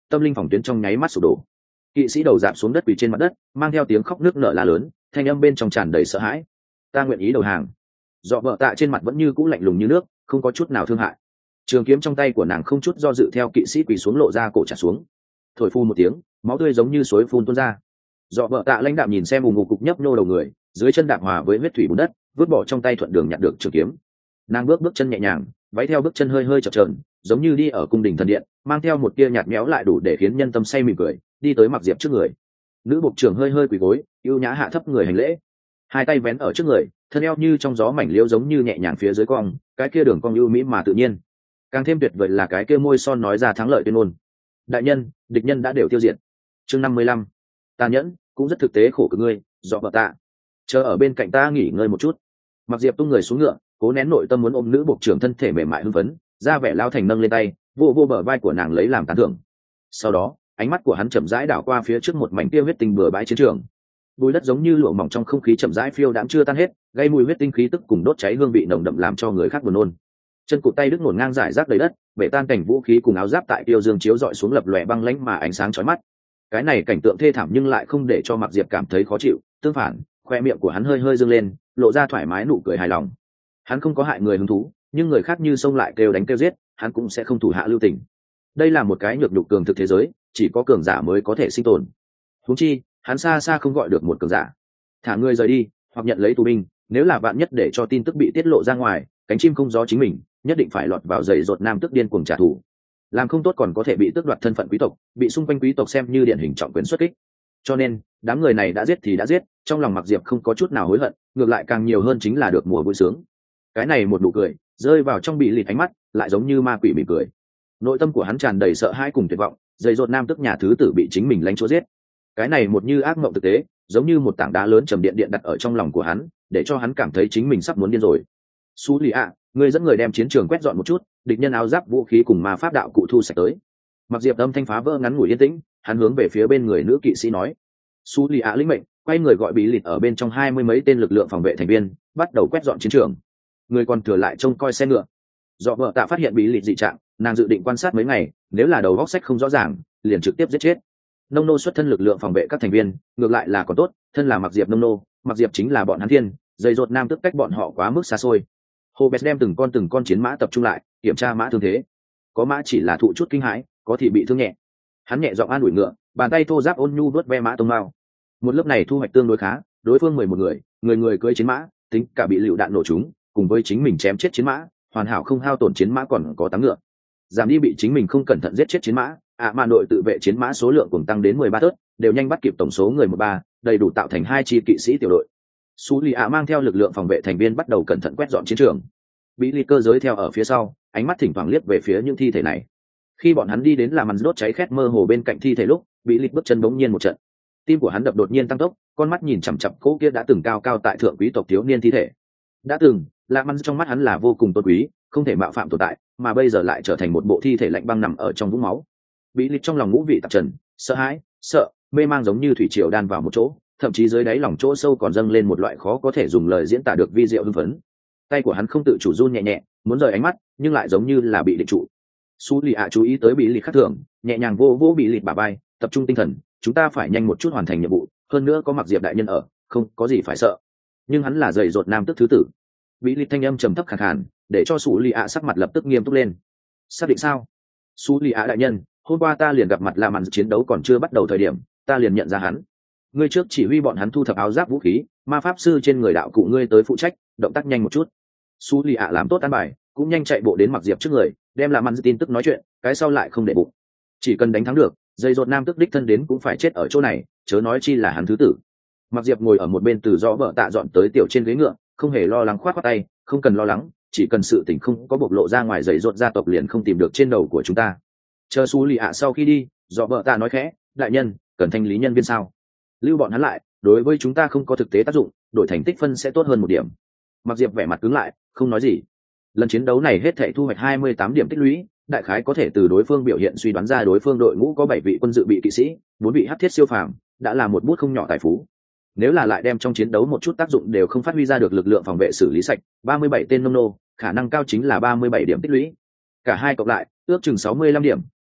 tâm linh phòng tuyến trong nháy mắt sụp đổ. Kỵ sĩ đầu dạp xuống đất quỳ trên mặt đất, mang theo tiếng khóc nước nở la lớn, thanh âm bên trong tràn đầy sợ hãi. Ta nguyện ý đầu hàng. Dọ vợ tạ trên mặt vẫn như cũ lạnh lùng như nước, không có chút nào thương hại. Trường kiếm trong tay của nàng không chút do dự theo kỵ sĩ quỳ xuống lộ ra cổ trả xuống. Thổi phun một tiếng, máu tươi giống như suối phun tuôn ra. Dọ vợ tạ lãnh đạm nhìn xem ù ngục cục nhấp nhô đầu người, dưới chân đạp hòa với huyết thủy bùn đất, vứt bỏ trong tay thuận đường nhặt được trường kiếm. Nàng bước bước chân nhẹ nhàng, váy theo bước chân hơi hơi chập chờn, giống như đi ở cung đình thần điện, mang theo một tia nhạt méo lại đủ để khiến nhân tâm say mỉm cười, đi tới Mặc Diệp trước người. Nữ bộc trưởng hơi hơi quỳ gối, ưu nhã hạ thấp người hành lễ, hai tay vén ở trước người, thân eo như trong gió mảnh liễu giống như nhẹ nhàng phía dưới cong, cái kia đường cong ưu mỹ mà tự nhiên. Càng thêm tuyệt vời là cái kia môi son nói ra thắng lợi tuyên ngôn. Đại nhân, địch nhân đã đều tiêu diệt. Chương năm mươi lăm. Tàn nhẫn, cũng rất thực tế khổ cực ngươi, dọ vợ tạ. Chờ ở bên cạnh ta nghỉ ngơi một chút. Mặc Diệp tung người xuống ngựa, cố nén nội tâm muốn ôm nữ bộc trưởng thân thể mềm mại hưng phấn, ra vẻ lao thành nâng lên tay, vô vô bờ vai của nàng lấy làm tán thưởng. Sau đó, ánh mắt của hắn chậm rãi đảo qua phía trước một mảnh kia huyết tinh bừa bãi chiến trường. Bùi đất giống như lụa mỏng trong không khí chậm rãi phiêu đãng chưa tan hết, gây mùi huyết tinh khí tức cùng đốt cháy hương vị nồng đậm làm cho người khác buồn nôn. Chân cụt tay đứt ngổn ngang rải rác đầy đất, bể tan cảnh vũ khí cùng áo giáp tại tiêu dương chiếu dọi xuống lập lòe băng lãnh mà ánh sáng chói mắt. Cái này cảnh tượng thê thảm nhưng lại không để cho Mạc Diệp cảm thấy khó chịu, tương phản, khoe miệng của hắn hơi hơi dương lên, lộ ra thoải mái nụ cười hài lòng. Hắn không có hại người hứng thú, nhưng người khác như xông lại kêu đánh kêu giết, hắn cũng sẽ không thủ hạ lưu tình. Đây là một cái nhược nhục cường thực thế giới, chỉ có cường giả mới có thể sinh tồn. Huống chi, hắn xa xa không gọi được một cường giả. Thả người rời đi, hoặc nhận lấy tù binh, nếu là vạn nhất để cho tin tức bị tiết lộ ra ngoài, cánh chim không gió chính mình, nhất định phải lọt vào giày rột nam tức điên cuồng trả thù. Làm không tốt còn có thể bị tước đoạt thân phận quý tộc, bị xung quanh quý tộc xem như điển hình trọng quyền xuất kích. Cho nên, đám người này đã giết thì đã giết, trong lòng Mạc Diệp không có chút nào hối hận, ngược lại càng nhiều hơn chính là được mùa vui sướng. Cái này một nụ cười, rơi vào trong bị lịt ánh mắt, lại giống như ma quỷ mỉm cười. Nội tâm của hắn tràn đầy sợ hãi cùng tuyệt vọng, dày rột nam tức nhà thứ tử bị chính mình lánh chúa giết. Cái này một như ác mộng thực tế, giống như một tảng đá lớn trầm điện điện đặt ở trong lòng của hắn, để cho hắn cảm thấy chính mình sắp muốn điên rồi. Sú lì ạ, ngươi dẫn người đem chiến trường quét dọn một chút, địch nhân áo giáp vũ khí cùng ma pháp đạo cụ thu sạch tới. Mặc Diệp âm thanh phá vỡ ngắn ngủi yên tĩnh, hắn hướng về phía bên người nữ kỵ sĩ nói. Sú lì ạ lĩnh mệnh, quay người gọi bí lịt ở bên trong hai mươi mấy tên lực lượng phòng vệ thành viên, bắt đầu quét dọn chiến trường. Người còn thừa lại trông coi xe ngựa. Do vợ tạ phát hiện bí lịt dị trạng, nàng dự định quan sát mấy ngày, nếu là đầu góc sách không rõ ràng, liền trực tiếp giết chết. Nông nô xuất thân lực lượng phòng vệ các thành viên, ngược lại là còn tốt, thân là Mặc Diệp nông nô, Mặc Diệp chính là bọn hắn thiên, dày rột nam tức cách bọn họ quá mức xa xôi. Hobes đem từng con từng con chiến mã tập trung lại, kiểm tra mã thương thế. Có mã chỉ là thụ chút kinh hãi, có thì bị thương nhẹ. Hắn nhẹ giọng an ủi ngựa, bàn tay thô ráp ôn nhu vớt ve mã tông mao. Một lớp này thu hoạch tương đối khá, đối phương mười một người, người người cưỡi chiến mã, tính cả bị lựu đạn nổ trúng, cùng với chính mình chém chết chiến mã, hoàn hảo không hao tổn chiến mã còn có tám ngựa. Giảm đi bị chính mình không cẩn thận giết chết chiến mã, ạ à mà đội tự vệ chiến mã số lượng cùng tăng đến mười ba tớt, đều nhanh bắt kịp tổng số người một ba, đầy đủ tạo thành hai chi kỵ sĩ tiểu đội. Sú lì ạ mang theo lực lượng phòng vệ thành viên bắt đầu cẩn thận quét dọn chiến trường. Bí lì cơ giới theo ở phía sau, ánh mắt thỉnh thoảng liếc về phía những thi thể này. Khi bọn hắn đi đến làm màn đốt cháy khét mơ hồ bên cạnh thi thể lúc, Bí lì bước chân bỗng nhiên một trận. Tim của hắn đập đột nhiên tăng tốc, con mắt nhìn chằm chằm cỗ kia đã từng cao cao tại thượng quý tộc thiếu niên thi thể. Đã từng, làm màn trong mắt hắn là vô cùng tôn quý, không thể mạo phạm tồn tại, mà bây giờ lại trở thành một bộ thi thể lạnh băng nằm ở trong vũng máu. Bí lì trong lòng ngũ vị tạp trần, sợ hãi, sợ, mê mang giống như thủy triều đan vào một chỗ, thậm chí dưới đáy lòng chỗ sâu còn dâng lên một loại khó có thể dùng lời diễn tả được vi diệu hưng phấn. Tay của hắn không tự chủ run nhẹ nhẹ, muốn rời ánh mắt, nhưng lại giống như là bị định trụ. Sú lì ạ chú ý tới Bí lì khác thường, nhẹ nhàng vô vô Bí lì bả vai, tập trung tinh thần, chúng ta phải nhanh một chút hoàn thành nhiệm vụ, hơn nữa có Mặc Diệp đại nhân ở, không có gì phải sợ. Nhưng hắn là dày rột nam tức thứ tử. Bí lì thanh âm trầm thấp khàn khàn, để cho Sú lì ạ sắc mặt lập tức nghiêm túc lên. Xác định sao? Sú lì ạ đại nhân, hôm qua ta liền gặp mặt làm màn chiến đấu còn chưa bắt đầu thời điểm, ta liền nhận ra hắn. Ngươi trước chỉ huy bọn hắn thu thập áo giáp vũ khí, ma pháp sư trên người đạo cụ ngươi tới phụ trách, động tác nhanh một chút. Sú lì ạ làm tốt an bài, cũng nhanh chạy bộ đến Mặc Diệp trước người, đem làm màn tin tức nói chuyện, cái sau lại không để bụng. Chỉ cần đánh thắng được, dây rột nam tức đích thân đến cũng phải chết ở chỗ này, chớ nói chi là hắn thứ tử. Mặc Diệp ngồi ở một bên từ rõ vợ tạ dọn tới tiểu trên ghế ngựa, không hề lo lắng khoát khoát tay, không cần lo lắng, chỉ cần sự tình không có bộc lộ ra ngoài dày rột gia tộc liền không tìm được trên đầu của chúng ta. Chờ Sú lì ạ sau khi đi, rõ vợ tạ nói khẽ, đại nhân, cần thanh lý nhân viên sao? Lưu bọn hắn lại, đối với chúng ta không có thực tế tác dụng, đổi thành tích phân sẽ tốt hơn một điểm. Mặc Diệp vẻ mặt cứng lại, không nói gì. Lần chiến đấu này hết thảy thu hoạch hai mươi tám điểm tích lũy, đại khái có thể từ đối phương biểu hiện suy đoán ra đối phương đội ngũ có bảy vị quân dự bị kỵ sĩ, bốn vị hắc thiết siêu phàm, đã là một bút không nhỏ tài phú. Nếu là lại đem trong chiến đấu một chút tác dụng đều không phát huy ra được lực lượng phòng vệ xử lý sạch, ba mươi bảy tên nông nô, khả năng cao chính là ba mươi bảy điểm tích lũy. Cả hai cộng lại, ước chừng sáu mươi lăm điểm,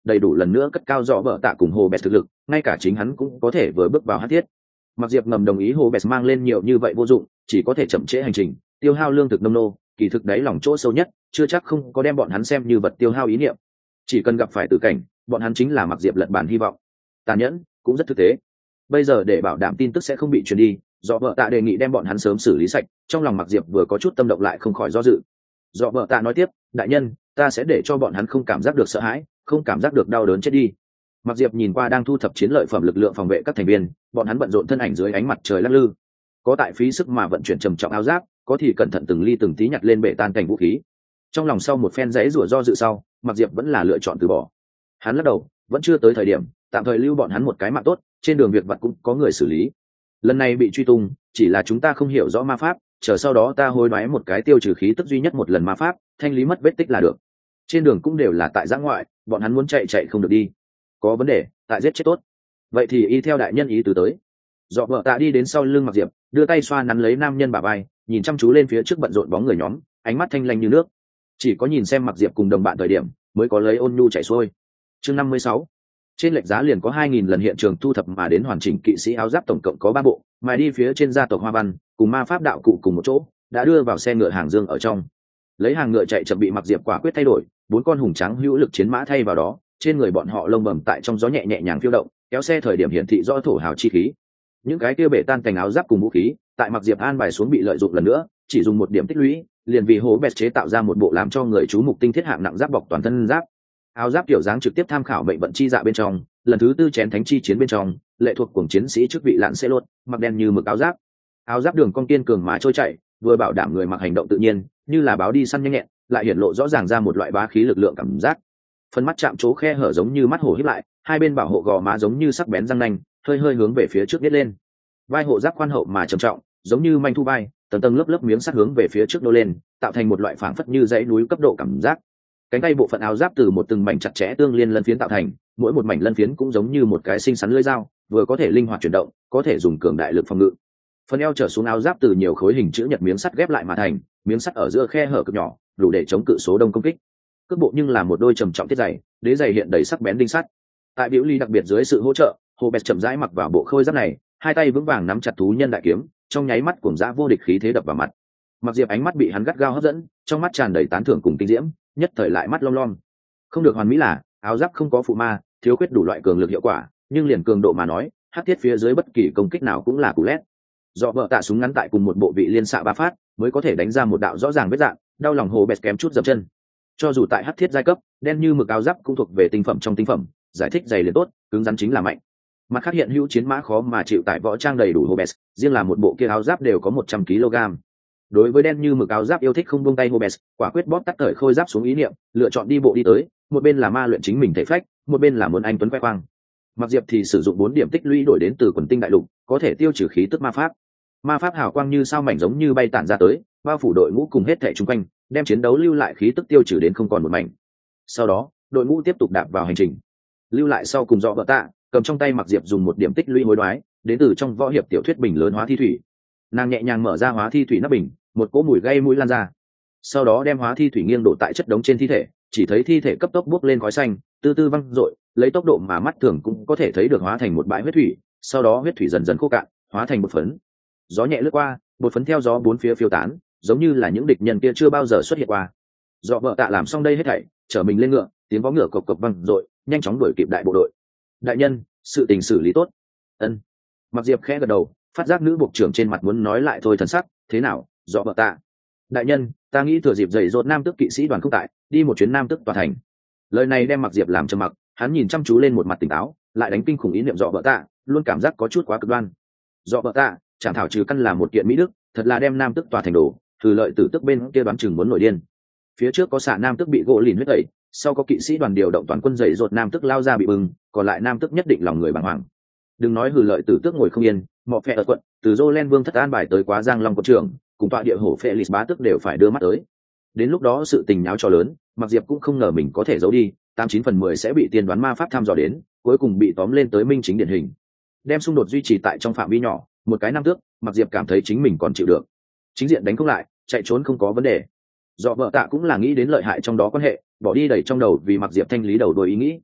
đầy đủ lần nữa cất cao rõ bờ tạ cùng hồ bẹt thực lực, ngay cả chính hắn cũng có thể vừa bước vào hắc thiết. Mặc diệp ngầm đồng ý hồ bẹt mang lên nhiều như vậy vô dụng, chỉ có thể chậm trễ hành trình, tiêu hao lương thực nông nô, kỳ thực đáy lòng chỗ sâu nhất chưa chắc không có đem bọn hắn xem như vật tiêu hao ý niệm. Chỉ cần gặp phải tử cảnh, bọn hắn chính là mặc diệp lật bản hy vọng. Tàn nhẫn cũng rất thực tế. Bây giờ để bảo đảm tin tức sẽ không bị truyền đi, do vợ tạ đề nghị đem bọn hắn sớm xử lý sạch. Trong lòng mặc diệp vừa có chút tâm động lại không khỏi do dự. Do vợ tạ nói tiếp, đại nhân, ta sẽ để cho bọn hắn không cảm giác được sợ hãi, không cảm giác được đau đớn chết đi. Mặc diệp nhìn qua đang thu thập chiến lợi phẩm lực lượng phòng vệ các thành viên, bọn hắn bận rộn thân ảnh dưới ánh mặt trời lắc lư, có tại phí sức mà vận chuyển trầm trọng áo giáp, có thì cẩn thận từng ly từng tí nhặt lên bể tan cảnh vũ khí. Trong lòng sau một phen rẽ rủa do dự sau, mặc diệp vẫn là lựa chọn từ bỏ. Hắn lắc đầu, vẫn chưa tới thời điểm, tạm thời lưu bọn hắn một cái mạng tốt, trên đường việc vặt cũng có người xử lý. Lần này bị truy tung, chỉ là chúng ta không hiểu rõ ma pháp, chờ sau đó ta hối đoái một cái tiêu trừ khí tức duy nhất một lần ma pháp, thanh lý mất vết tích là được. Trên đường cũng đều là tại giã ngoại, bọn hắn muốn chạy chạy không được đi. Có vấn đề, tại giết chết tốt. Vậy thì y theo đại nhân ý tứ tới. Dọ vợ tạ đi đến sau lưng mặc diệp, đưa tay xoa nắn lấy nam nhân bả vai, nhìn chăm chú lên phía trước bận rộn bóng người nhóm, ánh mắt thanh lanh như nước. Chỉ có nhìn xem mặc diệp cùng đồng bạn thời điểm, mới có lấy ôn nhu chảy xuôi. Chương năm mươi sáu, trên lệch giá liền có hai nghìn lần hiện trường thu thập mà đến hoàn chỉnh kỵ sĩ áo giáp tổng cộng có ba bộ, mà đi phía trên gia tộc Hoa Văn, cùng ma pháp đạo cụ cùng một chỗ, đã đưa vào xe ngựa hàng dương ở trong. Lấy hàng ngựa chạy chậm bị mặc diệp quả quyết thay đổi, bốn con hùng trắng hữu lực chiến mã thay vào đó, trên người bọn họ lông bầm tại trong gió nhẹ nhẹ nhàng phiêu động, kéo xe thời điểm hiển thị rõ thổ hào chi khí. Những cái kia bể tan cành áo giáp cùng vũ khí, tại mặc diệp an bài xuống bị lợi dụng lần nữa, chỉ dùng một điểm tích lũy, liền vì hố bẹt chế tạo ra một bộ làm cho người chú mục tinh thiết hạng nặng giáp bọc toàn thân giáp. Áo giáp kiểu dáng trực tiếp tham khảo mệnh vận chi dạ bên trong, lần thứ tư chén thánh chi chiến bên trong, lệ thuộc cuồng chiến sĩ chức vị lạn sẽ lột, mặc đen như mực áo giáp. Áo giáp đường cong kiên cường mà trôi chảy, vừa bảo đảm người mặc hành động tự nhiên, như là báo đi săn nhanh nhẹn, lại hiển lộ rõ ràng ra một loại bá khí lực lượng cảm giác. Phần mắt chạm chỗ khe hở giống như mắt hổ híp lại, hai bên bảo hộ gò má giống như sắc bén răng nanh, hơi hơi hướng về phía trước biết lên. Vai hộ giáp khoan hậu mà trầm trọng, giống như manh thu vai, tầng tầng lớp lớp miếng sắt hướng về phía trước nô lên, tạo thành một loại phảng phất như dãy núi cấp độ cảm giác. Cánh tay bộ phận áo giáp từ một từng mảnh chặt chẽ tương liên lân phiến tạo thành, mỗi một mảnh lân phiến cũng giống như một cái xinh xắn lưỡi dao, vừa có thể linh hoạt chuyển động, có thể dùng cường đại lực phòng ngự. Phần eo trở xuống áo giáp từ nhiều khối hình chữ nhật miếng sắt ghép lại mà thành, miếng sắt ở giữa khe hở cực nhỏ, đủ để chống cự số đông công kích. Cước bộ nhưng là một đôi trầm trọng thiết giày, đế giày hiện đầy sắc bén đinh sắt. Tại biểu ly đặc biệt dưới sự hỗ trợ, hồ bẹt chậm rãi mặc vào bộ khôi giáp này, hai tay vững vàng nắm chặt thú nhân đại kiếm, trong nháy mắt cuồng dã vô địch khí thế đập vào mặt. Mặc diệp ánh mắt bị hắn gắt gao hấp dẫn, trong mắt tràn đầy tán thưởng cùng kinh diễm, nhất thời lại mắt long lom. Không được hoàn mỹ là áo giáp không có phụ ma, thiếu khuyết đủ loại cường lực hiệu quả, nhưng liền cường độ mà nói, hắc thiết phía dưới bất kỳ công kích nào cũng là cú lét. Do vợ tạ súng ngắn tại cùng một bộ vị liên xạ ba phát, mới có thể đánh ra một đạo rõ ràng vết dạng, đau lòng hồ bẹt kém chút dập chân. Cho dù tại hắc thiết giai cấp, đen như mực áo giáp cũng thuộc về tinh phẩm trong tinh phẩm, giải thích dày liền tốt, cứng rắn chính là mạnh. Mặt khác hiện hữu chiến mã khó mà chịu tải võ trang đầy đủ Hobes, riêng là một bộ kia áo giáp đều có một trăm ki lô gam. Đối với đen như mực áo giáp yêu thích không buông tay Hobes, quả quyết bóp tắt cởi khôi giáp xuống ý niệm, lựa chọn đi bộ đi tới, một bên là ma luyện chính mình thể phách, một bên là muốn anh tuấn khoe khoang. Mặc diệp thì sử dụng bốn điểm tích lũy đổi đến từ quần tinh đại lục, có thể tiêu trừ khí tức ma pháp. Ma pháp hào quang như sao mảnh giống như bay tản ra tới, bao phủ đội ngũ cùng hết thảy xung quanh, đem chiến đấu lưu lại khí tức tiêu trừ đến không còn một mảnh. Sau đó, đội ngũ tiếp tục đạp vào hành trình. Lưu lại sau cùng dọ vợ tạ, cầm trong tay mặc diệp dùng một điểm tích lũy hối đoái, đến từ trong võ hiệp tiểu thuyết bình lớn hóa thi thủy. Nàng nhẹ nhàng mở ra hóa thi thủy nắp bình, một cỗ mùi gây mũi lan ra. Sau đó đem hóa thi thủy nghiêng đổ tại chất đống trên thi thể, chỉ thấy thi thể cấp tốc bốc lên khói xanh, từ từ văng rội, lấy tốc độ mà mắt thường cũng có thể thấy được hóa thành một bãi huyết thủy, sau đó huyết thủy dần dần khô cạn, hóa thành bột phấn. Gió nhẹ lướt qua, bột phấn theo gió bốn phía phiêu tán, giống như là những địch nhân kia chưa bao giờ xuất hiện qua. Dọ vợ tạ làm xong đây hết thảy, chở mình lên ngựa, tiếng vó ngựa cộc cộc văng rội, nhanh chóng đuổi kịp đại bộ đội. Đại nhân, sự tình xử lý tốt. Ân. Mặc diệp khẽ gật đầu, phát giác nữ bộ trưởng trên mặt muốn nói lại thôi thần sắc, thế nào, dọ vợ tạ. Đại nhân, ta nghĩ thừa dịp dày dột nam tước kỵ sĩ đoàn không tại, đi một chuyến nam tước tòa thành. Lời này đem mặc diệp làm trầm mặc, hắn nhìn chăm chú lên một mặt tỉnh táo, lại đánh kinh khủng ý niệm dọ vợ tạ, luôn cảm giác có chút quá cực đoan. Dọ vợ tạ, chẳng thảo trừ căn là một kiện mỹ đức, thật là đem nam tước tòa thành đổ, từ lợi tử tức bên kia đoán chừng muốn nổi điên. Phía trước có xạ nam tước bị gỗ lìn huyết tẩy, sau có kỵ sĩ đoàn điều động toàn quân dày dột nam tước lao ra bị bừng, còn lại nam tước nhất định lòng người bàng hoàng. Đừng nói hừ lợi tử tước ngồi không yên, mọ phe ở quận, từ Jolen vương thất an bài tới quá giang long quân trưởng, cùng tọa địa hổ Felix bá tước đều phải đưa mắt tới. Đến lúc đó sự tình nháo cho lớn, Mặc Diệp cũng không ngờ mình có thể giấu đi, tám chín phần mười sẽ bị tiên đoán ma pháp thăm dò đến, cuối cùng bị tóm lên tới minh chính điển hình. Đem xung đột duy trì tại trong phạm vi nhỏ, một cái nam tước, Mặc Diệp cảm thấy chính mình còn chịu được. Chính diện đánh không lại, chạy trốn không có vấn đề. Dọ vợ tạ cũng là nghĩ đến lợi hại trong đó quan hệ, bỏ đi đẩy trong đầu vì Mặc Diệp thanh lý đầu đuôi ý nghĩ.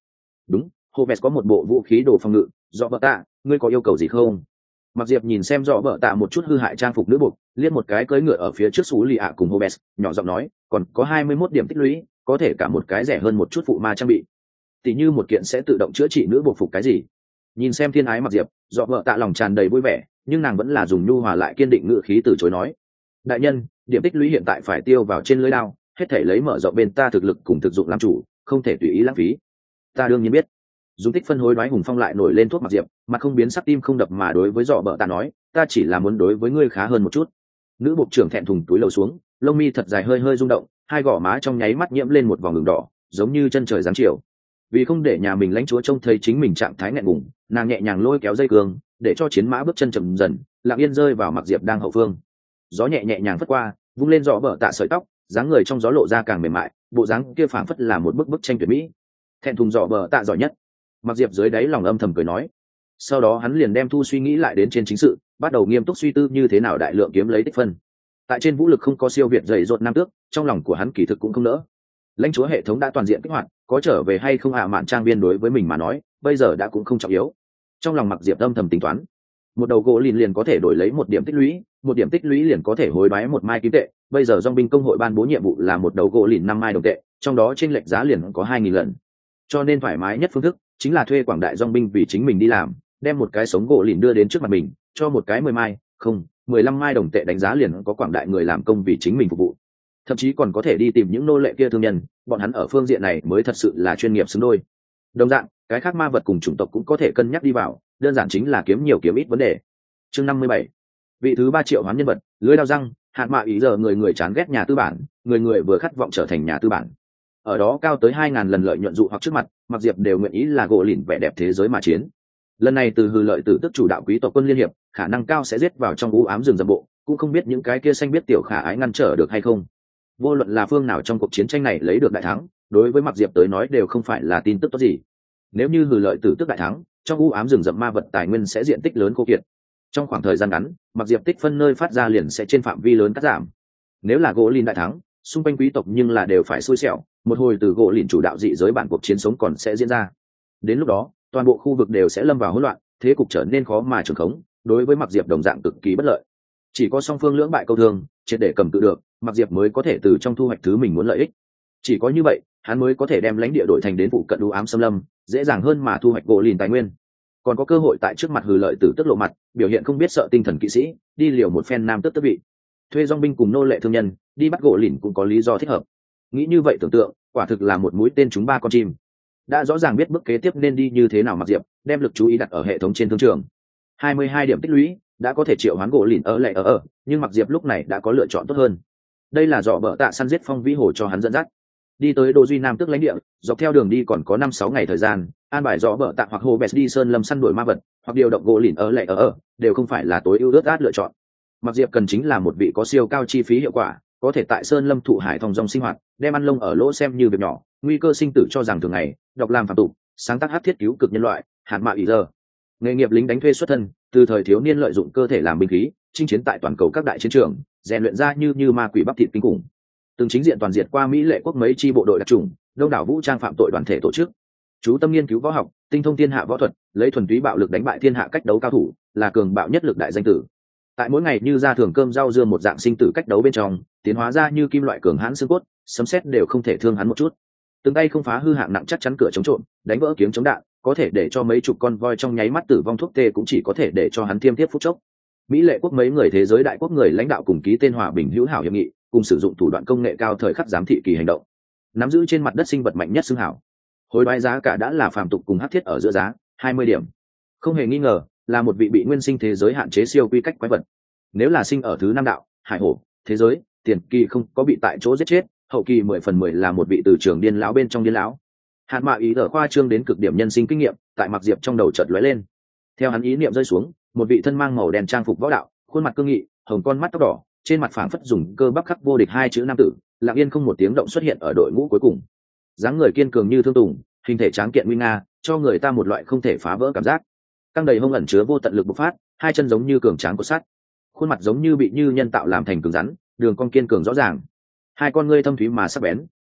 đúng, Hobbes có một bộ vũ khí đồ phòng ngự, rõ bợ tạ, ngươi có yêu cầu gì không? Mặc Diệp nhìn xem rõ bợ tạ một chút hư hại trang phục nữ buộc, liếc một cái cưỡi ngựa ở phía trước Sú Lì ạ cùng Hobbes, nhỏ giọng nói, còn có hai mươi mốt điểm tích lũy, có thể cả một cái rẻ hơn một chút phụ ma trang bị. Tỷ như một kiện sẽ tự động chữa trị nữ buộc phục cái gì? Nhìn xem thiên ái Mặc Diệp, rõ bợ tạ lòng tràn đầy vui vẻ, nhưng nàng vẫn là dùng nhu hòa lại kiên định ngữ khí từ chối nói, đại nhân, điểm tích lũy hiện tại phải tiêu vào trên lưới đao, hết thể lấy mở rộng bên ta thực lực cùng thực dụng làm chủ, không thể tùy ý lãng phí. Ta đương nhiên biết. Dùng tích phân hối đoái hùng phong lại nổi lên thuốc Mặc Diệp, mặt không biến sắc tim không đập mà đối với dọ bợ tạ nói, ta chỉ là muốn đối với ngươi khá hơn một chút. Nữ bộ trưởng thẹn thùng túi lầu xuống, lông mi thật dài hơi hơi rung động, hai gò má trong nháy mắt nhiễm lên một vòng đường đỏ, giống như chân trời giáng chiều. Vì không để nhà mình lãnh chúa trông thấy chính mình trạng thái nghẹn ngùng, nàng nhẹ nhàng lôi kéo dây cương, để cho chiến mã bước chân chậm dần, lặng yên rơi vào Mặc Diệp đang hậu phương. Gió nhẹ nhẹ nhàng phất qua, vung lên dọ bợ tạ sợi tóc, dáng người trong gió lộ ra càng mềm mại, bộ dáng kia phảng phất là một bức bức tranh tuyệt mỹ. Thẹn thùng dọ bợ tạ giỏi nhất. Mặc Diệp dưới đáy lòng âm thầm cười nói. Sau đó hắn liền đem thu suy nghĩ lại đến trên chính sự, bắt đầu nghiêm túc suy tư như thế nào đại lượng kiếm lấy tích phân. Tại trên vũ lực không có siêu việt dày dột nam tước, trong lòng của hắn kỳ thực cũng không nỡ. Lãnh chúa hệ thống đã toàn diện kích hoạt, có trở về hay không hạ mạn trang viên đối với mình mà nói, bây giờ đã cũng không trọng yếu. Trong lòng Mặc Diệp âm thầm tính toán, một đầu gỗ lìn liền có thể đổi lấy một điểm tích lũy, một điểm tích lũy liền có thể hối đoái một mai kim tệ. Bây giờ dòng binh công hội ban bố nhiệm vụ là một đầu gỗ lìn năm mai đồng tệ, trong đó trên lệch giá liền có hai nghìn lần. Cho nên thoải mái nhất phương thức chính là thuê quảng đại dòng binh vì chính mình đi làm, đem một cái sống gỗ lìn đưa đến trước mặt mình, cho một cái mười mai, không, mười lăm mai đồng tệ đánh giá liền có quảng đại người làm công vì chính mình phục vụ. Thậm chí còn có thể đi tìm những nô lệ kia thương nhân, bọn hắn ở phương diện này mới thật sự là chuyên nghiệp xứng đôi. Đồng dạng, cái khác ma vật cùng chủng tộc cũng có thể cân nhắc đi vào, đơn giản chính là kiếm nhiều kiếm ít vấn đề. Chương năm mươi bảy, vị thứ ba triệu hoán nhân vật, lưới đao răng, hạt mạ ý giờ người người chán ghét nhà tư bản, người người vừa khát vọng trở thành nhà tư bản. Ở đó cao tới hai ngàn lần lợi nhuận dụ hoặc trước mặt, Mặc Diệp đều nguyện ý là gỗ lìn vẻ đẹp thế giới mà chiến. Lần này từ hư lợi tử tức chủ đạo quý tộc quân liên hiệp, khả năng cao sẽ giết vào trong u ám rừng rậm bộ, cũng không biết những cái kia xanh biết tiểu khả ái ngăn trở được hay không. Vô luận là phương nào trong cuộc chiến tranh này lấy được đại thắng, đối với Mặc Diệp tới nói đều không phải là tin tức tốt gì. Nếu như hư lợi tử tức đại thắng, trong u ám rừng rậm ma vật tài nguyên sẽ diện tích lớn khô kiệt. Trong khoảng thời gian ngắn, Mặc Diệp tích phân nơi phát ra liền sẽ trên phạm vi lớn cắt giảm. Nếu là gỗ lìn đại thắng, xung quanh quý tộc nhưng là đều phải xui xẻo, một hồi từ gỗ lìn chủ đạo dị giới bản cuộc chiến sống còn sẽ diễn ra. Đến lúc đó, toàn bộ khu vực đều sẽ lâm vào hỗn loạn, thế cục trở nên khó mà trường khống, đối với Mặc Diệp đồng dạng cực kỳ bất lợi. Chỉ có song phương lưỡng bại câu thương, triệt để cầm cự được, Mặc Diệp mới có thể từ trong thu hoạch thứ mình muốn lợi ích. Chỉ có như vậy, hắn mới có thể đem lãnh địa đổi thành đến phụ cận u ám xâm lâm, dễ dàng hơn mà thu hoạch gỗ lìn tài nguyên. Còn có cơ hội tại trước mặt hừ lợi tử tức lộ mặt, biểu hiện không biết sợ tinh thần kỵ sĩ, đi liều một phen nam tức tức vị. Thuê dòng binh cùng nô lệ thương nhân, đi bắt gỗ lìn cũng có lý do thích hợp. Nghĩ như vậy tưởng tượng, quả thực là một mũi tên trúng ba con chim. Đã rõ ràng biết bước kế tiếp nên đi như thế nào, Mặc Diệp đem lực chú ý đặt ở hệ thống trên thương trường. hai mươi hai điểm tích lũy, đã có thể triệu hoán gỗ lìn ở lệ ở ở, nhưng Mặc Diệp lúc này đã có lựa chọn tốt hơn. Đây là dọ bợ tạ săn giết phong vĩ hồ cho hắn dẫn dắt. Đi tới Đô Duy Nam tức lãnh địa, dọc theo đường đi còn có năm sáu ngày thời gian, an bài dọ bợ tạ hoặc hồ bẹt đi sơn lâm săn đuổi ma vật, hoặc điều động gỗ lìn ở lệ ở ở, đều không phải là tối ưu ước át lựa chọn. Mặc Diệp cần chính là một vị có siêu cao chi phí hiệu quả, có thể tại sơn lâm thụ hải thong dòng sinh hoạt, đem ăn lông ở lỗ xem như việc nhỏ, nguy cơ sinh tử cho rằng thường ngày, đọc làm phạm tục, sáng tác hát thiết cứu cực nhân loại, hạn mạ ý giờ. Nghề nghiệp lính đánh thuê xuất thân, từ thời thiếu niên lợi dụng cơ thể làm binh khí, chinh chiến tại toàn cầu các đại chiến trường, rèn luyện ra như như ma quỷ bắp thịt kinh khủng. Từng chính diện toàn diệt qua Mỹ lệ quốc mấy chi bộ đội đặc chủng, đông đảo vũ trang phạm tội đoàn thể tổ chức. Chú tâm nghiên cứu võ học, tinh thông thiên hạ võ thuật, lấy thuần túy bạo lực đánh bại thiên hạ cách đấu cao thủ, là cường bạo nhất lực đại danh tử. Tại mỗi ngày như ra thường cơm rau dưa một dạng sinh tử cách đấu bên trong, tiến hóa ra như kim loại cường hãn xương cốt, sấm sét đều không thể thương hắn một chút. Từng tay không phá hư hạng nặng chắc chắn cửa chống trộm, đánh vỡ kiếm chống đạn, có thể để cho mấy chục con voi trong nháy mắt tử vong thuốc tê cũng chỉ có thể để cho hắn thiêm tiếp phút chốc. Mỹ lệ quốc mấy người thế giới đại quốc người lãnh đạo cùng ký tên hòa bình hữu hảo hiệp nghị, cùng sử dụng thủ đoạn công nghệ cao thời khắc giám thị kỳ hành động, nắm giữ trên mặt đất sinh vật mạnh nhất xưng hảo. Hối đoái giá cả đã là phàm tục cùng hắc thiết ở giữa giá hai mươi điểm, không hề nghi ngờ là một vị bị nguyên sinh thế giới hạn chế siêu quy cách quái vật. Nếu là sinh ở thứ năm đạo hải hổ thế giới, tiền kỳ không có bị tại chỗ giết chết, hậu kỳ mười phần mười là một vị từ trường điên lão bên trong điên lão. Hạn mạ ý ở khoa trương đến cực điểm nhân sinh kinh nghiệm tại Mặc Diệp trong đầu chợt lóe lên. Theo hắn ý niệm rơi xuống, một vị thân mang màu đen trang phục võ đạo, khuôn mặt cương nghị, hồng con mắt tóc đỏ, trên mặt phảng phất dùng cơ bắp khắc vô địch hai chữ nam tử, lặng yên không một tiếng động xuất hiện ở đội ngũ cuối cùng. Dáng người kiên cường như thương tùng, hình thể tráng kiện nguy nga, cho người ta một loại không thể phá vỡ cảm giác. Căng đầy hông ẩn chứa vô tận lực bộc phát, hai chân giống như cường tráng của sắt, khuôn mặt giống như bị như nhân tạo làm thành cứng rắn, đường cong kiên cường rõ ràng. Hai con ngươi thâm thúy mà sắc bén,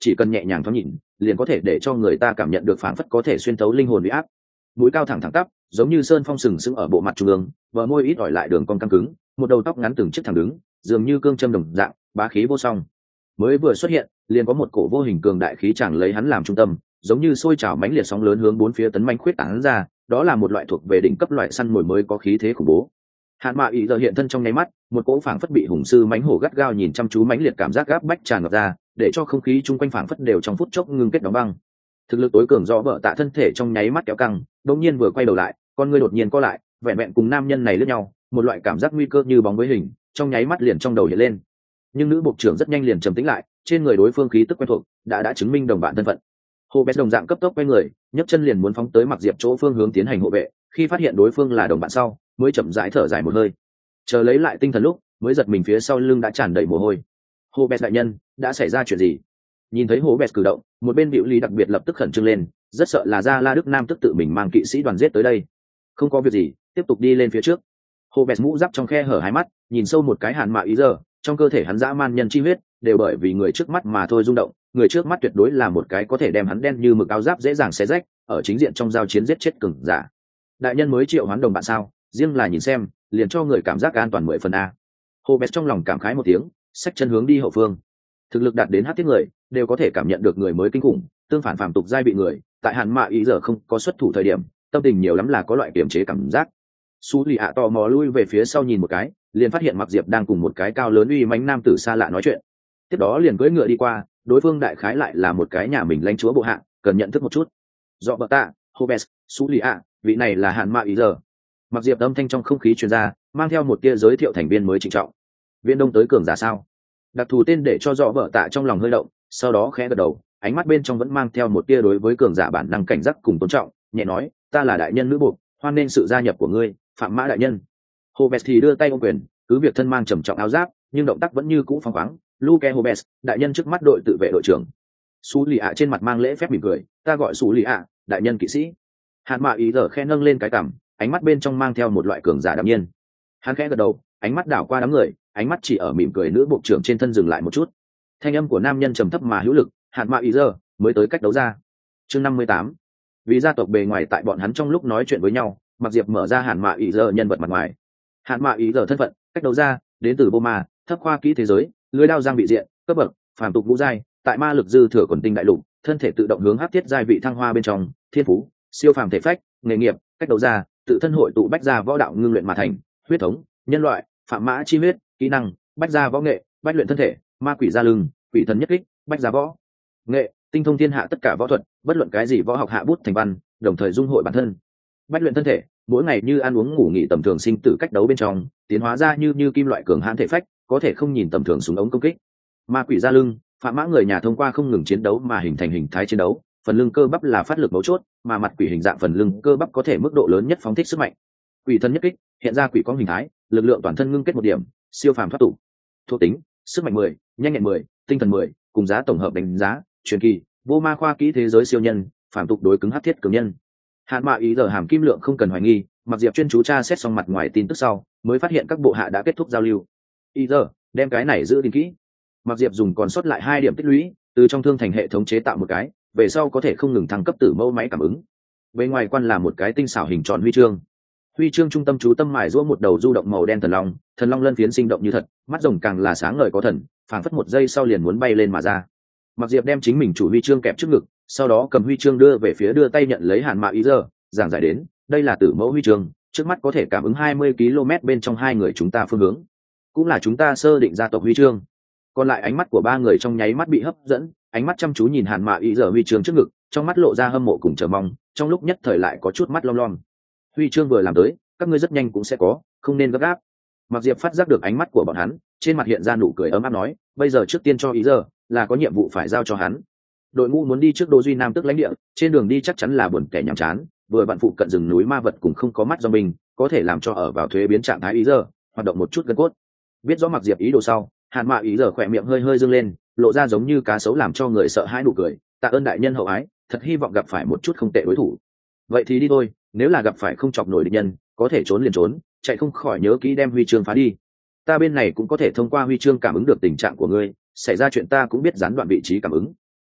chỉ cần nhẹ nhàng thoáng nhìn liền có thể để cho người ta cảm nhận được phảng phất có thể xuyên tấu linh hồn uy áp. Mũi cao thẳng thẳng tắp giống như sơn phong sừng sững ở bộ mặt trung ương, bờ môi ít ỏi lại đường cong căng cứng, một đầu tóc ngắn từng chiếc thẳng đứng, dường như cương châm đồng dạng, bá khí vô song. Mới vừa xuất hiện liền có một cổ vô hình cường đại khí chẳng lấy hắn làm trung tâm, giống như sôi trào mãnh liệt sóng lớn hướng bốn phía tấn manh khuyết tán ra, đó là một loại thuộc về đỉnh cấp loại săn mồi mới có khí thế khủng bố. Hạn Mạ Ý giờ hiện thân trong nháy mắt, một cỗ phảng phất bị hùng sư mãnh hổ gắt gao nhìn chăm chú mãnh liệt cảm giác gáp bách tràn ngập ra, để cho không khí chung quanh phảng phất đều trong phút chốc ngưng kết đóng băng. Thực lực tối cường do bợ tạ thân thể trong nháy mắt kéo căng, đột nhiên vừa quay đầu lại, con ngươi đột nhiên co lại, vẹn vẹn cùng nam nhân này lướt nhau, một loại cảm giác nguy cơ như bóng với hình, trong nháy mắt liền trong đầu hiện lên. Nhưng nữ bộ trưởng rất nhanh liền trầm tĩnh lại, trên người đối phương khí tức quen thuộc, đã đã chứng minh đồng bạn thân phận. Hồ Bét đồng dạng cấp tốc quay người, nhấc chân liền muốn phóng tới Mặc Diệp chỗ phương hướng tiến hành hộ vệ, khi phát hiện đối phương là đồng bạn sau, mới chậm rãi thở dài một hơi. Chờ lấy lại tinh thần lúc, mới giật mình phía sau lưng đã tràn đầy mồ hôi. Hồ Bét đại nhân, đã xảy ra chuyện gì? Nhìn thấy Hồ Bét cử động, một bên Diệu Lý đặc biệt lập tức khẩn trương lên, rất sợ là Gia La Đức Nam tức tự mình mang kỵ sĩ đoàn giết tới đây. Không có việc gì, tiếp tục đi lên phía trước. Hồ Bét mũ giáp trong khe hở hai mắt, nhìn sâu một cái Hạn Mạ Ý giờ, trong cơ thể hắn dã man nhân chi huyết, đều bởi vì người trước mắt mà thôi rung động, người trước mắt tuyệt đối là một cái có thể đem hắn đen như mực áo giáp dễ dàng xé rách, ở chính diện trong giao chiến giết chết cường giả. Đại nhân mới triệu hoán đồng bạn sao? Riêng là nhìn xem, liền cho người cảm giác an toàn mười phần a. Hồ Bét trong lòng cảm khái một tiếng, xách chân hướng đi hậu phương. Thực lực đạt đến hắc thiết người, đều có thể cảm nhận được người mới kinh khủng, tương phản phàm tục giai bị người, tại Hạn Mạ Ý giờ không có xuất thủ thời điểm, tâm tình nhiều lắm là có loại kiềm chế cảm giác. Sú Lì ạ tò mò lui về phía sau nhìn một cái, liền phát hiện Mặc Diệp đang cùng một cái cao lớn uy mãnh nam tử xa lạ nói chuyện. Tiếp đó liền cưỡi ngựa đi qua, đối phương đại khái lại là một cái nhà mình lãnh chúa bộ hạ, cần nhận thức một chút. Dọ bờ tạ, Hobes, Sú Lì ạ, vị này là Hạn Mạ Ý giờ. Mặc Diệp âm thanh trong không khí truyền ra, mang theo một tia giới thiệu thành viên mới trịnh trọng. Viên đông tới cường giả sao? Đặc thù tên để cho dọ bờ tạ trong lòng hơi động, sau đó khẽ gật đầu, ánh mắt bên trong vẫn mang theo một tia đối với cường giả bản năng cảnh giác cùng tôn trọng, nhẹ nói, ta là đại nhân nữ buộc, hoan nên sự gia nhập của ngươi, Phạm Mã đại nhân. Hobes thì đưa tay ôm quyền, cứ việc thân mang trầm trọng áo giáp, nhưng động tác vẫn như cũ phóng khoáng. Luke Hobes, đại nhân trước mắt đội tự vệ đội trưởng. Sú Lì ạ trên mặt mang lễ phép mỉm cười, ta gọi Sú Lì ạ, đại nhân kỵ sĩ. Hạn Mạ Ý giờ khe nâng lên cái cằm, ánh mắt bên trong mang theo một loại cường giả đạm nhiên. Hắn khẽ gật đầu, ánh mắt đảo qua đám người, ánh mắt chỉ ở mỉm cười nữ bộ trưởng trên thân dừng lại một chút. Thanh âm của nam nhân trầm thấp mà hữu lực, Hạn Mạ Ý giờ mới tới cách đấu ra. Chương năm mươi tám. Vì gia tộc bề ngoài tại bọn hắn trong lúc nói chuyện với nhau, Mặc Diệp mở ra Hạn Mạ Ý giờ nhân vật mặt ngoài. Hạn Mạ Ý giờ thân phận, cách đấu ra, đến từ Boma, thấp khoa kỹ thế giới, lưới đao giang vị diện, cấp bậc, phàm tục ngũ giai, tại ma lực dư thừa quần tinh đại lục, thân thể tự động hướng hắc thiết giai vị thăng hoa bên trong, thiên phú, siêu phàm thể phách, nghề nghiệp, cách đấu ra, tự thân hội tụ bách gia võ đạo ngưng luyện mà thành, huyết thống, nhân loại, phạm mã chi huyết, kỹ năng, bách gia võ nghệ, bách luyện thân thể, ma quỷ gia lưng, quỷ thần nhất kích, bách gia võ nghệ, tinh thông thiên hạ tất cả võ thuật, bất luận cái gì võ học hạ bút thành văn, đồng thời dung hội bản thân. Bách luyện thân thể, mỗi ngày như ăn uống ngủ nghỉ tầm thường sinh tử cách đấu bên trong, tiến hóa ra như như kim loại cường hãn thể phách, có thể không nhìn tầm thường súng ống công kích. Ma quỷ gia lưng, phạm mã người nhà thông qua không ngừng chiến đấu mà hình thành hình thái chiến đấu, phần lưng cơ bắp là phát lực mấu chốt, mà mặt quỷ hình dạng phần lưng cơ bắp có thể mức độ lớn nhất phóng thích sức mạnh. Quỷ thân nhất kích, hiện ra quỷ quang hình thái, lực lượng toàn thân ngưng kết một điểm, siêu phàm thoát tục. Thuộc tính, sức mạnh mười, nhanh nhẹn mười, tinh thần mười, cùng giá tổng hợp đánh giá, truyền kỳ, vô ma khoa kỹ thế giới siêu nhân, phàm tục đối cứng hắc thiết cường nhân. Hạn Mạ Ý giờ hàm kim lượng không cần hoài nghi, Mặc Diệp chuyên chú tra xét xong mặt ngoài tin tức sau, mới phát hiện các bộ hạ đã kết thúc giao lưu. Ý giờ, đem cái này giữ gìn kỹ. Mặc Diệp dùng còn sót lại hai điểm tích lũy, từ trong thương thành hệ thống chế tạo một cái, về sau có thể không ngừng thăng cấp tử mẫu máy cảm ứng. Bên ngoài quan là một cái tinh xảo hình tròn huy chương. Huy chương trung tâm chú tâm mài giũa một đầu du động màu đen thần long, thần long lân phiến sinh động như thật, mắt rồng càng là sáng ngời có thần, phảng phất một giây sau liền muốn bay lên mà ra. Mặc Diệp đem chính mình chủ huy chương kẹp trước ngực, sau đó cầm huy chương đưa về phía đưa tay nhận lấy Hạn Mạ Ý giờ, giảng giải đến, đây là tử mẫu huy chương, trước mắt có thể cảm ứng hai mươi ki lô mét bên trong hai người chúng ta phương hướng, cũng là chúng ta sơ định gia tộc huy chương. Còn lại ánh mắt của ba người trong nháy mắt bị hấp dẫn, ánh mắt chăm chú nhìn Hạn Mạ Ý giờ huy chương trước ngực, trong mắt lộ ra hâm mộ cùng chờ mong, trong lúc nhất thời lại có chút mắt long lom. Huy chương vừa làm tới, các ngươi rất nhanh cũng sẽ có, không nên gấp gáp. Mặc Diệp phát giác được ánh mắt của bọn hắn, trên mặt hiện ra nụ cười ấm áp nói, bây giờ trước tiên cho Ý giờ, là có nhiệm vụ phải giao cho hắn. Đội ngũ muốn đi trước Đô Duy Nam tức lãnh địa, trên đường đi chắc chắn là buồn kẻ nhàm chán, vừa bạn phụ cận rừng núi ma vật cùng không có mắt do mình, có thể làm cho ở vào thuế biến trạng thái Ý giờ, hoạt động một chút gân cốt. Biết rõ Mặc Diệp ý đồ sau, Hạn Mạ Ý giờ khỏe miệng hơi hơi dương lên, lộ ra giống như cá sấu làm cho người sợ hãi nụ cười, tạ ơn đại nhân hậu ái, thật hy vọng gặp phải một chút không tệ đối thủ. Vậy thì đi thôi, nếu là gặp phải không chọc nổi địch nhân, có thể trốn liền trốn, chạy không khỏi nhớ kỹ đem huy chương phá đi. Ta bên này cũng có thể thông qua huy chương cảm ứng được tình trạng của ngươi, xảy ra chuyện ta cũng biết gián đoạn vị trí cảm ứng.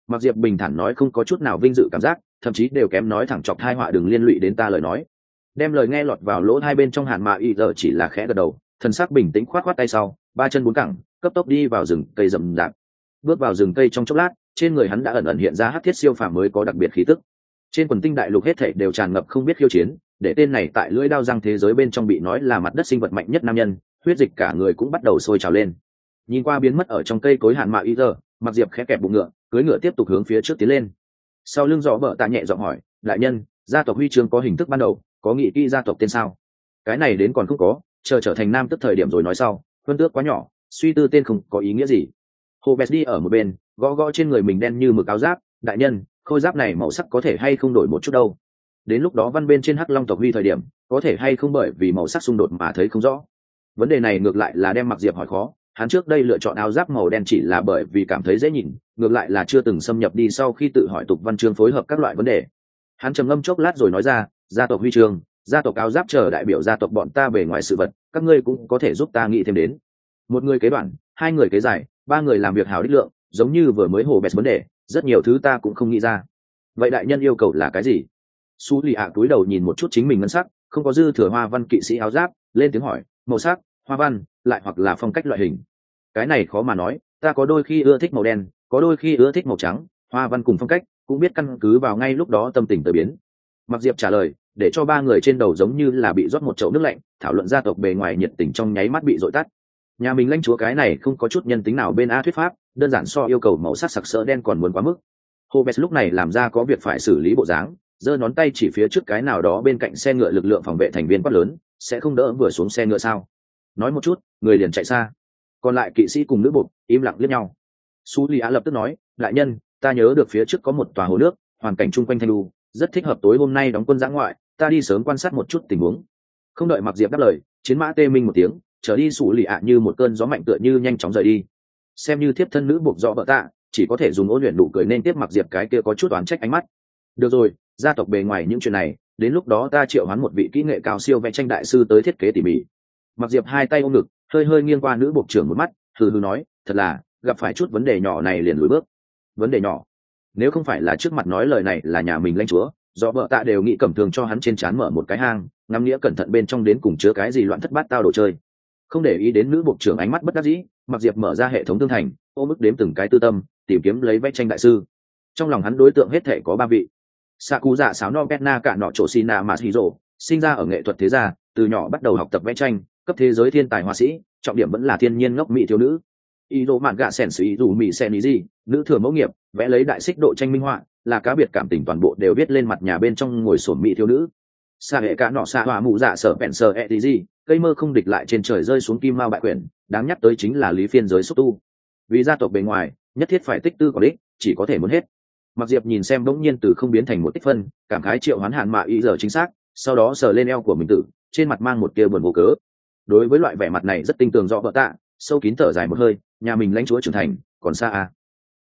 Mặc Diệp bình thản nói, không có chút nào vinh dự cảm giác, thậm chí đều kém nói thẳng chọc tai họa đừng liên lụy đến ta lời nói. Đem lời nghe lọt vào lỗ hai bên trong Hàn Mạ Y giờ chỉ là khẽ gật đầu, thần sắc bình tĩnh khoát khoát tay sau, ba chân bốn cẳng, cấp tốc đi vào rừng cây rậm rạp. Bước vào rừng cây trong chốc lát, trên người hắn đã ẩn ẩn hiện ra hắc thiết siêu phàm mới có đặc biệt khí tức. Trên quần tinh đại lục hết thảy đều tràn ngập không biết khiêu chiến, để tên này tại lưỡi đao răng thế giới bên trong bị nói là mặt đất sinh vật mạnh nhất nam nhân, huyết dịch cả người cũng bắt đầu sôi trào lên. Nhìn qua biến mất ở trong cây cối Hàn Mạ Y giờ, Mặc Diệp khẽ kẹp bụng ngựa, cưỡi ngựa tiếp tục hướng phía trước tiến lên. Sau lưng Rõ Bợ Tạ nhẹ giọng hỏi, đại nhân, gia tộc huy chương có hình thức ban đầu, có nghị kỹ gia tộc tên sao? Cái này đến còn không có, chờ trở thành nam tức thời điểm rồi nói sau, huân tước quá nhỏ, suy tư tên không có ý nghĩa gì. Hồ Bẹt đi ở một bên, gõ gõ trên người mình đen như mực áo giáp, đại nhân, khôi giáp này màu sắc có thể hay không đổi một chút đâu? Đến lúc đó văn bên trên Hắc Long tộc huy thời điểm, có thể hay không bởi vì màu sắc xung đột mà thấy không rõ. Vấn đề này ngược lại là đem Mặc Diệp hỏi khó, hắn trước đây lựa chọn áo giáp màu đen chỉ là bởi vì cảm thấy dễ nhìn, ngược lại là chưa từng xâm nhập đi sau khi tự hỏi tục văn chương phối hợp các loại vấn đề. Hắn trầm ngâm chốc lát rồi nói ra, gia tộc huy chương, gia tộc áo giáp chờ đại biểu gia tộc bọn ta bề ngoài sự vật, các ngươi cũng có thể giúp ta nghĩ thêm đến. Một người kế đoạn, hai người kế giải, ba người làm việc hào đích lượng, giống như vừa mới Hồ Bẹt vấn đề, rất nhiều thứ ta cũng không nghĩ ra. Vậy đại nhân yêu cầu là cái gì? Su Lì ạ túi đầu nhìn một chút chính mình ngân sắc, không có dư thừa hoa văn kỵ sĩ áo giáp, lên tiếng hỏi, màu sắc, hoa văn, lại hoặc là phong cách loại hình. Cái này khó mà nói, ta có đôi khi ưa thích màu đen, có đôi khi ưa thích màu trắng, hoa văn cùng phong cách cũng biết căn cứ vào ngay lúc đó tâm tình tới biến. Mặc Diệp trả lời, để cho ba người trên đầu giống như là bị rót một chậu nước lạnh, thảo luận gia tộc bề ngoài nhiệt tình trong nháy mắt bị dội tắt. Nhà mình lãnh chúa cái này không có chút nhân tính nào bên a thuyết pháp, đơn giản so yêu cầu màu sắc sặc sỡ đen còn muốn quá mức. Hobes lúc này làm ra có việc phải xử lý bộ dáng, giơ ngón tay chỉ phía trước cái nào đó bên cạnh xe ngựa lực lượng phòng vệ thành viên quát lớn, sẽ không đỡ vừa xuống xe ngựa sao? Nói một chút, người liền chạy xa. Còn lại kỵ sĩ cùng nữ buộc im lặng liếc nhau. Su Li Á lập tức nói, đại nhân, ta nhớ được phía trước có một tòa hồ nước, hoàn cảnh chung quanh thanh lưu, rất thích hợp tối hôm nay đóng quân giã ngoại, ta đi sớm quan sát một chút tình huống. Không đợi Mặc Diệp đáp lời, chiến mã tê minh một tiếng, trở đi Su Li Á như một cơn gió mạnh tựa như nhanh chóng rời đi. Xem như thiếp thân nữ buộc Rõ Bợ Tạ, chỉ có thể dùng ôn luyện đủ cười nên tiếp Mặc Diệp cái kia có chút oán trách ánh mắt. Được rồi, gia tộc bề ngoài những chuyện này, đến lúc đó ta triệu hoán một vị kỹ nghệ cao siêu vẽ tranh đại sư tới thiết kế tỉ mỉ. Mặc Diệp hai tay ôm ngực, hơi hơi nghiêng qua nữ buộc trưởng một mắt, hừ hừ nói, thật là gặp phải chút vấn đề nhỏ này liền lùi bước. Vấn đề nhỏ? Nếu không phải là trước mặt nói lời này là nhà mình lãnh chúa, Rõ Bợ Tạ đều nghĩ cẩm thường cho hắn trên trán mở một cái hang, ngắm nghĩa cẩn thận bên trong đến cùng chứa cái gì loạn thất bát tao đồ chơi. Không để ý đến nữ buộc trưởng ánh mắt bất đắc dĩ, Mặc Diệp mở ra hệ thống tương thành, ôm ức đếm từng cái tư tâm, tìm kiếm lấy vẽ tranh đại sư. Trong lòng hắn đối tượng hết thể có ba vị. Saku dạ sáo no Betna cả nọ chỗ Sina Masahiro, sinh ra ở nghệ thuật thế gia, từ nhỏ bắt đầu học tập vẽ tranh, cấp thế giới thiên tài họa sĩ, trọng điểm vẫn là thiên nhiên ngốc mỹ thiếu nữ. Ido mạn gạ sẻn sĩ dù mỹ sen ý gì, nữ thừa mẫu nghiệp, vẽ lấy đại xích độ tranh minh họa, là cá biệt cảm tình toàn bộ đều viết lên mặt nhà bên trong ngồi sổm mỹ thiếu nữ. Sa hệ cả nọ xa họa mụ dạ sở bèn sờ e tí gì, cây mơ không địch lại trên trời rơi xuống kim mao bại quyển, đáng nhắc tới chính là lý phiên giới xúc tu. Vì gia tộc bề ngoài, nhất thiết phải tích tư có đích, chỉ có thể muốn hết. Mặc Diệp nhìn xem bỗng nhiên từ không biến thành một tích phân, cảm khái triệu hoán Hàn Mạ Y giờ chính xác, sau đó sờ lên eo của mình tử, trên mặt mang một tia buồn vô cớ. Đối với loại vẻ mặt này rất tinh tường Rõ Bợ Tạ, sâu kín thở dài một hơi, nhà mình lãnh chúa trưởng thành, còn xa à.